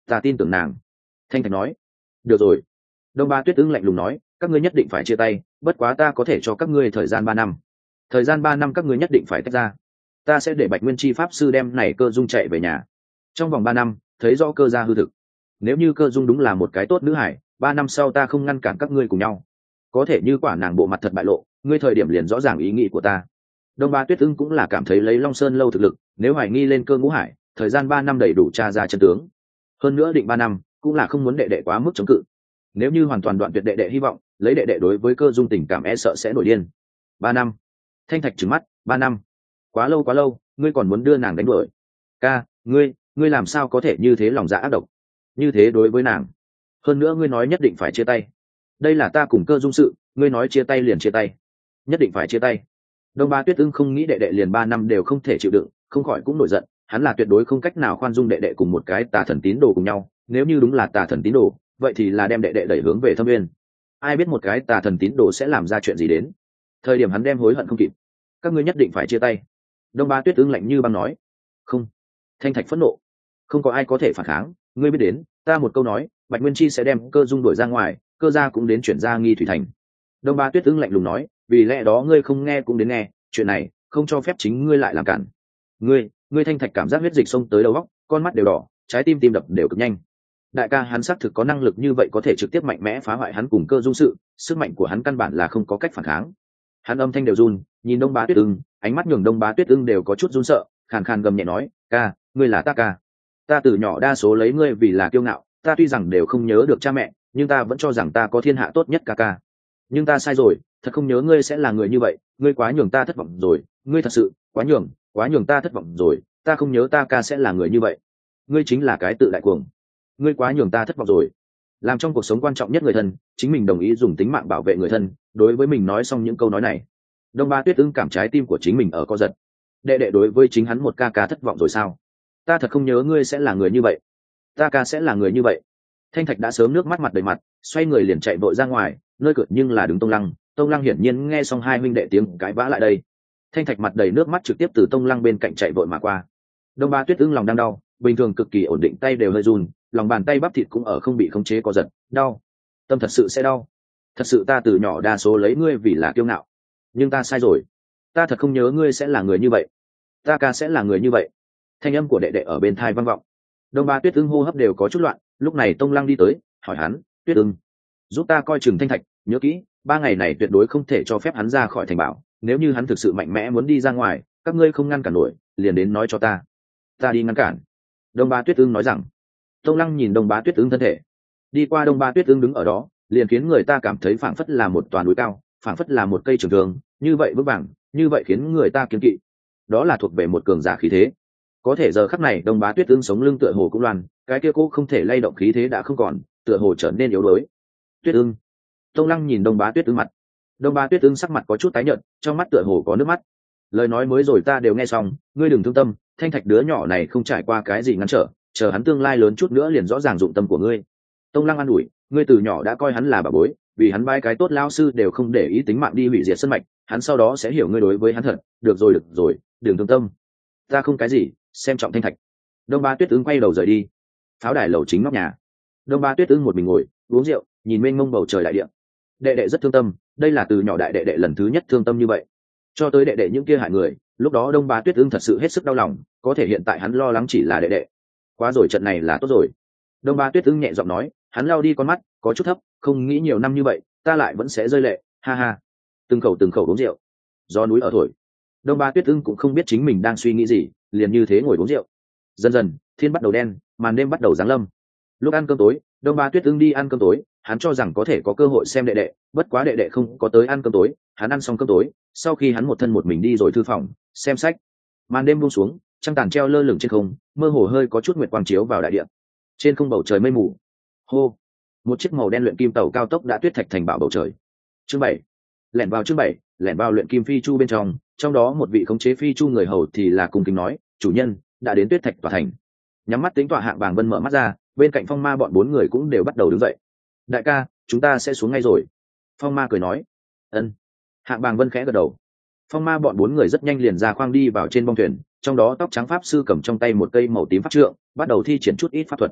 ta tin tưởng nàng. Thanh thạch nói. Được rồi. Đông Ba Tuyết Ưng lạnh lùng nói, các ngươi nhất định phải chia tay, bất quá ta có thể cho các ngươi thời gian ba năm. Thời gian ba năm các ngươi nhất định phải tách ra. Ta sẽ để Bạch Nguyên Chi pháp sư đem này Cơ Dung chạy về nhà. Trong vòng ba năm, thấy rõ Cơ gia hư thực. Nếu như Cơ Dung đúng là một cái tốt nữ hải, ba năm sau ta không ngăn cản các ngươi cùng nhau. Có thể như quả nàng bộ mặt thật bại lộ, ngươi thời điểm liền rõ ràng ý nghĩ của ta. Đông Ba Tuyết Ưng cũng là cảm thấy lấy Long Sơn lâu thực lực, nếu hoài nghi lên Cơ Ngũ Hải, thời gian ba năm đầy đủ tra ra chân tướng. Hơn nữa định ba năm, cũng là không muốn đệ đệ quá mức chống cự. Nếu như hoàn toàn đoạn tuyệt đệ đệ hy vọng, lấy đệ đệ đối với Cơ Dung tình cảm e sợ sẽ nổi điên. Ba năm. Thanh thạch trừng mắt, ba năm. Quá lâu quá lâu, ngươi còn muốn đưa nàng đánh đuổi. Ca, ngươi, ngươi làm sao có thể như thế lòng dạ ác độc, như thế đối với nàng. Hơn nữa ngươi nói nhất định phải chia tay. Đây là ta cùng Cơ Dung sự, ngươi nói chia tay liền chia tay. Nhất định phải chia tay. Đông Ba Tuyết Ưng không nghĩ đệ đệ liền ba năm đều không thể chịu đựng, không khỏi cũng nổi giận, hắn là tuyệt đối không cách nào khoan dung đệ đệ cùng một cái tà thần tín đồ cùng nhau, nếu như đúng là tà thần tín đồ, vậy thì là đem đệ đệ đẩy hướng về thâm nguyên. Ai biết một cái tà thần tín đồ sẽ làm ra chuyện gì đến. Thời điểm hắn đem hối hận không kịp. Các ngươi nhất định phải chia tay. Đông Ba Tuyết Ưng lạnh như băng nói. Không. Thanh thạch phẫn nộ. Không có ai có thể phản kháng, ngươi biết đến, ta một câu nói, Bạch Nguyên Chi sẽ đem Cơ Dung đuổi ra ngoài, Cơ gia cũng đến chuyển ra Nghi Thủy Thành. Đông Ba Tuyết Ưng lạnh lùng nói, vì lẽ đó ngươi không nghe cũng đến nghe, chuyện này không cho phép chính ngươi lại làm cản. Ngươi, ngươi Thanh thạch cảm giác huyết dịch xông tới đầu óc, con mắt đều đỏ, trái tim tim đập đều cực nhanh. Đại ca hắn xác thực có năng lực như vậy có thể trực tiếp mạnh mẽ phá hoại hắn cùng Cơ Dung sự, sức mạnh của hắn căn bản là không có cách phản kháng. Hắn âm thanh đều run, nhìn Đông Bá Tuyết Ưng, ánh mắt nhường Đông Bá Tuyết Ưng đều có chút run sợ, khàn khàn gầm nhẹ nói, ca, ngươi là ta ca. Ta từ nhỏ đa số lấy ngươi vì là kiêu ngạo, ta tuy rằng đều không nhớ được cha mẹ, nhưng ta vẫn cho rằng ta có thiên hạ tốt nhất ca ca. Nhưng ta sai rồi, thật không nhớ ngươi sẽ là người như vậy, ngươi quá nhường ta thất vọng rồi, ngươi thật sự quá nhường, quá nhường ta thất vọng rồi, ta không nhớ ta ca sẽ là người như vậy. Ngươi chính là cái tự đại cuồng. Ngươi quá nhường ta thất vọng rồi. Làm trong cuộc sống quan trọng nhất người thân, chính mình đồng ý dùng tính mạng bảo vệ người thân, đối với mình nói xong những câu nói này. Đông Ba Tuyết Ưng cảm trái tim của chính mình ở co giật. Đệ đệ đối với chính hắn một ca ca thất vọng rồi sao? Ta thật không nhớ ngươi sẽ là người như vậy. Ta ca sẽ là người như vậy. Thanh thạch đã sớm nước mắt mặt đầy mặt, xoay người liền chạy vội ra ngoài, nơi cửa nhưng là đứng Tông Lăng. Tông Lăng hiển nhiên nghe xong hai huynh đệ tiếng cãi vã lại đây. Thanh thạch mặt đầy nước mắt trực tiếp từ Tông Lăng bên cạnh chạy vội mà qua. Đông Ba Tuyết Ưng lòng đang đau, bình thường cực kỳ ổn định tay đều hơi run, lòng bàn tay bắp thịt cũng ở không bị khống chế có giật, đau. Tâm thật sự sẽ đau. Thật sự ta từ nhỏ đa số lấy ngươi vì là kiêu ngạo, nhưng ta sai rồi. Ta thật không nhớ ngươi sẽ là người như vậy. Ta ca sẽ là người như vậy. Thanh âm của đệ đệ ở bên tai vang vọng. Đông Ba Tuyết Ưng hô hấp đều có chút loạn, lúc này Tông Lăng đi tới, hỏi hắn, Tuyết Ưng, giúp ta coi chừng Thanh thạch, nhớ kỹ, ba ngày này tuyệt đối không thể cho phép hắn ra khỏi thành bảo, nếu như hắn thực sự mạnh mẽ muốn đi ra ngoài, các ngươi không ngăn cản nổi, liền đến nói cho ta. Ta đi ngăn cản. Đông Ba Tuyết Ưng nói rằng. Tông Lăng nhìn Đông Bá Tuyết Ưng thân thể, đi qua Đông Ba Tuyết Ưng đứng ở đó, liền khiến người ta cảm thấy phảng phất là một toàn núi cao, phảng phất là một cây trường thương, như vậy vững vàng, như vậy khiến người ta kiêng kỵ. Đó là thuộc về một cường giả khí thế. Có thể giờ khắc này Đông Bá Tuyết Ưng sống lưng tựa hồ cũng loan, cái kia cô không thể lay động khí thế đã không còn, tựa hồ trở nên yếu đuối. Tuyết Ưng. Tông Lăng nhìn Đông Bá Tuyết Ưng mặt. Đông Bá Tuyết Ưng sắc mặt có chút tái nhợt, trong mắt tựa hồ có nước mắt. Lời nói mới rồi ta đều nghe xong, ngươi đừng thương tâm, Thanh thạch đứa nhỏ này không trải qua cái gì ngăn trở, chờ hắn tương lai lớn chút nữa liền rõ ràng dụng tâm của ngươi. Tông Lăng an ủi, ngươi từ nhỏ đã coi hắn là bà bối, vì hắn bái cái tốt lao sư đều không để ý tính mạng đi hủy diệt sân mạch, hắn sau đó sẽ hiểu ngươi đối với hắn thật. Được rồi được rồi, đừng thương tâm. Ta không cái gì, xem trọng Thanh thạch. Đông Ba Tuyết Ưng quay đầu rời đi. Pháo đài lầu chính nóc nhà. Đông Ba Tuyết Ưng một mình ngồi uống rượu, nhìn mênh mông bầu trời đại địa. Đệ đệ rất thương tâm, đây là từ nhỏ đại đệ đệ lần thứ nhất thương tâm như vậy. Cho tới đệ đệ những kia hại người, lúc đó Đông Ba Tuyết Ưng thật sự hết sức đau lòng, có thể hiện tại hắn lo lắng chỉ là đệ đệ. Quá rồi, trận này là tốt rồi. Đông Ba Tuyết Ưng nhẹ giọng nói, hắn lau đi con mắt, có chút thấp, không nghĩ nhiều năm như vậy, ta lại vẫn sẽ rơi lệ, ha ha. Từng khẩu từng khẩu uống rượu, gió núi ở thổi. Đông Ba Tuyết Ưng cũng không biết chính mình đang suy nghĩ gì, liền như thế ngồi uống rượu. Dần dần, thiên bắt đầu đen, màn đêm bắt đầu giáng lâm. Lúc ăn cơm tối, Đông Ba Tuyết Ưng đi ăn cơm tối, hắn cho rằng có thể có cơ hội xem đệ đệ, bất quá đệ đệ không có tới ăn cơm tối, hắn ăn xong cơm tối, sau khi hắn một thân một mình đi rồi thư phòng, xem sách. Màn đêm buông xuống, trăng tàn treo lơ lửng trên không, mơ hồ hơi có chút nguyệt quang chiếu vào đại địa. Trên không bầu trời mây mù. Hô, một chiếc màu đen luyện kim tàu cao tốc đã tuyết thạch thành bảo bầu trời. Chương bảy, lẻn vào chương bảy, lẻn vào luyện kim phi chu bên trong, trong đó một vị khống chế phi chu người hầu thì là cung kính nói, chủ nhân đã đến tuyết thạch tòa thành. Nhắm mắt tính tọa Hạng Bàng Vân mở mắt ra, bên cạnh Phong Ma bọn bốn người cũng đều bắt đầu đứng dậy. Đại ca, chúng ta sẽ xuống ngay rồi. Phong Ma cười nói. Ân. Hạng Bàng Vân khẽ gật đầu. Phong Ma bọn bốn người rất nhanh liền ra khoang đi vào trên bong thuyền, trong đó tóc trắng pháp sư cầm trong tay một cây màu tím pháp trượng, bắt đầu thi triển chút ít pháp thuật.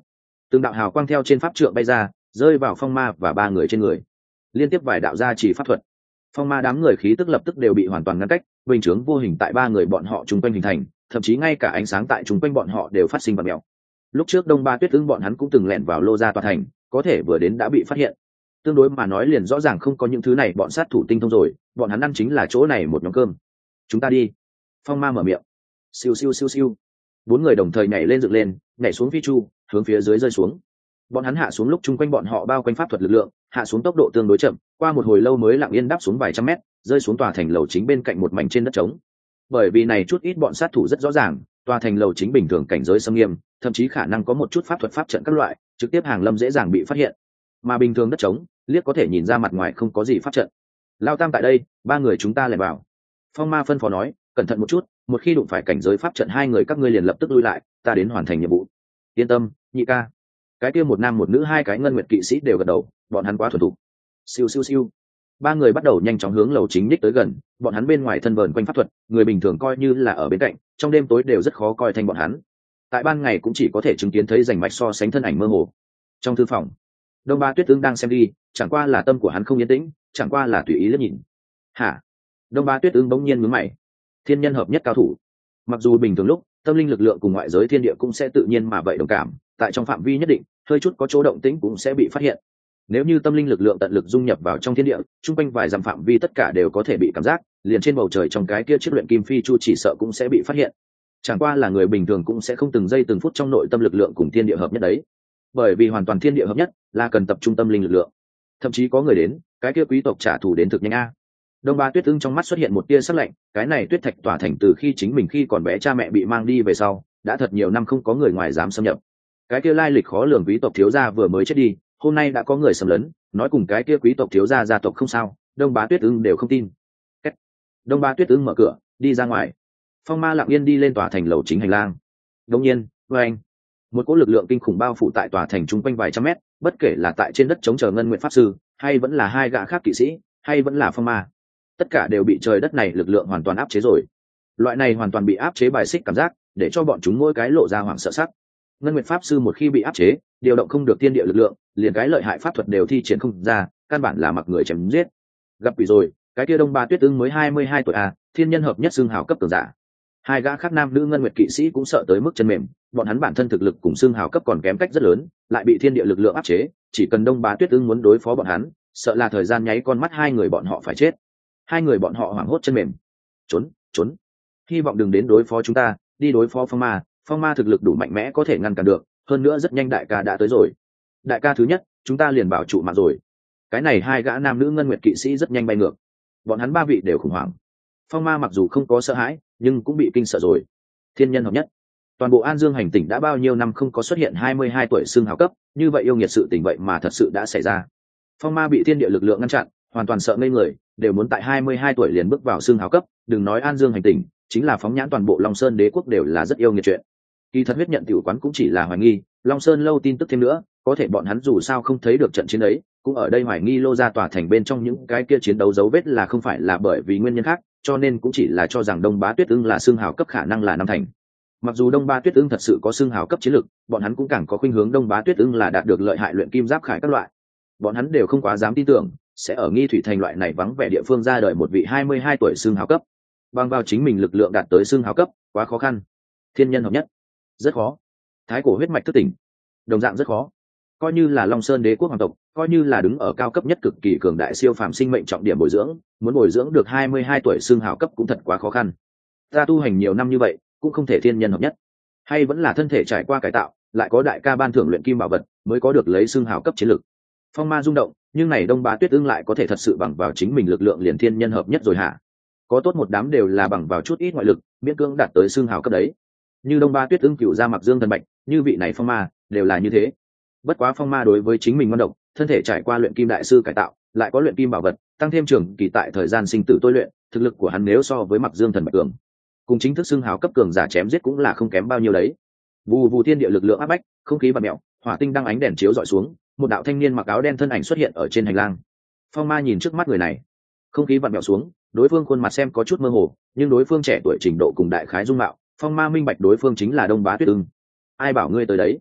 từng đạo hào quang theo trên pháp trượng bay ra, rơi vào phong ma và ba người trên người, liên tiếp vài đạo gia chỉ pháp thuật. Phong ma đám người khí tức lập tức đều bị hoàn toàn ngăn cách, bình chướng vô hình tại ba người bọn họ chung quanh hình thành, thậm chí ngay cả ánh sáng tại chung quanh bọn họ đều phát sinh bật mèo. Lúc trước Đông Ba Tuyết Ưng bọn hắn cũng từng lẻn vào Lô Gia tòa thành, có thể vừa đến đã bị phát hiện. Tương đối mà nói liền rõ ràng không có những thứ này bọn sát thủ tinh thông rồi, bọn hắn ăn chính là chỗ này một nhóm cơm. Chúng ta đi. Phong ma mở miệng. Siêu siêu siêu siêu. Bốn người đồng thời nhảy lên dựng lên, nhảy xuống phi chu, hướng phía dưới rơi xuống. Bọn hắn hạ xuống lúc chung quanh bọn họ bao quanh pháp thuật lực lượng, hạ xuống tốc độ tương đối chậm, qua một hồi lâu mới lặng yên đáp xuống vài trăm mét, rơi xuống tòa thành lầu chính bên cạnh một mảnh trên đất trống. Bởi vì này chút ít bọn sát thủ rất rõ ràng, tòa thành lầu chính bình thường cảnh giới xâm nghiêm, thậm chí khả năng có một chút pháp thuật pháp trận các loại, trực tiếp hàng lâm dễ dàng bị phát hiện. Mà bình thường đất trống, liếc có thể nhìn ra mặt ngoài không có gì pháp trận. Lao Tam tại đây, ba người chúng ta lại vào. Phong Ma phân phó nói, cẩn thận một chút, một khi đụng phải cảnh giới pháp trận hai người các ngươi liền lập tức lui lại, ta đến hoàn thành nhiệm vụ. Yên tâm, nhị ca. Cái kia một nam một nữ hai cái ngân nguyệt kỵ sĩ đều gật đầu, bọn hắn quá thuần thục. Siêu siêu siêu. Ba người bắt đầu nhanh chóng hướng lầu chính ních tới gần, bọn hắn bên ngoài thân vờn quanh pháp thuật, người bình thường coi như là ở bên cạnh, trong đêm tối đều rất khó coi thành bọn hắn. Tại ban ngày cũng chỉ có thể chứng kiến thấy rành mạch so sánh thân ảnh mơ hồ. Trong thư phòng, Đông Ba Tuyết Ưng đang xem đi, chẳng qua là tâm của hắn không yên tĩnh, chẳng qua là tùy ý liếc nhìn. Hả? Đông Ba Tuyết Ưng bỗng nhiên nhướng mày. Thiên nhân hợp nhất cao thủ. Mặc dù bình thường lúc, tâm linh lực lượng cùng ngoại giới thiên địa cũng sẽ tự nhiên mà vậy đồng cảm, tại trong phạm vi nhất định, hơi chút có chỗ động tĩnh cũng sẽ bị phát hiện. Nếu như tâm linh lực lượng tận lực dung nhập vào trong thiên địa, trung quanh vài dặm phạm vi tất cả đều có thể bị cảm giác, liền trên bầu trời trong cái kia chiếc luyện kim phi chu chỉ sợ cũng sẽ bị phát hiện. Chẳng qua là người bình thường cũng sẽ không từng giây từng phút trong nội tâm lực lượng cùng thiên địa hợp nhất đấy, bởi vì hoàn toàn thiên địa hợp nhất là cần tập trung tâm linh lực lượng. Thậm chí có người đến, cái kia quý tộc trả thù đến thực nhanh a. Đông Ba Tuyết Ưng trong mắt xuất hiện một tia sắc lạnh, cái này Tuyết Thạch tỏa thành từ khi chính mình khi còn bé cha mẹ bị mang đi về sau, đã thật nhiều năm không có người ngoài dám xâm nhập. Cái kia lai lịch khó lường quý tộc thiếu gia vừa mới chết đi, hôm nay đã có người xâm lấn, nói cùng cái kia quý tộc thiếu gia gia tộc không sao, Đông Bá Tuyết Ưng đều không tin. Cách. Đông Bá Tuyết Ưng mở cửa, đi ra ngoài. Phong Ma lặng yên đi lên tòa thành lầu chính hành lang. Đương nhiên, với anh, một cỗ lực lượng kinh khủng bao phủ tại tòa thành trung quanh vài trăm mét, bất kể là tại trên đất chống chờ ngân nguyện pháp sư, hay vẫn là hai gã khác kỵ sĩ, hay vẫn là Phong Ma, tất cả đều bị trời đất này lực lượng hoàn toàn áp chế rồi. Loại này hoàn toàn bị áp chế bài xích cảm giác, để cho bọn chúng mỗi cái lộ ra hoảng sợ sắc. Ngân nguyện pháp sư một khi bị áp chế, điều động không được thiên địa lực lượng, liền cái lợi hại pháp thuật đều thi triển không ra, căn bản là mặc người chém giết. Gặp quỷ rồi, cái kia Đông Ba Tuyết Ưng mới hai mươi hai tuổi à, thiên nhân hợp nhất xương hào cấp cường giả. Hai gã khác nam nữ ngân nguyệt kỵ sĩ cũng sợ tới mức chân mềm, bọn hắn bản thân thực lực cùng xương hào cấp còn kém cách rất lớn, lại bị thiên địa lực lượng áp chế, chỉ cần Đông Bá Tuyết Ưng muốn đối phó bọn hắn, sợ là thời gian nháy con mắt hai người bọn họ phải chết. Hai người bọn họ hoảng hốt chân mềm. Trốn, trốn. Hy vọng đừng đến đối phó chúng ta, đi đối phó Phong Ma, Phong Ma thực lực đủ mạnh mẽ có thể ngăn cản được, hơn nữa rất nhanh đại ca đã tới rồi. Đại ca thứ nhất, chúng ta liền bảo trụ mạng rồi. Cái này hai gã nam nữ ngân nguyệt kỵ sĩ rất nhanh bay ngược. Bọn hắn ba vị đều khủng hoảng. Phong Ma mặc dù không có sợ hãi, nhưng cũng bị kinh sợ rồi. Thiên nhân hợp nhất. Toàn bộ An Dương hành tỉnh đã bao nhiêu năm không có xuất hiện hai mươi hai tuổi xương hào cấp, như vậy yêu nghiệt sự tình vậy mà thật sự đã xảy ra. Phong Ma bị thiên địa lực lượng ngăn chặn, hoàn toàn sợ ngây người, đều muốn tại hai mươi hai tuổi liền bước vào xương hào cấp, đừng nói An Dương hành tỉnh, chính là phóng nhãn toàn bộ Long Sơn đế quốc đều là rất yêu nghiệt chuyện. Kỳ thật huyết nhận tiểu quán cũng chỉ là hoài nghi, Long Sơn lâu tin tức thêm nữa, có thể bọn hắn dù sao không thấy được trận chiến ấy, cũng ở đây hoài nghi Lô Gia tòa thành bên trong những cái kia chiến đấu dấu vết là không phải là bởi vì nguyên nhân khác, cho nên cũng chỉ là cho rằng Đông Bá Tuyết Ưng là xương hào cấp khả năng là năm thành. Mặc dù Đông Bá Tuyết Ưng thật sự có xương hào cấp chiến lực, bọn hắn cũng càng có khuynh hướng Đông Bá Tuyết Ưng là đạt được lợi hại luyện kim giáp khải các loại. Bọn hắn đều không quá dám tin tưởng, sẽ ở Nghi Thủy thành loại này vắng vẻ địa phương ra đời một vị hai mươi hai tuổi xương hào cấp. Bằng vào chính mình lực lượng đạt tới xương hào cấp, quá khó khăn. Thiên nhân hợp nhất, rất khó. Thái cổ huyết mạch thức tỉnh, đồng dạng rất khó. Coi như là Long Sơn đế quốc hoàng tộc, coi như là đứng ở cao cấp nhất cực kỳ cường đại siêu phàm sinh mệnh trọng điểm bồi dưỡng, muốn bồi dưỡng được hai mươi hai tuổi xương hào cấp cũng thật quá khó khăn. Ta tu hành nhiều năm như vậy, cũng không thể thiên nhân hợp nhất. Hay vẫn là thân thể trải qua cải tạo, lại có đại ca ban thưởng luyện kim bảo vật, mới có được lấy xương hào cấp chiến lực. Phong Ma rung động, nhưng này Đông Bá Tuyết Ưng lại có thể thật sự bằng vào chính mình lực lượng liền thiên nhân hợp nhất rồi hả? Có tốt một đám đều là bằng vào chút ít ngoại lực, miễn cưỡng đạt tới xương hào cấp đấy. Như Đông Bá Tuyết Ưng cựu ra Mặc Dương thần bạch, như vị này Phong Ma, đều là như thế. Bất quá Phong Ma đối với chính mình ngon độc, thân thể trải qua luyện kim đại sư cải tạo, lại có luyện kim bảo vật, tăng thêm trường kỳ tại thời gian sinh tử tôi luyện, thực lực của hắn nếu so với Mặc Dương thần bạch cường, cùng chính thức xưng hào cấp cường giả chém giết cũng là không kém bao nhiêu đấy. Vù vù thiên địa lực lượng áp bách, không khí bạt mèo, hỏa tinh đăng ánh đèn chiếu dọi xuống, một đạo thanh niên mặc áo đen thân ảnh xuất hiện ở trên hành lang. Phong Ma nhìn trước mắt người này, không khí vặn mèo xuống, đối phương khuôn mặt xem có chút mơ hồ, nhưng đối phương trẻ tuổi trình độ cùng đại khái dung mạo, Phong Ma minh bạch đối phương chính là Đông Bá Tuyết Ưng. Ai bảo ngươi tới đấy?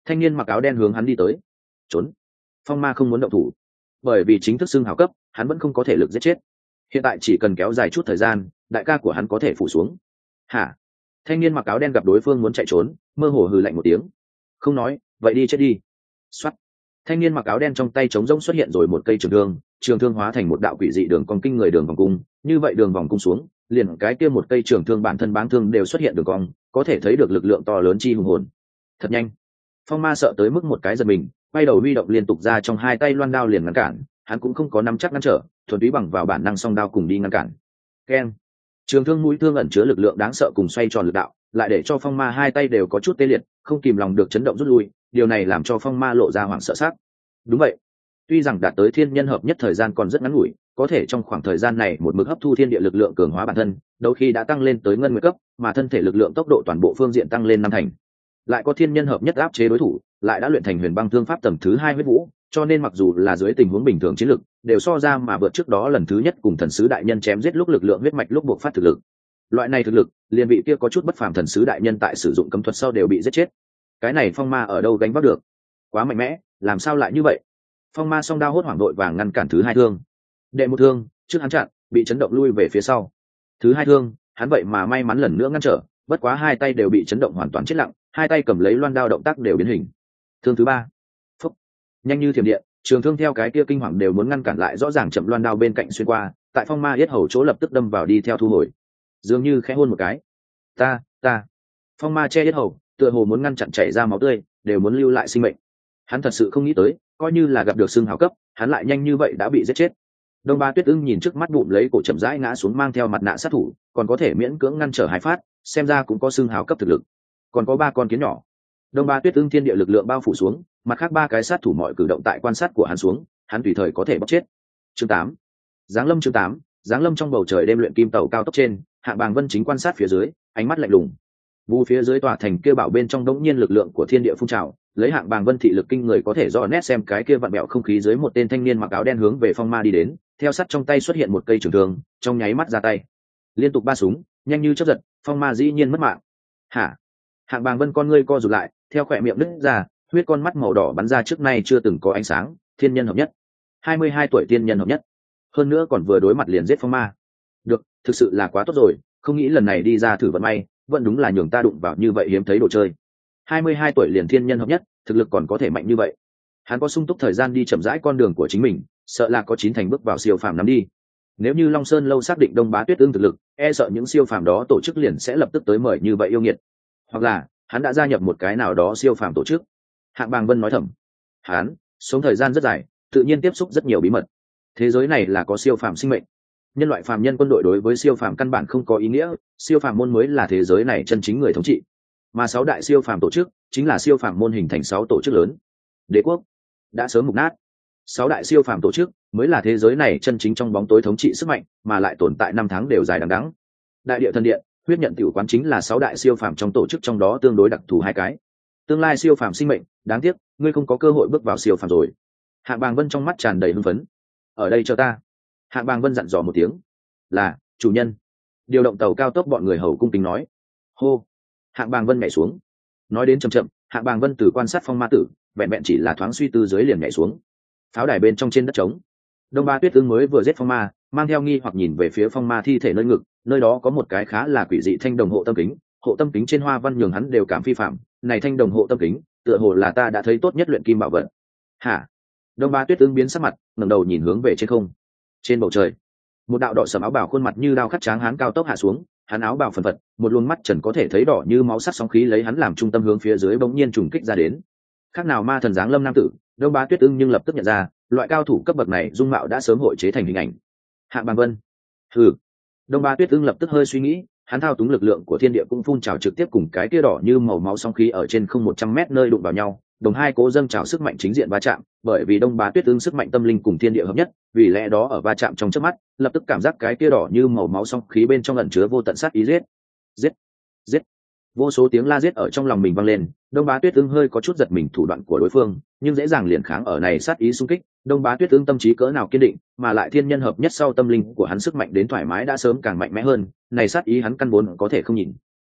thanh niên mặc áo đen hướng hắn đi tới. Trốn. Phong ma không muốn động thủ, bởi vì chính thức xưng hào cấp hắn vẫn không có thể lực giết chết. Hiện tại chỉ cần kéo dài chút thời gian, đại ca của hắn có thể phủ xuống. Hả? Thanh niên mặc áo đen gặp đối phương muốn chạy trốn, mơ hồ hừ lạnh một tiếng. Không nói, vậy đi chết đi. Soát. Thanh niên mặc áo đen trong tay trống rỗng xuất hiện rồi một cây trường thương, trường thương hóa thành một đạo quỷ dị đường cong kinh người đường vòng cung, như vậy đường vòng cung xuống, liền cái kia một cây trường thương bản thân báng thương đều xuất hiện đường cong, có thể thấy được lực lượng to lớn chi hùng hồn. Thật nhanh. Phong ma sợ tới mức một cái giật mình, quay đầu huy động liên tục ra trong hai tay loan đao liền ngăn cản, hắn cũng không có nắm chắc ngăn trở, thuần túy bằng vào bản năng song đao cùng đi ngăn cản. Keng. Trường thương mũi thương ẩn chứa lực lượng đáng sợ cùng xoay tròn lực đạo, lại để cho phong ma hai tay đều có chút tê liệt, không kìm lòng được chấn động rút lui, điều này làm cho phong ma lộ ra hoảng sợ sắc. Đúng vậy, tuy rằng đạt tới thiên nhân hợp nhất thời gian còn rất ngắn ngủi, có thể trong khoảng thời gian này một mực hấp thu thiên địa lực lượng cường hóa bản thân, đôi khi đã tăng lên tới ngân nguyệt cấp, mà thân thể lực lượng tốc độ toàn bộ phương diện tăng lên năm thành. Lại có thiên nhân hợp nhất áp chế đối thủ, lại đã luyện thành huyền băng thương pháp tầm thứ hai huyết vũ, cho nên mặc dù là dưới tình huống bình thường chiến lực, đều so ra mà vượt trước đó lần thứ nhất cùng thần sứ đại nhân chém giết lúc lực lượng huyết mạch lúc buộc phát thực lực. Loại này thực lực, liền vị kia có chút bất phàm thần sứ đại nhân tại sử dụng cấm thuật sau đều bị giết chết. Cái này phong ma ở đâu gánh vác được? Quá mạnh mẽ, làm sao lại như vậy? Phong ma song đao hốt hoảng đội vàng ngăn cản thứ hai thương. Đệ một thương, trước hắn chặn, bị chấn động lui về phía sau. Thứ hai thương, hắn vậy mà may mắn lần nữa ngăn trở, bất quá hai tay đều bị chấn động hoàn toàn chết lặng, hai tay cầm lấy loan đao động tác đều biến hình. Thương thứ ba, phúc, nhanh như thiểm điện, trường thương theo cái kia kinh hoàng đều muốn ngăn cản lại rõ ràng chậm loan đao bên cạnh xuyên qua, tại phong ma yết hầu chỗ lập tức đâm vào đi theo thu hồi. Dường như khẽ hôn một cái. Ta, ta. Phong ma che yết hầu, tựa hồ muốn ngăn chặn chảy ra máu tươi, đều muốn lưu lại sinh mệnh. Hắn thật sự không nghĩ tới, coi như là gặp được xương hào cấp, hắn lại nhanh như vậy đã bị giết chết. Đông Ba Tuyết Ưng nhìn trước mắt bụng lấy cổ chậm rãi ngã xuống mang theo mặt nạ sát thủ, còn có thể miễn cưỡng ngăn trở hai phát, xem ra cũng có xương hào cấp thực lực. Còn có ba con kiến nhỏ. Đông Ba Tuyết Ưng thiên địa lực lượng bao phủ xuống, mặt khác ba cái sát thủ mọi cử động tại quan sát của hắn xuống, hắn tùy thời có thể bóc chết. Chương tám. Giáng lâm chương tám, giáng lâm trong bầu trời đêm luyện kim tàu cao tốc trên, Hạ Bàng Vân chính quan sát phía dưới, ánh mắt lạnh lùng. Vu phía dưới tòa thành kia bảo bên trong đống nhiên lực lượng của thiên địa phun trào, lấy Hạng Bàng Vân thị lực kinh người có thể rõ nét xem cái kia vặn bẹo không khí dưới một tên thanh niên mặc áo đen hướng về phong ma đi đến, theo sắt trong tay xuất hiện một cây trường thương, trong nháy mắt ra tay, liên tục ba súng, nhanh như chớp giật, phong ma dĩ nhiên mất mạng. Hả? Hạng Bàng Vân con ngươi co rụt lại, theo khỏe miệng nứt ra, huyết con mắt màu đỏ bắn ra trước nay chưa từng có ánh sáng, thiên nhân hợp nhất, hai mươi hai tuổi thiên nhân hợp nhất, hơn nữa còn vừa đối mặt liền giết phong ma. Được, thực sự là quá tốt rồi, không nghĩ lần này đi ra thử vận may, vẫn đúng là nhường ta đụng vào như vậy hiếm thấy đồ chơi. hai mươi hai tuổi liền thiên nhân hợp nhất, thực lực còn có thể mạnh như vậy. Hắn có sung túc thời gian đi chậm rãi con đường của chính mình, sợ là có chín thành bước vào siêu phàm nắm đi. Nếu như Long Sơn lâu xác định Đông Bá Tuyết Ưng thực lực, e sợ những siêu phàm đó tổ chức liền sẽ lập tức tới mời như vậy yêu nghiệt. Hoặc là, hắn đã gia nhập một cái nào đó siêu phàm tổ chức. Hạng Bàng Vân nói thầm. Hắn sống thời gian rất dài, tự nhiên tiếp xúc rất nhiều bí mật. Thế giới này là có siêu phàm sinh mệnh. Nhân loại phàm nhân quân đội đối với siêu phàm căn bản không có ý nghĩa, siêu phàm môn mới là thế giới này chân chính người thống trị. Mà sáu đại siêu phàm tổ chức chính là siêu phàm môn hình thành sáu tổ chức lớn. Đế quốc đã sớm mục nát, sáu đại siêu phàm tổ chức mới là thế giới này chân chính trong bóng tối thống trị sức mạnh, mà lại tồn tại năm tháng đều dài đằng đẵng. Đại địa thần điện, huyết nhận tiểu quán chính là sáu đại siêu phàm trong tổ chức trong đó tương đối đặc thù hai cái. Tương lai siêu phàm sinh mệnh, đáng tiếc ngươi không có cơ hội bước vào siêu phàm rồi. Hạng Bàng Vân trong mắt tràn đầy hưng phấn. Ở đây cho ta. Hạng Bàng Vân dặn dò một tiếng. Là chủ nhân. Điều động tàu cao tốc bọn người hầu cung kính nói. Hô. Hạng Bàng Vân nhảy xuống. Nói đến chậm chậm, Hạng Bàng Vân từ quan sát phong ma tử, vẹn vẹn chỉ là thoáng suy tư dưới liền nhảy xuống. Pháo đài bên trong trên đất trống, Đông Ba Tuyết Ưng mới vừa giết phong ma, mang theo nghi hoặc nhìn về phía phong ma thi thể nơi ngực, nơi đó có một cái khá là quỷ dị thanh đồng hộ tâm kính, hộ tâm kính trên hoa văn nhường hắn đều cảm phi phạm, này thanh đồng hộ tâm kính, tựa hồ là ta đã thấy tốt nhất luyện kim bảo vật. Hả? Đông Ba Tuyết Ưng biến sắc mặt, ngẩng đầu nhìn hướng về trên không. Trên bầu trời, một đạo đỏ sẫm áo bào khuôn mặt như đao khắc tráng hán cao tốc hạ xuống, hắn áo bào phần phật, một luồng mắt trần có thể thấy đỏ như máu sắc sóng khí lấy hắn làm trung tâm hướng phía dưới bỗng nhiên trùng kích ra đến. Khác nào ma thần giáng lâm nam tử, Đông Bá Tuyết Ưng nhưng lập tức nhận ra, loại cao thủ cấp bậc này dung mạo đã sớm hội chế thành hình ảnh. Hạng Bàng Vân. Hừ. Đông Bá Tuyết Ưng lập tức hơi suy nghĩ, hắn thao túng lực lượng của thiên địa cũng phun trào trực tiếp cùng cái kia đỏ như màu máu sóng khí ở trên không một trăm mét nơi đụng vào nhau, đồng hai cố dâng trào sức mạnh chính diện va chạm, bởi vì Đông Bá Tuyết Ưng sức mạnh tâm linh cùng thiên địa hợp nhất, vì lẽ đó ở va chạm trong chớp mắt, lập tức cảm giác cái kia đỏ như màu máu sóng khí bên trong ẩn chứa vô tận sát ý giết. Giết. Giết. Vô số tiếng la giết ở trong lòng mình vang lên, Đông Bá Tuyết Ưng hơi có chút giật mình thủ đoạn của đối phương, nhưng dễ dàng liền kháng ở này sát ý xung kích. Đông Bá Tuyết Ưng tâm trí cỡ nào kiên định, mà lại thiên nhân hợp nhất sau tâm linh của hắn sức mạnh đến thoải mái đã sớm càng mạnh mẽ hơn, này sát ý hắn căn vốn có thể không nhìn.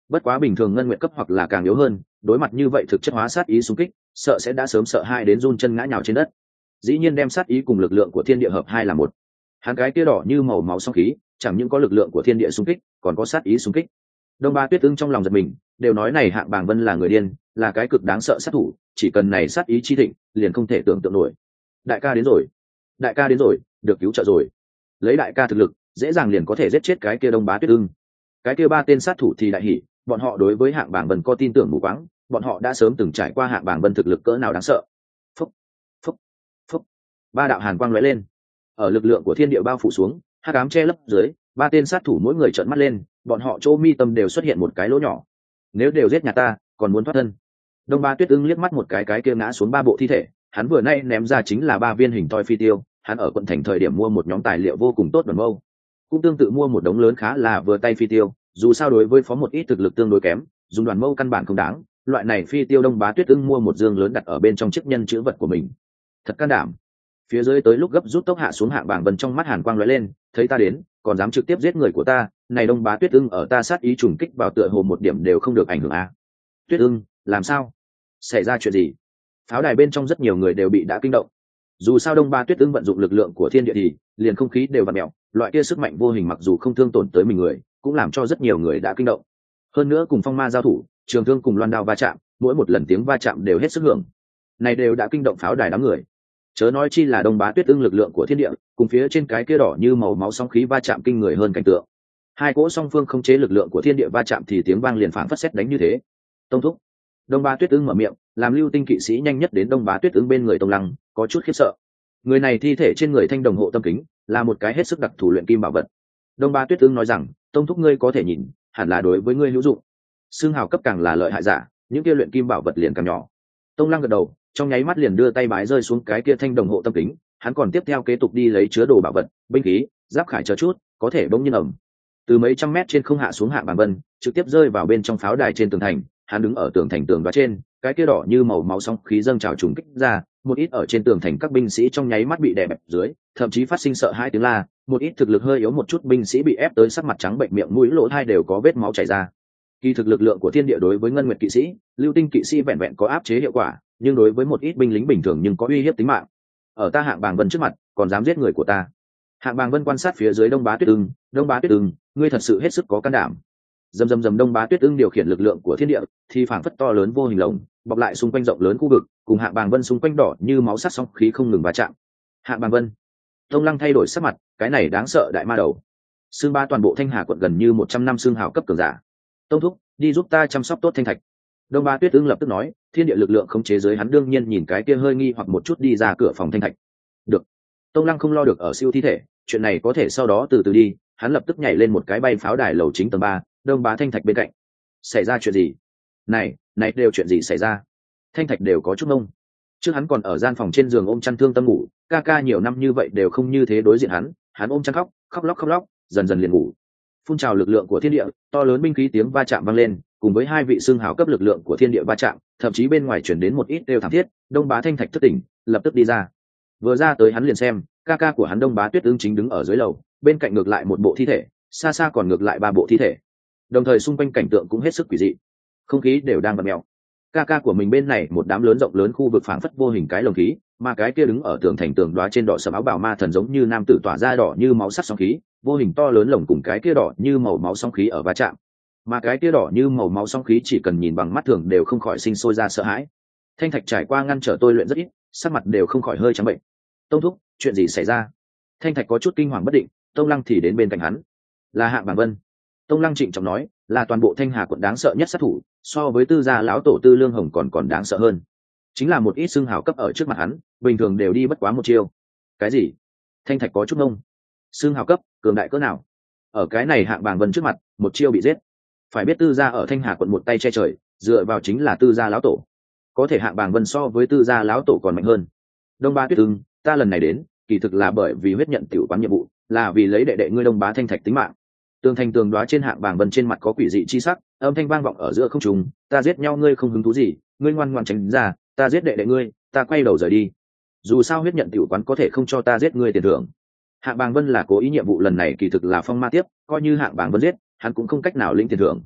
bất quá bình thường ngân nguyện cấp hoặc là càng yếu hơn, đối mặt như vậy thực chất hóa sát ý xung kích, sợ sẽ đã sớm sợ hai đến run chân ngã nhào trên đất. Dĩ nhiên đem sát ý cùng lực lượng của thiên địa hợp hai là một. Hắn cái kia đỏ như màu máu song khí, chẳng những có lực lượng của thiên địa xung kích, còn có sát ý xung kích. Đông Ba Tuyết Ưng trong lòng giật mình, đều nói này Hạng Bàng Vân là người điên, là cái cực đáng sợ sát thủ, chỉ cần này sát ý chi thịnh, liền không thể tưởng tượng nổi. Đại ca đến rồi, đại ca đến rồi, được cứu trợ rồi. Lấy đại ca thực lực, dễ dàng liền có thể giết chết cái kia Đông Bá Tuyết Ưng. Cái kia ba tên sát thủ thì đại hỉ, bọn họ đối với Hạng Bàng Vân có tin tưởng mù quáng, bọn họ đã sớm từng trải qua Hạng Bàng Vân thực lực cỡ nào đáng sợ. Phúc, phúc, phúc. Ba đạo hàn quang lóe lên, ở lực lượng của thiên địa bao phủ xuống, hắc ám che lấp dưới, ba tên sát thủ mỗi người trợn mắt lên, bọn họ chỗ mi tâm đều xuất hiện một cái lỗ nhỏ. Nếu đều giết nhà ta, còn muốn thoát thân. Đông Ba Tuyết Ưng liếc mắt một cái cái kia ngã xuống ba bộ thi thể, hắn vừa nay ném ra chính là ba viên hình thoi phi tiêu, hắn ở quận thành thời điểm mua một nhóm tài liệu vô cùng tốt đoàn mâu, cũng tương tự mua một đống lớn khá là vừa tay phi tiêu, dù sao đối với phó một ít thực lực tương đối kém, dùng đoàn mâu căn bản không đáng, loại này phi tiêu Đông Bá Tuyết Ưng mua một dương lớn đặt ở bên trong chiếc nhân chữ vật của mình. Thật can đảm. Phía dưới tới lúc gấp rút tốc hạ xuống Hạng Bàng Vân trong mắt hàn quang lóe lên, thấy ta đến, còn dám trực tiếp giết người của ta, này Đông Bá Tuyết Ưng ở ta sát ý trùng kích vào tựa hồ một điểm đều không được ảnh hưởng à? Tuyết Ưng, làm sao? Xảy ra chuyện gì? Pháo đài bên trong rất nhiều người đều bị đã kinh động. Dù sao Đông Ba Tuyết Ưng vận dụng lực lượng của thiên địa thì liền không khí đều vặn mèo, loại kia sức mạnh vô hình mặc dù không thương tổn tới mình người, cũng làm cho rất nhiều người đã kinh động. Hơn nữa cùng phong ma giao thủ, trường thương cùng loan đao va chạm, mỗi một lần tiếng va chạm đều hết sức hưởng. Này đều đã kinh động pháo đài đám người. Chớ nói chi là Đông Bá Tuyết Ưng lực lượng của thiên địa, cùng phía trên cái kia đỏ như màu máu sóng khí va chạm kinh người hơn cảnh tượng. Hai cỗ song phương không chế lực lượng của thiên địa va chạm thì tiếng vang liền phảng phất sét đánh như thế. Tông thúc. Đông Bá Tuyết Ưng mở miệng, làm Lưu Tinh kỵ sĩ nhanh nhất đến Đông Bá Tuyết Ưng bên người Tông Lăng, có chút khiếp sợ. Người này thi thể trên người thanh đồng hộ tâm kính, là một cái hết sức đặc thù luyện kim bảo vật. Đông Bá Tuyết Ưng nói rằng, Tông thúc ngươi có thể nhìn, hẳn là đối với ngươi hữu dụng. Xương hào cấp càng là lợi hại giả, những kia luyện kim bảo vật liền càng nhỏ. Tông Lăng gật đầu, trong nháy mắt liền đưa tay bái rơi xuống cái kia thanh đồng hộ tâm kính, hắn còn tiếp theo kế tục đi lấy chứa đồ bảo vật, binh khí, giáp khải chờ chút, có thể bỗng nhiên ầm. Từ mấy trăm mét trên không hạ xuống Hạng Bàng Vân, trực tiếp rơi vào bên trong pháo đài trên tường thành, hắn đứng ở tường thành tường đá trên, cái kia đỏ như màu máu sóng khí dâng trào trùng kích ra, một ít ở trên tường thành các binh sĩ trong nháy mắt bị đè bẹp dưới, thậm chí phát sinh sợ hãi tiếng la, một ít thực lực hơi yếu một chút binh sĩ bị ép tới sắc mặt trắng bệnh, miệng mũi lỗ tai đều có vết máu chảy ra. Kỳ thực lực lượng của thiên địa đối với ngân nguyệt kỵ sĩ, lưu tinh kỵ sĩ vẹn vẹn có áp chế hiệu quả, nhưng đối với một ít binh lính bình thường nhưng có uy hiếp tính mạng. Ở ta Hạng Bàng Vân trước mặt, còn dám giết người của ta. Hạng Bàng Vân quan sát phía dưới Đông Bá Tuyết Ưng, Đông Bá Tuyết Ưng, ngươi thật sự hết sức có can đảm. Dầm dầm dầm Đông Bá Tuyết Ưng điều khiển lực lượng của thiên địa, thì phảng phất to lớn vô hình lồng, bọc lại xung quanh rộng lớn khu vực, cùng Hạng Bàng Vân xung quanh đỏ như máu sắc sóng khí không ngừng va chạm. Hạng Bàng Vân, Tông Lăng thay đổi sắc mặt, cái này đáng sợ đại ma đầu. Xương ba toàn bộ Thanh Hà quận gần như một trăm năm xương hào cấp cường giả. Tông thúc, đi giúp ta chăm sóc tốt Thanh Thạch. Đông Bá Tuyết Ưng lập tức nói, thiên địa lực lượng không chế giới hắn đương nhiên nhìn cái kia hơi nghi hoặc một chút đi ra cửa phòng Thanh Thạch. Được. Tông Lăng không lo được ở siêu thi thể, chuyện này có thể sau đó từ từ đi, hắn lập tức nhảy lên một cái bay pháo đài lầu chính tầng ba, Đông Bá Thanh Thạch bên cạnh. Xảy ra chuyện gì? Này, này đều chuyện gì xảy ra? Thanh Thạch đều có chút ngông. Trước hắn còn ở gian phòng trên giường ôm chăn thương tâm ngủ, ca ca nhiều năm như vậy đều không như thế đối diện hắn, hắn ôm chăn khóc, khóc lóc khóc lóc, dần dần liền ngủ. Phun trào lực lượng của thiên địa, to lớn binh khí tiếng va chạm vang lên, cùng với hai vị xương hào cấp lực lượng của thiên địa va chạm, thậm chí bên ngoài chuyển đến một ít đều thảm thiết. Đông Bá Thanh Thạch thức tỉnh, lập tức đi ra. Vừa ra tới hắn liền xem, ca ca của hắn Đông Bá Tuyết Ưng chính đứng ở dưới lầu, bên cạnh ngược lại một bộ thi thể, xa xa còn ngược lại ba bộ thi thể. Đồng thời xung quanh cảnh tượng cũng hết sức quỷ dị, không khí đều đang vặn mèo. Ca ca của mình bên này một đám lớn rộng lớn khu vực phảng phất vô hình cái lồng khí, mà cái kia đứng ở tường thành tường đóa trên đỏ sầm áo bào ma thần giống như nam tử tỏa ra đỏ như máu sắc sóng khí, vô hình to lớn lồng cùng cái kia đỏ như màu máu sóng khí ở va chạm. Mà cái kia đỏ như màu máu sóng khí chỉ cần nhìn bằng mắt thường đều không khỏi sinh sôi ra sợ hãi. Thanh Thạch trải qua ngăn trở tôi luyện rất ít, sắc mặt đều không khỏi hơi trắng bệnh. Tông thúc, chuyện gì xảy ra? Thanh Thạch có chút kinh hoàng bất định, Tông Lăng thì đến bên cạnh hắn. Là Hạng Bàng Vân. Tông Lăng trịnh trọng nói, là toàn bộ Thanh Hà quận đáng sợ nhất sát thủ, so với Tư gia lão tổ Tư Lương Hồng còn còn đáng sợ hơn. Chính là một ít xương hào cấp ở trước mặt hắn, bình thường đều đi bất quá một chiêu. Cái gì? Thanh Thạch có chút ngông. Xương hào cấp, cường đại cỡ nào? Ở cái này Hạng Bàng Vân trước mặt, một chiêu bị giết. Phải biết Tư gia ở Thanh Hà quận một tay che trời, dựa vào chính là Tư gia lão tổ. Có thể Hạng Bàng Vân so với Tư gia lão tổ còn mạnh hơn. Đông Bá Tuyết Ưng, ta lần này đến, kỳ thực là bởi vì huyết nhận tiểu quán nhiệm vụ, là vì lấy đệ đệ ngươi Đông Bá Thanh Thạch tính mạng. Tường thành tường đóa trên Hạng Bàng Vân trên mặt có quỷ dị chi sắc, âm thanh vang vọng ở giữa không trung, ta giết nhau ngươi không hứng thú gì, ngươi ngoan ngoãn tránh ra, ta giết đệ đệ ngươi, ta quay đầu rời đi. Dù sao huyết nhận tiểu quán có thể không cho ta giết ngươi tiền thưởng. Hạng Bàng Vân là cố ý nhiệm vụ lần này kỳ thực là phong ma tiếp, coi như Hạng Bàng Vân giết, hắn cũng không cách nào lĩnh tiền thưởng.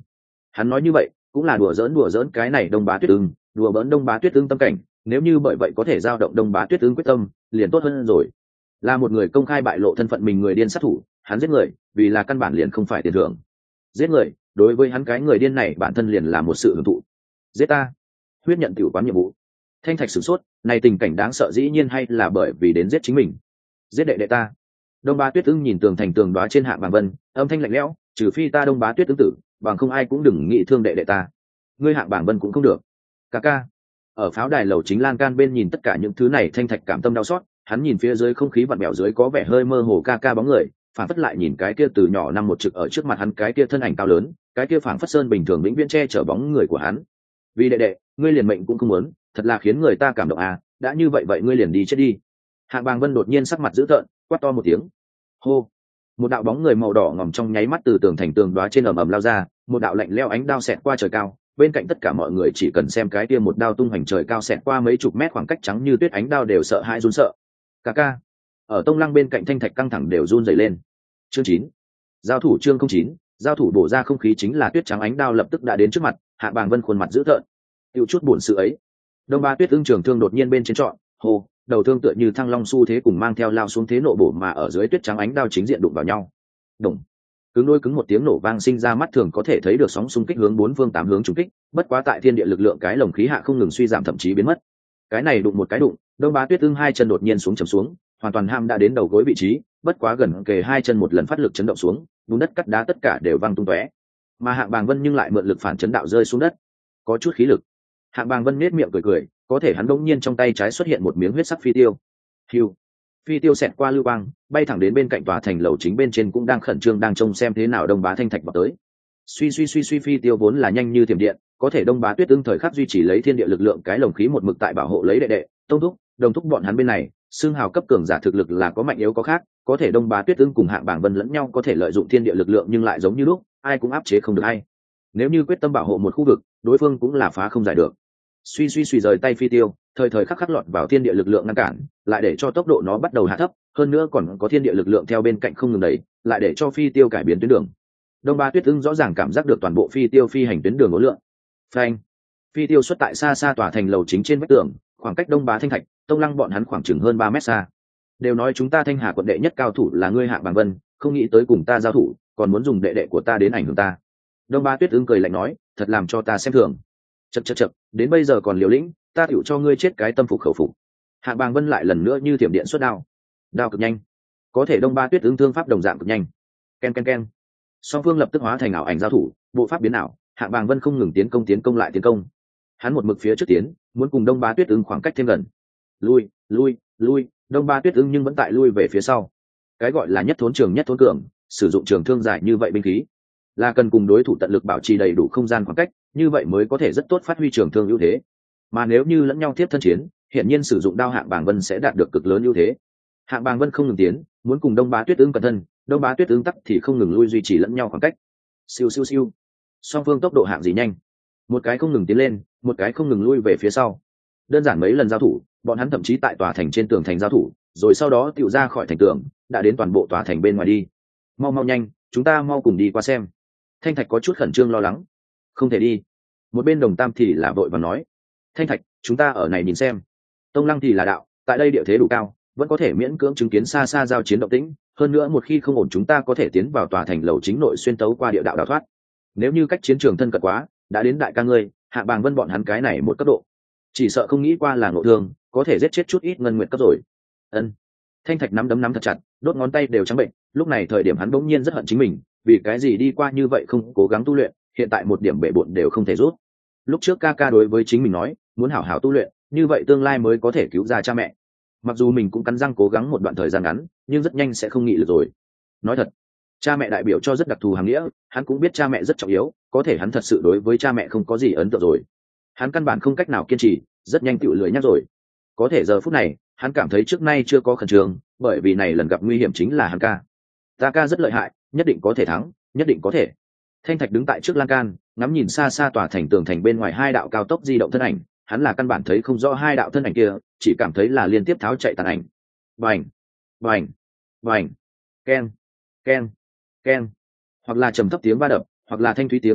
Hắn nói như vậy cũng là đùa giỡn đùa giỡn cái này Đông Bá Tuyết Ưng, đùa bỡn Đông Bá Tuyết Ưng tâm cảnh, nếu như bởi vậy có thể giao động Đông Bá Tuyết Ưng quyết tâm liền tốt hơn rồi. Là một người công khai bại lộ thân phận mình người điên sát thủ, hắn giết người vì là căn bản liền không phải tiền thưởng. Giết người đối với hắn cái người điên này bản thân liền là một sự hưởng thụ. Giết ta, huyết nhận tiểu quán nhiệm vụ. Thanh Thạch sửng sốt, này tình cảnh đáng sợ dĩ nhiên hay là bởi vì đến giết chính mình. Giết đệ đệ ta. Đông Bá Tuyết Ưng nhìn tường thành tường đóa trên Hạng Bàng Vân, âm thanh lạnh lẽo, trừ phi ta Đông Bá Tuyết Ưng tử, bằng không ai cũng đừng nghĩ thương đệ đệ ta. Ngươi Hạng Bàng Vân cũng không được. Ca ca. Ở pháo đài lầu chính lan can bên nhìn tất cả những thứ này, Thanh Thạch cảm tâm đau xót, hắn nhìn phía dưới không khí vặn vẹo dưới có vẻ hơi mơ hồ ca ca bóng người, phản phất lại nhìn cái kia từ nhỏ năm một trực ở trước mặt hắn cái kia thân ảnh cao lớn, cái kia phản phất sơn bình thường vĩnh viễn che chở bóng người của hắn. Vì đệ đệ, ngươi liền mệnh cũng không muốn, thật là khiến người ta cảm động à, đã như vậy vậy ngươi liền đi chết đi. Hạng Bàng Vân đột nhiên sắc mặt dữ tợn, quát to một tiếng. Hô. Một đạo bóng người màu đỏ ngòm trong nháy mắt từ tường thành tường đóa trên ầm ầm lao ra, một đạo lạnh lẽo ánh đao xẹt qua trời cao, bên cạnh tất cả mọi người chỉ cần xem cái kia một đao tung hoành trời cao xẹt qua mấy chục mét khoảng cách trắng như tuyết ánh đao đều sợ hãi run sợ. Ca ca. Ở Tông Lăng bên cạnh Thanh Thạch căng thẳng đều run rẩy lên. Chương chín. Giao thủ chương không chín, giao thủ bổ ra không khí chính là tuyết trắng ánh đao lập tức đã đến trước mặt, Hạ Bàng Vân khuôn mặt dữ tợn. Tiêu chút buồn sự ấy. Đông Bá Tuyết Ưng trường thương đột nhiên bên trên trọn, hô, đầu thương tựa như thăng long xu thế cùng mang theo lao xuống thế nộ bổ mà ở dưới tuyết trắng ánh đao chính diện đụng vào nhau. Đùng. Cứng đôi cứng một tiếng nổ vang sinh ra, mắt thường có thể thấy được sóng xung kích hướng bốn phương tám hướng trùng kích, bất quá tại thiên địa lực lượng cái lồng khí hạ không ngừng suy giảm thậm chí biến mất. Cái này đụng một cái đụng, Đông Bá Tuyết Ưng hai chân đột nhiên xuống trầm xuống, hoàn toàn ham đã đến đầu gối vị trí, bất quá gần kề hai chân một lần phát lực chấn động xuống, bùn đất cắt đá tất cả đều văng tung tóe. Mà Hạng Bàng Vân nhưng lại mượn lực phản chấn đạo rơi xuống đất, có chút khí lực. Hạng Bàng Vân nhếch miệng cười cười, có thể hắn đống nhiên trong tay trái xuất hiện một miếng huyết sắc phi tiêu. Hưu. Phi tiêu xẹt qua lưu quang, bay thẳng đến bên cạnh tòa thành lầu chính bên trên cũng đang khẩn trương đang trông xem thế nào Đông Bá Thanh Thạch vào tới. Suy suy suy suy phi tiêu vốn là nhanh như thiểm điện, có thể Đông Bá Tuyết Ưng thời khắc duy trì lấy thiên địa lực lượng cái lồng khí một mực tại bảo hộ lấy đệ đệ, tông thúc, đồng thúc bọn hắn bên này, xương hào cấp cường giả thực lực là có mạnh yếu có khác, có thể Đông Bá Tuyết Ưng cùng Hạng Bàng Vân lẫn nhau có thể lợi dụng thiên địa lực lượng nhưng lại giống như lúc, ai cũng áp chế không được ai. Nếu như quyết tâm bảo hộ một khu vực, đối phương cũng là phá không giải được. Suy suy suy rời tay phi tiêu, thời thời khắc khắc lọt vào thiên địa lực lượng ngăn cản, lại để cho tốc độ nó bắt đầu hạ thấp, hơn nữa còn có thiên địa lực lượng theo bên cạnh không ngừng đẩy, lại để cho phi tiêu cải biến tuyến đường. Đông Bá Tuyết Ưng rõ ràng cảm giác được toàn bộ phi tiêu phi hành tuyến đường ngũ lượng. Phanh! Phi tiêu xuất tại xa xa tòa thành lầu chính trên vách tường, khoảng cách Đông Bá Thanh Thạch, Tông Lăng bọn hắn khoảng chừng hơn ba mét xa. Đều nói chúng ta Thanh Hà quận đệ nhất cao thủ là ngươi Hạng Bàng Vân, không nghĩ tới cùng ta giao thủ, còn muốn dùng đệ đệ của ta đến ảnh hưởng ta. Đông Bá Tuyết Ưng cười lạnh nói, thật làm cho ta xem thường. Chậc chậc chậc, đến bây giờ còn liều lĩnh, ta tựu cho ngươi chết cái tâm phục khẩu phục. Hạng Bàng Vân lại lần nữa như thiểm điện xuất đao, đao cực nhanh, có thể Đông Bá Tuyết Ưng thương pháp đồng dạng cực nhanh. Ken ken ken, song phương lập tức hóa thành ảo ảnh giao thủ, bộ pháp biến ảo, Hạng Bàng Vân không ngừng tiến công tiến công lại tiến công. Hắn một mực phía trước tiến, muốn cùng Đông Bá Tuyết Ưng khoảng cách thêm gần. Lui, lui, lui, Đông Bá Tuyết Ưng nhưng vẫn tại lui về phía sau. Cái gọi là nhất thốn trường nhất thốn cường, sử dụng trường thương dài như vậy binh khí, là cần cùng đối thủ tận lực bảo trì đầy đủ không gian khoảng cách, như vậy mới có thể rất tốt phát huy trường thương ưu thế. Mà nếu như lẫn nhau tiếp thân chiến, hiện nhiên sử dụng đao Hạng Bàng Vân sẽ đạt được cực lớn ưu thế. Hạng Bàng Vân không ngừng tiến, muốn cùng Đông Bá Tuyết Ưng cẩn thân, Đông Bá Tuyết Ưng tắc thì không ngừng lui duy trì lẫn nhau khoảng cách. Siêu siêu siêu, song phương tốc độ hạng gì nhanh, một cái không ngừng tiến lên, một cái không ngừng lui về phía sau. Đơn giản mấy lần giao thủ, bọn hắn thậm chí tại tòa thành trên tường thành giao thủ, rồi sau đó tựu ra khỏi thành tường, đã đến toàn bộ tòa thành bên ngoài đi. Mau mau nhanh, chúng ta mau cùng đi qua xem. Thanh Thạch có chút khẩn trương lo lắng. Không thể đi. Một bên Đồng Tam thì là vội và nói, Thanh Thạch, chúng ta ở này nhìn xem. Tông Lăng thì là đạo, tại đây địa thế đủ cao, vẫn có thể miễn cưỡng chứng kiến xa xa giao chiến động tĩnh, hơn nữa một khi không ổn chúng ta có thể tiến vào tòa thành lầu chính nội xuyên tấu qua địa đạo đào thoát. Nếu như cách chiến trường thân cận quá, đã đến đại ca ngươi, Hạ Bàng Vân bọn hắn cái này một cấp độ, chỉ sợ không nghĩ qua là ngộ thương, có thể giết chết chút ít ngân nguyện cấp rồi. Ân. Thanh Thạch nắm đấm nắm thật chặt, đốt ngón tay đều trắng bệnh, lúc này thời điểm hắn bỗng nhiên rất hận chính mình, vì cái gì đi qua như vậy không cố gắng tu luyện, hiện tại một điểm bệ bội đều không thể rút. Lúc trước ca ca đối với chính mình nói, muốn hảo hảo tu luyện, như vậy tương lai mới có thể cứu ra cha mẹ. Mặc dù mình cũng cắn răng cố gắng một đoạn thời gian ngắn, nhưng rất nhanh sẽ không nghị lực rồi. Nói thật, cha mẹ đại biểu cho rất đặc thù hàng nghĩa, hắn cũng biết cha mẹ rất trọng yếu, có thể hắn thật sự đối với cha mẹ không có gì ấn tượng rồi. Hắn căn bản không cách nào kiên trì, rất nhanh tựu lười nhắc rồi. Có thể giờ phút này, hắn cảm thấy trước nay chưa có khẩn trương, bởi vì này lần gặp nguy hiểm chính là hắn ca. Ta ca rất lợi hại, nhất định có thể thắng, nhất định có thể. Thanh Thạch đứng tại trước lan can, ngắm nhìn xa xa tòa thành tường thành bên ngoài hai đạo cao tốc di động thân ảnh, hắn là căn bản thấy không rõ hai đạo thân ảnh kia, chỉ cảm thấy là liên tiếp tháo chạy tàn ảnh. Bành, bành, bành, keng, keng, keng, hoặc là trầm thấp tiếng ba đập, hoặc là thanh thúy tiếng ba đập,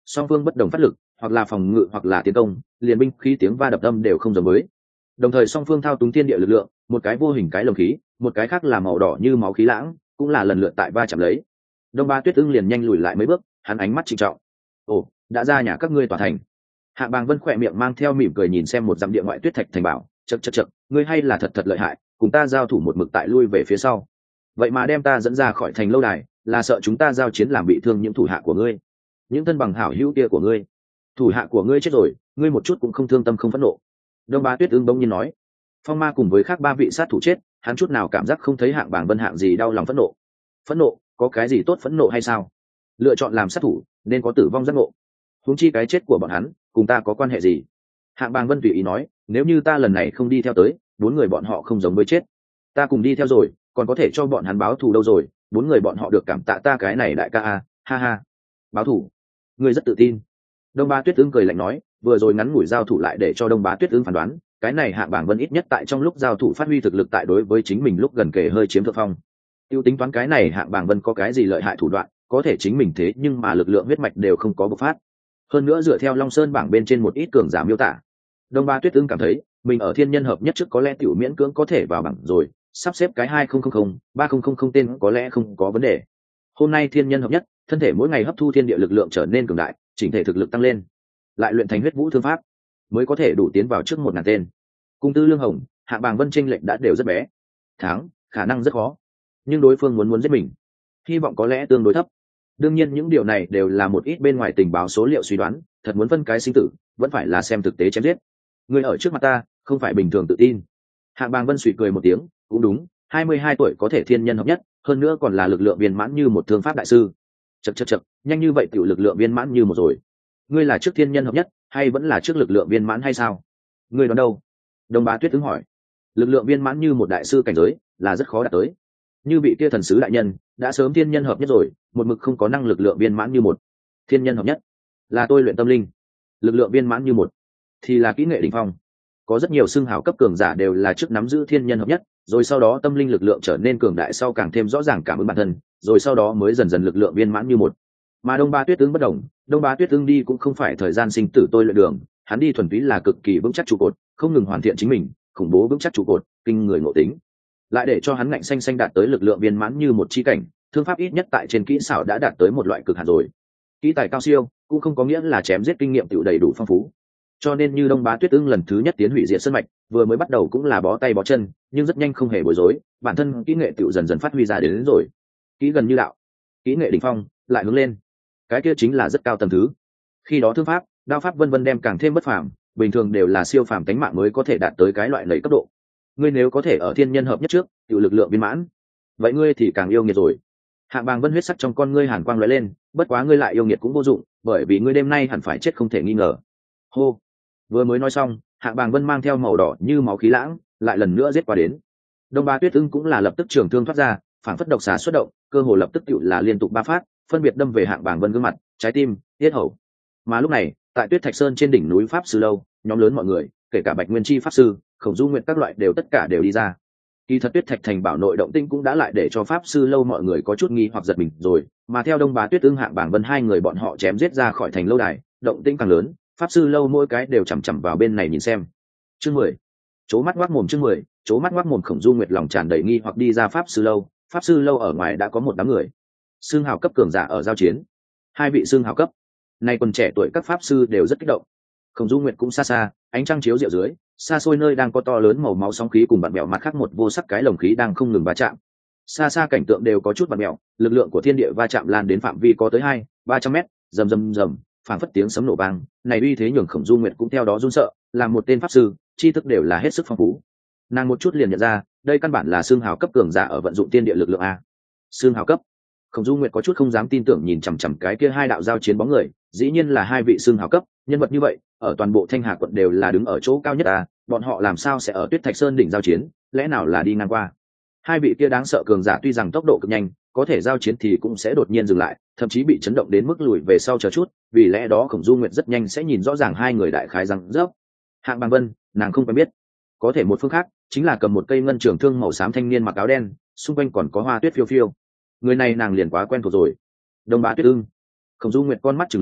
song phương bất đồng phát lực, hoặc là phòng ngự hoặc là tiến công, liền binh khí tiếng va đập âm đều không giống với. Đồng thời song phương thao túng thiên địa lực lượng, một cái vô hình cái lồng khí, một cái khác là màu đỏ như máu khí lãng, cũng là lần lượt tại va chạm lấy. Đông Ba Tuyết Ưng liền nhanh lùi lại mấy bước, hắn ánh mắt trịnh trọng. Ồ, đã ra nhà các ngươi tòa thành. Hạng Bàng Vân khỏe miệng mang theo mỉm cười nhìn xem một dặm địa ngoại tuyết thạch thành bảo, chậc chậc chậc, ngươi hay là thật thật lợi hại, cùng ta giao thủ một mực tại lui về phía sau. Vậy mà đem ta dẫn ra khỏi thành lâu đài, là sợ chúng ta giao chiến làm bị thương những thủ hạ của ngươi, những thân bằng hảo hữu kia của ngươi. Thủ hạ của ngươi chết rồi, ngươi một chút cũng không thương tâm không phẫn nộ. Đông Ba Tuyết Ưng bỗng nhiên nói. Phong Ma cùng với khác ba vị sát thủ chết, hắn chút nào cảm giác không thấy Hạng Bàng Vân hạng gì đau lòng phẫn nộ. Phẫn nộ, có cái gì tốt phẫn nộ hay sao? Lựa chọn làm sát thủ, nên có tử vong giác ngộ. Huống chi cái chết của bọn hắn, cùng ta có quan hệ gì? Hạng Bàng Vân tùy ý nói, nếu như ta lần này không đi theo tới, bốn người bọn họ không giống với chết. Ta cùng đi theo rồi, còn có thể cho bọn hắn báo thù đâu rồi? Bốn người bọn họ được cảm tạ ta cái này đại ca a, ha ha. Báo thù? Ngươi rất tự tin. Đông Ba Tuyết Ưng cười lạnh nói, vừa rồi ngắn ngủi giao thủ lại để cho Đông Bá Tuyết Ưng phán đoán, cái này Hạng Bàng Vân ít nhất tại trong lúc giao thủ phát huy thực lực tại đối với chính mình lúc gần kề hơi chiếm thượng phong. Tiêu tính toán cái này Hạng Bàng Vân có cái gì lợi hại thủ đoạn, có thể chính mình thế nhưng mà lực lượng huyết mạch đều không có bộc phát. Hơn nữa dựa theo Long Sơn bảng bên trên một ít cường giả miêu tả, Đông Ba Tuyết Ưng cảm thấy mình ở thiên nhân hợp nhất trước có lẽ tiểu miễn cưỡng có thể vào bảng rồi, sắp xếp cái hai không không không ba không không không tên có lẽ không có vấn đề. Hôm nay thiên nhân hợp nhất, thân thể mỗi ngày hấp thu thiên địa lực lượng trở nên cường đại, chỉnh thể thực lực tăng lên, lại luyện thành huyết vũ thương pháp, mới có thể đủ tiến vào trước một ngàn tên. Cung Tư Lương Hồng, Hạng Bàng Vân chênh lệch đã đều rất bé, thắng khả năng rất khó, nhưng đối phương muốn muốn giết mình, hy vọng có lẽ tương đối thấp. Đương nhiên những điều này đều là một ít bên ngoài tình báo số liệu suy đoán, thật muốn phân cái sinh tử, vẫn phải là xem thực tế chém giết. Người ở trước mặt ta, không phải bình thường tự tin. Hạng Bàng Vân suy cười một tiếng, cũng đúng, hai mươi hai tuổi có thể thiên nhân hợp nhất, hơn nữa còn là lực lượng viên mãn như một thương pháp đại sư. Chậc chậc chậc, nhanh như vậy tiểu lực lượng viên mãn như một rồi. Ngươi là trước thiên nhân hợp nhất, hay vẫn là trước lực lượng viên mãn hay sao? Ngươi đoán đâu? Đông Bá Tuyết Ưng hỏi. Lực lượng viên mãn như một đại sư cảnh giới là rất khó đạt tới. Như vị kia thần sứ đại nhân đã sớm thiên nhân hợp nhất rồi, một mực không có năng lực lượng viên mãn như một. Thiên nhân hợp nhất là tôi luyện tâm linh, lực lượng viên mãn như một thì là kỹ nghệ đỉnh phong. Có rất nhiều xưng hào cấp cường giả đều là trước nắm giữ thiên nhân hợp nhất, rồi sau đó tâm linh lực lượng trở nên cường đại sau càng thêm rõ ràng cảm ứng bản thân, rồi sau đó mới dần dần lực lượng viên mãn như một. Mà Đông Ba Tuyết Ưng bất đồng, Đông Ba Tuyết Ưng đi cũng không phải thời gian sinh tử tôi luyện đường, hắn đi thuần túy là cực kỳ vững chắc trụ cột, không ngừng hoàn thiện chính mình, khủng bố vững chắc trụ cột, kinh người ngộ tính, lại để cho hắn ngạnh xanh xanh đạt tới lực lượng viên mãn như một chi cảnh, thương pháp ít nhất tại trên kỹ xảo đã đạt tới một loại cực hạn rồi. Kỹ tài cao siêu cũng không có nghĩa là chém giết kinh nghiệm tiểu đầy đủ phong phú. Cho nên như Đông Bá Tuyết Ưng lần thứ nhất tiến hủy diệt sơn mạch, vừa mới bắt đầu cũng là bó tay bó chân, nhưng rất nhanh không hề bối rối, bản thân kỹ nghệ tiểu dần dần phát huy ra đến, đến rồi. Kỹ gần như đạo, kỹ nghệ đỉnh phong, lại hướng lên. Cái kia chính là rất cao tầng thứ. Khi đó thương pháp, đao pháp vân vân đem càng thêm bất phàm, bình thường đều là siêu phàm tánh mạng mới có thể đạt tới cái loại lầy cấp độ. Ngươi nếu có thể ở thiên nhân hợp nhất trước, tiểu lực lượng viên mãn, vậy ngươi thì càng yêu nghiệt rồi. Hạng Bàng Vân huyết sắc trong con ngươi hàn quang lóe lên, bất quá ngươi lại yêu nghiệt cũng vô dụng, bởi vì ngươi đêm nay hẳn phải chết không thể nghi ngờ. Hô. Vừa mới nói xong, Hạng Bàng Vân mang theo màu đỏ như máu khí lãng, lại lần nữa giết qua đến. Đông Ba Tuyết Ưng cũng là lập tức trường thương thoát ra, phản phất độc xà xuất động, cơ hồ lập tức tựu là liên tục ba phát, phân biệt đâm về Hạng Bàng Vân gương mặt, trái tim, yết hầu. Mà lúc này, tại Tuyết Thạch Sơn trên đỉnh núi Pháp Sư Lâu, nhóm lớn mọi người, kể cả Bạch Nguyên Chi Pháp Sư, Khổng Du Nguyệt các loại đều tất cả đều đi ra. Kỳ thật Tuyết Thạch thành bảo nội động tinh cũng đã lại để cho Pháp Sư Lâu mọi người có chút nghi hoặc giật mình rồi, mà theo Đông Bá Tuyết Ưng Hạng Bàng Vân hai người bọn họ chém giết ra khỏi thành lâu đài, động tinh càng lớn, Pháp Sư Lâu mỗi cái đều chằm chằm vào bên này nhìn xem. Chương mười. Chố mắt ngoác mồm chương mười, chố mắt ngoác mồm Khổng Du Nguyệt lòng tràn đầy nghi hoặc đi ra Pháp Sư Lâu, Pháp Sư Lâu ở ngoài đã có một đám người. Xương hào cấp cường giả ở giao chiến. Hai vị xương hào cấp. Nay quần trẻ tuổi các Pháp Sư đều rất kích động. Khổng Du Nguyệt cũng xa xa, ánh trăng chiếu rượu dưới, xa xôi nơi đang có to lớn màu máu sóng khí cùng bạn bèo mặt khác một vô sắc cái lồng khí đang không ngừng va chạm. Xa xa cảnh tượng đều có chút bạn bèo, lực lượng của thiên địa va chạm lan đến phạm vi có tới hai ba trăm mét, rầm rầm rầm, phảng phất tiếng sấm nổ vang, này uy thế nhường Khổng Du Nguyệt cũng theo đó run sợ, làm một tên pháp sư, tri thức đều là hết sức phong phú. Nàng một chút liền nhận ra, đây căn bản là xương hào cấp cường giả ở vận dụng thiên địa lực lượng a. Xương hào cấp. Khổng Du Nguyệt có chút không dám tin tưởng nhìn chằm chằm cái kia hai đạo giao chiến bóng người, dĩ nhiên là hai vị xương hào cấp, nhân vật như vậy, ở toàn bộ Thanh Hà quận đều là đứng ở chỗ cao nhất à, bọn họ làm sao sẽ ở Tuyết Thạch Sơn đỉnh giao chiến, lẽ nào là đi ngang qua. Hai vị kia đáng sợ cường giả tuy rằng tốc độ cực nhanh, có thể giao chiến thì cũng sẽ đột nhiên dừng lại, thậm chí bị chấn động đến mức lùi về sau chờ chút, vì lẽ đó Khổng Du Nguyệt rất nhanh sẽ nhìn rõ ràng hai người đại khái răng rớp. Hạng Bàng Vân, nàng không quen biết. Có thể một phương khác, chính là cầm một cây ngân trường thương màu xám thanh niên mặc áo đen, xung quanh còn có hoa tuyết phiêu phiêu. Người này nàng liền quá quen thuộc rồi. Đông Bá Tuyết Ưng. Khổng Du Nguyệt con mắt trừng lớn,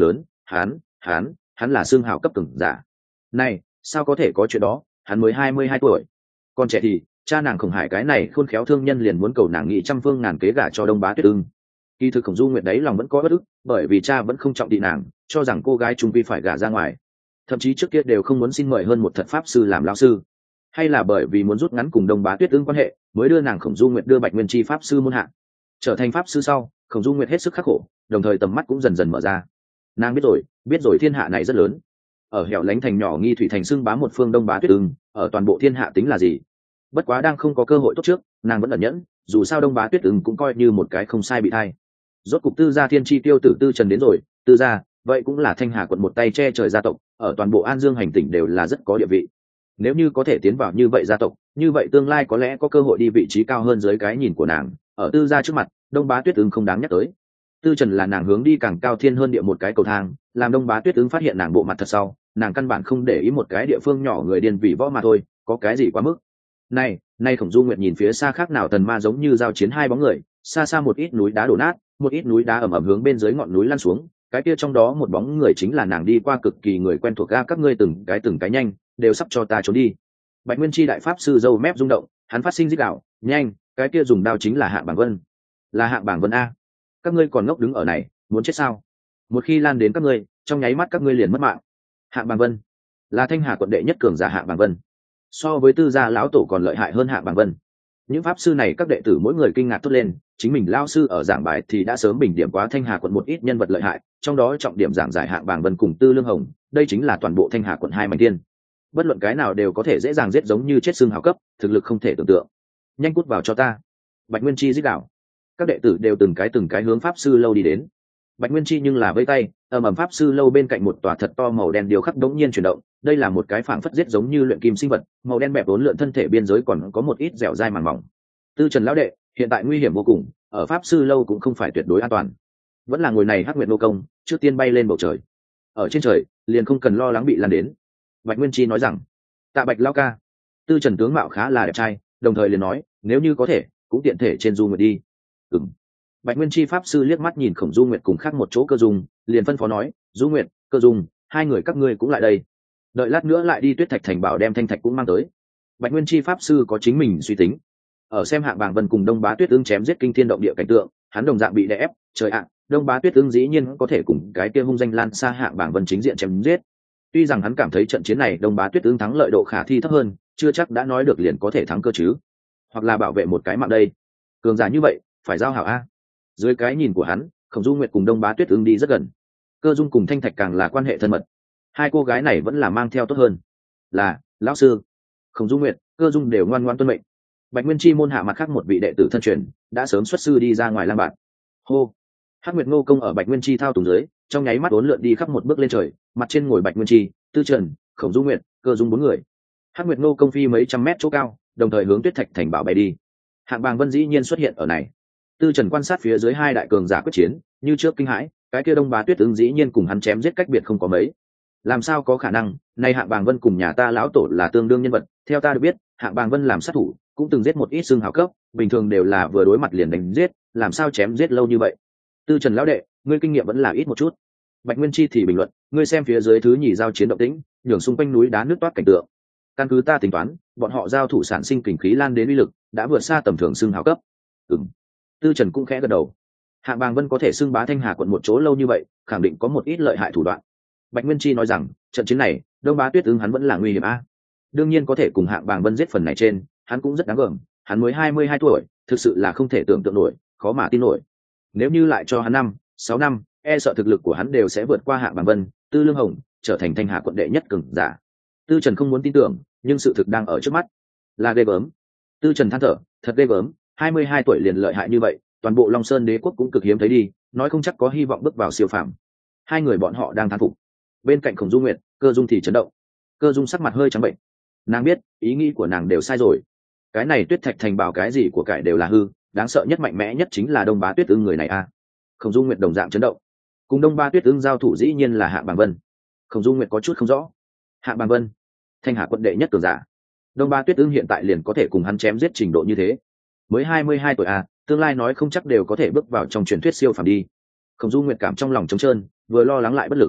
hắn hắn hắn là xương hào cấp cường giả. Này sao có thể có chuyện đó, hắn mới hai mươi hai tuổi. Còn trẻ thì cha nàng Khổng Hải cái này khôn khéo thương nhân liền muốn cầu nàng nghị trăm phương ngàn kế gả cho Đông Bá Tuyết Ưng. Kỳ thực Khổng Du Nguyệt đấy lòng vẫn có bất ức, bởi vì cha vẫn không trọng thị nàng, cho rằng cô gái trung vi phải gả ra ngoài. Thậm chí trước kia đều không muốn xin mời hơn một thật pháp sư làm lão sư. Hay là bởi vì muốn rút ngắn cùng Đông Bá Tuyết Ưng quan hệ, mới đưa nàng Khổng Du Nguyệt đưa Bạch Nguyên Chi pháp sư môn hạ. Trở thành pháp sư sau, Khổng Du Nguyệt hết sức khắc khổ, đồng thời tầm mắt cũng dần dần mở ra. Nàng biết rồi, biết rồi thiên hạ này rất lớn. Ở hẻo lánh thành nhỏ Nghi Thủy thành xưng bá một phương Đông Bá Tuyết Ưng, ở toàn bộ thiên hạ tính là gì? Bất quá đang không có cơ hội tốt trước, nàng vẫn ẩn nhẫn, dù sao Đông Bá Tuyết Ưng cũng coi như một cái không sai bị thai. Rốt cục Tư gia thiên chi tiêu tử Tư Trần đến rồi. Tư gia vậy cũng là Thanh Hà quận một tay che trời gia tộc, ở toàn bộ An Dương hành tỉnh đều là rất có địa vị. Nếu như có thể tiến vào như vậy gia tộc, như vậy tương lai có lẽ có cơ hội đi vị trí cao hơn dưới cái nhìn của nàng. Ở Tư gia trước mặt, Đông Bá Tuyết Ưng không đáng nhắc tới. Tư Trần là nàng hướng đi càng cao thiên hơn địa một cái cầu thang, làm Đông Bá Tuyết Ưng phát hiện nàng bộ mặt thật sau, nàng căn bản không để ý một cái địa phương nhỏ người điên vì võ mà thôi, có cái gì quá mức. Này, nay Khổng Du Nguyệt nhìn phía xa khác nào thần ma giống như giao chiến hai bóng người, xa xa một ít núi đá đổ nát, một ít núi đá ẩm ẩm hướng bên dưới ngọn núi lăn xuống, cái kia trong đó một bóng người chính là nàng đi qua cực kỳ người quen thuộc ga, các ngươi từng cái từng cái nhanh, đều sắp cho ta trốn đi. Bạch Nguyên Chi đại pháp sư râu mép rung động, hắn phát sinh rít gào, nhanh, cái kia dùng đao chính là Hạng Bàng Vân. Là Hạng Bàng Vân a. Các ngươi còn ngốc đứng ở này, muốn chết sao? Một khi lan đến các ngươi, trong nháy mắt các ngươi liền mất mạng. Hạng Bàng Vân là Thanh Hà quận đệ nhất cường giả Hạng Bàng Vân, so với Tư gia lão tổ còn lợi hại hơn Hạng Bàng Vân. Những pháp sư này các đệ tử mỗi người kinh ngạc thốt lên, chính mình lao sư ở giảng bài thì đã sớm bình điểm quá Thanh Hà quận một ít nhân vật lợi hại, trong đó trọng điểm giảng giải Hạng Bàng Vân cùng Tư Lương Hồng, đây chính là toàn bộ Thanh Hà quận hai mảnh tiên. Bất luận cái nào đều có thể dễ dàng giết giống như chết xương hào cấp, thực lực không thể tưởng tượng. Nhanh cút vào cho ta. Bạch Nguyên Chi rít gào. Các đệ tử đều từng cái từng cái hướng pháp sư lâu đi đến. Bạch Nguyên Chi nhưng là vây tay, ầm ầm pháp sư lâu bên cạnh một tòa thật to màu đen điêu khắc đống nhiên chuyển động, đây là một cái phảng phất giết giống như luyện kim sinh vật, màu đen bẹp vốn lượn thân thể biên giới còn có một ít dẻo dai màng mỏng. Tư Trần lão đệ, hiện tại nguy hiểm vô cùng, ở pháp sư lâu cũng không phải tuyệt đối an toàn. Vẫn là ngồi này Hắc Nguyệt Nô công, trước tiên bay lên bầu trời. Ở trên trời, liền không cần lo lắng bị lan đến. Bạch Nguyên Chi nói rằng. Tạ Bạch lão ca. Tư Trần tướng mạo khá là đẹp trai, đồng thời liền nói, nếu như có thể, cũng tiện thể trên Du Nguyệt đi. Ừm. Bạch Nguyên Chi pháp sư liếc mắt nhìn Khổng Du Nguyệt cùng khác một chỗ Cơ Dung, liền phân phó nói, Du Nguyệt, Cơ Dung, hai người các ngươi cũng lại đây. Đợi lát nữa lại đi Tuyết Thạch thành bảo đem thanh thạch cũng mang tới. Bạch Nguyên Chi pháp sư có chính mình suy tính. Ở xem Hạng Bàng Vân cùng Đông Bá Tuyết Ưng chém giết kinh thiên động địa cảnh tượng, hắn đồng dạng bị đè ép, trời ạ, Đông Bá Tuyết Ưng dĩ nhiên có thể cùng cái kia hung danh lan xa Hạng Bàng Vân chính diện chém giết. Tuy rằng hắn cảm thấy trận chiến này Đông Bá Tuyết Ưng thắng lợi độ khả thi thấp hơn, chưa chắc đã nói được liền có thể thắng cơ chứ. Hoặc là bảo vệ một cái mạng đây. Cường giả như vậy, phải giao hảo a. Dưới cái nhìn của hắn, Khổng Du Nguyệt cùng Đông Bá Tuyết Ưng đi rất gần. Cơ Dung cùng Thanh Thạch càng là quan hệ thân mật. Hai cô gái này vẫn là mang theo tốt hơn. Là, lão sư. Khổng Du Nguyệt, Cơ Dung đều ngoan ngoãn tuân mệnh. Bạch Nguyên Chi môn hạ mặt khác một vị đệ tử thân truyền, đã sớm xuất sư đi ra ngoài lang bạt. Hô. Hắc Nguyệt Ngô công ở Bạch Nguyên Chi thao túng dưới, trong nháy mắt uốn lượn đi khắp một bước lên trời, mặt trên ngồi Bạch Nguyên Chi, Tư Trần, Khổng Du Nguyệt, Cơ Dung bốn người. Hắc Nguyệt Ngô công phi mấy trăm mét chỗ cao, đồng thời hướng Tuyết Thạch thành bảo bay đi. Hạng Bàng Vân dĩ nhiên xuất hiện ở này. Tư Trần quan sát phía dưới hai đại cường giả quyết chiến, như trước kinh hãi, cái kia Đông Bá Tuyết Ưng dĩ nhiên cùng hắn chém giết cách biệt không có mấy. Làm sao có khả năng, nay Hạng Bàng Vân cùng nhà ta lão tổ là tương đương nhân vật, theo ta được biết, Hạng Bàng Vân làm sát thủ, cũng từng giết một ít xương hào cấp, bình thường đều là vừa đối mặt liền đánh giết, làm sao chém giết lâu như vậy? Tư Trần lão đệ, ngươi kinh nghiệm vẫn là ít một chút. Bạch Nguyên Chi thì bình luận, ngươi xem phía dưới thứ nhì giao chiến động tĩnh, nhường xung quanh núi đá nước toát cảnh tượng. Căn cứ ta tính toán, bọn họ giao thủ sản sinh kình khí lan đến uy lực, đã vượt xa tầm thường xương hào cấp. Ừm. Tư Trần cũng khẽ gật đầu. Hạng Bàng Vân có thể xưng bá Thanh Hà quận một chỗ lâu như vậy, khẳng định có một ít lợi hại thủ đoạn. Bạch Nguyên Chi nói rằng, trận chiến này, Đông Bá Tuyết Ưng hắn vẫn là nguy hiểm a. Đương nhiên có thể cùng Hạng Bàng Vân giết phần này trên, hắn cũng rất đáng gờm, hắn mới hai mươi hai tuổi, thực sự là không thể tưởng tượng nổi, khó mà tin nổi. Nếu như lại cho hắn năm, sáu năm, e sợ thực lực của hắn đều sẽ vượt qua Hạng Bàng Vân, Tư Lương Hồng, trở thành Thanh Hà quận đệ nhất cường giả. Tư Trần không muốn tin tưởng, nhưng sự thực đang ở trước mắt. Là ghê gớm. Tư Trần than thở, thật ghê gớm, hai mươi hai tuổi liền lợi hại như vậy, toàn bộ Long Sơn Đế quốc cũng cực hiếm thấy đi, nói không chắc có hy vọng bước vào siêu phàm. Hai người bọn họ đang thán phục. Bên cạnh Khổng Du Nguyệt, Cơ Dung thì chấn động. Cơ Dung sắc mặt hơi trắng bệnh. Nàng biết, ý nghĩ của nàng đều sai rồi. Cái này Tuyết Thạch thành bảo cái gì của cải đều là hư, đáng sợ nhất mạnh mẽ nhất chính là Đông Bá Tuyết Ưng người này a. Khổng Du Nguyệt đồng dạng chấn động. Cùng Đông Bá Tuyết Ưng giao thủ dĩ nhiên là Hạng Bàng Vân. Khổng Du Nguyệt có chút không rõ. Hạng Bàng Vân, Thanh Hà quận đệ nhất cường giả. Đông Bá Tuyết Ưng hiện tại liền có thể cùng hắn chém giết trình độ như thế. Mới hai mươi hai tuổi a, tương lai nói không chắc đều có thể bước vào trong truyền thuyết siêu phàm đi. Khổng Du Nguyệt cảm trong lòng trống trơn, vừa lo lắng lại bất lực.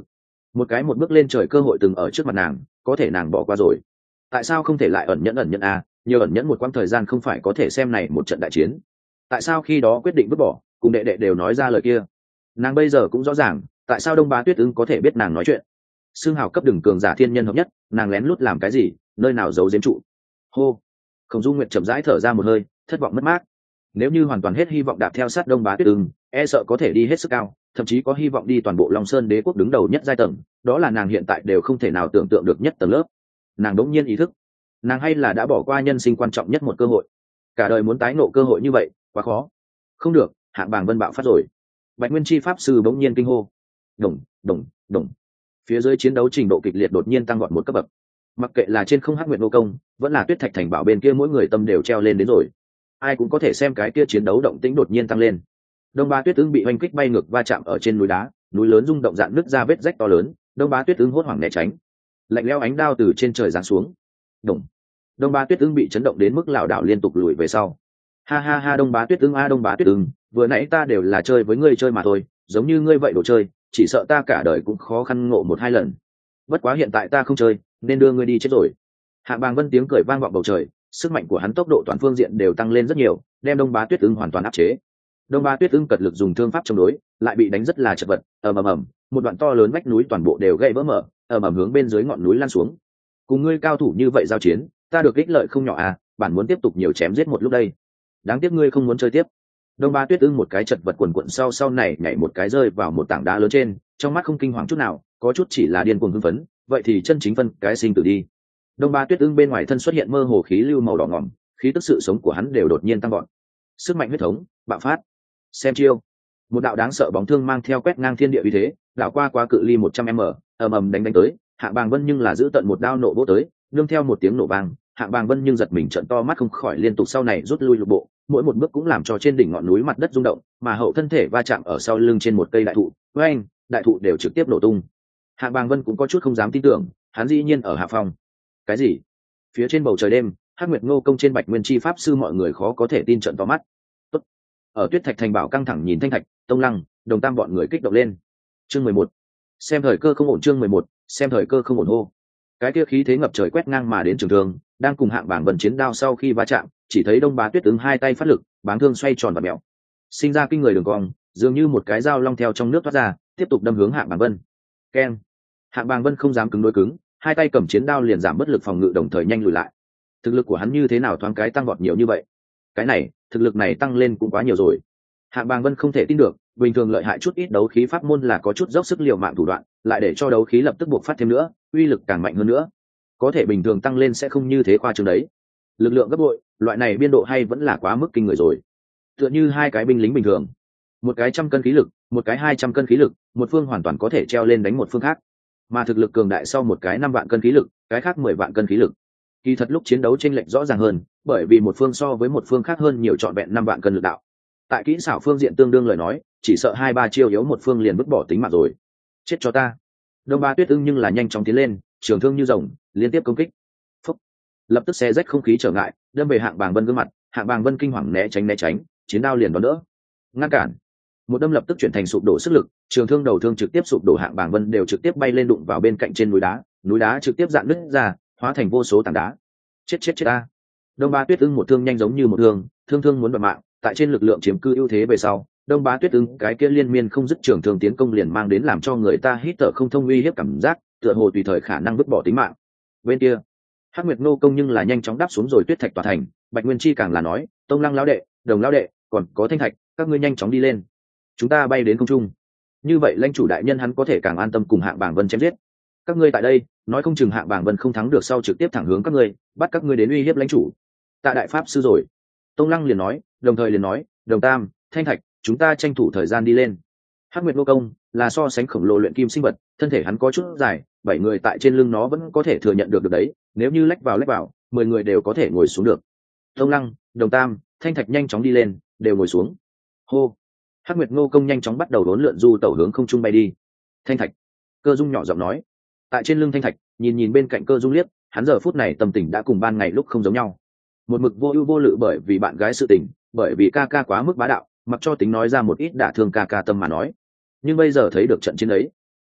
một cái một bước lên trời cơ hội từng ở trước mặt nàng, có thể nàng bỏ qua rồi. Tại sao không thể lại ẩn nhẫn ẩn nhẫn à, nhiều ẩn nhẫn một quãng thời gian không phải có thể xem này một trận đại chiến. Tại sao khi đó quyết định vứt bỏ, cùng đệ đệ đều nói ra lời kia. Nàng bây giờ cũng rõ ràng tại sao Đông Bá Tuyết Ưng có thể biết nàng nói chuyện. Xương hào cấp đường cường giả thiên nhân hợp nhất, nàng lén lút làm cái gì, nơi nào giấu giếm trụ. Hô. Khổng Du Nguyệt chậm rãi thở ra một hơi, thất vọng mất mát. Nếu như hoàn toàn hết hy vọng đạp theo sát Đông Bá Tuyết Ưng, e sợ có thể đi hết sức cao, thậm chí có hy vọng đi toàn bộ Long Sơn Đế quốc đứng đầu nhất giai tầng, đó là nàng hiện tại đều không thể nào tưởng tượng được nhất tầng lớp. Nàng đống nhiên ý thức, nàng hay là đã bỏ qua nhân sinh quan trọng nhất một cơ hội. Cả đời muốn tái ngộ cơ hội như vậy, quá khó. Không được, Hạng Bàng Vân bạo phát rồi. Bạch Nguyên Chi pháp sư bỗng nhiên kinh hô. Đồng, đồng, đồng. Phía dưới chiến đấu trình độ kịch liệt đột nhiên tăng gọn một cấp bậc. Mặc kệ là trên không Hắc Nguyệt Nô Công, vẫn là Tuyết Thạch Thành Bảo bên kia, mỗi người tâm đều treo lên đến rồi. Ai cũng có thể xem cái kia chiến đấu động tĩnh đột nhiên tăng lên. Đông Bá Tuyết Ưng bị hoành kích bay ngược va chạm ở trên núi đá, núi lớn rung động dạn nứt ra vết rách to lớn. Đông Bá Tuyết Ưng hốt hoảng né tránh. Lạnh lẽo ánh đao từ trên trời giáng xuống. Đồng. Đông Bá Tuyết Ưng bị chấn động đến mức lảo đảo liên tục lùi về sau. Ha ha ha, Đông Bá Tuyết Ưng a, Đông Bá Tuyết Ưng, vừa nãy ta đều là chơi với ngươi chơi mà thôi, giống như ngươi vậy đồ chơi, chỉ sợ ta cả đời cũng khó khăn ngộ một hai lần. Bất quá hiện tại ta không chơi, nên đưa ngươi đi chết rồi. Hạng Bàng Vân tiếng cười vang vọng bầu trời, sức mạnh của hắn tốc độ toàn phương diện đều tăng lên rất nhiều, đem Đông Bá Tuyết Ưng hoàn toàn áp chế. Đông Bá Tuyết Ưng cật lực dùng thương pháp chống đối, lại bị đánh rất là chật vật, ầm ầm ầm, một đoạn to lớn vách núi toàn bộ đều gãy vỡ mở, ầm ầm hướng bên dưới ngọn núi lan xuống. Cùng ngươi cao thủ như vậy giao chiến, ta được ích lợi không nhỏ à, bản muốn tiếp tục nhiều chém giết một lúc đây. Đáng tiếc ngươi không muốn chơi tiếp. Đông Bá Tuyết Ưng một cái chật vật quần quận sau sau này nhảy một cái rơi vào một tảng đá lớn trên, trong mắt không kinh hoàng chút nào, có chút chỉ là điên cuồng hưng phấn, vậy thì chân chính phân cái sinh tử đi. Đông Bá Tuyết Ưng bên ngoài thân xuất hiện mơ hồ khí lưu màu đỏ ngỏm, khí tức sự sống của hắn đều đột nhiên tăng gọn. Sức mạnh huyết thống bạo phát. Xem chiêu. Một đạo đáng sợ bóng thương mang theo quét ngang thiên địa uy thế, đảo qua qua cự ly một trăm mét, ầm ầm đánh đánh tới, Hạng Bàng Vân nhưng là giữ tận một đao nộ vỗ tới, nương theo một tiếng nổ vang, Hạng Bàng Vân nhưng giật mình trợn to mắt không khỏi liên tục sau này rút lui lục bộ, mỗi một bước cũng làm cho trên đỉnh ngọn núi mặt đất rung động, mà hậu thân thể va chạm ở sau lưng trên một cây đại thụ, với anh, đại thụ đều trực tiếp nổ tung. Hạng Bàng Vân cũng có chút không dám tin tưởng, hắn dĩ nhiên ở hạ phong. Cái gì? Phía trên bầu trời đêm, Hắc Nguyệt Ngô Công trên Bạch Nguyên Chi pháp sư mọi người khó có thể tin trợn to mắt. Tốt. Ở Tuyết Thạch Thành Bảo căng thẳng nhìn Thanh Thạch, Tông Lăng, Đồng Tam bọn người kích động lên. Chương mười một. Xem thời cơ không ổn, chương mười một, xem thời cơ không ổn hô. Cái kia khí thế ngập trời quét ngang mà đến trường thương, đang cùng Hạng Bàng Vân chiến đao sau khi va chạm, chỉ thấy Đông Bá Tuyết Ưng hai tay phát lực, báng thương xoay tròn và mèo, sinh ra kinh người đường cong, dường như một cái dao long theo trong nước thoát ra, tiếp tục đâm hướng Hạng Bàng Vân. Keng. Hạng Bàng Vân không dám cứng đối cứng, hai tay cầm chiến đao liền giảm bất lực phòng ngự, đồng thời nhanh lùi lại. Thực lực của hắn như thế nào thoáng cái tăng vọt nhiều như vậy? Cái này, thực lực này tăng lên cũng quá nhiều rồi. Hạng Bàng Vân không thể tin được, bình thường lợi hại chút ít đấu khí pháp môn là có chút dốc sức liều mạng thủ đoạn, lại để cho đấu khí lập tức buộc phát thêm nữa, uy lực càng mạnh hơn nữa. Có thể bình thường tăng lên sẽ không như thế khoa trương đấy. Lực lượng gấp bội, loại này biên độ hay vẫn là quá mức kinh người rồi. Tựa như hai cái binh lính bình thường, một cái trăm cân khí lực, một cái hai trăm cân khí lực, một phương hoàn toàn có thể treo lên đánh một phương khác. Mà thực lực cường đại sau một cái năm vạn cân khí lực, cái khác mười vạn cân khí lực. Kỳ thật lúc chiến đấu chênh lệch rõ ràng hơn, bởi vì một phương so với một phương khác hơn nhiều trọn vẹn năm vạn cân lực đạo. Tại kỹ xảo phương diện tương đương lời nói, chỉ sợ hai ba chiêu yếu một phương liền vứt bỏ tính mạng rồi. Chết cho ta. Đông Bá Tuyết Ưng nhưng là nhanh chóng tiến lên, trường thương như rồng, liên tiếp công kích. Phúc. Lập tức xé rách không khí trở ngại, đâm về Hạng Bàng Vân gương mặt, Hạng Bàng Vân kinh hoàng né tránh né tránh, chiến đao liền đón đỡ. Ngăn cản. Một đâm lập tức chuyển thành sụp đổ sức lực, trường thương đầu thương trực tiếp sụp đổ, Hạng Bàng Vân đều trực tiếp bay lên đụng vào bên cạnh trên núi đá, núi đá trực tiếp dạn nứt ra, hóa thành vô số tảng đá. Chết chết chết ta. Đông Bá Tuyết Ưng một thương nhanh giống như một thương, thương thương muốn bật mạng, tại trên lực lượng chiếm cư ưu thế về sau, Đông Bá Tuyết Ưng cái kia liên miên không dứt trường thương tiến công liền mang đến làm cho người ta hít thở không thông uy hiếp cảm giác, tựa hồ tùy thời khả năng vứt bỏ tính mạng. Bên kia, Hắc Nguyệt Ngô Công nhưng là nhanh chóng đáp xuống rồi Tuyết Thạch tòa thành, Bạch Nguyên Chi càng là nói, Tông Lăng lão đệ, Đồng lão đệ, còn có Thanh Thạch, các ngươi nhanh chóng đi lên, chúng ta bay đến không trung. Như vậy lãnh chủ đại nhân hắn có thể càng an tâm cùng Hạng Bàng Vân chém giết. Các ngươi tại đây, nói không chừng Hạng Bàng Vân không thắng được sau trực tiếp thẳng hướng các ngươi, bắt các ngươi đến uy hiếp lãnh chủ. Tạ đại pháp sư rồi. Tông Lăng liền nói, đồng thời liền nói, Đồng Tam, Thanh Thạch, chúng ta tranh thủ thời gian đi lên. Hắc Nguyệt Ngô Công là so sánh khổng lồ luyện kim sinh vật, thân thể hắn có chút dài, bảy người tại trên lưng nó vẫn có thể thừa nhận được được đấy, nếu như lách vào lách vào, mười người đều có thể ngồi xuống được. Tông Lăng, Đồng Tam, Thanh Thạch nhanh chóng đi lên, đều ngồi xuống. Hô. Hắc Nguyệt Ngô Công nhanh chóng bắt đầu đốn lượn du tẩu hướng không trung bay đi. Thanh Thạch. Cơ Dung nhỏ giọng nói. Tại trên lưng Thanh Thạch, nhìn nhìn bên cạnh Cơ Dung liếc, hắn giờ phút này tâm tình đã cùng ban ngày lúc không giống nhau. Một mực vô ưu vô lự bởi vì bạn gái sự tình, bởi vì ca ca quá mức bá đạo, mặc cho tính nói ra một ít đả thương ca ca tâm mà nói. Nhưng bây giờ thấy được trận chiến ấy,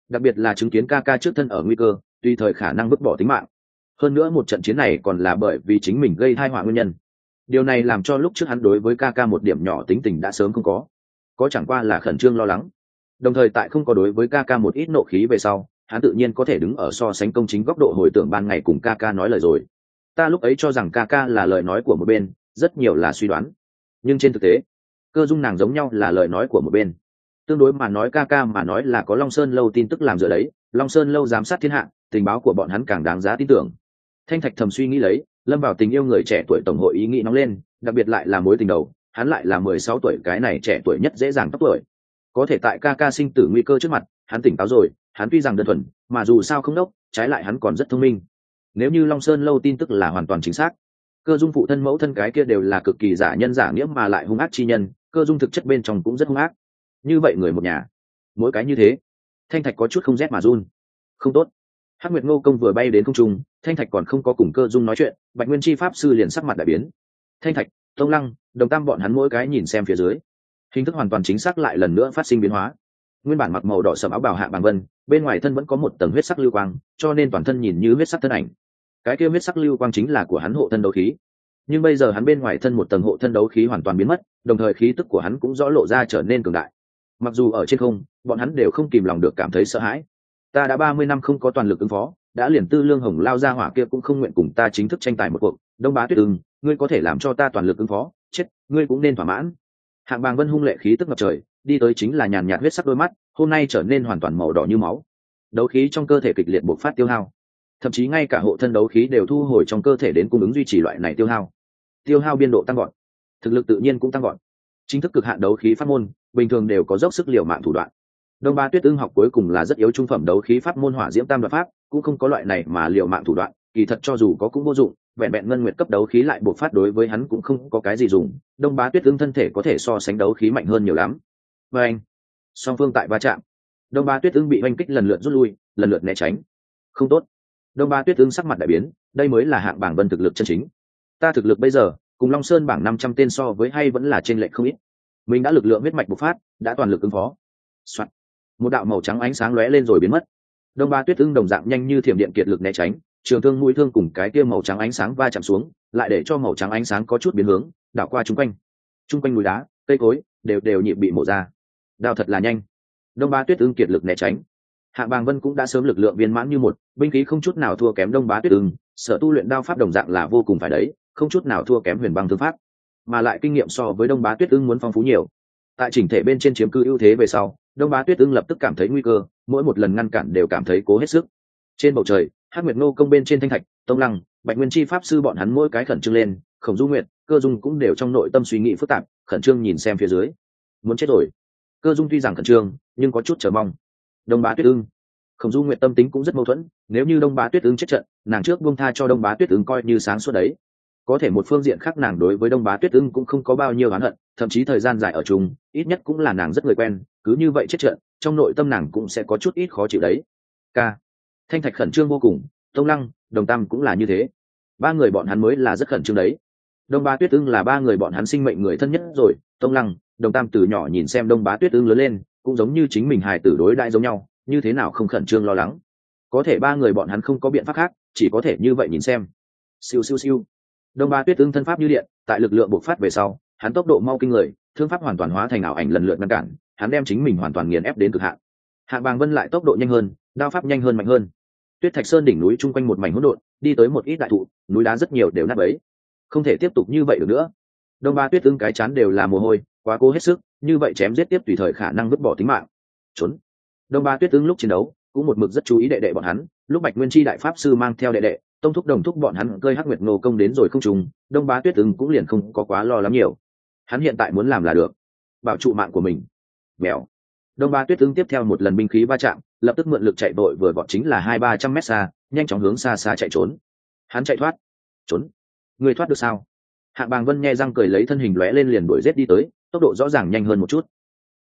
đặc biệt là chứng kiến ca ca trước thân ở nguy cơ, tùy thời khả năng vứt bỏ tính mạng. Hơn nữa một trận chiến này còn là bởi vì chính mình gây tai họa nguyên nhân. Điều này làm cho lúc trước hắn đối với ca ca một điểm nhỏ tính tình đã sớm không có, có chẳng qua là khẩn trương lo lắng. Đồng thời tại không có đối với ca ca một ít nộ khí về sau, hắn tự nhiên có thể đứng ở so sánh công chính góc độ hồi tưởng ban ngày cùng ca ca nói lời rồi. Ta lúc ấy cho rằng ca ca là lời nói của một bên, rất nhiều là suy đoán, nhưng trên thực tế Cơ Dung nàng giống nhau là lời nói của một bên. Tương đối mà nói ca ca mà nói là có Long Sơn lâu tin tức làm dựa đấy, Long Sơn lâu giám sát thiên hạ, tình báo của bọn hắn càng đáng giá tin tưởng. Thanh Thạch thầm suy nghĩ lấy, lâm vào tình yêu người trẻ tuổi tổng hội ý nghĩ nóng lên, đặc biệt lại là mối tình đầu, hắn lại là mười sáu tuổi, cái này trẻ tuổi nhất dễ dàng tóc tuổi. Có thể tại ca ca sinh tử nguy cơ trước mặt, hắn tỉnh táo rồi, hắn tuy rằng đơn thuần, mà dù sao không đốc, trái lại hắn còn rất thông minh. Nếu như Long Sơn lâu tin tức là hoàn toàn chính xác, Cơ Dung phụ thân mẫu thân cái kia đều là cực kỳ giả nhân giả nghĩa mà lại hung ác chi nhân, Cơ Dung thực chất bên trong cũng rất hung ác. Như vậy người một nhà, mỗi cái như thế, Thanh Thạch có chút không rét mà run. Không tốt. Hắc Nguyệt Ngô công vừa bay đến không trung, Thanh Thạch còn không có cùng Cơ Dung nói chuyện, Bạch Nguyên Chi pháp sư liền sắc mặt đại biến. Thanh Thạch, Tông Lăng, Đồng Tam bọn hắn mỗi cái nhìn xem phía dưới, hình thức hoàn toàn chính xác lại lần nữa phát sinh biến hóa. Nguyên bản mặc màu đỏ sẫm áo bào Hạ Bàng Vân, bên ngoài thân vẫn có một tầng huyết sắc lưu quang, cho nên toàn thân nhìn như huyết sắc thân ảnh. Cái kia huyết sắc lưu quang chính là của hắn hộ thân đấu khí. Nhưng bây giờ hắn bên ngoài thân một tầng hộ thân đấu khí hoàn toàn biến mất, đồng thời khí tức của hắn cũng rõ lộ ra trở nên cường đại. Mặc dù ở trên không, bọn hắn đều không kìm lòng được cảm thấy sợ hãi. Ta đã ba mươi năm không có toàn lực ứng phó, đã liền Tư Lương Hồng lao ra hỏa kia cũng không nguyện cùng ta chính thức tranh tài một cuộc. Đông Bá Tuyết Ưng, ngươi có thể làm cho ta toàn lực ứng phó, chết, ngươi cũng nên thỏa mãn. Hạng Bàng Vân hung lệ khí tức ngập trời, đi tới chính là nhàn nhạt huyết sắc đôi mắt, hôm nay trở nên hoàn toàn màu đỏ như máu. Đấu khí trong cơ thể kịch liệt bộc phát tiêu hao, thậm chí ngay cả hộ thân đấu khí đều thu hồi trong cơ thể đến cung ứng duy trì loại này tiêu hao. Tiêu hao biên độ tăng gọn, thực lực tự nhiên cũng tăng gọn. Chính thức cực hạn đấu khí pháp môn, bình thường đều có dốc sức liều mạng thủ đoạn. Đông Bá Tuyết Ưng học cuối cùng là rất yếu trung phẩm đấu khí pháp môn Hỏa Diễm Tam Đoạn Pháp, cũng không có loại này mà liều mạng thủ đoạn, kỳ thật cho dù có cũng vô dụng, vẹn vẹn ngân nguyệt cấp đấu khí lại bộc phát đối với hắn cũng không có cái gì dùng. Đông Bá Tuyết Ưng thân thể có thể so sánh đấu khí mạnh hơn nhiều lắm. Và anh, song phương tại va chạm, Đông Bá Tuyết Ưng bị oanh kích lần lượt rút lui, lần lượt né tránh. Không tốt. Đông Bá Tuyết Ưng sắc mặt đại biến, đây mới là Hạng Bàng Vân thực lực chân chính. Ta thực lực bây giờ, cùng Long Sơn bảng năm trăm tên so với hay vẫn là trên lệch không ít. Mình đã lực lượng huyết mạch bộc phát, đã toàn lực ứng phó. Soạn. Một đạo màu trắng ánh sáng lóe lên rồi biến mất. Đông Bá Tuyết Ưng đồng dạng nhanh như thiểm điện kiệt lực né tránh, trường thương mũi thương cùng cái kia màu trắng ánh sáng va chạm xuống, lại để cho màu trắng ánh sáng có chút biến hướng, đảo qua trung quanh. Trung quanh núi đá, cây cối đều đều nhịp bị mổ ra. Đao thật là nhanh. Đông Bá Tuyết Ưng kiệt lực né tránh. Hạ Bàng Vân cũng đã sớm lực lượng viên mãn như một, binh khí không chút nào thua kém Đông Bá Tuyết Ưng, sở tu luyện đao pháp đồng dạng là vô cùng phải đấy, không chút nào thua kém Huyền Băng thương pháp, mà lại kinh nghiệm so với Đông Bá Tuyết Ưng muốn phong phú nhiều. Tại chỉnh thể bên trên chiếm cứ ưu thế về sau, Đông Bá Tuyết Ưng lập tức cảm thấy nguy cơ, mỗi một lần ngăn cản đều cảm thấy cố hết sức. Trên bầu trời, Hắc Nguyệt Ngô công bên trên Thanh Thạch, Tông Lăng, Bạch Nguyên Chi pháp sư bọn hắn mỗi cái khẩn trương lên, Khổng Du Nguyệt, Cơ Dung cũng đều trong nội tâm suy nghĩ phức tạp, khẩn trương nhìn xem phía dưới. Muốn chết rồi. Cơ Dung tuy rằng khẩn trương, nhưng có chút chờ mong. Đông Bá Tuyết Ưng, Khổng Du Nguyệt tâm tính cũng rất mâu thuẫn, nếu như Đông Bá Tuyết Ưng chết trận, nàng trước buông tha cho Đông Bá Tuyết Ưng coi như sáng suốt đấy. Có thể một phương diện khác nàng đối với Đông Bá Tuyết Ưng cũng không có bao nhiêu oán hận, thậm chí thời gian dài ở chung, ít nhất cũng là nàng rất người quen, cứ như vậy chết trận, trong nội tâm nàng cũng sẽ có chút ít khó chịu đấy. K. Thanh Thạch khẩn trương vô cùng, Tông Lăng, Đồng Tam cũng là như thế. Ba người bọn hắn mới là rất khẩn trương đấy. Đông Bá Tuyết Ưng là ba người bọn hắn sinh mệnh người thân nhất rồi, Tông Lăng, Đồng Tam từ nhỏ nhìn xem Đông Bá Tuyết Ưng lớn lên, cũng giống như chính mình hài tử đối đãi giống nhau, như thế nào không khẩn trương lo lắng. Có thể ba người bọn hắn không có biện pháp khác, chỉ có thể như vậy nhìn xem. Siêu siêu siêu. Đông Bá Tuyết Ưng thân pháp như điện, tại lực lượng bộc phát về sau, hắn tốc độ mau kinh người, thương pháp hoàn toàn hóa thành ảo ảnh lần lượt ngăn cản, hắn đem chính mình hoàn toàn nghiền ép đến cực hạn. Hạ Bàng Vân lại tốc độ nhanh hơn, đao pháp nhanh hơn mạnh hơn. Tuyết Thạch Sơn đỉnh núi chung quanh một mảnh hỗn độn, đi tới một ít đại thụ, núi đá rất nhiều đều nát bấy. Không thể tiếp tục như vậy được nữa. Đông Bá Tuyết Ưng cái chán đều là mồ hôi, quá cố hết sức, như vậy chém giết tiếp tùy thời khả năng vứt bỏ tính mạng. Trốn. Đông Bá Tuyết Ưng lúc chiến đấu, cũng một mực rất chú ý đệ đệ bọn hắn, lúc Bạch Nguyên Chi đại pháp sư mang theo đệ đệ, tông thúc đồng thúc bọn hắn cơi Hắc Nguyệt Ngô công đến rồi không trùng, Đông Bá Tuyết Ưng cũng liền không có quá lo lắng nhiều. Hắn hiện tại muốn làm là được, bảo trụ mạng của mình. Mèo. Đông Bá Tuyết Ưng tiếp theo một lần binh khí va chạm, lập tức mượn lực chạy vội vừa vọt chính là hai ba trăm mét xa, nhanh chóng hướng xa xa chạy trốn. Hắn chạy thoát. Trốn. Người thoát được sao? Hạ Bàng Vân nhe răng cười lấy thân hình lóe lên liền đuổi giết đi tới, tốc độ rõ ràng nhanh hơn một chút.